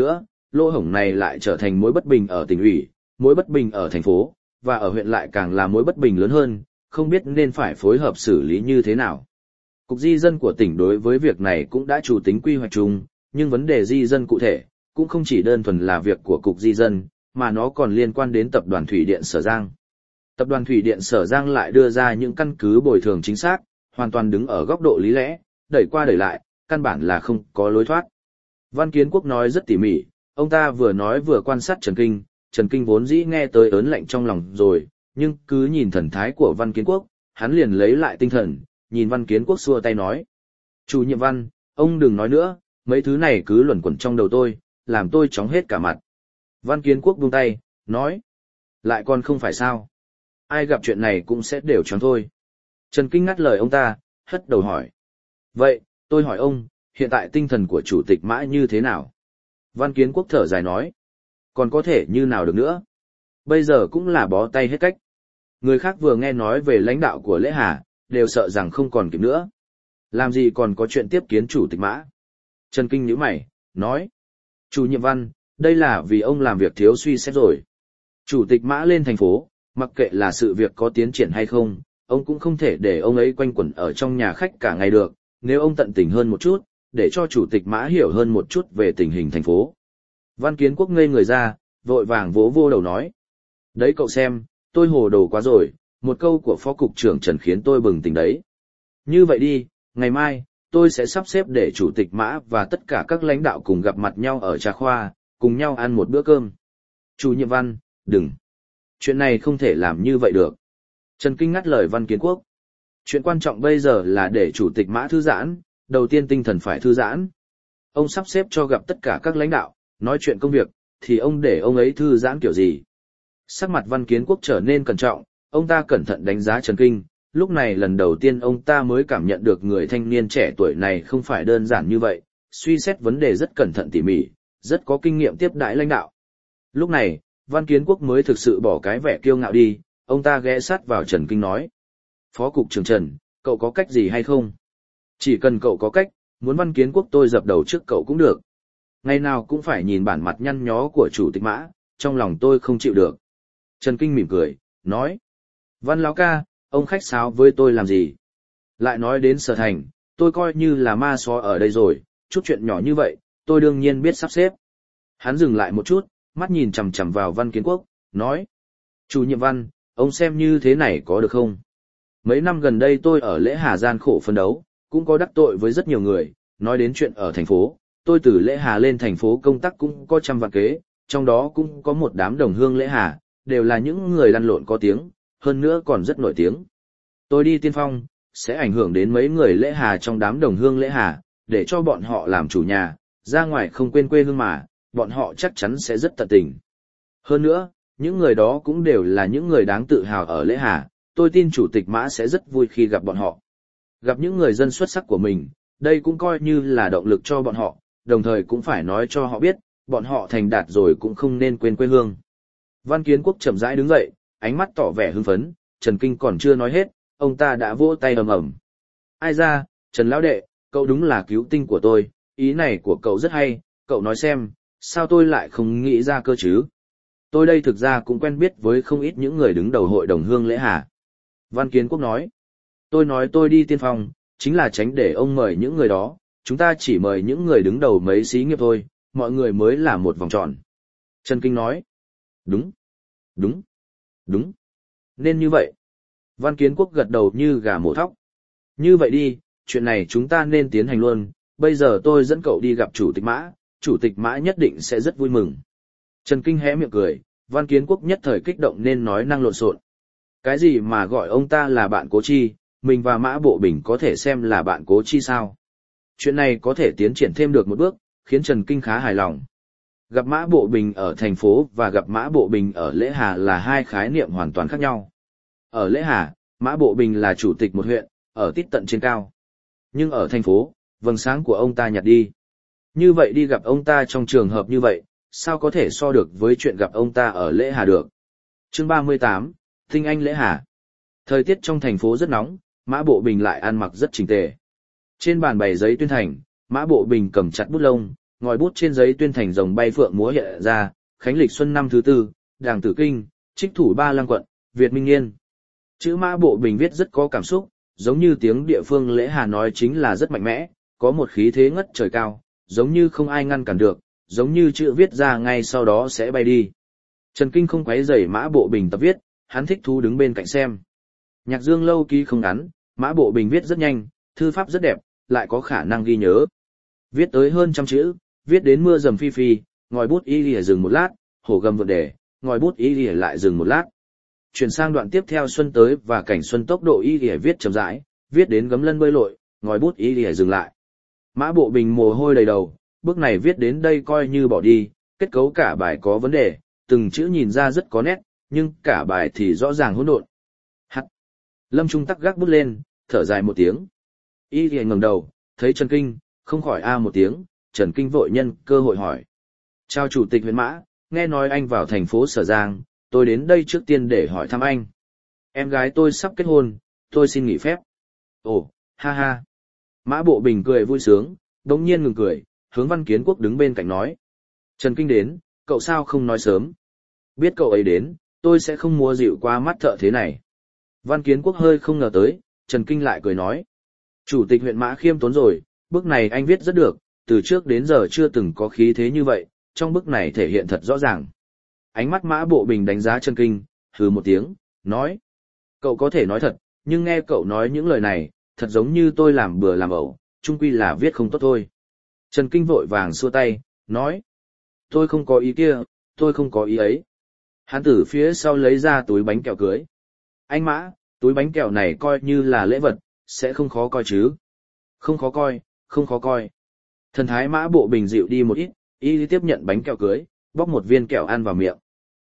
lỗ hổng này lại trở thành mối bất bình ở tỉnh ủy, mối bất bình ở thành phố, và ở huyện lại càng là mối bất bình lớn hơn, không biết nên phải phối hợp xử lý như thế nào. Cục di dân của tỉnh đối với việc này cũng đã chủ tính quy hoạch chung, nhưng vấn đề di dân cụ thể, cũng không chỉ đơn thuần là việc của Cục di dân, mà nó còn liên quan đến Tập đoàn Thủy điện Sở Giang. Tập đoàn Thủy điện Sở Giang lại đưa ra những căn cứ bồi thường chính xác, hoàn toàn đứng ở góc độ lý lẽ, đẩy qua đẩy lại, căn bản là không có lối thoát. Văn Kiến Quốc nói rất tỉ mỉ, ông ta vừa nói vừa quan sát Trần Kinh vốn dĩ nghe tới ớn lạnh trong lòng rồi, nhưng cứ nhìn thần thái của Văn Kiến Quốc, hắn liền lấy lại tinh thần, nhìn Văn Kiến Quốc xua tay nói. Chủ nhiệm Văn, ông đừng nói nữa, mấy thứ này cứ luẩn quẩn trong đầu tôi, làm tôi chóng hết cả mặt. Văn Kiến Quốc buông tay, nói. Lại còn không phải sao. Ai gặp chuyện này cũng sẽ đều chóng thôi. Trần Kinh ngắt lời ông ta, hất đầu hỏi. Vậy, tôi hỏi ông, hiện tại tinh thần của Chủ tịch Mã như thế nào? Văn Kiến Quốc thở dài nói. Còn có thể như nào được nữa? Bây giờ cũng là bó tay hết cách. Người khác vừa nghe nói về lãnh đạo của Lễ Hà, đều sợ rằng không còn kịp nữa. Làm gì còn có chuyện tiếp kiến Chủ tịch Mã? Trần Kinh nhíu mày, nói. Chủ nhiệm Văn, đây là vì ông làm việc thiếu suy xét rồi. Chủ tịch Mã lên thành phố, mặc kệ là sự việc có tiến triển hay không, ông cũng không thể để ông ấy quanh quẩn ở trong nhà khách cả ngày được, nếu ông tận tình hơn một chút, để cho Chủ tịch Mã hiểu hơn một chút về tình hình thành phố. Văn Kiến Quốc ngây người ra, vội vàng vỗ vô đầu nói. Đấy cậu xem, tôi hồ đồ quá rồi, một câu của Phó Cục trưởng Trần khiến tôi bừng tỉnh đấy. Như vậy đi, ngày mai, tôi sẽ sắp xếp để Chủ tịch Mã và tất cả các lãnh đạo cùng gặp mặt nhau ở trà khoa, cùng nhau ăn một bữa cơm. Chủ nhiệm Văn, đừng. Chuyện này không thể làm như vậy được. Trần Kinh ngắt lời Văn Kiến Quốc. Chuyện quan trọng bây giờ là để Chủ tịch Mã thư giãn, đầu tiên tinh thần phải thư giãn. Ông sắp xếp cho gặp tất cả các lãnh đạo, nói chuyện công việc, thì ông để ông ấy thư giãn kiểu gì? Sắc mặt Văn Kiến Quốc trở nên cẩn trọng, ông ta cẩn thận đánh giá Trần Kinh, lúc này lần đầu tiên ông ta mới cảm nhận được người thanh niên trẻ tuổi này không phải đơn giản như vậy, suy xét vấn đề rất cẩn thận tỉ mỉ, rất có kinh nghiệm tiếp đãi lãnh đạo. Lúc này, Văn Kiến Quốc mới thực sự bỏ cái vẻ kiêu ngạo đi, ông ta ghé sát vào Trần Kinh nói. Phó Cục trưởng Trần, cậu có cách gì hay không? Chỉ cần cậu có cách, muốn Văn Kiến Quốc tôi dập đầu trước cậu cũng được. Ngày nào cũng phải nhìn bản mặt nhăn nhó của Chủ tịch Mã, trong lòng tôi không chịu được. Trần Kinh mỉm cười, nói. Văn lão ca, ông khách sáo với tôi làm gì? Lại nói đến Sở Thành, tôi coi như là ma só ở đây rồi, chút chuyện nhỏ như vậy, tôi đương nhiên biết sắp xếp. Hắn dừng lại một chút, mắt nhìn chằm chằm vào Văn Kiến Quốc, nói. Chủ nhiệm Văn, ông xem như thế này có được không? Mấy năm gần đây tôi ở Lễ Hà gian khổ phấn đấu, cũng có đắc tội với rất nhiều người, nói đến chuyện ở thành phố, tôi từ Lễ Hà lên thành phố công tác cũng có trăm vạn kế, trong đó cũng có một đám đồng hương Lễ Hà, đều là những người lăn lộn có tiếng, hơn nữa còn rất nổi tiếng. Tôi đi tiên phong, sẽ ảnh hưởng đến mấy người Lễ Hà trong đám đồng hương Lễ Hà, để cho bọn họ làm chủ nhà, ra ngoài không quên quê hương mà, bọn họ chắc chắn sẽ rất tận tình. Hơn nữa, những người đó cũng đều là những người đáng tự hào ở Lễ Hà, tôi tin Chủ tịch Mã sẽ rất vui khi gặp bọn họ. Gặp những người dân xuất sắc của mình, đây cũng coi như là động lực cho bọn họ, đồng thời cũng phải nói cho họ biết, bọn họ thành đạt rồi cũng không nên quên quê hương. Văn Kiến Quốc chậm rãi đứng dậy, ánh mắt tỏ vẻ hưng phấn, Trần Kinh còn chưa nói hết, ông ta đã vỗ tay ầm ầm. Ai ra, Trần lão đệ, cậu đúng là cứu tinh của tôi, ý này của cậu rất hay, cậu nói xem, sao tôi lại không nghĩ ra cơ chứ? Tôi đây thực ra cũng quen biết với không ít những người đứng đầu hội đồng hương Lễ Hà. Văn Kiến Quốc nói, tôi nói tôi đi tiên phong, chính là tránh để ông mời những người đó, chúng ta chỉ mời những người đứng đầu mấy xí nghiệp thôi, mọi người mới là một vòng tròn. Trần Kinh nói, đúng, đúng, đúng, nên như vậy. Văn Kiến Quốc gật đầu như gà mổ thóc. Như vậy đi, chuyện này chúng ta nên tiến hành luôn, bây giờ tôi dẫn cậu đi gặp Chủ tịch Mã nhất định sẽ rất vui mừng. Trần Kinh hé miệng cười, Văn Kiến Quốc nhất thời kích động nên nói năng lộn xộn. Cái gì mà gọi ông ta là bạn Cố Chi, mình và Mã Bộ Bình có thể xem là bạn Cố Chi sao? Chuyện này có thể tiến triển thêm được một bước, khiến Trần Kinh khá hài lòng. Gặp Mã Bộ Bình ở thành phố và gặp Mã Bộ Bình ở Lễ Hà là hai khái niệm hoàn toàn khác nhau. Ở Lễ Hà, Mã Bộ Bình là chủ tịch một huyện, ở tít tận trên cao. Nhưng ở thành phố, vầng sáng của ông ta nhạt đi. Như vậy đi gặp ông ta trong trường hợp như vậy, sao có thể so được với chuyện gặp ông ta ở Lễ Hà được. Chương 38, Tinh Anh Lễ Hà. Thời tiết trong thành phố rất nóng, Mã Bộ Bình lại ăn mặc rất chỉnh tề. Trên bàn bày giấy tuyên thành, Mã Bộ Bình cầm chặt bút lông, ngòi bút trên giấy tuyên thành rồng bay phượng múa hiện ra, khánh lịch xuân năm thứ tư, đàng tử kinh, trích thủ ba lăng quận, Việt Minh Niên. Chữ Mã Bộ Bình viết rất có cảm xúc, giống như tiếng địa phương Lễ Hà nói chính là rất mạnh mẽ, có một khí thế ngất trời cao, giống như không ai ngăn cản được, giống như chữ viết ra ngay sau đó sẽ bay đi. Trần Kinh không quấy rầy Mã Bộ Bình tập viết, hắn thích thú đứng bên cạnh xem. Nhạc Dương lâu ký không ngắn, Mã Bộ Bình viết rất nhanh, thư pháp rất đẹp, lại có khả năng ghi nhớ. Viết tới hơn trăm chữ, viết đến mưa rầm phi phi, ngòi bút y lìa dừng một lát, hổ gầm vượt đề, ngòi bút y lìa lại dừng một lát. Chuyển sang đoạn tiếp theo xuân tới và cảnh xuân tốc độ y lìa viết chậm rãi, viết đến gấm lân bơi lội, ngòi bút y lìa dừng lại. Mã Bộ Bình mồ hôi đầy đầu, bước này viết đến đây coi như bỏ đi, kết cấu cả bài có vấn đề, từng chữ nhìn ra rất có nét, nhưng cả bài thì rõ ràng hỗn độn. Hắt. Lâm Trung Tắc gác bút lên, thở dài một tiếng. Y lìa ngẩng đầu, thấy Trần Kinh, không khỏi a một tiếng, Trần Kinh vội nhân cơ hội hỏi. Chào Chủ tịch huyện Mã, nghe nói anh vào thành phố Sở Giang, tôi đến đây trước tiên để hỏi thăm anh. Em gái tôi sắp kết hôn, tôi xin nghỉ phép. Ồ, ha ha. Mã Bộ Bình cười vui sướng, đống nhiên ngừng cười, hướng Văn Kiến Quốc đứng bên cạnh nói. Trần Kinh đến, cậu sao không nói sớm? Biết cậu ấy đến, tôi sẽ không mua dịu qua mắt thợ thế này. Văn Kiến Quốc hơi không ngờ tới, Trần Kinh lại cười nói. Chủ tịch huyện Mã khiêm tốn rồi, bức này anh viết rất được, từ trước đến giờ chưa từng có khí thế như vậy, trong bức này thể hiện thật rõ ràng. Ánh mắt Mã Bộ Bình đánh giá Trần Kinh, hừ một tiếng, nói. Cậu có thể nói thật, nhưng nghe cậu nói những lời này, thật giống như tôi làm bừa làm ẩu, chung quy là viết không tốt thôi. Trần Kinh vội vàng xua tay, nói. Tôi không có ý kia, tôi không có ý ấy. Hắn từ phía sau lấy ra túi bánh kẹo cưới. Anh Mã, túi bánh kẹo này coi như là lễ vật, sẽ không khó coi chứ. Không khó coi, không khó coi. Thần thái Mã Bộ Bình dịu đi một ít, y tiếp nhận bánh kẹo cưới, bóc một viên kẹo ăn vào miệng.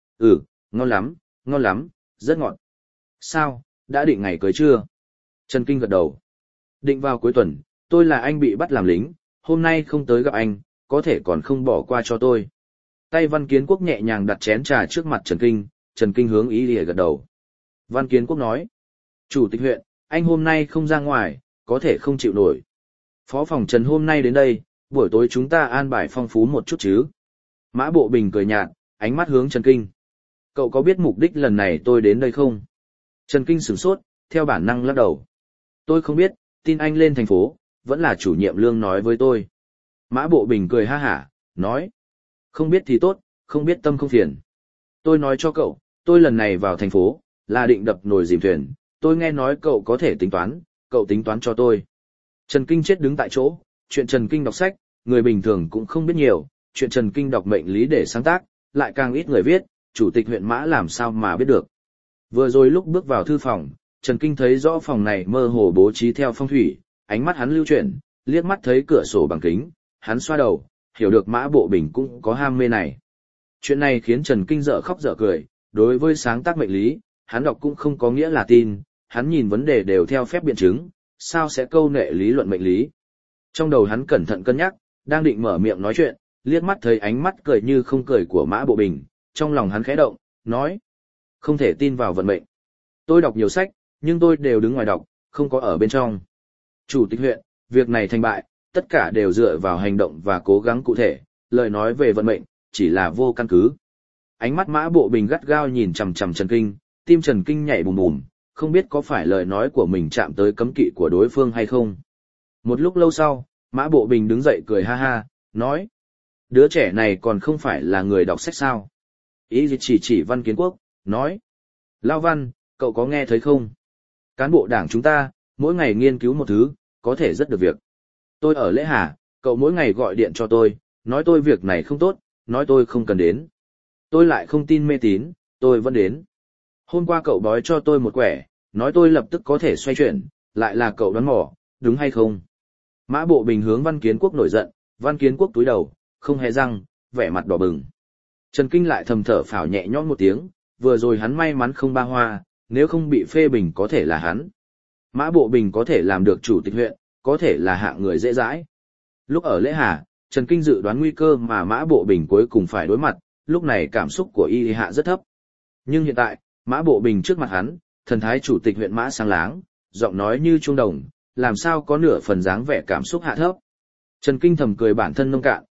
Ngon lắm, rất ngọt. Sao, đã định ngày cưới chưa? Trần Kinh gật đầu. Định vào cuối tuần, tôi là anh bị bắt làm lính, hôm nay không tới gặp anh, có thể còn không bỏ qua cho tôi. Tay Văn Kiến Quốc nhẹ nhàng đặt chén trà trước mặt Trần Kinh hướng ý lìa gật đầu. Văn Kiến Quốc nói, Chủ tịch huyện, anh hôm nay không ra ngoài, có thể không chịu nổi. Phó phòng Trần hôm nay đến đây, buổi tối chúng ta an bài phong phú một chút chứ. Mã Bộ Bình cười nhạt, ánh mắt hướng Trần Kinh. Cậu có biết mục đích lần này tôi đến đây không? Trần Kinh sửng sốt, theo bản năng lắc đầu. Tôi không biết, tin anh lên thành phố, vẫn là chủ nhiệm Lương nói với tôi. Mã Bộ Bình cười ha hả, nói. Không biết thì tốt, không biết tâm không phiền. Tôi nói cho cậu, tôi lần này vào thành phố, là định đập nồi dìm thuyền, tôi nghe nói cậu có thể tính toán, cậu tính toán cho tôi. Trần Kinh chết đứng tại chỗ, chuyện Trần Kinh đọc sách, người bình thường cũng không biết nhiều, chuyện Trần Kinh đọc mệnh lý để sáng tác, lại càng ít người viết, Chủ tịch huyện Mã làm sao mà biết được. Vừa rồi lúc bước vào thư phòng, Trần Kinh thấy rõ phòng này mơ hồ bố trí theo phong thủy, ánh mắt hắn lưu chuyển, liếc mắt thấy cửa sổ bằng kính, hắn xoa đầu, hiểu được Mã Bộ Bình cũng có ham mê này. Chuyện này khiến Trần Kinh dở khóc dở cười, đối với sáng tác mệnh lý, hắn đọc cũng không có nghĩa là tin, hắn nhìn vấn đề đều theo phép biện chứng, sao sẽ câu nệ lý luận mệnh lý. Trong đầu hắn cẩn thận cân nhắc, đang định mở miệng nói chuyện, liếc mắt thấy ánh mắt cười như không cười của Mã Bộ Bình, trong lòng hắn khẽ động, nói. Không thể tin vào vận mệnh. Tôi đọc nhiều sách, nhưng tôi đều đứng ngoài đọc, không có ở bên trong. Chủ tịch huyện, việc này thành bại, tất cả đều dựa vào hành động và cố gắng cụ thể, lời nói về vận mệnh, chỉ là vô căn cứ. Ánh mắt Mã Bộ Bình gắt gao nhìn chằm chằm Trần Kinh, tim Trần Kinh nhảy bùm bùm, không biết có phải lời nói của mình chạm tới cấm kỵ của đối phương hay không. Một lúc lâu sau, Mã Bộ Bình đứng dậy cười ha ha, nói. Đứa trẻ này còn không phải là người đọc sách sao? Ý chỉ Văn Kiến Quốc, nói. Lao Văn, cậu có nghe thấy không? Cán bộ đảng chúng ta, mỗi ngày nghiên cứu một thứ, có thể rất được việc. Tôi ở Lễ Hà, cậu mỗi ngày gọi điện cho tôi, nói tôi việc này không tốt, nói tôi không cần đến. Tôi lại không tin mê tín, tôi vẫn đến. Hôm qua cậu bói cho tôi một quẻ, nói tôi lập tức có thể xoay chuyển, lại là cậu đoán mò, đúng hay không? Mã Bộ Bình hướng Văn Kiến Quốc nổi giận, Văn Kiến Quốc túi đầu, không hề răng, vẻ mặt đỏ bừng. Trần Kinh lại thầm thở phào nhẹ nhõm một tiếng, vừa rồi hắn may mắn không ba hoa, nếu không bị phê bình có thể là hắn. Mã Bộ Bình có thể làm được chủ tịch huyện, có thể là hạng người dễ dãi. Lúc ở Lễ Hà, Trần Kinh dự đoán nguy cơ mà Mã Bộ Bình cuối cùng phải đối mặt, lúc này cảm xúc của y hạ rất thấp. Nhưng hiện tại, Mã Bộ Bình trước mặt hắn, thần thái chủ tịch huyện Mã sáng láng, giọng nói như chuông đồng, làm sao có nửa phần dáng vẻ cảm xúc hạ thấp. Trần Kinh thầm cười bản thân nông cạn,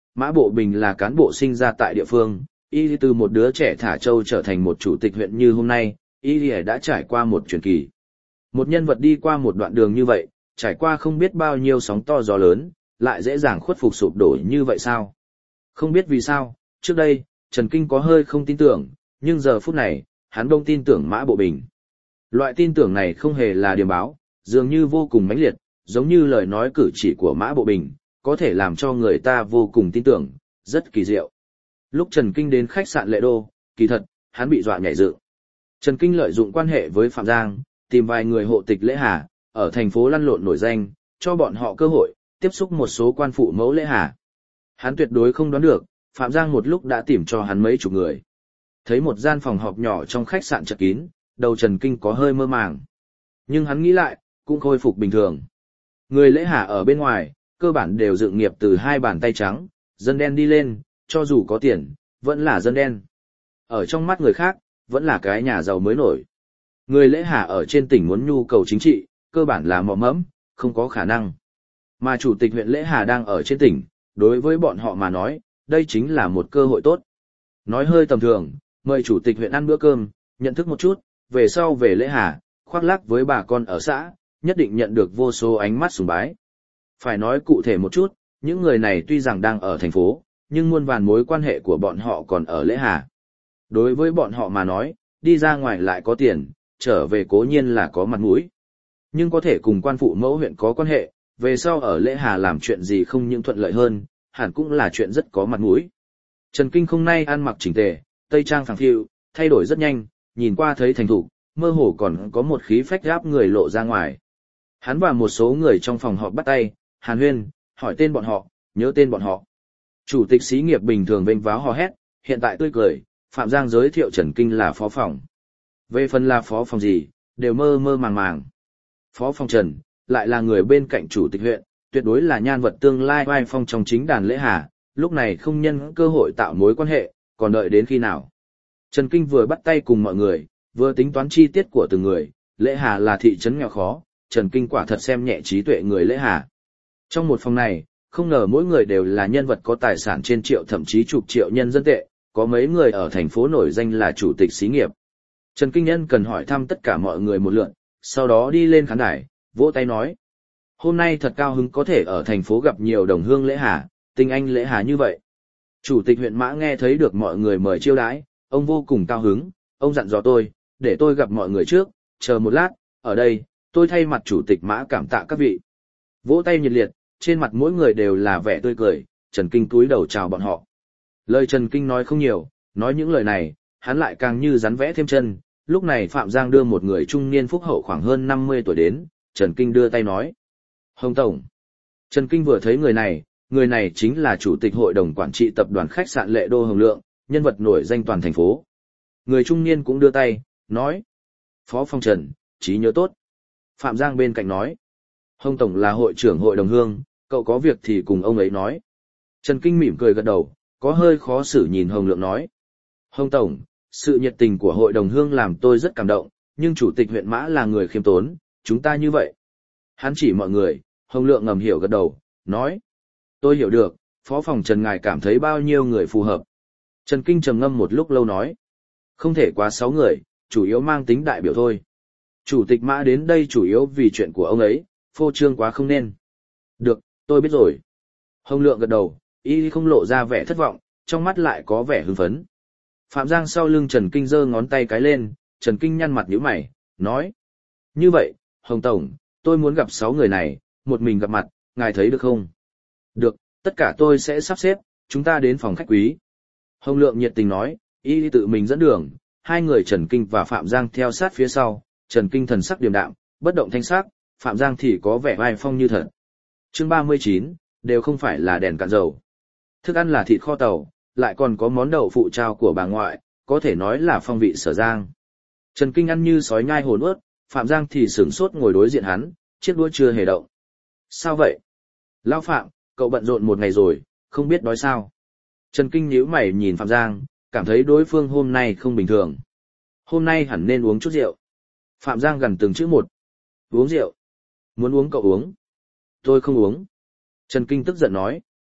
Mã Bộ Bình là cán bộ sinh ra tại địa phương, y từ một đứa trẻ thả trâu trở thành một chủ tịch huyện như hôm nay, y đã trải qua một truyền kỳ. Một nhân vật đi qua một đoạn đường như vậy, trải qua không biết bao nhiêu sóng to gió lớn, lại dễ dàng khuất phục sụp đổ như vậy sao? Không biết vì sao, trước đây, Trần Kinh có hơi không tin tưởng, nhưng giờ phút này, hắn đông tin tưởng Mã Bộ Bình. Loại tin tưởng này không hề là điềm báo, dường như vô cùng mãnh liệt, giống như lời nói cử chỉ của Mã Bộ Bình, có thể làm cho người ta vô cùng tin tưởng, rất kỳ diệu. Lúc Trần Kinh đến khách sạn Lệ Đô, kỳ thật, hắn bị dọa nhảy dựng. Trần Kinh lợi dụng quan hệ với Phạm Giang, tìm vài người hộ tịch Lễ Hà, ở thành phố lăn lộn nổi danh, cho bọn họ cơ hội, tiếp xúc một số quan phụ mẫu Lễ Hà. Hắn tuyệt đối không đoán được, Phạm Giang một lúc đã tìm cho hắn mấy chục người. Thấy một gian phòng họp nhỏ trong khách sạn chật kín, đầu Trần Kinh có hơi mơ màng. Nhưng hắn nghĩ lại, cũng khôi phục bình thường. Người Lễ Hà ở bên ngoài, cơ bản đều dựng nghiệp từ hai bàn tay trắng, dân đen đi lên, cho dù có tiền, vẫn là dân đen. Ở trong mắt người khác, vẫn là cái nhà giàu mới nổi. Người Lễ Hà ở trên tỉnh muốn nhu cầu chính trị, cơ bản là mò mẫm, không có khả năng. Mà chủ tịch huyện Lễ Hà đang ở trên tỉnh, đối với bọn họ mà nói, đây chính là một cơ hội tốt. Nói hơi tầm thường, mời chủ tịch huyện ăn bữa cơm, nhận thức một chút, về sau về Lễ Hà, khoác lác với bà con ở xã, nhất định nhận được vô số ánh mắt sùng bái. Phải nói cụ thể một chút, những người này tuy rằng đang ở thành phố, nhưng muôn vàn mối quan hệ của bọn họ còn ở Lễ Hà. Đối với bọn họ mà nói, đi ra ngoài lại có tiền, trở về cố nhiên là có mặt mũi. Nhưng có thể cùng quan phụ mẫu huyện có quan hệ, về sau ở Lễ Hà làm chuyện gì không những thuận lợi hơn, hẳn cũng là chuyện rất có mặt mũi. Trần Kinh hôm nay ăn mặc chỉnh tề, tây trang phẳng phiu, thay đổi rất nhanh, nhìn qua thấy thành thục, mơ hồ còn có một khí phách gáp người lộ ra ngoài. Hắn và một số người trong phòng họp bắt tay, hàn huyên, hỏi tên bọn họ, nhớ tên bọn họ. Chủ tịch xí nghiệp bình thường vênh váo hò hét, hiện tại tươi cười, Phạm Giang giới thiệu Trần Kinh là phó phòng. Về phần là phó phòng gì, đều mơ mơ màng màng. Phó phòng Trần, lại là người bên cạnh chủ tịch huyện, tuyệt đối là nhan vật tương lai oai phong trong chính đàn Lễ Hà, lúc này không nhân cơ hội tạo mối quan hệ, còn đợi đến khi nào. Trần Kinh vừa bắt tay cùng mọi người, vừa tính toán chi tiết của từng người, Lễ Hà là thị trấn nghèo khó, Trần Kinh quả thật xem nhẹ trí tuệ người Lễ Hà. Trong một phòng này, không ngờ mỗi người đều là nhân vật có tài sản trên triệu thậm chí chục triệu nhân dân tệ, có mấy người ở thành phố nổi danh là chủ tịch xí nghiệp. Trần Kinh Nhân cần hỏi thăm tất cả mọi người một lượt, sau đó đi lên khán đài, vỗ tay nói. Hôm nay thật cao hứng có thể ở thành phố gặp nhiều đồng hương Lễ Hà, tinh anh Lễ Hà như vậy. Chủ tịch huyện Mã nghe thấy được mọi người mời chiêu đãi, ông vô cùng cao hứng, ông dặn dò tôi, để tôi gặp mọi người trước, chờ một lát, ở đây, tôi thay mặt chủ tịch Mã cảm tạ các vị. Vỗ tay nhiệt liệt, trên mặt mỗi người đều là vẻ tươi cười, Trần Kinh cúi đầu chào bọn họ. Lời Trần Kinh nói không nhiều, nói những lời này, hắn lại càng như rắn vẽ thêm chân. Lúc này Phạm Giang đưa một người trung niên phúc hậu khoảng hơn 50 tuổi đến, Trần Kinh đưa tay nói. Hồng Tổng. Trần Kinh vừa thấy người này chính là Chủ tịch Hội đồng Quản trị Tập đoàn Khách sạn Lệ Đô Hồng Lượng, nhân vật nổi danh toàn thành phố. Người trung niên cũng đưa tay, nói. Phó phòng Trần, trí nhớ tốt. Phạm Giang bên cạnh nói. Hồng Tổng là hội trưởng hội đồng hương, cậu có việc thì cùng ông ấy nói. Trần Kinh mỉm cười gật đầu, có hơi khó xử nhìn Hồng Lượng nói. Hồng Tổng, sự nhiệt tình của hội đồng hương làm tôi rất cảm động, nhưng chủ tịch huyện Mã là người khiêm tốn, chúng ta như vậy. Hắn chỉ mọi người, Hồng Lượng ngầm hiểu gật đầu, nói. Tôi hiểu được, phó phòng Trần ngài cảm thấy bao nhiêu người phù hợp. Trần Kinh trầm ngâm một lúc lâu nói. Không thể quá 6 người, chủ yếu mang tính đại biểu thôi. Chủ tịch Mã đến đây chủ yếu vì chuyện của ông ấy, phô trương quá không nên. Được, tôi biết rồi. Hồng Lượng gật đầu, y không lộ ra vẻ thất vọng, trong mắt lại có vẻ hưng phấn. Phạm Giang sau lưng Trần Kinh giơ ngón tay cái lên, Trần Kinh nhăn mặt nhíu mày, nói. Như vậy, Hồng Tổng, tôi muốn gặp 6 người này, một mình gặp mặt, ngài thấy được không? Được, tất cả tôi sẽ sắp xếp, chúng ta đến phòng khách quý. Hồng Lượng nhiệt tình nói, y tự mình dẫn đường, hai người Trần Kinh và Phạm Giang theo sát phía sau, Trần Kinh thần sắc điềm đạm, bất động thanh sắc, Phạm Giang thì có vẻ vai phong như thật. Chương 39, đều không phải là đèn cạn dầu. Thức ăn là thịt kho tàu, lại còn có món đậu phụ trao của bà ngoại, có thể nói là phong vị Sở Giang. Trần Kinh ăn như sói nhai hồn ướt, Phạm Giang thì sửng sốt ngồi đối diện hắn, chiếc đũa chưa hề động. Sao vậy? Lão Phạm, cậu bận rộn một ngày rồi, không biết đói sao? Trần Kinh nhíu mày nhìn Phạm Giang, cảm thấy đối phương hôm nay không bình thường. Hôm nay hẳn nên uống chút rượu. Phạm Giang gần từng chữ một. Uống rượu? Muốn uống cậu uống. Tôi không uống. Trần Kinh tức giận nói.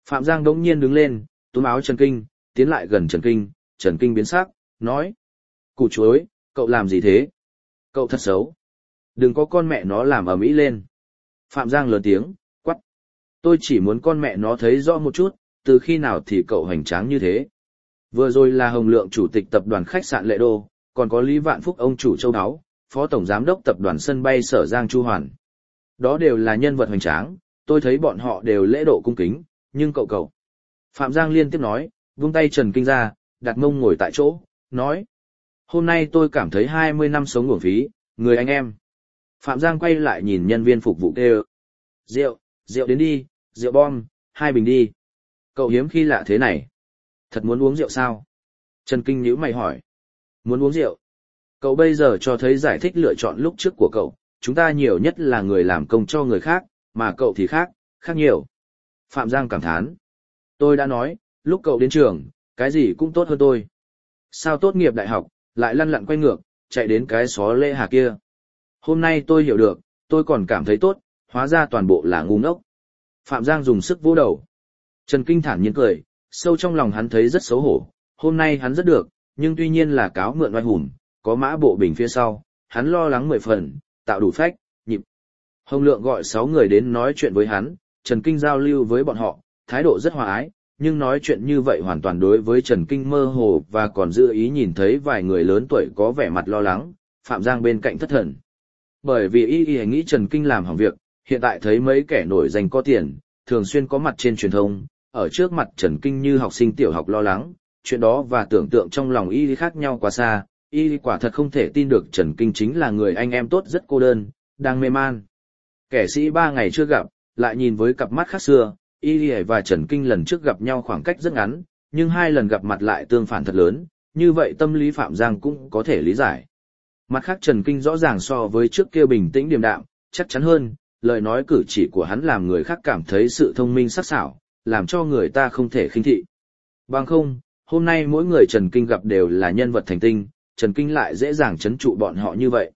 Phạm Giang đống nhiên đứng lên, túm áo Trần Kinh, tiến lại gần Trần Kinh biến sắc, nói. Củ chuối, cậu làm gì thế? Cậu thật xấu. Đừng có con mẹ nó làm ầm ĩ lên. Phạm Giang lớn tiếng, quắc. Tôi chỉ muốn con mẹ nó thấy rõ một chút, từ khi nào thì cậu hoành tráng như thế. Vừa rồi là Hồng Lượng chủ tịch tập đoàn khách sạn Lệ Đô, còn có Lý Vạn Phúc ông chủ Châu Đáo, phó tổng giám đốc tập đoàn sân bay Sở Giang Chu Hoàn. Đó đều là nhân vật hoành tráng, tôi thấy bọn họ đều lễ độ cung kính, nhưng cậu. Phạm Giang liên tiếp nói, vung tay Trần Kinh ra, đặt mông ngồi tại chỗ, nói. Hôm nay tôi cảm thấy 20 năm sống uổng phí, người anh em. Phạm Giang quay lại nhìn nhân viên phục vụ kêu. Rượu đến đi, rượu bom, 2 bình đi. Cậu hiếm khi lạ thế này. Thật muốn uống rượu sao? Trần Kinh nhíu mày hỏi. Muốn uống rượu? Cậu bây giờ cho thấy giải thích lựa chọn lúc trước của cậu, chúng ta nhiều nhất là người làm công cho người khác, mà cậu thì khác nhiều. Phạm Giang cảm thán. Tôi đã nói, lúc cậu đến trường, cái gì cũng tốt hơn tôi. Sao tốt nghiệp đại học, lại lăn lặn quay ngược, chạy đến cái xó Lễ Hà kia. Hôm nay tôi hiểu được, tôi còn cảm thấy tốt, hóa ra toàn bộ là ngu ngốc. Phạm Giang dùng sức vỗ đầu. Trần Kinh thản nhiên cười, sâu trong lòng hắn thấy rất xấu hổ. Hôm nay hắn rất được, nhưng tuy nhiên là cáo mượn oai hùng, có Mã Bộ Bình phía sau, hắn lo lắng 10 phần, tạo đủ phách, nhịp. Hồng Lượng gọi 6 người đến nói chuyện với hắn, Trần Kinh giao lưu với bọn họ, thái độ rất hòa ái, nhưng nói chuyện như vậy hoàn toàn đối với Trần Kinh mơ hồ và còn giữ ý nhìn thấy vài người lớn tuổi có vẻ mặt lo lắng, Phạm Giang bên cạnh thất thần. Bởi vì y nghĩ Trần Kinh làm hỏng việc, hiện tại thấy mấy kẻ nổi danh có tiền, thường xuyên có mặt trên truyền thông, ở trước mặt Trần Kinh như học sinh tiểu học lo lắng, chuyện đó và tưởng tượng trong lòng y khác nhau quá xa, y quả thật không thể tin được Trần Kinh chính là người anh em tốt rất cô đơn, đang mê man. Kẻ sĩ 3 ngày chưa gặp, lại nhìn với cặp mắt khác xưa, y và Trần Kinh lần trước gặp nhau khoảng cách rất ngắn, nhưng 2 lần gặp mặt lại tương phản thật lớn, như vậy tâm lý Phạm Giang cũng có thể lý giải. Mặt khác Trần Kinh rõ ràng so với trước kia bình tĩnh điềm đạm, chắc chắn hơn, lời nói cử chỉ của hắn làm người khác cảm thấy sự thông minh sắc sảo, làm cho người ta không thể khinh thị. Bằng không, hôm nay mỗi người Trần Kinh gặp đều là nhân vật thành tinh, Trần Kinh lại dễ dàng trấn trụ bọn họ như vậy.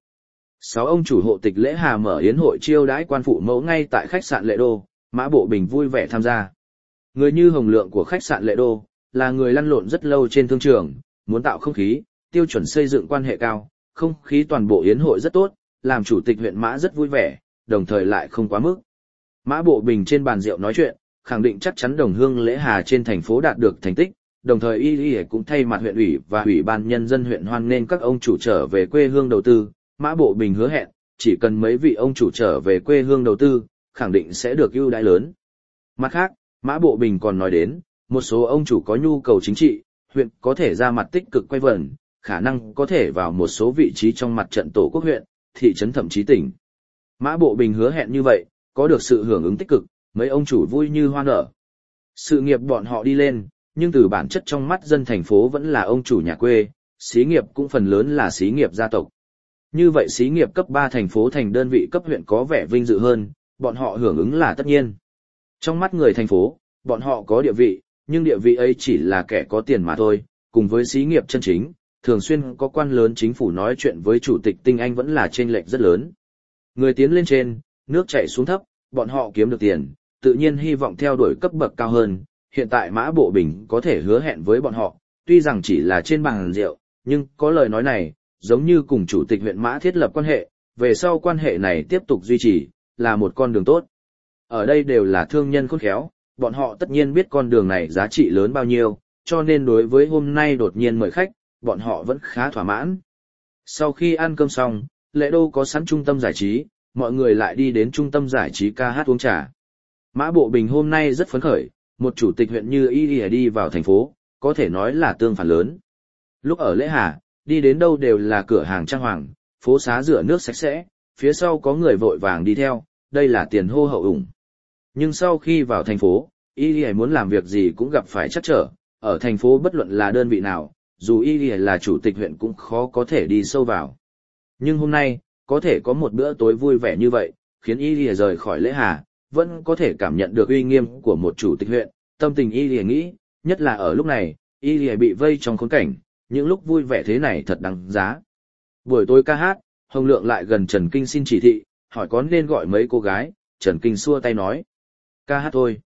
6 ông chủ hộ tịch Lễ Hà mở yến hội chiêu đãi quan phụ mẫu ngay tại khách sạn Lệ Đô, Mã Bộ Bình vui vẻ tham gia. Người như Hồng Lượng của khách sạn Lệ Đô, là người lăn lộn rất lâu trên thương trường, muốn tạo không khí, tiêu chuẩn xây dựng quan hệ cao, không khí toàn bộ yến hội rất tốt, làm chủ tịch huyện Mã rất vui vẻ, đồng thời lại không quá mức. Mã Bộ Bình trên bàn rượu nói chuyện, khẳng định chắc chắn đồng hương Lễ Hà trên thành phố đạt được thành tích, đồng thời y cũng thay mặt huyện ủy và ủy ban nhân dân huyện hoan nghênh các ông chủ trở về quê hương đầu tư. Mã Bộ Bình hứa hẹn, chỉ cần mấy vị ông chủ trở về quê hương đầu tư, khẳng định sẽ được ưu đãi lớn. Mặt khác, Mã Bộ Bình còn nói đến, một số ông chủ có nhu cầu chính trị, huyện có thể ra mặt tích cực quay vần, khả năng có thể vào một số vị trí trong mặt trận tổ quốc huyện, thị trấn thậm chí tỉnh. Mã Bộ Bình hứa hẹn như vậy, có được sự hưởng ứng tích cực, mấy ông chủ vui như hoa nở. Sự nghiệp bọn họ đi lên, nhưng từ bản chất trong mắt dân thành phố vẫn là ông chủ nhà quê, xí nghiệp cũng phần lớn là xí nghiệp gia tộc. Như vậy xí nghiệp cấp 3 thành phố thành đơn vị cấp huyện có vẻ vinh dự hơn, bọn họ hưởng ứng là tất nhiên. Trong mắt người thành phố, bọn họ có địa vị, nhưng địa vị ấy chỉ là kẻ có tiền mà thôi, cùng với xí nghiệp chân chính, thường xuyên có quan lớn chính phủ nói chuyện với chủ tịch Tinh Anh vẫn là chênh lệch rất lớn. Người tiến lên trên, nước chảy xuống thấp, bọn họ kiếm được tiền, tự nhiên hy vọng theo đuổi cấp bậc cao hơn. Hiện tại Mã Bộ Bình có thể hứa hẹn với bọn họ, tuy rằng chỉ là trên bàn rượu, nhưng có lời nói này, giống như cùng chủ tịch huyện Mã thiết lập quan hệ, về sau quan hệ này tiếp tục duy trì, là một con đường tốt. Ở đây đều là thương nhân khôn khéo, bọn họ tất nhiên biết con đường này giá trị lớn bao nhiêu, cho nên đối với hôm nay đột nhiên mời khách, bọn họ vẫn khá thỏa mãn. Sau khi ăn cơm xong, Lệ Đô có sẵn trung tâm giải trí, mọi người lại đi đến trung tâm giải trí ca hát uống trà. Mã Bộ Bình hôm nay rất phấn khởi, một chủ tịch huyện như y đi vào thành phố, có thể nói là tương phản lớn. Lúc ở Lễ Hà, đi đến đâu đều là cửa hàng trang hoàng, phố xá rửa nước sạch sẽ, phía sau có người vội vàng đi theo, đây là tiền hô hậu ủng. Nhưng sau khi vào thành phố, y muốn làm việc gì cũng gặp phải trắc trở, ở thành phố bất luận là đơn vị nào, dù y là chủ tịch huyện cũng khó có thể đi sâu vào. Nhưng hôm nay, có thể có một bữa tối vui vẻ như vậy, khiến y rời khỏi Lễ Hà, vẫn có thể cảm nhận được uy nghiêm của một chủ tịch huyện, tâm tình y nghĩ, nhất là ở lúc này, y bị vây trong khốn cảnh, những lúc vui vẻ thế này thật đáng giá. Buổi tối ca hát, Hồng Lượng lại gần Trần Kinh xin chỉ thị, hỏi có nên gọi mấy cô gái, Trần Kinh xua tay nói. Ca hát thôi.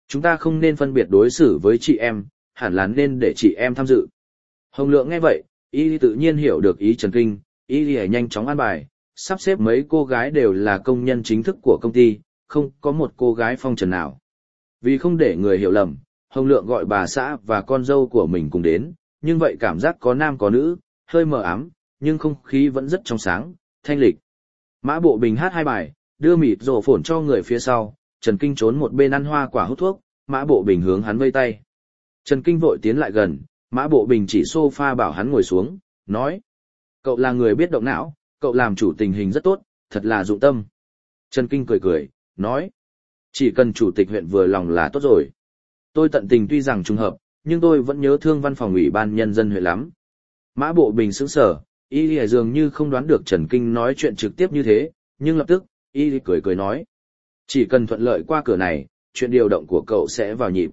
Chúng ta không nên phân biệt đối xử với chị em, hẳn là nên để chị em tham dự. Hồng Lượng nghe vậy, y tự nhiên hiểu được ý Trần Kinh, y nhanh chóng an bài, sắp xếp mấy cô gái đều là công nhân chính thức của công ty, không có một cô gái phong trần nào. Vì không để người hiểu lầm, Hồng Lượng gọi bà xã và con dâu của mình cùng đến, nhưng vậy cảm giác có nam có nữ, hơi mờ ám, nhưng không khí vẫn rất trong sáng, thanh lịch. Mã Bộ Bình hát 2 bài, đưa mịt rổ phổn cho người phía sau, Trần Kinh trốn một bên ăn hoa quả hút thuốc, Mã Bộ Bình hướng hắn vây tay. Trần Kinh vội tiến lại gần, Mã Bộ Bình chỉ sofa bảo hắn ngồi xuống, nói. Cậu là người biết động não, cậu làm chủ tình hình rất tốt, thật là dụng tâm. Trần Kinh cười cười, nói. Chỉ cần chủ tịch huyện vừa lòng là tốt rồi. Tôi tận tình tuy rằng trùng hợp, nhưng tôi vẫn nhớ thương văn phòng ủy ban nhân dân huyện lắm. Mã Bộ Bình sững sờ, y dường như không đoán được Trần Kinh nói chuyện trực tiếp như thế, nhưng lập tức, y cười cười nói. Chỉ cần thuận lợi qua cửa này, chuyện điều động của cậu sẽ vào nhịp.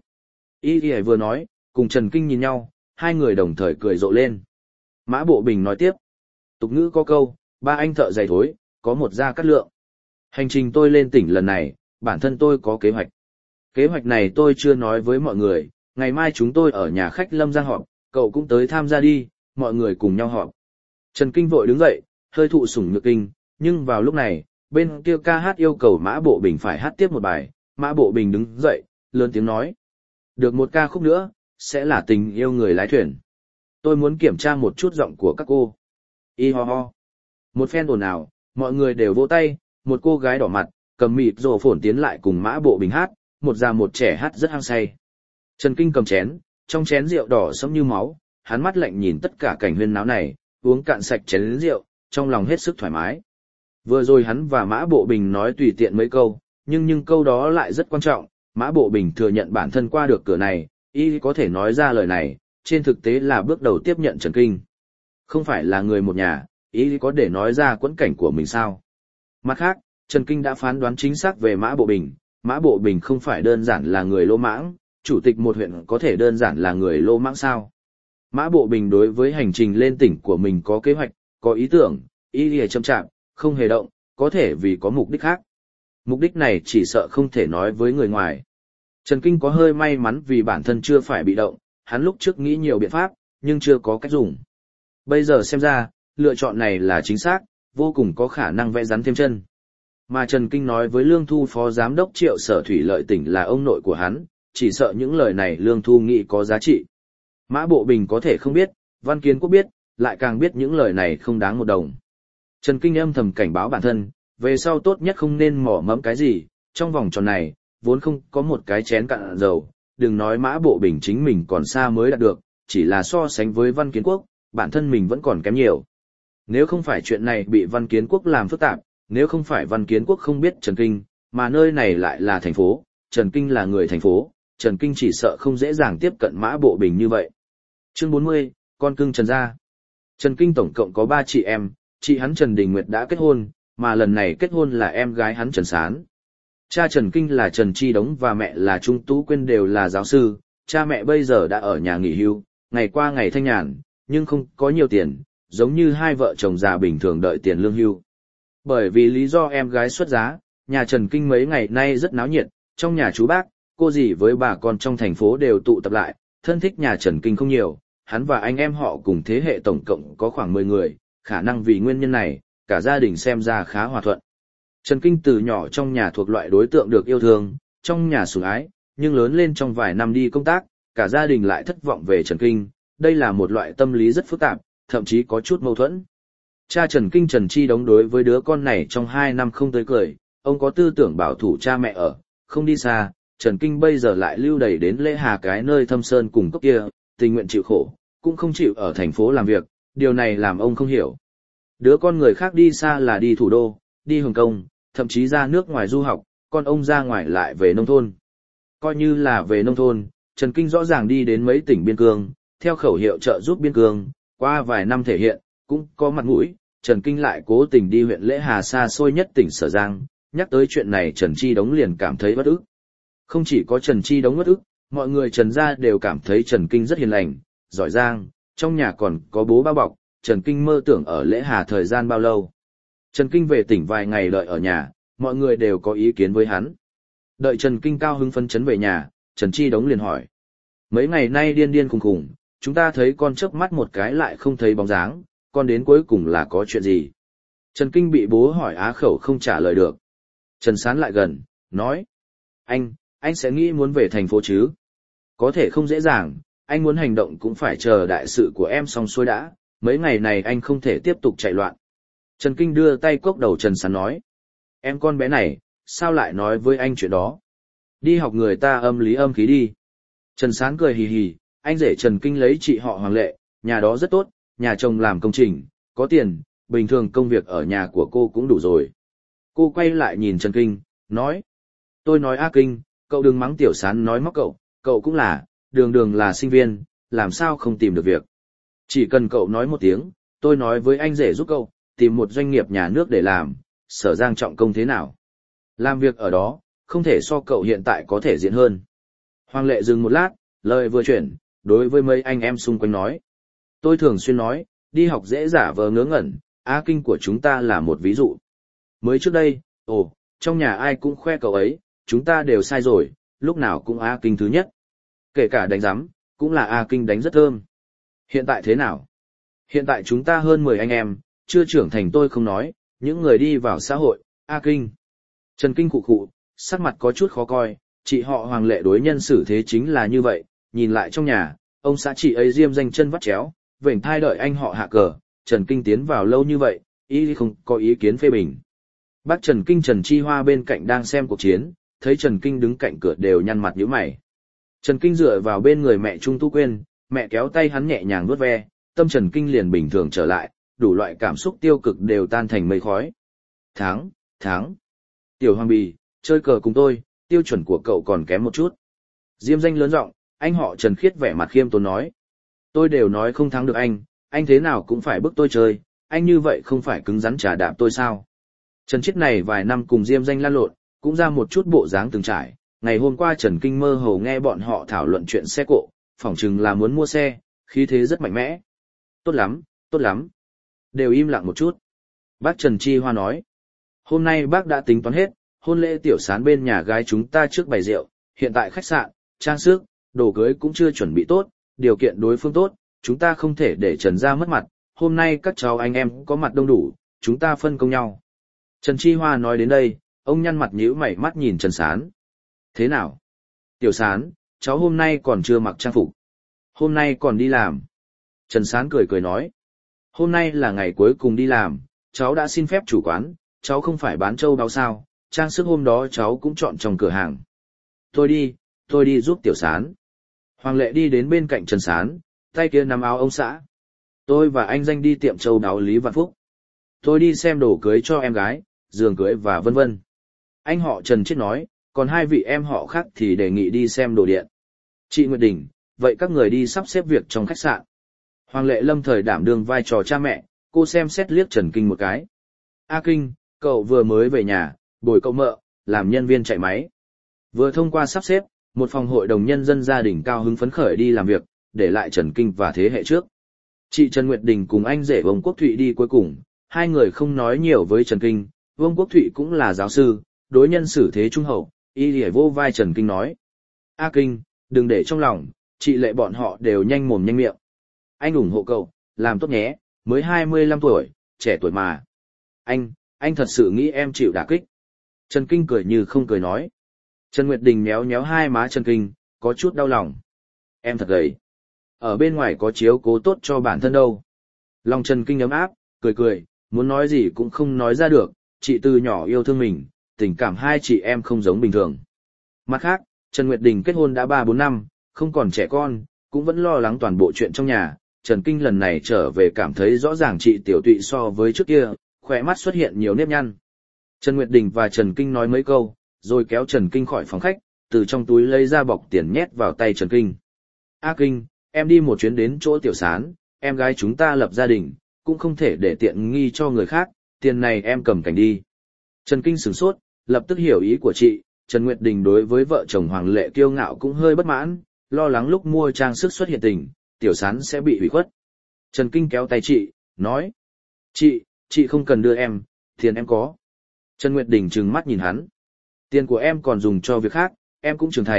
Y vừa nói, cùng Trần Kinh nhìn nhau, hai người đồng thời cười rộ lên. Mã Bộ Bình nói tiếp. Tục ngữ có câu, ba anh thợ giày thối, có một gia cát lượng. Hành trình tôi lên tỉnh lần này, bản thân tôi có kế hoạch. Kế hoạch này tôi chưa nói với mọi người, ngày mai chúng tôi ở nhà khách Lâm Giang họp, cậu cũng tới tham gia đi, mọi người cùng nhau họp. Trần Kinh vội đứng dậy, hơi thụ sủng nhược kinh, nhưng vào lúc này, bên kia ca hát yêu cầu Mã Bộ Bình phải hát tiếp một bài, Mã Bộ Bình đứng dậy, lớn tiếng nói. Được một ca khúc nữa, sẽ là tình yêu người lái thuyền. Tôi muốn kiểm tra một chút giọng của các cô. Y ho ho. Một phen ồn ào, mọi người đều vỗ tay, một cô gái đỏ mặt, cầm mịt rổ phổn tiến lại cùng Mã Bộ Bình hát, một già một trẻ hát rất hăng say. Trần Kinh cầm chén, trong chén rượu đỏ sẫm như máu, hắn mắt lạnh nhìn tất cả cảnh huyên náo này, uống cạn sạch chén rượu, trong lòng hết sức thoải mái. Vừa rồi hắn và Mã Bộ Bình nói tùy tiện mấy câu, nhưng câu đó lại rất quan trọng, Mã Bộ Bình thừa nhận bản thân qua được cửa này, y có thể nói ra lời này, trên thực tế là bước đầu tiếp nhận Trần Kinh. Không phải là người một nhà, y có để nói ra quẫn cảnh của mình sao? Mặt khác, Trần Kinh đã phán đoán chính xác về Mã Bộ Bình, Mã Bộ Bình không phải đơn giản là người lô mãng, chủ tịch một huyện có thể đơn giản là người lô mãng sao? Mã Bộ Bình đối với hành trình lên tỉnh của mình có kế hoạch, có ý tưởng, y chậm chạp, không hề động, có thể vì có mục đích khác. Mục đích này chỉ sợ không thể nói với người ngoài. Trần Kinh có hơi may mắn vì bản thân chưa phải bị động, hắn lúc trước nghĩ nhiều biện pháp, nhưng chưa có cách dùng. Bây giờ xem ra, lựa chọn này là chính xác, vô cùng có khả năng vẽ rắn thêm chân. Mà Trần Kinh nói với Lương Thu Phó Giám đốc Triệu Sở Thủy Lợi tỉnh là ông nội của hắn, chỉ sợ những lời này Lương Thu nghĩ có giá trị. Mã Bộ Bình có thể không biết, Văn Kiến Quốc biết, lại càng biết những lời này không đáng một đồng. Trần Kinh âm thầm cảnh báo bản thân, về sau tốt nhất không nên mỏ mẫm cái gì, trong vòng tròn này, vốn không có một cái chén cạn dầu, đừng nói Mã Bộ Bình chính mình còn xa mới đạt được, chỉ là so sánh với Văn Kiến Quốc, bản thân mình vẫn còn kém nhiều. Nếu không phải chuyện này bị Văn Kiến Quốc làm phức tạp, nếu không phải Văn Kiến Quốc không biết Trần Kinh, mà nơi này lại là thành phố, Trần Kinh là người thành phố, Trần Kinh chỉ sợ không dễ dàng tiếp cận Mã Bộ Bình như vậy. Chương 40, con cưng Trần gia. Trần Kinh tổng cộng có 3 chị em, chị hắn Trần Đình Nguyệt đã kết hôn, mà lần này kết hôn là em gái hắn Trần Sán. Cha Trần Kinh là Trần Chi Đống và mẹ là Trung Tú Quyên đều là giáo sư, cha mẹ bây giờ đã ở nhà nghỉ hưu, ngày qua ngày thanh nhàn, nhưng không có nhiều tiền, giống như hai vợ chồng già bình thường đợi tiền lương hưu. Bởi vì lý do em gái xuất giá, nhà Trần Kinh mấy ngày nay rất náo nhiệt, trong nhà chú bác, cô dì với bà con trong thành phố đều tụ tập lại, thân thích nhà Trần Kinh không nhiều, hắn và anh em họ cùng thế hệ tổng cộng có khoảng 10 người, khả năng vì nguyên nhân này, cả gia đình xem ra khá hòa thuận. Trần Kinh từ nhỏ trong nhà thuộc loại đối tượng được yêu thương, trong nhà sủng ái, nhưng lớn lên trong vài năm đi công tác, cả gia đình lại thất vọng về Trần Kinh, đây là một loại tâm lý rất phức tạp, thậm chí có chút mâu thuẫn. Cha Trần Kinh Trần Chi Đống đối với đứa con này trong 2 năm không tới cười, ông có tư tưởng bảo thủ cha mẹ ở, không đi xa, Trần Kinh bây giờ lại lưu đày đến Lễ Hà cái nơi thâm sơn cùng cốc kia, tình nguyện chịu khổ, cũng không chịu ở thành phố làm việc, điều này làm ông không hiểu. Đứa con người khác đi xa là đi thủ đô, đi Hồng Kông, thậm chí ra nước ngoài du học, còn ông ra ngoài lại về nông thôn. Coi như là về nông thôn, Trần Kinh rõ ràng đi đến mấy tỉnh biên cương, theo khẩu hiệu trợ giúp biên cương, qua vài năm thể hiện, cũng có mặt mũi, Trần Kinh lại cố tình đi huyện Lễ Hà xa xôi nhất tỉnh Sở Giang, nhắc tới chuyện này Trần Chi Đống liền cảm thấy bất ức. Không chỉ có Trần Chi Đống bất ức, mọi người Trần gia đều cảm thấy Trần Kinh rất hiền lành, giỏi giang, trong nhà còn có bố bao bọc, Trần Kinh mơ tưởng ở Lễ Hà thời gian bao lâu. Trần Kinh về tỉnh vài ngày đợi ở nhà, mọi người đều có ý kiến với hắn. Đợi Trần Kinh cao hứng phấn chấn về nhà, Trần Chi Đống liền hỏi. Mấy ngày nay điên điên khùng khùng, chúng ta thấy con chớp mắt một cái lại không thấy bóng dáng, con đến cuối cùng là có chuyện gì? Trần Kinh bị bố hỏi á khẩu không trả lời được. Trần Sán lại gần, nói. Anh sẽ nghĩ muốn về thành phố chứ? Có thể không dễ dàng, anh muốn hành động cũng phải chờ đại sự của em xong xuôi đã, mấy ngày này anh không thể tiếp tục chạy loạn. Trần Kinh đưa tay cốc đầu Trần Sán nói. Em con bé này, sao lại nói với anh chuyện đó? Đi học người ta âm lý âm khí đi. Trần Sán cười hì hì, anh rể Trần Kinh lấy chị họ Hoàng Lệ, nhà đó rất tốt, nhà chồng làm công trình, có tiền, bình thường công việc ở nhà của cô cũng đủ rồi. Cô quay lại nhìn Trần Kinh, nói. Tôi nói A Kinh, cậu đừng mắng Tiểu Sán nói móc cậu cũng là, đường đường là sinh viên, làm sao không tìm được việc. Chỉ cần cậu nói một tiếng, tôi nói với anh rể giúp cậu, tìm một doanh nghiệp nhà nước để làm, Sở Giang trọng công thế nào. Làm việc ở đó, không thể so cậu hiện tại có thể diễn hơn. Hoàng Lệ dừng một lát, lời vừa chuyển, đối với mấy anh em xung quanh nói. Tôi thường xuyên nói, đi học dễ giả vờ ngớ ngẩn, A Kinh của chúng ta là một ví dụ. Mới trước đây, trong nhà ai cũng khoe cậu ấy, chúng ta đều sai rồi, lúc nào cũng A Kinh thứ nhất. Kể cả đánh giám, cũng là A Kinh đánh rất thơm. Hiện tại thế nào? Hiện tại chúng ta hơn 10 anh em, chưa trưởng thành tôi không nói, những người đi vào xã hội, A Kinh. Trần Kinh khụ khụ, sắc mặt có chút khó coi, chị họ Hoàng Lệ đối nhân xử thế chính là như vậy, nhìn lại trong nhà, ông xã chị ấy diêm danh chân vắt chéo, vểnh thai đợi anh họ hạ cờ, Trần Kinh tiến vào lâu như vậy, ý không có ý kiến phê bình. Bác Trần Kinh Trần Chi Hoa bên cạnh đang xem cuộc chiến, thấy Trần Kinh đứng cạnh cửa đều nhăn mặt nhíu mày. Trần Kinh dựa vào bên người mẹ Trung Tu Quyên, mẹ kéo tay hắn nhẹ nhàng vuốt ve, tâm Trần Kinh liền bình thường trở lại, đủ loại cảm xúc tiêu cực đều tan thành mây khói. Thắng. Tiểu Hoàng Bì, chơi cờ cùng tôi, tiêu chuẩn của cậu còn kém một chút. Diêm danh lớn giọng, anh họ Trần Khiết vẻ mặt khiêm tốn nói. Tôi đều nói không thắng được anh thế nào cũng phải bức tôi chơi, anh như vậy không phải cứng rắn trả đạp tôi sao. Trần Chiết này vài năm cùng Diêm danh lan lộn, cũng ra một chút bộ dáng từng trải. Ngày hôm qua Trần Kinh mơ hồ nghe bọn họ thảo luận chuyện xe cộ, phỏng chừng là muốn mua xe, khí thế rất mạnh mẽ. Tốt lắm. Đều im lặng một chút. Bác Trần Chi Hoa nói. Hôm nay bác đã tính toán hết, hôn lễ Tiểu Sán bên nhà gái chúng ta trước bày rượu, hiện tại khách sạn, trang sức, đồ cưới cũng chưa chuẩn bị tốt, điều kiện đối phương tốt, chúng ta không thể để Trần gia mất mặt, hôm nay các cháu anh em có mặt đông đủ, chúng ta phân công nhau. Trần Chi Hoa nói đến đây, ông nhăn mặt nhíu mày mắt nhìn Trần Sán. Thế nào? Tiểu Sán, cháu hôm nay còn chưa mặc trang phục. Hôm nay còn đi làm. Trần Sán cười nói. Hôm nay là ngày cuối cùng đi làm, cháu đã xin phép chủ quán, cháu không phải bán trâu báo sao, trang sức hôm đó cháu cũng chọn trong cửa hàng. Tôi đi giúp Tiểu Sán. Hoàng Lệ đi đến bên cạnh Trần Sán, tay kia nắm áo ông xã. Tôi và anh Danh đi tiệm châu đáo Lý Văn Phúc. Tôi đi xem đồ cưới cho em gái, giường cưới và vân vân. Anh họ Trần chết nói, còn hai vị em họ khác thì đề nghị đi xem đồ điện. Chị Nguyệt Đình, vậy các người đi sắp xếp việc trong khách sạn. Hoàng Lệ lâm thời đảm đương vai trò cha mẹ, cô xem xét liếc Trần Kinh một cái. A Kinh, cậu vừa mới về nhà, bồi cậu mợ, làm nhân viên chạy máy. Vừa thông qua sắp xếp, một phòng hội đồng nhân dân gia đình cao hứng phấn khởi đi làm việc, để lại Trần Kinh và thế hệ trước. Chị Trần Nguyệt Đình cùng anh rể Vương Quốc Thụy đi cuối cùng, hai người không nói nhiều với Trần Kinh, Vương Quốc Thụy cũng là giáo sư, đối nhân xử thế trung hậu, y lìa vô vai Trần Kinh nói. A Kinh, đừng để trong lòng, chị Lệ bọn họ đều nhanh mồm nhanh miệng. Anh ủng hộ cậu, làm tốt nhé, mới 25 tuổi, trẻ tuổi mà. Anh thật sự nghĩ em chịu đả kích. Trần Kinh cười như không cười nói. Trần Nguyệt Đình méo méo hai má Trần Kinh, có chút đau lòng. Em thật gầy. Ở bên ngoài có chiếu cố tốt cho bản thân đâu. Lòng Trần Kinh ấm áp, cười, muốn nói gì cũng không nói ra được, chị từ nhỏ yêu thương mình, tình cảm hai chị em không giống bình thường. Mặt khác, Trần Nguyệt Đình kết hôn đã 3-4 năm, không còn trẻ con, cũng vẫn lo lắng toàn bộ chuyện trong nhà. Trần Kinh lần này trở về cảm thấy rõ ràng chị tiểu tụy so với trước kia, khỏe mắt xuất hiện nhiều nếp nhăn. Trần Nguyệt Đình và Trần Kinh nói mấy câu, rồi kéo Trần Kinh khỏi phòng khách, từ trong túi lấy ra bọc tiền nhét vào tay Trần Kinh. A Kinh, em đi một chuyến đến chỗ Tiểu Sán, em gái chúng ta lập gia đình, cũng không thể để tiện nghi cho người khác, tiền này em cầm cảnh đi. Trần Kinh sửng sốt, lập tức hiểu ý của chị, Trần Nguyệt Đình đối với vợ chồng Hoàng Lệ kiêu ngạo cũng hơi bất mãn, lo lắng lúc mua trang sức xuất hiện tình, Tiểu Sán sẽ bị hủy khuất. Trần Kinh kéo tay chị, nói. Chị không cần đưa em, tiền em có. Trần Nguyệt Đình trừng mắt nhìn hắn. Tiền của em còn dùng cho việc khác, em cũng trưởng thành,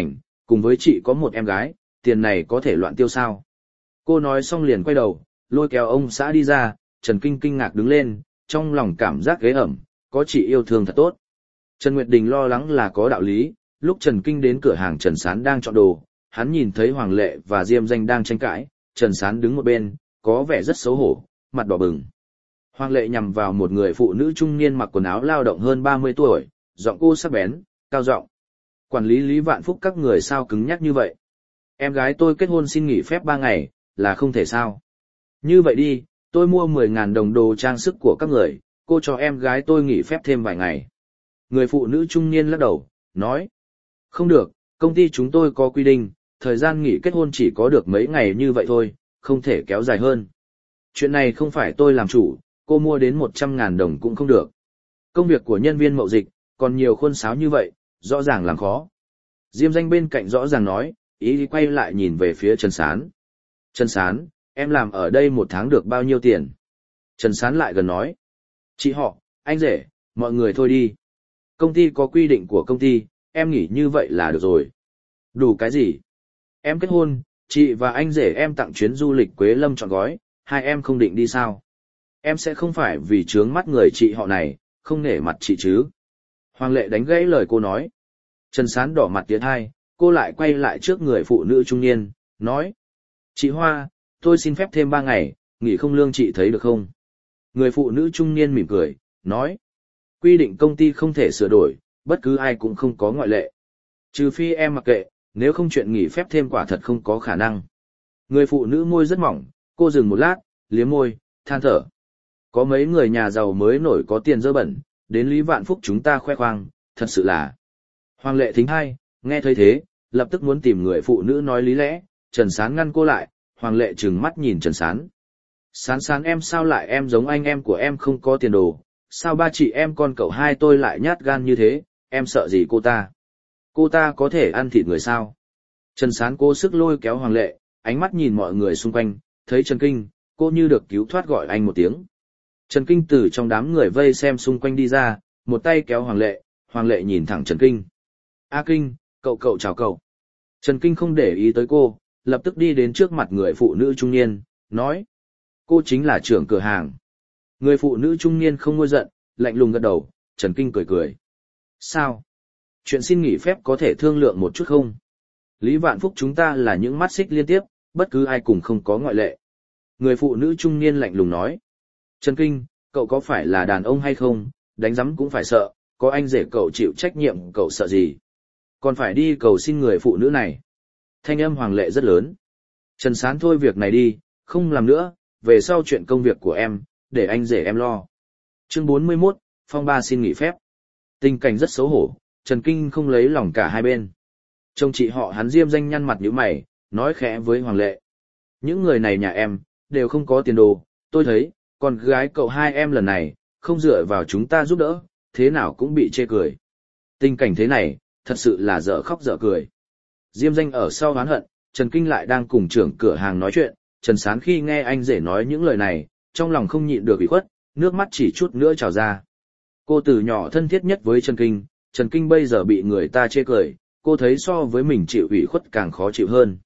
cùng với chị có một em gái, tiền này có thể loạn tiêu sao. Cô nói xong liền quay đầu, lôi kéo ông xã đi ra, Trần Kinh kinh ngạc đứng lên, trong lòng cảm giác ghế ẩm, có chị yêu thương thật tốt. Trần Nguyệt Đình lo lắng là có đạo lý, lúc Trần Kinh đến cửa hàng Trần Sán đang chọn đồ, hắn nhìn thấy Hoàng Lệ và Diêm Danh đang tranh cãi, Trần Sán đứng một bên, có vẻ rất xấu hổ, mặt đỏ bừng. Hoàng Lệ nhằm vào một người phụ nữ trung niên mặc quần áo lao động hơn 30 tuổi, giọng cô sắc bén, cao giọng. Quản lý Lý Vạn Phúc các người sao cứng nhắc như vậy? Em gái tôi kết hôn xin nghỉ phép 3 ngày, là không thể sao? Như vậy đi, tôi mua 10.000 đồng đồ trang sức của các người, cô cho em gái tôi nghỉ phép thêm vài ngày. Người phụ nữ trung niên lắc đầu, nói. Không được, công ty chúng tôi có quy định, thời gian nghỉ kết hôn chỉ có được mấy ngày như vậy thôi, không thể kéo dài hơn. Chuyện này không phải tôi làm chủ, cô mua đến 100.000 đồng cũng không được. Công việc của nhân viên mậu dịch, còn nhiều khuôn sáo như vậy, rõ ràng làm khó. Diêm Danh bên cạnh rõ ràng nói, ý quay lại nhìn về phía Trần Sán. Trần Sán, em làm ở đây 1 tháng được bao nhiêu tiền? Trần Sán lại gần nói. Chị họ, anh rể, mọi người thôi đi. Công ty có quy định của công ty, em nghỉ như vậy là được rồi. Đủ cái gì? Em kết hôn, chị và anh rể em tặng chuyến du lịch Quế Lâm trọn gói, hai em không định đi sao? Em sẽ không phải vì trướng mắt người chị họ này, không nể mặt chị chứ. Hoàng Lệ đánh gãy lời cô nói. Trần Sán đỏ mặt tiến hai, cô lại quay lại trước người phụ nữ trung niên, nói. Chị Hoa, tôi xin phép thêm 3 ngày, nghỉ không lương chị thấy được không? Người phụ nữ trung niên mỉm cười, nói. Quy định công ty không thể sửa đổi, bất cứ ai cũng không có ngoại lệ. Trừ phi em mặc kệ, nếu không chuyện nghỉ phép thêm quả thật không có khả năng. Người phụ nữ môi rất mỏng, cô dừng một lát, liếm môi, than thở. Có mấy người nhà giàu mới nổi có tiền dơ bẩn, đến Lý Vạn Phúc chúng ta khoe khoang, thật sự là. Hoàng Lệ thính hai, nghe thấy thế, lập tức muốn tìm người phụ nữ nói lý lẽ, Trần Sán ngăn cô lại, Hoàng Lệ trừng mắt nhìn Trần Sán. Sán Sán em sao lại em giống anh em của em không có tiền đồ, sao ba chị em con cậu hai tôi lại nhát gan như thế, em sợ gì cô ta? Cô ta có thể ăn thịt người sao? Trần Sán cố sức lôi kéo Hoàng Lệ, ánh mắt nhìn mọi người xung quanh, thấy Trần Kinh, cô như được cứu thoát gọi anh một tiếng. Trần Kinh từ trong đám người vây xem xung quanh đi ra, một tay kéo Hoàng Lệ nhìn thẳng Trần Kinh. A Kinh, cậu chào cậu. Trần Kinh không để ý tới cô, lập tức đi đến trước mặt người phụ nữ trung niên, nói. Cô chính là trưởng cửa hàng. Người phụ nữ trung niên không nguôi giận, lạnh lùng gật đầu, Trần Kinh cười cười. Sao? Chuyện xin nghỉ phép có thể thương lượng một chút không? Lý Vạn Phúc chúng ta là những mắt xích liên tiếp, bất cứ ai cùng không có ngoại lệ. Người phụ nữ trung niên lạnh lùng nói. Trần Kinh, cậu có phải là đàn ông hay không, đánh giấm cũng phải sợ, có anh rể cậu chịu trách nhiệm cậu sợ gì? Còn phải đi cầu xin người phụ nữ này. Thanh âm Hoàng Lệ rất lớn. Trần Sán thôi việc này đi, không làm nữa, về sau chuyện công việc của em, để anh rể em lo. Chương 41, Phong Ba xin nghỉ phép. Tình cảnh rất xấu hổ, Trần Kinh không lấy lòng cả hai bên. Chồng chị họ hắn Diêm Danh nhăn mặt nhíu mày, nói khẽ với Hoàng Lệ. Những người này nhà em, đều không có tiền đồ, tôi thấy, con gái cậu hai em lần này, không dựa vào chúng ta giúp đỡ, thế nào cũng bị chê cười. Tình cảnh thế này, thật sự là dở khóc dở cười. Diêm Danh ở sau oán hận, Trần Kinh lại đang cùng trưởng cửa hàng nói chuyện, Trần Sán khi nghe anh rể nói những lời này, trong lòng không nhịn được ủy khuất, nước mắt chỉ chút nữa trào ra. Cô từ nhỏ thân thiết nhất với Trần Kinh bây giờ bị người ta chê cười, cô thấy so với mình chịu ủy khuất càng khó chịu hơn.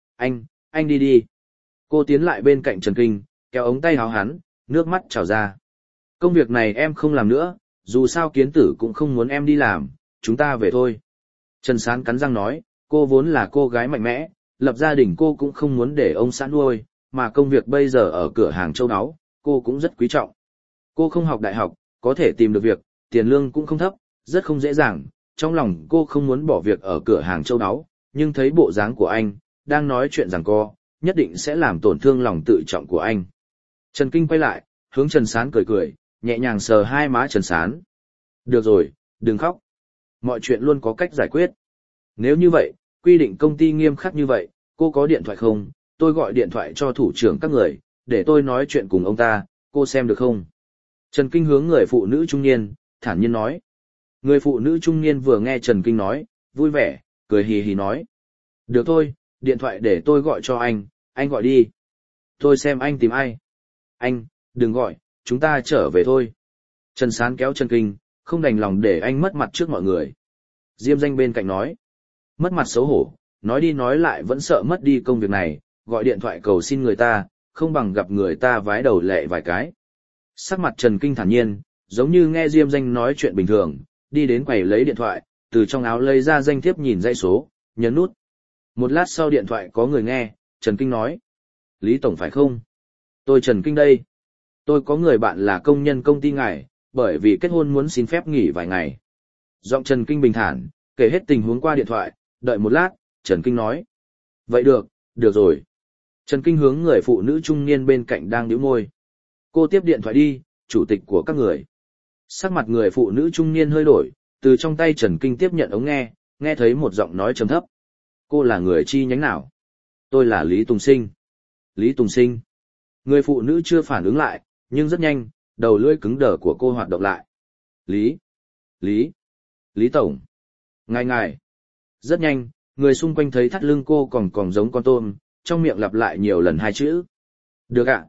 Anh đi đi. Cô tiến lại bên cạnh Trần Kinh, kéo ống tay áo hắn, nước mắt trào ra. Công việc này em không làm nữa, dù sao Kiến Tử cũng không muốn em đi làm, chúng ta về thôi. Trần Sán cắn răng nói, cô vốn là cô gái mạnh mẽ, lập gia đình cô cũng không muốn để ông xã nuôi, mà công việc bây giờ ở cửa hàng châu áo, cô cũng rất quý trọng. Cô không học đại học, có thể tìm được việc, tiền lương cũng không thấp, rất không dễ dàng, trong lòng cô không muốn bỏ việc ở cửa hàng châu áo, nhưng thấy bộ dáng của anh, đang nói chuyện rằng cô, nhất định sẽ làm tổn thương lòng tự trọng của anh. Trần Kinh quay lại, hướng Trần Sán cười cười, nhẹ nhàng sờ hai má Trần Sán. Được rồi, đừng khóc. Mọi chuyện luôn có cách giải quyết. Nếu như vậy, quy định công ty nghiêm khắc như vậy, cô có điện thoại không? Tôi gọi điện thoại cho thủ trưởng các người, để tôi nói chuyện cùng ông ta, cô xem được không? Trần Kinh hướng người phụ nữ trung niên, thản nhiên nói. Người phụ nữ trung niên vừa nghe Trần Kinh nói, vui vẻ, cười hì hì nói. Được thôi, điện thoại để tôi gọi cho anh gọi đi. Tôi xem anh tìm ai. Anh, đừng gọi, chúng ta trở về thôi. Trần Sán kéo Trần Kinh, không đành lòng để anh mất mặt trước mọi người. Diêm Danh bên cạnh nói. Mất mặt xấu hổ, nói đi nói lại vẫn sợ mất đi công việc này, gọi điện thoại cầu xin người ta, không bằng gặp người ta vái đầu lệ vài cái. Sắc mặt Trần Kinh thản nhiên, giống như nghe Diêm Danh nói chuyện bình thường, đi đến quầy lấy điện thoại, từ trong áo lấy ra danh thiếp nhìn dãy số, nhấn nút. Một lát sau điện thoại có người nghe, Trần Kinh nói. Lý Tổng phải không? Tôi Trần Kinh đây. Tôi có người bạn là công nhân công ty ngài, bởi vì kết hôn muốn xin phép nghỉ vài ngày. Giọng Trần Kinh bình thản, kể hết tình huống qua điện thoại, đợi một lát, Trần Kinh nói. Vậy được, được rồi. Trần Kinh hướng người phụ nữ trung niên bên cạnh đang nhíu môi. Cô tiếp điện thoại đi, chủ tịch của các người. Sắc mặt người phụ nữ trung niên hơi đổi, từ trong tay Trần Kinh tiếp nhận ống nghe, nghe thấy một giọng nói trầm thấp. Cô là người chi nhánh nào? Tôi là Lý Tùng Sinh. Lý Tùng Sinh. Người phụ nữ chưa phản ứng lại, nhưng rất nhanh, đầu lưỡi cứng đờ của cô hoạt động lại. Lý Tổng. Ngài. Rất nhanh, người xung quanh thấy thắt lưng cô còn giống con tôm, trong miệng lặp lại nhiều lần hai chữ. Được ạ.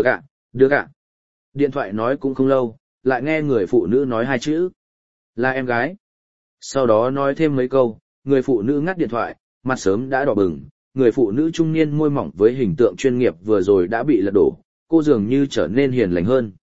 Điện thoại nói cũng không lâu, lại nghe người phụ nữ nói hai chữ. Là em gái. Sau đó nói thêm mấy câu, người phụ nữ ngắt điện thoại, mặt sớm đã đỏ bừng, người phụ nữ trung niên môi mỏng với hình tượng chuyên nghiệp vừa rồi đã bị lật đổ, cô dường như trở nên hiền lành hơn.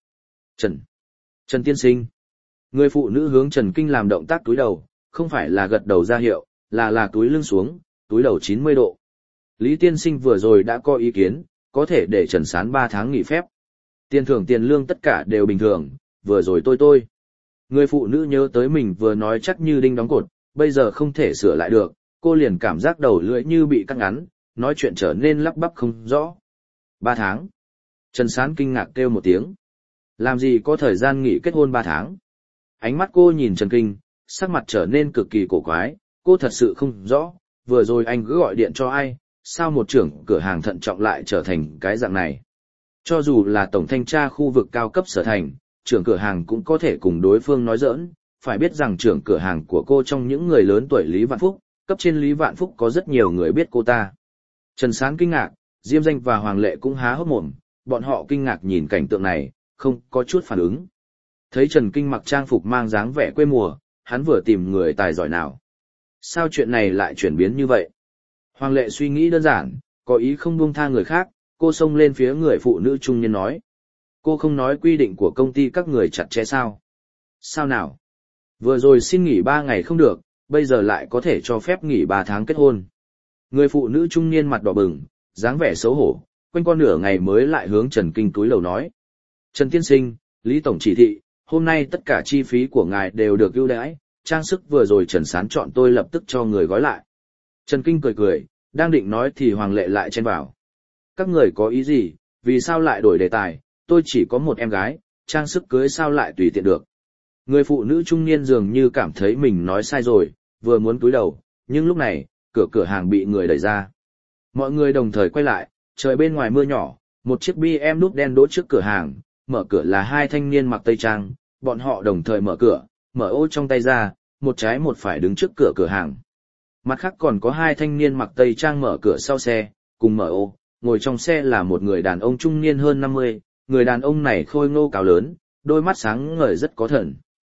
Trần tiên sinh. Người phụ nữ hướng Trần Kinh làm động tác túi đầu, không phải là gật đầu ra hiệu, là túi lưng xuống, túi đầu 90 độ. Lý tiên sinh vừa rồi đã có ý kiến, có thể để Trần Sán 3 tháng nghỉ phép. Tiền thưởng tiền lương tất cả đều bình thường, vừa rồi tôi. Người phụ nữ nhớ tới mình vừa nói chắc như đinh đóng cột, bây giờ không thể sửa lại được, cô liền cảm giác đầu lưỡi như bị cắt ngắn, nói chuyện trở nên lắp bắp không rõ. 3 tháng. Trần Sán kinh ngạc kêu một tiếng. Làm gì có thời gian nghỉ kết hôn 3 tháng? Ánh mắt cô nhìn Trần Kinh, sắc mặt trở nên cực kỳ cổ quái, cô thật sự không rõ, vừa rồi anh cứ gọi điện cho ai, sao một trưởng cửa hàng thận trọng lại trở thành cái dạng này. Cho dù là tổng thanh tra khu vực cao cấp sở thành, trưởng cửa hàng cũng có thể cùng đối phương nói giỡn, phải biết rằng trưởng cửa hàng của cô trong những người lớn tuổi Lý Vạn Phúc, cấp trên Lý Vạn Phúc có rất nhiều người biết cô ta. Trần Sán kinh ngạc, Diêm Danh và Hoàng Lệ cũng há hốc mồm, bọn họ kinh ngạc nhìn cảnh tượng này, không có chút phản ứng. Thấy Trần Kinh mặc trang phục mang dáng vẻ quê mùa, hắn vừa tìm người tài giỏi nào. Sao chuyện này lại chuyển biến như vậy? Hoàng Lệ suy nghĩ đơn giản, có ý không buông tha người khác, cô xông lên phía người phụ nữ trung niên nói. Cô không nói quy định của công ty các người chặt chẽ sao? Sao nào? Vừa rồi xin nghỉ 3 ngày không được, bây giờ lại có thể cho phép nghỉ 3 tháng kết hôn. Người phụ nữ trung niên mặt đỏ bừng, dáng vẻ xấu hổ, quanh con nửa ngày mới lại hướng Trần Kinh túi lầu nói. Trần tiên sinh, Lý Tổng chỉ thị, hôm nay tất cả chi phí của ngài đều được ưu đãi, trang sức vừa rồi Trần Sán chọn tôi lập tức cho người gói lại. Trần Kinh cười, đang định nói thì Hoàng Lệ lại chen vào. Các người có ý gì, vì sao lại đổi đề tài, tôi chỉ có một em gái, trang sức cưới sao lại tùy tiện được. Người phụ nữ trung niên dường như cảm thấy mình nói sai rồi, vừa muốn cúi đầu, nhưng lúc này, cửa hàng bị người đẩy ra. Mọi người đồng thời quay lại, trời bên ngoài mưa nhỏ, một chiếc BMW đúc đen đỗ trước cửa hàng, mở cửa là 2 thanh niên mặc tây trang, bọn họ đồng thời mở cửa, mở ô trong tay ra, một trái một phải đứng trước cửa hàng. Mặt khác còn có 2 thanh niên mặc tây trang mở cửa sau xe, cùng mở ô, ngồi trong xe là một người đàn ông trung niên hơn 50, người đàn ông này khôi ngô cao lớn, đôi mắt sáng ngời rất có thần.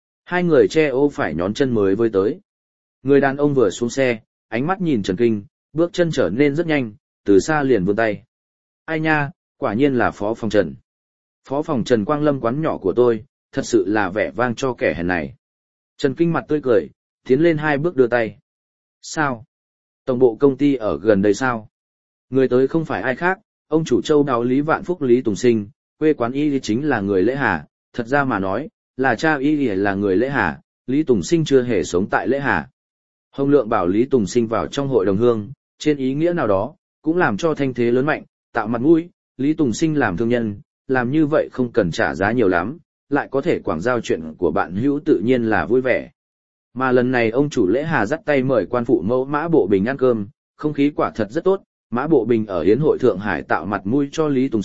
2 người che ô phải nhón chân mới với tới. Người đàn ông vừa xuống xe, ánh mắt nhìn Trần Kinh, bước chân trở nên rất nhanh, từ xa liền vươn tay. Ai nha, quả nhiên là Phó phòng Trần. Phó phòng Trần Quang Lâm quán nhỏ của tôi, thật sự là vẻ vang cho kẻ hèn này. Trần Kinh mặt tươi cười, tiến lên 2 bước đưa tay. Sao? Tổng bộ công ty ở gần đây sao? Người tới không phải ai khác, ông chủ châu đáo Lý Vạn Phúc Lý Tùng Sinh, quê quán y chính là người Lễ Hà, thật ra mà nói, là cha y là người Lễ Hà, Lý Tùng Sinh chưa hề sống tại Lễ Hà. Hồng Lượng bảo Lý Tùng Sinh vào trong hội đồng hương, trên ý nghĩa nào đó, cũng làm cho thanh thế lớn mạnh, tạo mặt mũi, Lý Tùng Sinh làm thương nhân, làm như vậy không cần trả giá nhiều lắm, lại có thể quảng giao chuyện của bạn hữu tự nhiên là vui vẻ. Mà lần này ông chủ Lễ Hà dắt tay mời quan phụ mẫu Mã Bộ Bình ăn cơm, không khí quả thật rất tốt, Mã Bộ Bình ở Yến hội Thượng Hải tạo mặt mũi cho Lý Tùng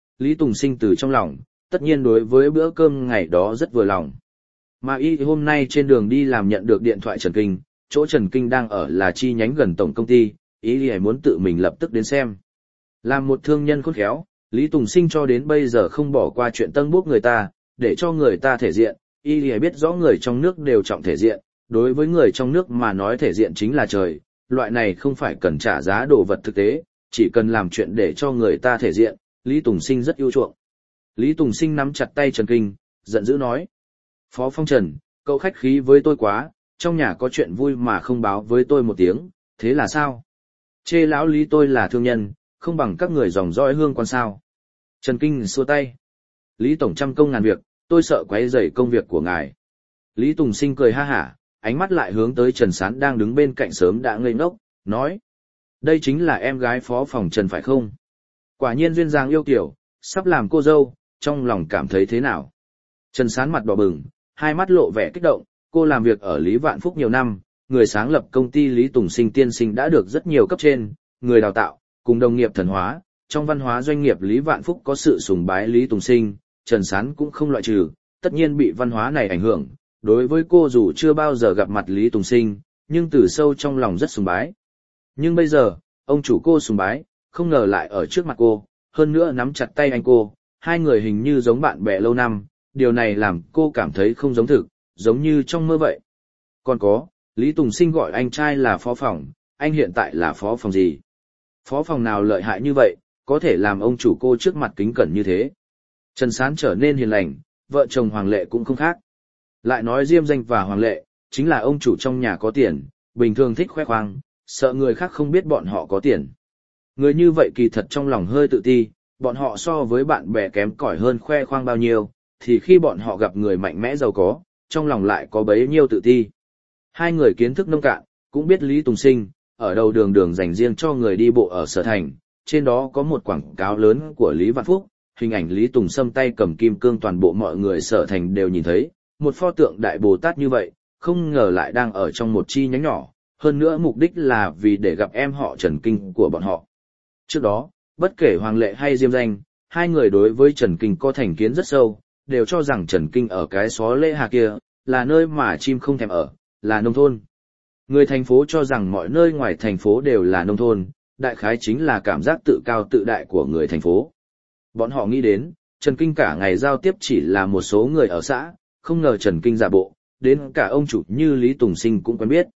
Sinh từ trong lòng, tất nhiên đối với bữa cơm ngày đó rất vừa lòng. Mà y hôm nay trên đường đi làm nhận được điện thoại Trần Kinh, chỗ Trần Kinh đang ở là chi nhánh gần tổng công ty, y muốn tự mình lập tức đến xem. Làm một thương nhân khôn khéo, Lý Tùng Sinh cho đến bây giờ không bỏ qua chuyện tân bốc người ta, để cho người ta thể diện, y biết rõ người trong nước đều trọng thể diện, đối với người trong nước mà nói thể diện chính là trời, loại này không phải cần trả giá đồ vật thực tế, chỉ cần làm chuyện để cho người ta thể diện, Lý Tùng Sinh rất yêu chuộng. Lý Tùng Sinh nắm chặt tay Trần Kinh, giận dữ nói. Phó Phong Trần, cậu khách khí với tôi quá, trong nhà có chuyện vui mà không báo với tôi một tiếng, thế là sao? Chê lão Lý tôi là thương nhân, không bằng các người dòng dõi hương quan sao. Trần Kinh xua tay. Lý Tổng trăm công ngàn việc, tôi sợ quấy rầy công việc của ngài. Lý Tùng Sinh cười ha hả, ánh mắt lại hướng tới Trần Sán đang đứng bên cạnh sớm đã ngây ngốc, nói. Đây chính là em gái Phó Phòng Trần phải không? Quả nhiên duyên dáng yêu kiểu, sắp làm cô dâu, trong lòng cảm thấy thế nào? Trần Sán mặt đỏ bừng, hai mắt lộ vẻ kích động, cô làm việc ở Lý Vạn Phúc nhiều năm, người sáng lập công ty Lý Tùng Sinh tiên sinh đã được rất nhiều cấp trên, người đào tạo, cùng đồng nghiệp thần hóa, trong văn hóa doanh nghiệp Lý Vạn Phúc có sự sùng bái Lý Tùng Sinh, Trần Sán cũng không loại trừ, tất nhiên bị văn hóa này ảnh hưởng, đối với cô dù chưa bao giờ gặp mặt Lý Tùng Sinh, nhưng từ sâu trong lòng rất sùng bái. Nhưng bây giờ, ông chủ cô sùng bái, không ngờ lại ở trước mặt cô, hơn nữa nắm chặt tay anh cô, hai người hình như giống bạn bè lâu năm, điều này làm cô cảm thấy không giống thực, giống như trong mơ vậy. Còn có, Lý Tùng Sinh gọi anh trai là phó phòng, anh hiện tại là phó phòng gì? Phó phòng nào lợi hại như vậy, có thể làm ông chủ cô trước mặt kính cẩn như thế? Trần Sán trở nên hiền lành, vợ chồng Hoàng Lệ cũng không khác. Lại nói Diêm Danh và Hoàng Lệ, chính là ông chủ trong nhà có tiền, bình thường thích khoe khoang, sợ người khác không biết bọn họ có tiền. Người như vậy kỳ thật trong lòng hơi tự ti, bọn họ so với bạn bè kém cỏi hơn khoe khoang bao nhiêu, thì khi bọn họ gặp người mạnh mẽ giàu có, trong lòng lại có bấy nhiêu tự ti. Hai người kiến thức nông cạn, cũng biết Lý Tùng Sinh, ở đầu đường đường dành riêng cho người đi bộ ở Sở Thành, trên đó có một quảng cáo lớn của Lý Vạn Phúc, hình ảnh Lý Tùng Sâm tay cầm kim cương toàn bộ mọi người Sở Thành đều nhìn thấy, một pho tượng Đại Bồ Tát như vậy, không ngờ lại đang ở trong một chi nhánh nhỏ, hơn nữa mục đích là vì để gặp em họ Trần Kinh của bọn họ. Trước đó, bất kể Hoàng Lệ hay Diêm Danh, hai người đối với Trần Kinh có thành kiến rất sâu, đều cho rằng Trần Kinh ở cái xó Lễ Hà kia, là nơi mà chim không thèm ở, là nông thôn. Người thành phố cho rằng mọi nơi ngoài thành phố đều là nông thôn, đại khái chính là cảm giác tự cao tự đại của người thành phố. Bọn họ nghĩ đến, Trần Kinh cả ngày giao tiếp chỉ là một số người ở xã, không ngờ Trần Kinh giả bộ, đến cả ông chủ như Lý Tùng Sinh cũng quen biết.